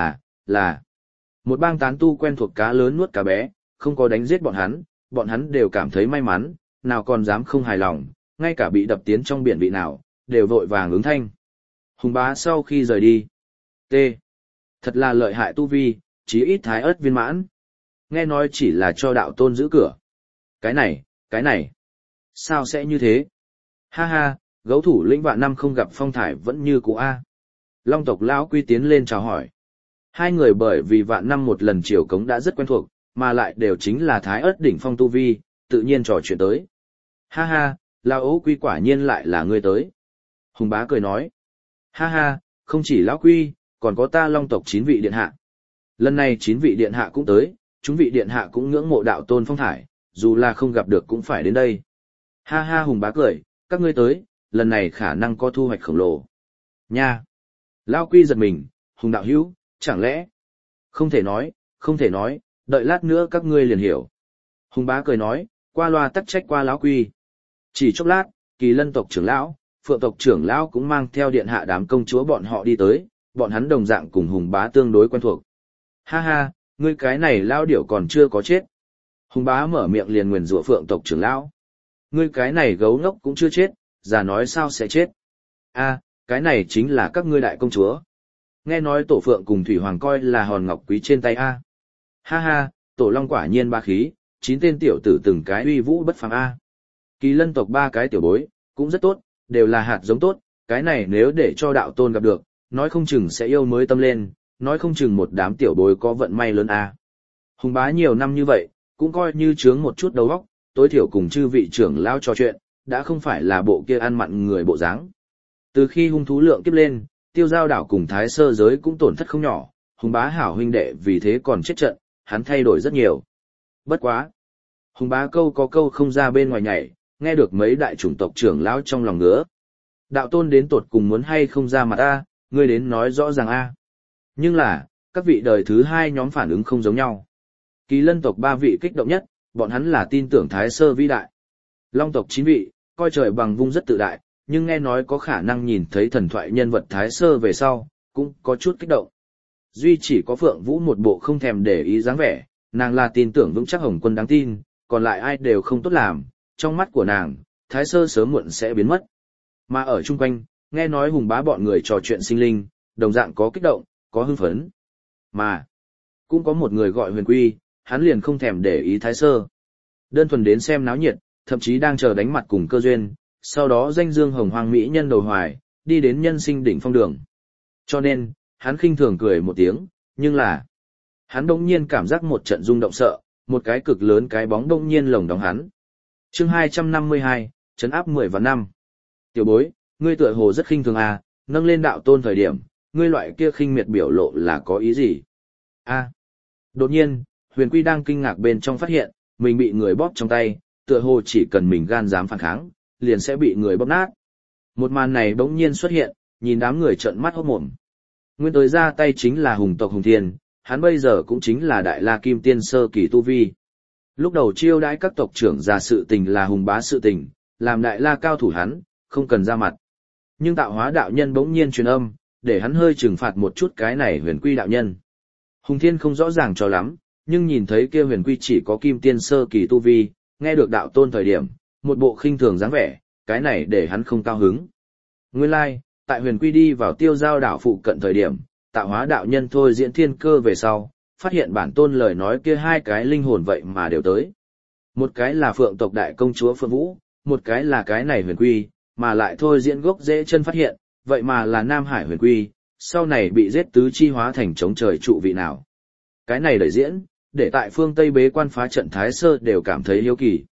là. Một bang tán tu quen thuộc cá lớn nuốt cá bé, không có đánh giết bọn hắn đều cảm thấy may mắn, nào còn dám không hài lòng, ngay cả bị đập tiến trong biển vị nào, đều vội vàng ứng thanh. Hùng bá sau khi rời đi. T. Thật là lợi hại tu vi, chí ít thái ớt viên mãn. Nghe nói chỉ là cho đạo tôn giữ cửa. Cái này. Sao sẽ như thế? Ha ha, gấu thủ lĩnh vạn năm không gặp phong thải vẫn như cũ A. Long tộc lão quy tiến lên chào hỏi. Hai người bởi vì vạn năm một lần chiều cống đã rất quen thuộc, mà lại đều chính là thái ớt đỉnh phong tu vi, tự nhiên trò chuyện tới. Ha ha, lão ấu quy quả nhiên lại là ngươi tới. Hùng bá cười nói. Ha ha, không chỉ lão quy, còn có ta long tộc 9 vị điện hạ. Lần này 9 vị điện hạ cũng tới, chúng vị điện hạ cũng ngưỡng mộ đạo tôn phong thải, dù là không gặp được cũng phải đến đây. Ha ha Hùng bá cười, các ngươi tới, lần này khả năng có thu hoạch khổng lồ. Nha! Lão quy giật mình, Hùng đạo hữu, chẳng lẽ? Không thể nói, đợi lát nữa các ngươi liền hiểu. Hùng bá cười nói, qua loa tắc trách qua lão quy. Chỉ chốc lát, Kỳ Lân tộc trưởng lão, Phượng tộc trưởng lão cũng mang theo điện hạ đám công chúa bọn họ đi tới, bọn hắn đồng dạng cùng Hùng bá tương đối quen thuộc. Ha ha, ngươi cái này lão điểu còn chưa có chết. Hùng bá mở miệng liền nguyền rủa Phượng tộc trưởng lão. Ngươi cái này gấu ngốc cũng chưa chết, già nói sao sẽ chết. A, cái này chính là các ngươi đại công chúa. Nghe nói tổ phượng cùng thủy hoàng coi là hòn ngọc quý trên tay A. Ha ha, tổ long quả nhiên ba khí, 9 tên tiểu tử từng cái uy vũ bất phàm A. Kỳ Lân tộc 3 cái tiểu bối, cũng rất tốt, đều là hạt giống tốt, cái này nếu để cho đạo tôn gặp được, nói không chừng sẽ yêu mới tâm lên, nói không chừng một đám tiểu bối có vận may lớn A. Hùng bá nhiều năm như vậy, cũng coi như chướng một chút đầu óc, tối thiểu cùng chư vị trưởng lao trò chuyện, đã không phải là bộ kia ăn mặn người bộ dáng. Từ khi hung thú lượng kiếp lên, Tiêu Giao đảo cùng Thái Sơ giới cũng tổn thất không nhỏ, Hùng bá hảo huynh đệ vì thế còn chết trận, hắn thay đổi rất nhiều. Bất quá. Hùng bá câu có câu không ra bên ngoài nhảy, nghe được mấy đại chủng tộc trưởng lão trong lòng ngứa. Đạo tôn đến tột cùng muốn hay không ra mặt A, ngươi đến nói rõ ràng A. Nhưng là, các vị đời thứ 2 nhóm phản ứng không giống nhau. Kỳ Lân tộc 3 vị kích động nhất, bọn hắn là tin tưởng Thái Sơ vĩ đại. Long tộc 9 vị, coi trời bằng vung rất tự đại, nhưng nghe nói có khả năng nhìn thấy thần thoại nhân vật Thái Sơ về sau, cũng có chút kích động. Duy chỉ có Phượng Vũ một bộ không thèm để ý dáng vẻ, nàng là tin tưởng vững chắc Hồng Quân đáng tin, còn lại ai đều không tốt làm, trong mắt của nàng, Thái Sơ sớm muộn sẽ biến mất. Mà ở chung quanh, nghe nói Hùng bá bọn người trò chuyện sinh linh, đồng dạng có kích động, có hưng phấn. Mà, cũng có một người gọi Huyền Quy, hắn liền không thèm để ý Thái Sơ. Đơn thuần đến xem náo nhiệt, thậm chí đang chờ đánh mặt cùng cơ duyên, sau đó danh dương hồng hoàng mỹ nhân đầu hoài, đi đến nhân sinh đỉnh phong đường. Cho nên, hắn khinh thường cười một tiếng, nhưng là, hắn đông nhiên cảm giác một trận rung động sợ, một cái cực lớn cái bóng đông nhiên lồng đóng hắn. Chương 252, trấn áp 10 và 5. Tiểu bối, ngươi tựa hồ rất khinh thường à, nâng lên đạo tôn thời điểm, ngươi loại kia khinh miệt biểu lộ là có ý gì? A. Đột nhiên, Huyền Quy đang kinh ngạc bên trong phát hiện, mình bị người bóp trong tay, tựa hồ chỉ cần mình gan dám phản kháng, liền sẽ bị người bóp nát. Một màn này bỗng nhiên xuất hiện, nhìn đám người trợn mắt hốt mồm. Nguyên tới ra tay chính là hùng tộc Hùng Thiên, hắn bây giờ cũng chính là đại la kim tiên sơ kỳ tu vi. Lúc đầu chiêu đãi các tộc trưởng ra sự tình là Hùng bá sự tình, làm đại la cao thủ hắn, không cần ra mặt. Nhưng tạo hóa đạo nhân bỗng nhiên truyền âm, để hắn hơi trừng phạt một chút cái này Huyền Quy đạo nhân. Hùng Thiên không rõ ràng cho lắm, nhưng nhìn thấy kia Huyền Quy chỉ có kim tiên sơ kỳ tu vi, nghe được đạo tôn thời điểm, một bộ khinh thường dáng vẻ, cái này để hắn không cao hứng. Nguyên lai, tại Huyền Quy đi vào Tiêu Giao đảo phụ cận thời điểm, tạo hóa đạo nhân thôi diễn thiên cơ về sau, phát hiện bản tôn lời nói kia 2 cái linh hồn vậy mà đều tới. Một cái là Phượng tộc đại công chúa Phượng Vũ, một cái là cái này Huyền Quy, mà lại thôi diễn gốc dễ chân phát hiện, vậy mà là Nam Hải Huyền Quy, sau này bị giết tứ chi hóa thành chống trời trụ vị nào. Cái này đẩy diễn, để tại phương Tây bế quan phá trận Thái Sơ đều cảm thấy hiếu kỳ.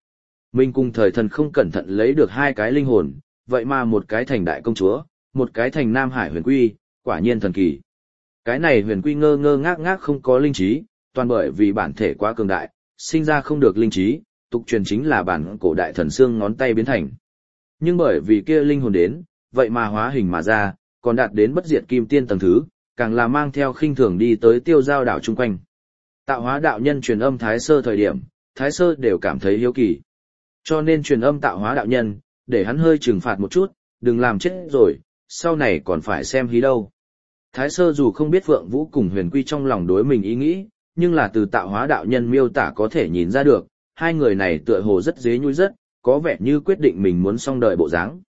Mình cùng thời thần không cẩn thận lấy được hai cái linh hồn, vậy mà một cái thành đại công chúa, một cái thành Nam Hải huyền quy, quả nhiên thần kỳ. Cái này huyền quy ngơ ngơ ngác ngác không có linh trí, toàn bởi vì bản thể quá cường đại, sinh ra không được linh trí, tục truyền chính là bản cổ đại thần xương ngón tay biến thành. Nhưng bởi vì kia linh hồn đến, vậy mà hóa hình mà ra, còn đạt đến bất diệt kim tiên tầng thứ, càng là mang theo khinh thường đi tới tiêu giao đảo chung quanh. Tạo hóa đạo nhân truyền âm Thái Sơ thời điểm, Thái Sơ đều cảm thấy hiếu kỳ. Cho nên truyền âm tạo hóa đạo nhân, để hắn hơi trừng phạt một chút, đừng làm chết rồi, sau này còn phải xem hí đâu. Thái Sơ dù không biết Phượng Vũ cùng Huyền Quy trong lòng đối mình ý nghĩ, nhưng là từ tạo hóa đạo nhân miêu tả có thể nhìn ra được, hai người này tựa hồ rất dế nhúi rất, có vẻ như quyết định mình muốn xong đời bộ dáng.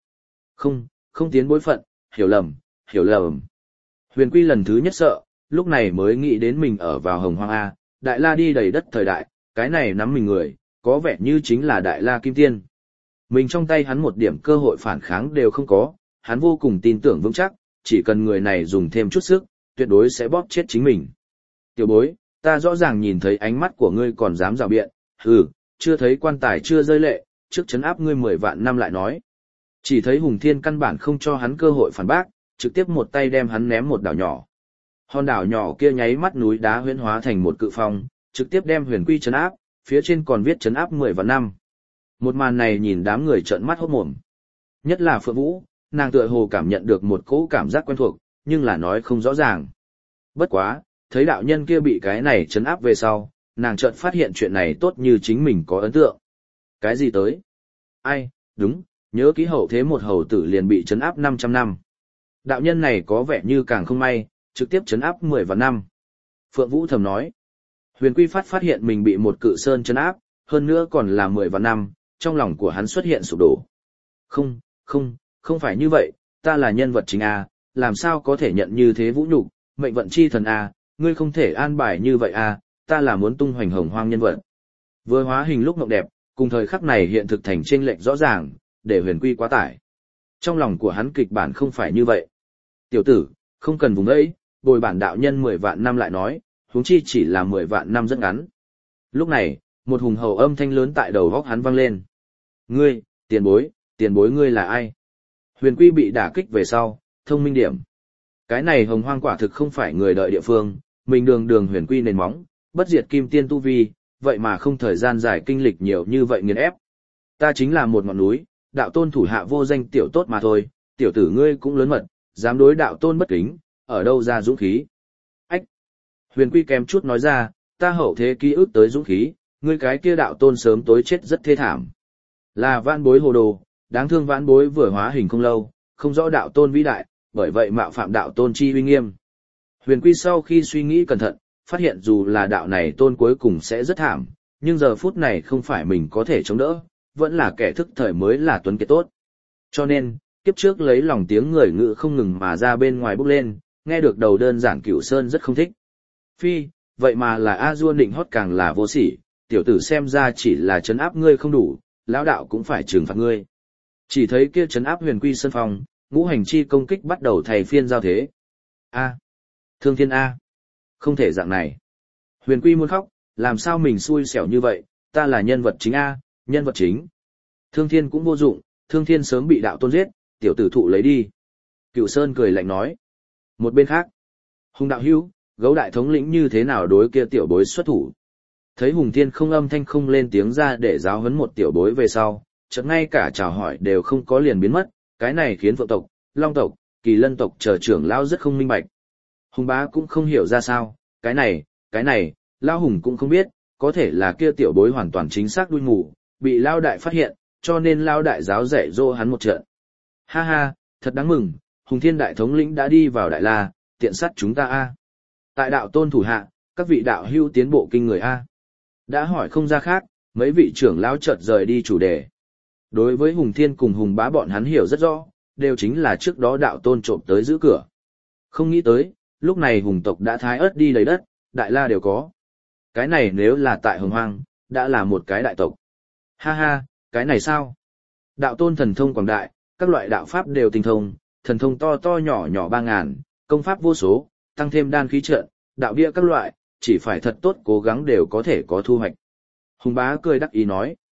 Không tiến bối phận, hiểu lầm, hiểu lầm. Huyền Quy lần thứ nhất sợ, lúc này mới nghĩ đến mình ở vào Hồng Hoang A, Đại La đi đầy đất thời đại, cái này nắm mình người, có vẻ như chính là Đại La Kim Tiên. Mình trong tay hắn một điểm cơ hội phản kháng đều không có, hắn vô cùng tin tưởng vững chắc, chỉ cần người này dùng thêm chút sức, tuyệt đối sẽ bóp chết chính mình. Tiểu bối, ta rõ ràng nhìn thấy ánh mắt của ngươi còn dám rào biện, chưa thấy quan tài chưa rơi lệ, trước chấn áp ngươi 10 vạn năm lại nói. Chỉ thấy Hùng Thiên căn bản không cho hắn cơ hội phản bác, trực tiếp một tay đem hắn ném một đảo nhỏ. Hòn đảo nhỏ kia nháy mắt núi đá huyễn hóa thành một cự phong, trực tiếp đem Huyền Quy chấn áp, phía trên còn viết chấn áp 10 vạn năm. Một màn này nhìn đám người trợn mắt hốt mồm. Nhất là Phượng Vũ, nàng tựa hồ cảm nhận được một cỗ cảm giác quen thuộc, nhưng là nói không rõ ràng. Bất quá, thấy đạo nhân kia bị cái này chấn áp về sau, nàng chợt phát hiện chuyện này tốt như chính mình có ấn tượng. Cái gì tới? Ai, đúng, nhớ ký hậu thế một hầu tử liền bị chấn áp 500 năm. Đạo nhân này có vẻ như càng không may, trực tiếp chấn áp 10 vạn năm. Phượng Vũ thầm nói. Huyền Quy phát hiện mình bị một cự sơn chấn áp, hơn nữa còn là 10 vạn năm, trong lòng của hắn xuất hiện sụp đổ. Không phải như vậy, ta là nhân vật chính A, làm sao có thể nhận như thế vũ nhục, mệnh vận chi thần A, ngươi không thể an bài như vậy A, ta là muốn tung hoành Hồng Hoang nhân vật. Vừa hóa hình lúc mộng đẹp, cùng thời khắc này hiện thực thành chênh lệch rõ ràng, để Huyền Quy quá tải. Trong lòng của hắn kịch bản không phải như vậy. Tiểu tử, không cần vùng ấy, bồi bản đạo nhân 10 vạn năm lại nói, huống chi chỉ là 10 vạn năm rất ngắn. Lúc này, một hùng hầu âm thanh lớn tại đầu góc hắn vang lên. Ngươi, tiền bối ngươi là ai? Huyền Quy bị đả kích về sau, thông minh điểm. Cái này Hồng Hoang quả thực không phải người đợi địa phương, mình đường Huyền Quy nền móng, bất diệt kim tiên tu vi, vậy mà không thời gian dài kinh lịch nhiều như vậy nghiền ép. Ta chính là một ngọn núi, đạo tôn thủ hạ vô danh tiểu tốt mà thôi, tiểu tử ngươi cũng lớn mật, dám đối đạo tôn bất kính, ở đâu ra dũng khí? Ách! Huyền Quy kém chút nói ra, ta hậu thế ký ức tới dũng khí, ngươi cái kia đạo tôn sớm tối chết rất thê thảm. Là vãn bối hồ đồ, đáng thương vãn bối vừa hóa hình không lâu, không rõ đạo tôn vĩ đại, bởi vậy mạo phạm đạo tôn chi uy nghiêm. Huyền Quy sau khi suy nghĩ cẩn thận, phát hiện dù là đạo này tôn cuối cùng sẽ rất thảm, nhưng giờ phút này không phải mình có thể chống đỡ, vẫn là kẻ thức thời mới là tuấn kiệt tốt. Cho nên, kiếp trước lấy lòng tiếng người ngự không ngừng mà ra bên ngoài bốc lên, nghe được đầu đơn giản Cửu Sơn rất không thích. Phi, vậy mà là A-dua nịnh hót càng là vô sỉ, tiểu tử xem ra chỉ là trấn áp ngươi không đủ, lão đạo cũng phải trừng phạt ngươi. Chỉ thấy kia trấn áp Huyền Quy sân phòng, ngũ hành chi công kích bắt đầu thay phiên giao thế. A, Thương Thiên A, không thể dạng này. Huyền Quy muốn khóc, làm sao mình xui xẻo như vậy, ta là nhân vật chính A, nhân vật chính. Thương Thiên cũng vô dụng, Thương Thiên sớm bị đạo tôn giết, tiểu tử thụ lấy đi. Cửu Sơn cười lạnh nói. Một bên khác, Hùng đạo hữu, Gấu đại thống lĩnh như thế nào đối kia tiểu bối xuất thủ. Thấy Hùng Thiên không âm thanh không lên tiếng ra để giáo huấn một tiểu bối về sau, chợt ngay cả chào hỏi đều không có liền biến mất, cái này khiến Phượng tộc, Long tộc, Kỳ Lân tộc chờ trưởng lão rất không minh bạch. Hùng bá cũng không hiểu ra sao, cái này, lão Hùng cũng không biết, có thể là kia tiểu bối hoàn toàn chính xác đuôi ngủ, bị lão đại phát hiện, cho nên lão đại giáo dạy dỗ hắn một trận. Ha ha, thật đáng mừng, Hùng Thiên đại thống lĩnh đã đi vào Đại La, tiện sát chúng ta a. Tại đạo tôn thủ hạ, các vị đạo hữu tiến bộ kinh người a. Đã hỏi không ra khác, mấy vị trưởng lão chợt rời đi chủ đề. Đối với Hùng Thiên cùng Hùng bá bọn hắn hiểu rất rõ, đều chính là trước đó đạo tôn trộm tới giữ cửa. Không nghĩ tới, lúc này Hùng tộc đã thái ớt đi lấy đất, Đại La đều có. Cái này nếu là tại Hồng Hoang, đã là một cái đại tộc. Ha ha, cái này sao? Đạo tôn thần thông quảng đại, các loại đạo pháp đều tinh thông, thần thông to to nhỏ nhỏ 3000, công pháp vô số, tăng thêm đan khí trận, đạo địa các loại, chỉ phải thật tốt cố gắng đều có thể có thu hoạch. Hùng bá cười đắc ý nói.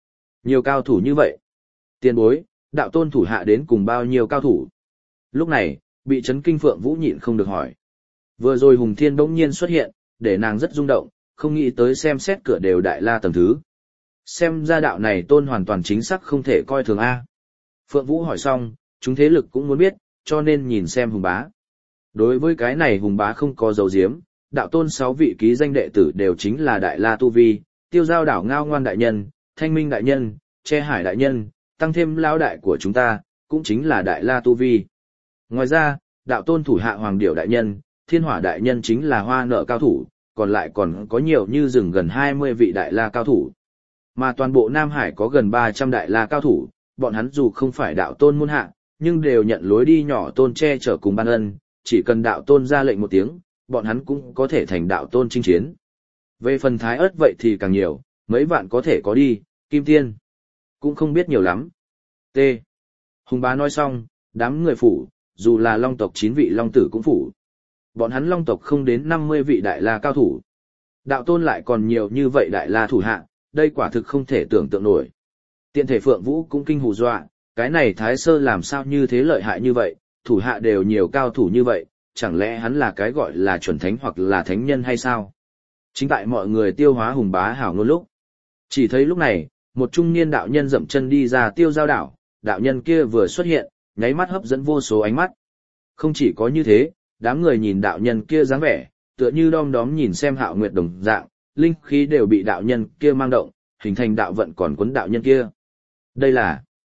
Nhiều cao thủ như vậy. Tiền bối, đạo tôn thủ hạ đến cùng bao nhiêu cao thủ? Lúc này, bị chấn kinh Phượng Vũ nhịn không được hỏi. Vừa rồi Hùng Thiên bỗng nhiên xuất hiện, để nàng rất rung động, không nghĩ tới xem xét cửa đều đại la tầng thứ. Xem ra đạo này tôn hoàn toàn chính xác không thể coi thường A. Phượng Vũ hỏi xong, chúng thế lực cũng muốn biết, cho nên nhìn xem Hùng Bá. Đối với cái này Hùng Bá không có dấu diếm, đạo tôn 6 vị ký danh đệ tử đều chính là đại la tu vi, Tiêu Giao đảo Ngao Ngoan đại nhân, Thanh Minh đại nhân, Che Hải đại nhân, tăng thêm lao đại của chúng ta, cũng chính là đại la tu vi. Ngoài ra, đạo tôn thủ hạ Hoàng Điểu đại nhân, Thiên Hỏa đại nhân chính là hoa nợ cao thủ, còn lại còn có nhiều như rừng gần 20 vị đại la cao thủ. Mà toàn bộ Nam Hải có gần 300 đại la cao thủ, bọn hắn dù không phải đạo tôn môn hạ, nhưng đều nhận lối đi nhỏ tôn che chở cùng ban ân, chỉ cần đạo tôn ra lệnh một tiếng, bọn hắn cũng có thể thành đạo tôn chinh chiến. Về phần thái ớt vậy thì càng nhiều, mấy vạn có thể có đi, kim tiên. Cũng không biết nhiều lắm. T. Hùng Bá nói xong, đám người phủ, dù là long tộc 9 vị long tử cũng phủ. Bọn hắn long tộc không đến 50 vị đại la cao thủ. Đạo tôn lại còn nhiều như vậy đại la thủ hạ, đây quả thực không thể tưởng tượng nổi. Tiện thể Phượng Vũ cũng kinh hù dọa, cái này Thái Sơ làm sao như thế lợi hại như vậy, thủ hạ đều nhiều cao thủ như vậy, chẳng lẽ hắn là cái gọi là chuẩn thánh hoặc là thánh nhân hay sao? Chính tại mọi người tiêu hóa Hùng Bá hảo ngôn lúc. Chỉ thấy lúc này, một trung niên đạo nhân dậm chân đi ra Tiêu Giao đảo, đạo nhân kia vừa xuất hiện, nháy mắt hấp dẫn vô số ánh mắt. Không chỉ có như thế, đám người nhìn đạo nhân kia dáng vẻ, tựa như đom đóm nhìn xem Hạo Nguyệt đồng dạng, linh khí đều bị đạo nhân kia mang động, hình thành đạo vận còn cuốn đạo nhân kia. Đây là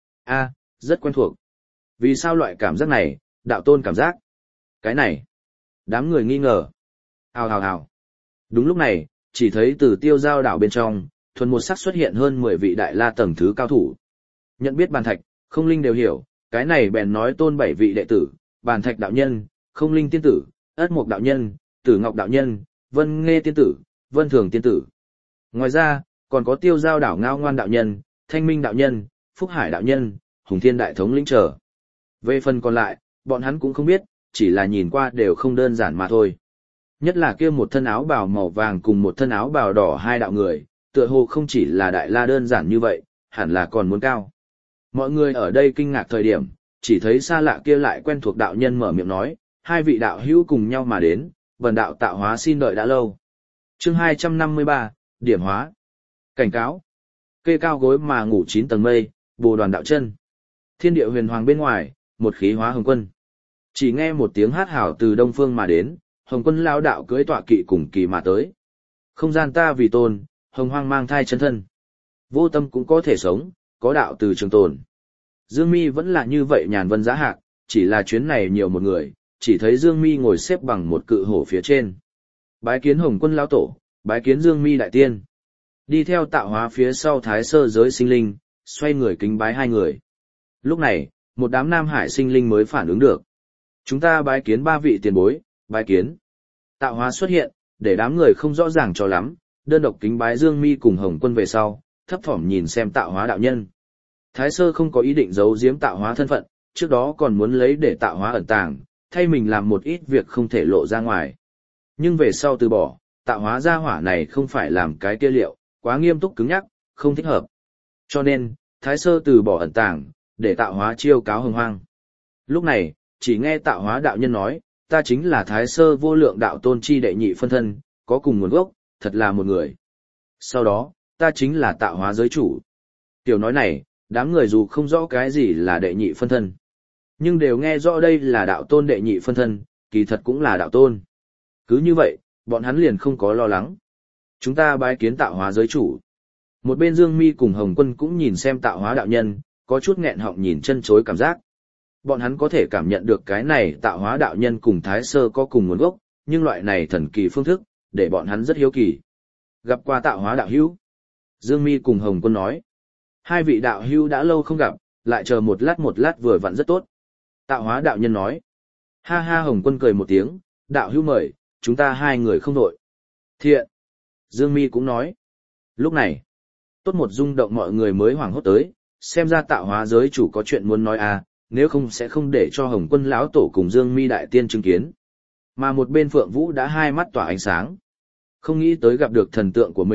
rất quen thuộc. Vì sao loại cảm giác này, đạo tôn cảm giác? Cái này, đám người nghi ngờ. Hào hào hào. Đúng lúc này, chỉ thấy từ Tiêu Giao đảo bên trong, thuần một sắc xuất hiện hơn 10 vị đại la tầng thứ cao thủ. Nhận biết Bàn Thạch, Không Linh đều hiểu, cái này bèn nói tôn 7 vị đệ tử, Bàn Thạch đạo nhân, Không Linh tiên tử, Ất Mục đạo nhân, Tử Ngọc đạo nhân, Vân Nghê tiên tử, Vân Thường tiên tử. Ngoài ra, còn có Tiêu Giao đảo Ngao Ngoan đạo nhân, Thanh Minh đạo nhân, Phúc Hải đạo nhân, Hùng Thiên đại thống lĩnh trở. Về phần còn lại, bọn hắn cũng không biết, chỉ là nhìn qua đều không đơn giản mà thôi. Nhất là kia một thân áo bào màu vàng cùng một thân áo bào đỏ hai đạo người, tựa hồ không chỉ là đại la đơn giản như vậy, hẳn là còn muốn cao. Mọi người ở đây kinh ngạc thời điểm, chỉ thấy xa lạ kia lại quen thuộc đạo nhân mở miệng nói, hai vị đạo hữu cùng nhau mà đến, vần đạo tạo hóa xin đợi đã lâu. Chương 253, điểm hóa. Cảnh cáo. Kê cao gối mà ngủ 9 tầng mây, Bồ Đoàn đạo chân. Thiên địa huyền hoàng bên ngoài, một khí hóa hồng quân. Chỉ nghe một tiếng hát hảo từ đông phương mà đến, hồng quân lao đạo cưỡi tọa kỵ cùng kỳ mà tới. Không gian ta vì tôn, hồng hoang mang thai chân thân. Vô tâm cũng có thể sống, có đạo từ trường tồn. Dương Mi vẫn là như vậy nhàn vân giá hạc, chỉ là chuyến này nhiều một người, chỉ thấy Dương Mi ngồi xếp bằng một cự hổ phía trên. Bái kiến hồng quân lão tổ, bái kiến Dương Mi đại tiên. Đi theo tạo hóa phía sau thái sơ giới sinh linh, xoay người kính bái hai người. Lúc này, một đám Nam Hải sinh linh mới phản ứng được. Chúng ta bái kiến 3 vị tiền bối, bái kiến. Tạo hóa xuất hiện, để đám người không rõ ràng cho lắm, đơn độc kính bái Dương Mi cùng Hồng Quân về sau, thấp thỏm nhìn xem tạo hóa đạo nhân. Thái sơ không có ý định giấu giếm tạo hóa thân phận, trước đó còn muốn lấy để tạo hóa ẩn tàng, thay mình làm một ít việc không thể lộ ra ngoài. Nhưng về sau từ bỏ, tạo hóa gia hỏa này không phải làm cái kia liệu, quá nghiêm túc cứng nhắc, không thích hợp. Cho nên, Thái sơ từ bỏ ẩn tàng, để tạo hóa chiêu cáo hồng hoang. Lúc này, chỉ nghe tạo hóa đạo nhân nói, ta chính là Thái sơ vô lượng đạo tôn chi đệ nhị phân thân, có cùng nguồn gốc, thật là một người. Sau đó, ta chính là tạo hóa giới chủ. Tiểu nói này, đám người dù không rõ cái gì là đệ nhị phân thân, nhưng đều nghe rõ đây là đạo tôn đệ nhị phân thân, kỳ thật cũng là đạo tôn. Cứ như vậy, bọn hắn liền không có lo lắng. Chúng ta bái kiến tạo hóa giới chủ. Một bên Dương Mi cùng Hồng Quân cũng nhìn xem tạo hóa đạo nhân, có chút nghẹn họng nhìn chân chối cảm giác. Bọn hắn có thể cảm nhận được cái này tạo hóa đạo nhân cùng Thái sơ có cùng nguồn gốc, nhưng loại này thần kỳ phương thức, để bọn hắn rất hiếu kỳ. Gặp qua tạo hóa đạo hữu. Dương Mi cùng Hồng Quân nói. Hai vị đạo hữu đã lâu không gặp, lại chờ một lát vừa vặn rất tốt. Tạo hóa đạo nhân nói. Ha ha Hồng Quân cười một tiếng, đạo hữu mời, chúng ta hai người không đội. Thiện. Dương Mi cũng nói. Lúc này, tốt một rung động mọi người mới hoảng hốt tới, xem ra tạo hóa giới chủ có chuyện muốn nói à, nếu không sẽ không để cho Hồng Quân lão tổ cùng Dương Mi đại tiên chứng kiến. Mà một bên Phượng Vũ đã hai mắt tỏa ánh sáng. Không nghĩ tới gặp được thần tượng của mình,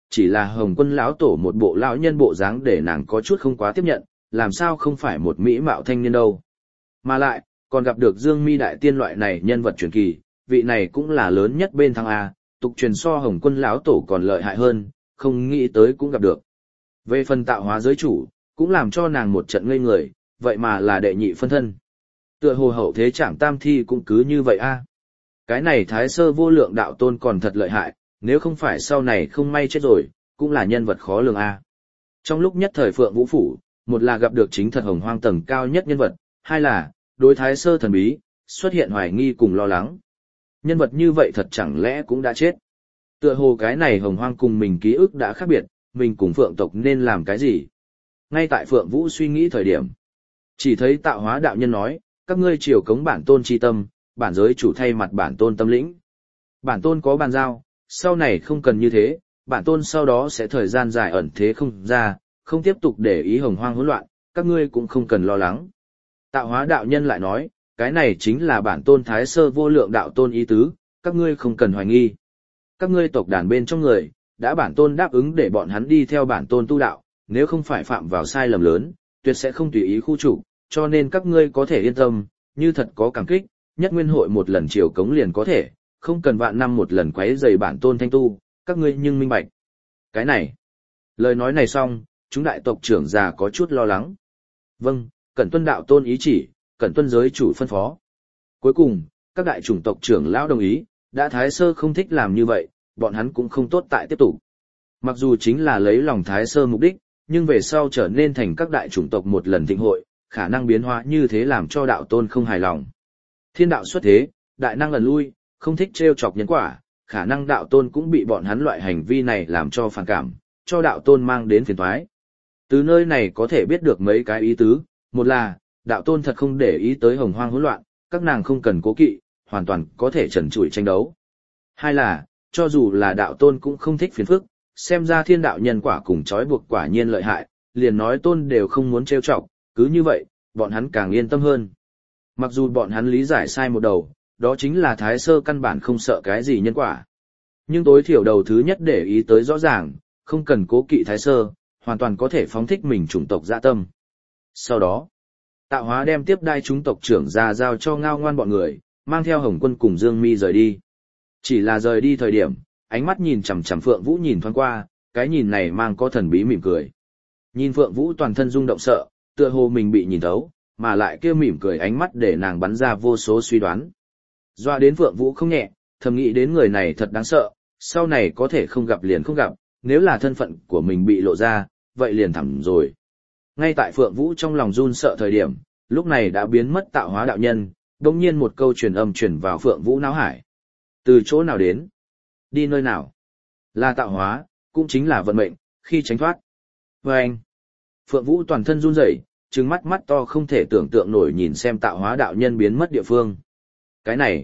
chỉ là Hồng Quân lão tổ một bộ lão nhân bộ dáng để nàng có chút không quá tiếp nhận, làm sao không phải một mỹ mạo thanh niên đâu. Mà lại, còn gặp được Dương Mi đại tiên loại này nhân vật truyền kỳ, vị này cũng là lớn nhất bên thăng A, tục truyền so Hồng Quân lão tổ còn lợi hại hơn, không nghĩ tới cũng gặp được. Về phần tạo hóa giới chủ, cũng làm cho nàng một trận ngây người, vậy mà là đệ nhị phân thân. Tựa hồ hậu thế Trảm Tam Thi cũng cứ như vậy a. Cái này Thái Sơ Vô Lượng đạo tôn còn thật lợi hại, nếu không phải sau này không may chết rồi, cũng là nhân vật khó lường a. Trong lúc nhất thời Phượng Vũ Phủ, một là gặp được chính thật hồng hoang tầng cao nhất nhân vật, hai là, đối Thái Sơ thần bí, xuất hiện hoài nghi cùng lo lắng. Nhân vật như vậy thật chẳng lẽ cũng đã chết. Tựa hồ cái này hồng hoang cùng mình ký ức đã khác biệt, mình cùng Phượng tộc nên làm cái gì? Ngay tại Phượng Vũ suy nghĩ thời điểm, chỉ thấy Tạo Hóa đạo nhân nói, các ngươi triều cống bản tôn chi tâm, bản giới chủ thay mặt bản tôn tâm lĩnh. Bản tôn có bàn giao, sau này không cần như thế, bản tôn sau đó sẽ thời gian dài ẩn thế không ra, không tiếp tục để ý hồng hoang hỗn loạn, các ngươi cũng không cần lo lắng. Tạo Hóa đạo nhân lại nói, cái này chính là bản tôn Thái Sơ Vô Lượng đạo tôn ý tứ, các ngươi không cần hoài nghi. Các ngươi tộc đàn bên trong người, đã bản tôn đáp ứng để bọn hắn đi theo bản tôn tu đạo, nếu không phải phạm vào sai lầm lớn, tuyệt sẽ không tùy ý khu trục, cho nên các ngươi có thể yên tâm, như thật có cảm kích, nhất nguyên hội một lần chiều cống liền có thể, không cần vạn năm một lần quấy rầy bản tôn thanh tu, các ngươi nhưng minh bạch. Cái này, lời nói này xong, chúng đại tộc trưởng già có chút lo lắng. Vâng, cẩn tuân đạo tôn ý chỉ, cẩn tuân giới chủ phân phó. Cuối cùng, các đại chủng tộc trưởng lão đồng ý, đã Thái Sơ không thích làm như vậy, bọn hắn cũng không tốt tại tiếp tục. Mặc dù chính là lấy lòng Thái Sơ mục đích, nhưng về sau trở nên thành các đại chủng tộc một lần thịnh hội, khả năng biến hóa như thế làm cho đạo tôn không hài lòng. Thiên đạo xuất thế, đại năng lần lui, không thích trêu chọc nhân quả, khả năng đạo tôn cũng bị bọn hắn loại hành vi này làm cho phản cảm, cho đạo tôn mang đến phiền toái. Từ nơi này có thể biết được mấy cái ý tứ, một là, đạo tôn thật không để ý tới hồng hoang hỗn loạn, các nàng không cần cố kỵ, hoàn toàn có thể trần trụi tranh đấu. Hai là, cho dù là đạo tôn cũng không thích phiền phức, xem ra thiên đạo nhân quả cùng trói buộc quả nhiên lợi hại, liền nói tôn đều không muốn trêu chọc, cứ như vậy, bọn hắn càng yên tâm hơn. Mặc dù bọn hắn lý giải sai một đầu, đó chính là Thái Sơ căn bản không sợ cái gì nhân quả. Nhưng tối thiểu đầu thứ nhất để ý tới rõ ràng, không cần cố kỵ Thái Sơ, hoàn toàn có thể phóng thích mình chủng tộc dạ tâm. Sau đó, Tạo Hóa đem tiếp đai chúng tộc trưởng ra giao cho Ngao Ngoan bọn người, mang theo Hồng Quân cùng Dương Mi rời đi. Chỉ là rời đi thời điểm, ánh mắt nhìn chằm chằm Phượng Vũ nhìn thoáng qua, cái nhìn này mang có thần bí mỉm cười. Nhìn Phượng Vũ toàn thân rung động sợ, tựa hồ mình bị nhìn thấu, mà lại kia mỉm cười ánh mắt để nàng bắn ra vô số suy đoán. Doa đến Phượng Vũ không nhẹ, thầm nghĩ đến người này thật đáng sợ, sau này có thể không gặp liền không gặp, nếu là thân phận của mình bị lộ ra, vậy liền thẳm rồi. Ngay tại Phượng Vũ trong lòng run sợ thời điểm, lúc này đã biến mất Tạo Hóa đạo nhân, đồng nhiên một câu truyền âm truyền vào Phượng Vũ não hải. Từ chỗ nào đến? Đi nơi nào? Là Tạo Hóa, cũng chính là vận mệnh, khi tránh thoát. Và anh, Phượng Vũ toàn thân run rẩy, trừng mắt mắt to không thể tưởng tượng nổi nhìn xem Tạo Hóa đạo nhân biến mất địa phương. Cái này.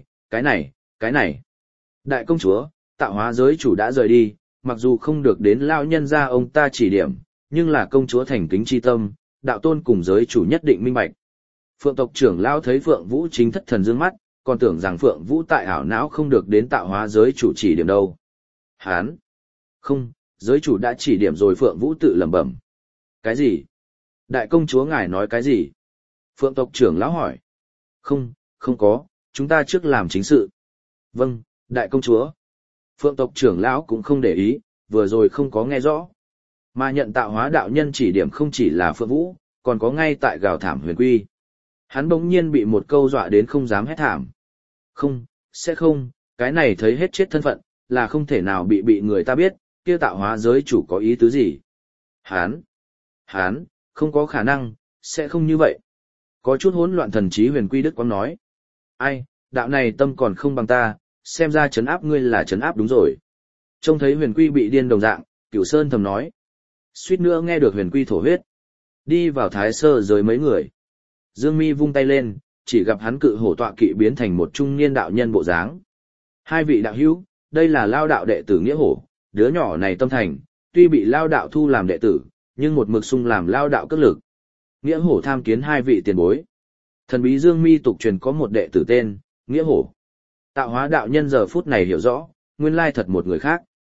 Đại công chúa, Tạo Hóa giới chủ đã rời đi, mặc dù không được đến lao nhân ra ông ta chỉ điểm, nhưng là công chúa thành kính chi tâm, đạo tôn cùng giới chủ nhất định minh bạch. Phượng tộc trưởng lao thấy Phượng Vũ chính thất thần dương mắt, còn tưởng rằng Phượng Vũ tại ảo não không được đến Tạo Hóa giới chủ chỉ điểm đâu. Hán! Không, giới chủ đã chỉ điểm rồi. Phượng Vũ tự lẩm bẩm. Cái gì? Đại công chúa ngài nói cái gì? Phượng tộc trưởng lão hỏi. Không có, chúng ta trước làm chính sự. Vâng, đại công chúa. Phượng tộc trưởng lão cũng không để ý, vừa rồi không có nghe rõ. Mà nhận Tạo Hóa đạo nhân chỉ điểm không chỉ là Phượng Vũ, còn có ngay tại gào thảm Huyền Quy. Hắn bỗng nhiên bị một câu dọa đến không dám hét thảm. Không, sẽ không, cái này thấy hết chết thân phận, là không thể nào bị người ta biết, kia Tạo Hóa giới chủ có ý tứ gì. Hán, không có khả năng, sẽ không như vậy. Có chút hỗn loạn thần trí Huyền Quy Đức Quang nói. Ai, đạo này tâm còn không bằng ta, xem ra trấn áp ngươi là trấn áp đúng rồi. Trông thấy Huyền Quy bị điên đồng dạng, Cửu Sơn thầm nói. Suýt nữa nghe được Huyền Quy thổ huyết. Đi vào Thái Sơ giới mấy người. Dương Mi vung tay lên, chỉ gặp hắn cự hổ tọa kỵ biến thành một trung niên đạo nhân bộ dáng. Hai vị đạo hữu, đây là Lao đạo đệ tử Nghĩa Hổ, đứa nhỏ này tâm thành, tuy bị Lao đạo thu làm đệ tử, nhưng một mực sung làm Lao đạo cất lực. Nghĩa Hổ tham kiến hai vị tiền bối. Thần bí Dương Mi tục truyền có một đệ tử tên Nghĩa Hổ. Tạo Hóa đạo nhân giờ phút này hiểu rõ, nguyên lai thật một người khác.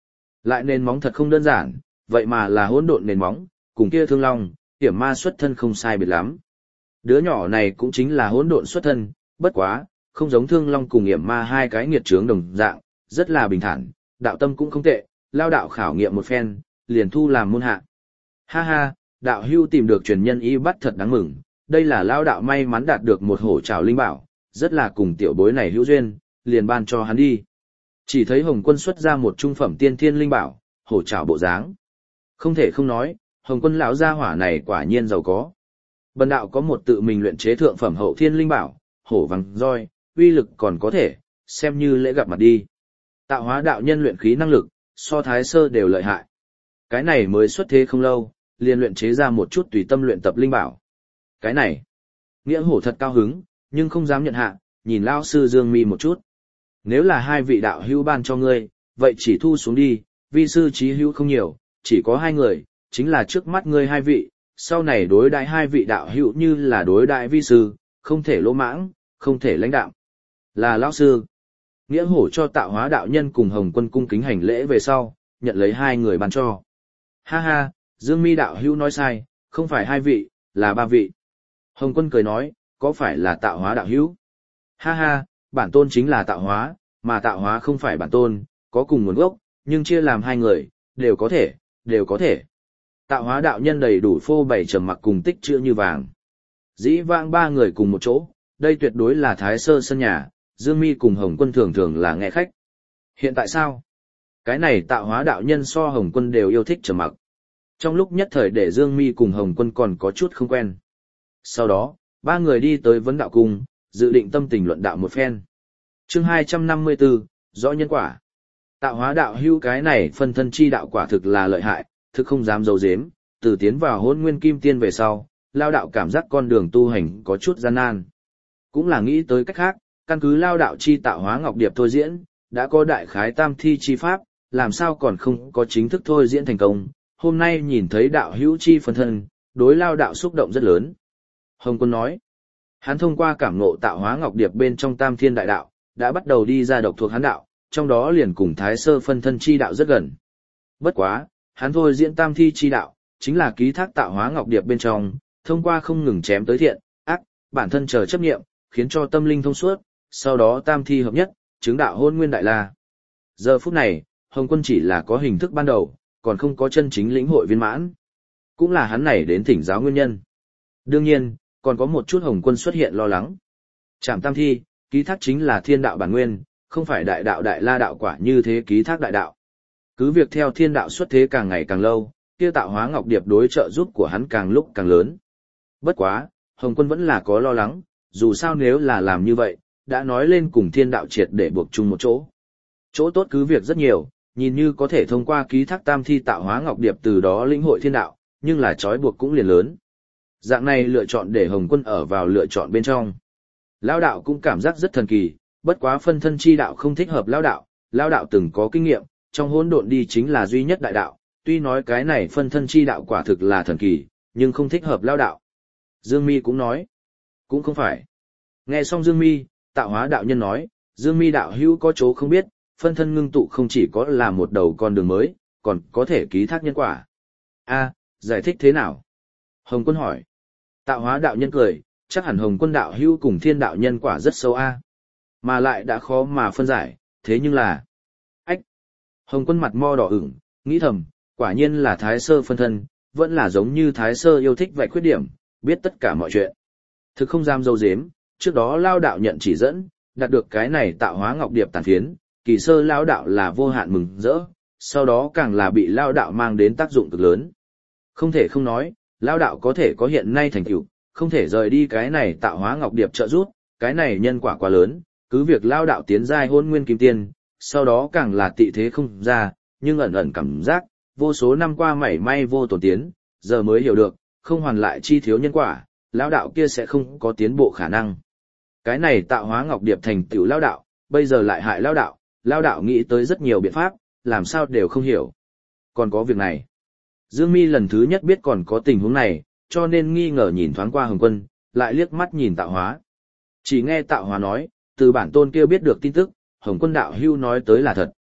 Lại nền móng thật không đơn giản, vậy mà là hỗn độn nền móng, cùng kia Thương Long, Hiểm Ma xuất thân không sai biệt lắm. Đứa nhỏ này cũng chính là hỗn độn xuất thân, bất quá, không giống Thương Long cùng Hiểm Ma hai cái nghiệt chướng đồng dạng, rất là bình thản, đạo tâm cũng không tệ, lao đạo khảo nghiệm một phen, liền thu làm môn hạ. Ha ha, đạo hưu tìm được truyền nhân y bắt thật đáng mừng, đây là lao đạo may mắn đạt được một hổ trảo linh bảo, rất là cùng tiểu bối này hữu duyên, liền ban cho hắn đi. Chỉ thấy Hồng Quân xuất ra một trung phẩm tiên thiên linh bảo, hổ trảo bộ dáng. Không thể không nói, Hồng Quân lão gia hỏa này quả nhiên giàu có. Bần đạo có một tự mình luyện chế thượng phẩm hậu thiên linh bảo, hổ vàng roi, uy lực còn có thể, xem như lễ gặp mặt đi. Tạo hóa đạo nhân luyện khí năng lực, so Thái Sơ đều lợi hại. Cái này mới xuất thế không lâu, liền luyện chế ra một chút tùy tâm luyện tập linh bảo. Cái này, Nghĩa hổ thật cao hứng, nhưng không dám nhận hạ, nhìn lao sư Dương Mi một chút. Nếu là hai vị đạo hữu ban cho ngươi, vậy chỉ thu xuống đi, vi sư trí hữu không nhiều, chỉ có hai người, chính là trước mắt ngươi hai vị, sau này đối đại hai vị đạo hữu như là đối đại vi sư, không thể lỗ mãng, không thể lãnh đạo. Là lão sư. Nghĩa hổ cho Tạo hóa đạo nhân cùng Hồng Quân cung kính hành lễ về sau, nhận lấy hai người ban cho. Ha ha, Dương Mi đạo hữu nói sai, không phải hai vị, là ba vị. Hồng Quân cười nói, có phải là Tạo hóa đạo hữu? Ha ha, bản tôn chính là Tạo hóa, mà Tạo hóa không phải bản tôn, có cùng nguồn gốc, nhưng chia làm hai người, đều có thể, đều có thể. Tạo hóa đạo nhân đầy đủ phô bày trầm mặc cùng tích chữ như vàng. Dĩ vãng ba người cùng một chỗ, đây tuyệt đối là Thái Sơ sân nhà, Dương Mi cùng Hồng Quân thường thường là nghe khách. Hiện tại sao? Cái này Tạo hóa đạo nhân so Hồng Quân đều yêu thích trầm mặc. Trong lúc nhất thời để Dương Mi cùng Hồng Quân còn có chút không quen. Sau đó, ba người đi tới vấn đạo cung, dự định tâm tình luận đạo một phen. Chương 254, rõ nhân quả. Tạo hóa đạo hữu cái này phân thân chi đạo quả thực là lợi hại, thực không dám giấu giếm, từ tiến vào Hỗn Nguyên Kim Tiên về sau, lao đạo cảm giác con đường tu hành có chút gian nan. Cũng là nghĩ tới cách khác, căn cứ lao đạo chi tạo hóa ngọc điệp thôi diễn, đã có đại khái tam thi chi pháp, làm sao còn không có chính thức thôi diễn thành công, hôm nay nhìn thấy đạo hữu chi phân thân, đối lao đạo xúc động rất lớn. Hồng Quân nói, hắn thông qua cảm ngộ tạo hóa ngọc điệp bên trong tam thiên đại đạo, đã bắt đầu đi ra độc thuộc hắn đạo, trong đó liền cùng Thái Sơ phân thân chi đạo rất gần. Bất quá, hắn thôi diễn tam thi chi đạo, chính là ký thác tạo hóa ngọc điệp bên trong, thông qua không ngừng chém tới thiện, ác, bản thân chờ chấp nghiệm, khiến cho tâm linh thông suốt, sau đó tam thi hợp nhất, chứng đạo Hôn Nguyên Đại La. Giờ phút này, Hồng Quân chỉ là có hình thức ban đầu, còn không có chân chính lĩnh hội viên mãn. Cũng là hắn này đến thỉnh giáo nguyên nhân. Đương nhiên, còn có một chút Hồng Quân xuất hiện lo lắng. Trảm tam thi, ký thác chính là thiên đạo bản nguyên, không phải đại đạo đại la đạo quả như thế ký thác đại đạo. Cứ việc theo thiên đạo xuất thế càng ngày càng lâu, kia tạo hóa ngọc điệp đối trợ giúp của hắn càng lúc càng lớn. Bất quá, Hồng Quân vẫn là có lo lắng, dù sao nếu là làm như vậy, đã nói lên cùng thiên đạo triệt để buộc chung một chỗ. Chỗ tốt cứ việc rất nhiều, nhìn như có thể thông qua ký thác tam thi tạo hóa ngọc điệp từ đó lĩnh hội thiên đạo, nhưng là trói buộc cũng liền lớn. Dạng này lựa chọn để Hồng Quân ở vào lựa chọn bên trong. Lão đạo cũng cảm giác rất thần kỳ, bất quá phân thân chi đạo không thích hợp lão đạo từng có kinh nghiệm, trong hỗn độn đi chính là duy nhất đại đạo, tuy nói cái này phân thân chi đạo quả thực là thần kỳ, nhưng không thích hợp lão đạo. Dương Mi cũng nói, cũng không phải. Nghe xong Dương Mi, Tạo hóa đạo nhân nói, Dương Mi đạo hữu có chỗ không biết, phân thân ngưng tụ không chỉ có là một đầu con đường mới, còn có thể ký thác nhân quả. A, giải thích thế nào? Hồng Quân hỏi. Tạo hóa đạo nhân cười, chắc hẳn Hồng Quân đạo hữu cùng thiên đạo nhân quả rất sâu a, mà lại đã khó mà phân giải, thế nhưng là... Ách! Hồng Quân mặt mo đỏ ửng, nghĩ thầm, quả nhiên là Thái Sơ phân thân, vẫn là giống như Thái Sơ yêu thích vạch khuyết điểm, biết tất cả mọi chuyện. Thực không dám dâu dếm, trước đó lao đạo nhận chỉ dẫn, đạt được cái này tạo hóa ngọc điệp tàn phiến, kỳ sơ lao đạo là vô hạn mừng rỡ, sau đó càng là bị lao đạo mang đến tác dụng cực lớn. Không thể không nói, lao đạo có thể có hiện nay thành tựu, không thể rời đi cái này tạo hóa ngọc điệp trợ giúp, cái này nhân quả quá lớn, cứ việc lao đạo tiến giai Hôn Nguyên Kim Tiên, sau đó càng là tị thế không ra, nhưng ẩn ẩn cảm giác, vô số năm qua mảy may vô tổn tiến, giờ mới hiểu được, không hoàn lại chi thiếu nhân quả, lao đạo kia sẽ không có tiến bộ khả năng. Cái này tạo hóa ngọc điệp thành tựu lao đạo, bây giờ lại hại lao đạo nghĩ tới rất nhiều biện pháp, làm sao đều không hiểu. Còn có việc này. Dương Mi lần thứ nhất biết còn có tình huống này, cho nên nghi ngờ nhìn thoáng qua Hồng Quân, lại liếc mắt nhìn Tạo hóa. Chỉ nghe Tạo hóa nói, từ bản tôn kia biết được tin tức, Hồng Quân đạo hưu nói tới là thật.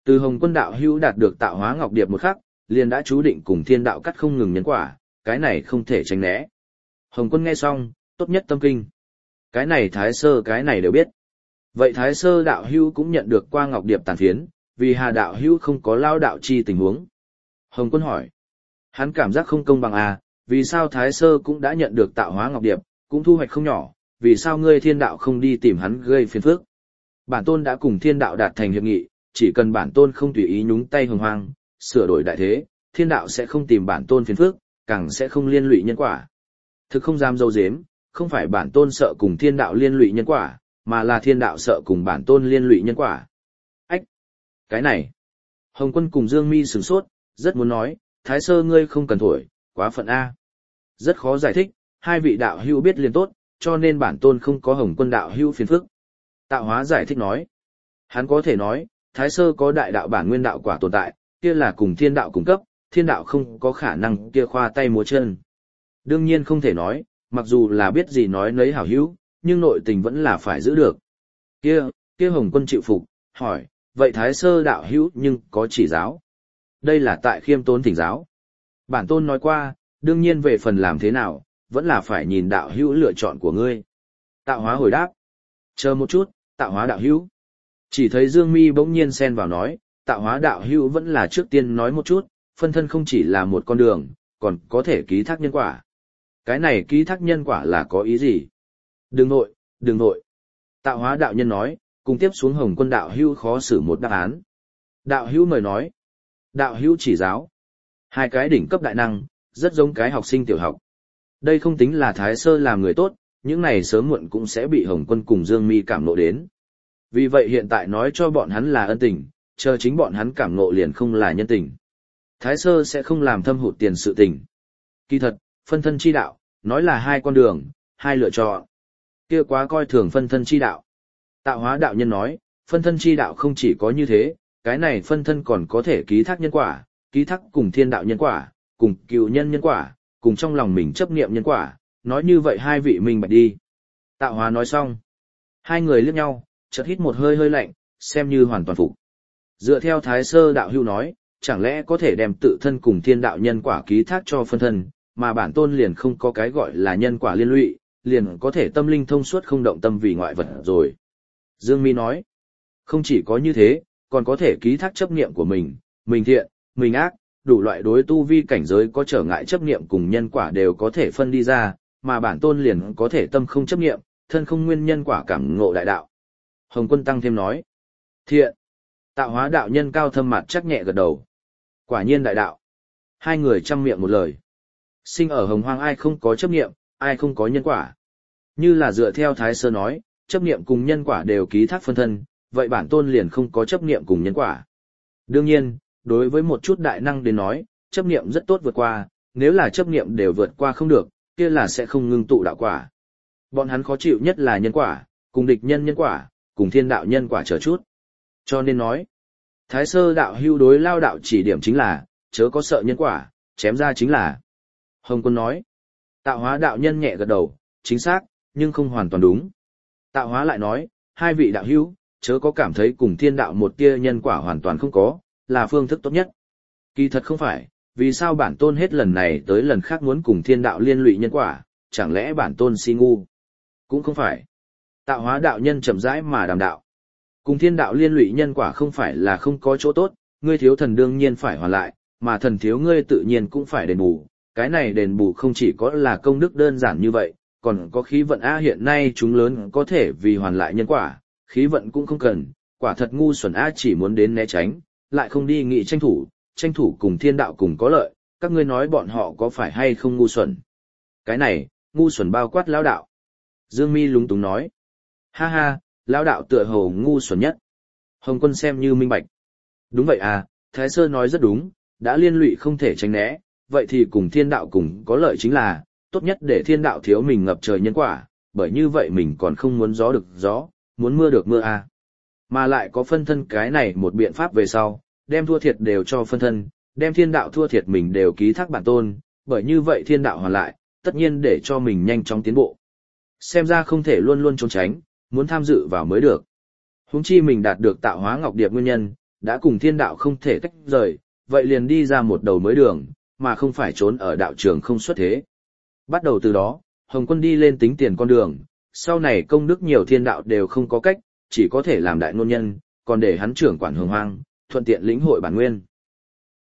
Từ Hồng Quân đạo hữu đạt được tạo hóa ngọc điệp một khắc, liền đã chú định cùng thiên đạo cắt không ngừng nhân quả, cái này không thể tránh né. Hồng Quân nghe xong, tốt nhất tâm kinh. Cái này Thái Sơ cái này đều biết. Vậy Thái Sơ đạo hữu cũng nhận được qua ngọc điệp tàn phiến, vì Hà đạo hữu không có lao đạo chi tình huống. Hồng Quân hỏi. Hắn cảm giác không công bằng à, vì sao Thái Sơ cũng đã nhận được tạo hóa ngọc điệp, cũng thu hoạch không nhỏ, vì sao ngươi thiên đạo không đi tìm hắn gây phiền phức? Bản tôn đã cùng thiên đạo đạt thành hiệp nghị, chỉ cần bản tôn không tùy ý nhúng tay hồng hoang, sửa đổi đại thế, thiên đạo sẽ không tìm bản tôn phiền phức, càng sẽ không liên lụy nhân quả. Thực không dám dâu dếm, không phải bản tôn sợ cùng thiên đạo liên lụy nhân quả, mà là thiên đạo sợ cùng bản tôn liên lụy nhân quả. Ách! Cái này! Hồng Quân cùng Dương Mi sửng sốt, rất muốn nói, Thái Sơ ngươi không cần thổi, quá phận A. Rất khó giải thích, hai vị đạo hữu biết liền tốt, cho nên bản tôn không có Hồng Quân đạo hữu phiền phức. Tạo Hóa giải thích nói. Hắn có thể nói, Thái Sơ có đại đạo bản nguyên đạo quả tồn tại, kia là cùng thiên đạo cung cấp, thiên đạo không có khả năng kia khoa tay múa chân. Đương nhiên không thể nói, mặc dù là biết gì nói nấy hảo hữu, nhưng nội tình vẫn là phải giữ được. Kia Hồng Quân chịu phục, hỏi, vậy Thái Sơ đạo hữu nhưng có chỉ giáo. Đây là tại khiêm tốn thỉnh giáo. Bản tôn nói qua, đương nhiên về phần làm thế nào, vẫn là phải nhìn đạo hữu lựa chọn của ngươi. Tạo Hóa hồi đáp. Chờ một chút, Tạo Hóa đạo hữu. Chỉ thấy Dương Mi bỗng nhiên xen vào nói, Tạo Hóa đạo hữu vẫn là trước tiên nói một chút, phân thân không chỉ là một con đường, còn có thể ký thác nhân quả. Cái này ký thác nhân quả là có ý gì? Đừng nội. Tạo Hóa đạo nhân nói, cùng tiếp xuống Hồng Quân đạo hữu khó xử một đáp án. Đạo hữu mời nói. Đạo hữu chỉ giáo. Hai cái đỉnh cấp đại năng, rất giống cái học sinh tiểu học. Đây không tính là Thái Sơ làm người tốt, những này sớm muộn cũng sẽ bị Hồng Quân cùng Dương Mi cảm ngộ đến. Vì vậy hiện tại nói cho bọn hắn là ân tình, chờ chính bọn hắn cảm ngộ liền không là nhân tình. Thái Sơ sẽ không làm thâm hụt tiền sự tình. Kỳ thật, phân thân chi đạo, nói là hai con đường, hai lựa chọn. Kia quá coi thường phân thân chi đạo. Tạo Hóa đạo nhân nói, phân thân chi đạo không chỉ có như thế, cái này phân thân còn có thể ký thác nhân quả, ký thác cùng thiên đạo nhân quả, cùng cựu nhân nhân quả, cùng trong lòng mình chấp niệm nhân quả, nói như vậy hai vị minh bạch đi. Tạo Hóa nói xong. Hai người liếc nhau, chợt hít một hơi hơi lạnh, xem như hoàn toàn phục. Dựa theo Thái Sơ đạo hữu nói, chẳng lẽ có thể đem tự thân cùng thiên đạo nhân quả ký thác cho phân thân, mà bản tôn liền không có cái gọi là nhân quả liên lụy, liền có thể tâm linh thông suốt không động tâm vì ngoại vật rồi. Dương Mi nói, không chỉ có như thế, còn có thể ký thác chấp niệm của mình thiện, mình ác, đủ loại đối tu vi cảnh giới có trở ngại chấp niệm cùng nhân quả đều có thể phân đi ra, mà bản tôn liền có thể tâm không chấp niệm, thân không nguyên nhân quả cảm ngộ đại đạo. Hồng Quân tăng thêm nói, thiện. Tạo Hóa đạo nhân cao thâm mặt chắc nhẹ gật đầu. Quả nhiên đại đạo. Hai người chăm miệng một lời. Sinh ở hồng hoang ai không có chấp niệm, ai không có nhân quả. Như là dựa theo Thái Sơ nói, chấp niệm cùng nhân quả đều ký thác phân thân, vậy bản tôn liền không có chấp niệm cùng nhân quả. Đương nhiên, đối với một chút đại năng đến nói, chấp niệm rất tốt vượt qua, nếu là chấp niệm đều vượt qua không được, kia là sẽ không ngưng tụ đạo quả. Bọn hắn khó chịu nhất là nhân quả, cùng địch nhân nhân quả, cùng thiên đạo nhân quả chờ chút. Cho nên nói, Thái Sơ đạo hưu đối lao đạo chỉ điểm chính là, chớ có sợ nhân quả, chém ra chính là. Hồng Quân nói, Tạo Hóa đạo nhân nhẹ gật đầu, chính xác, nhưng không hoàn toàn đúng. Tạo Hóa lại nói, hai vị đạo hưu, chớ có cảm thấy cùng thiên đạo một tia nhân quả hoàn toàn không có, là phương thức tốt nhất. Kỳ thật không phải, vì sao bản tôn hết lần này tới lần khác muốn cùng thiên đạo liên lụy nhân quả, chẳng lẽ bản tôn si ngu? Cũng không phải. Tạo Hóa đạo nhân chậm rãi mà đàm đạo. Cùng thiên đạo liên lụy nhân quả không phải là không có chỗ tốt, ngươi thiếu thần đương nhiên phải hoàn lại, mà thần thiếu ngươi tự nhiên cũng phải đền bù. Cái này đền bù không chỉ có là công đức đơn giản như vậy, còn có khí vận A hiện nay chúng lớn có thể vì hoàn lại nhân quả, khí vận cũng không cần, quả thật ngu xuẩn A chỉ muốn đến né tránh, lại không đi nghị tranh thủ cùng thiên đạo cùng có lợi, các ngươi nói bọn họ có phải hay không ngu xuẩn. Cái này, ngu xuẩn bao quát lão đạo. Dương Mi lúng túng nói, ha ha, lão đạo tựa hồ ngu xuẩn nhất. Hồng Quân xem như minh bạch. Đúng vậy à, Thái Sơ nói rất đúng, đã liên lụy không thể tránh né, vậy thì cùng thiên đạo cùng có lợi chính là, tốt nhất để thiên đạo thiếu mình ngập trời nhân quả, bởi như vậy mình còn không muốn gió được gió, muốn mưa được mưa à. Mà lại có phân thân cái này một biện pháp về sau, đem thua thiệt đều cho phân thân, đem thiên đạo thua thiệt mình đều ký thác bản tôn, bởi như vậy thiên đạo hoàn lại, tất nhiên để cho mình nhanh chóng tiến bộ. Xem ra không thể luôn luôn trốn tránh, muốn tham dự vào mới được. Huống chi mình đạt được Tạo Hóa ngọc điệp nguyên nhân, Đã cùng thiên đạo không thể tách rời, vậy liền đi ra một đầu mới đường, mà không phải trốn ở đạo trường không xuất thế. Bắt đầu từ đó, Hồng Quân đi lên tính tiền con đường, sau này công đức nhiều thiên đạo đều không có cách, chỉ có thể làm đại ngôn nhân, còn để hắn trưởng quản hồng hoang, thuận tiện lĩnh hội bản nguyên.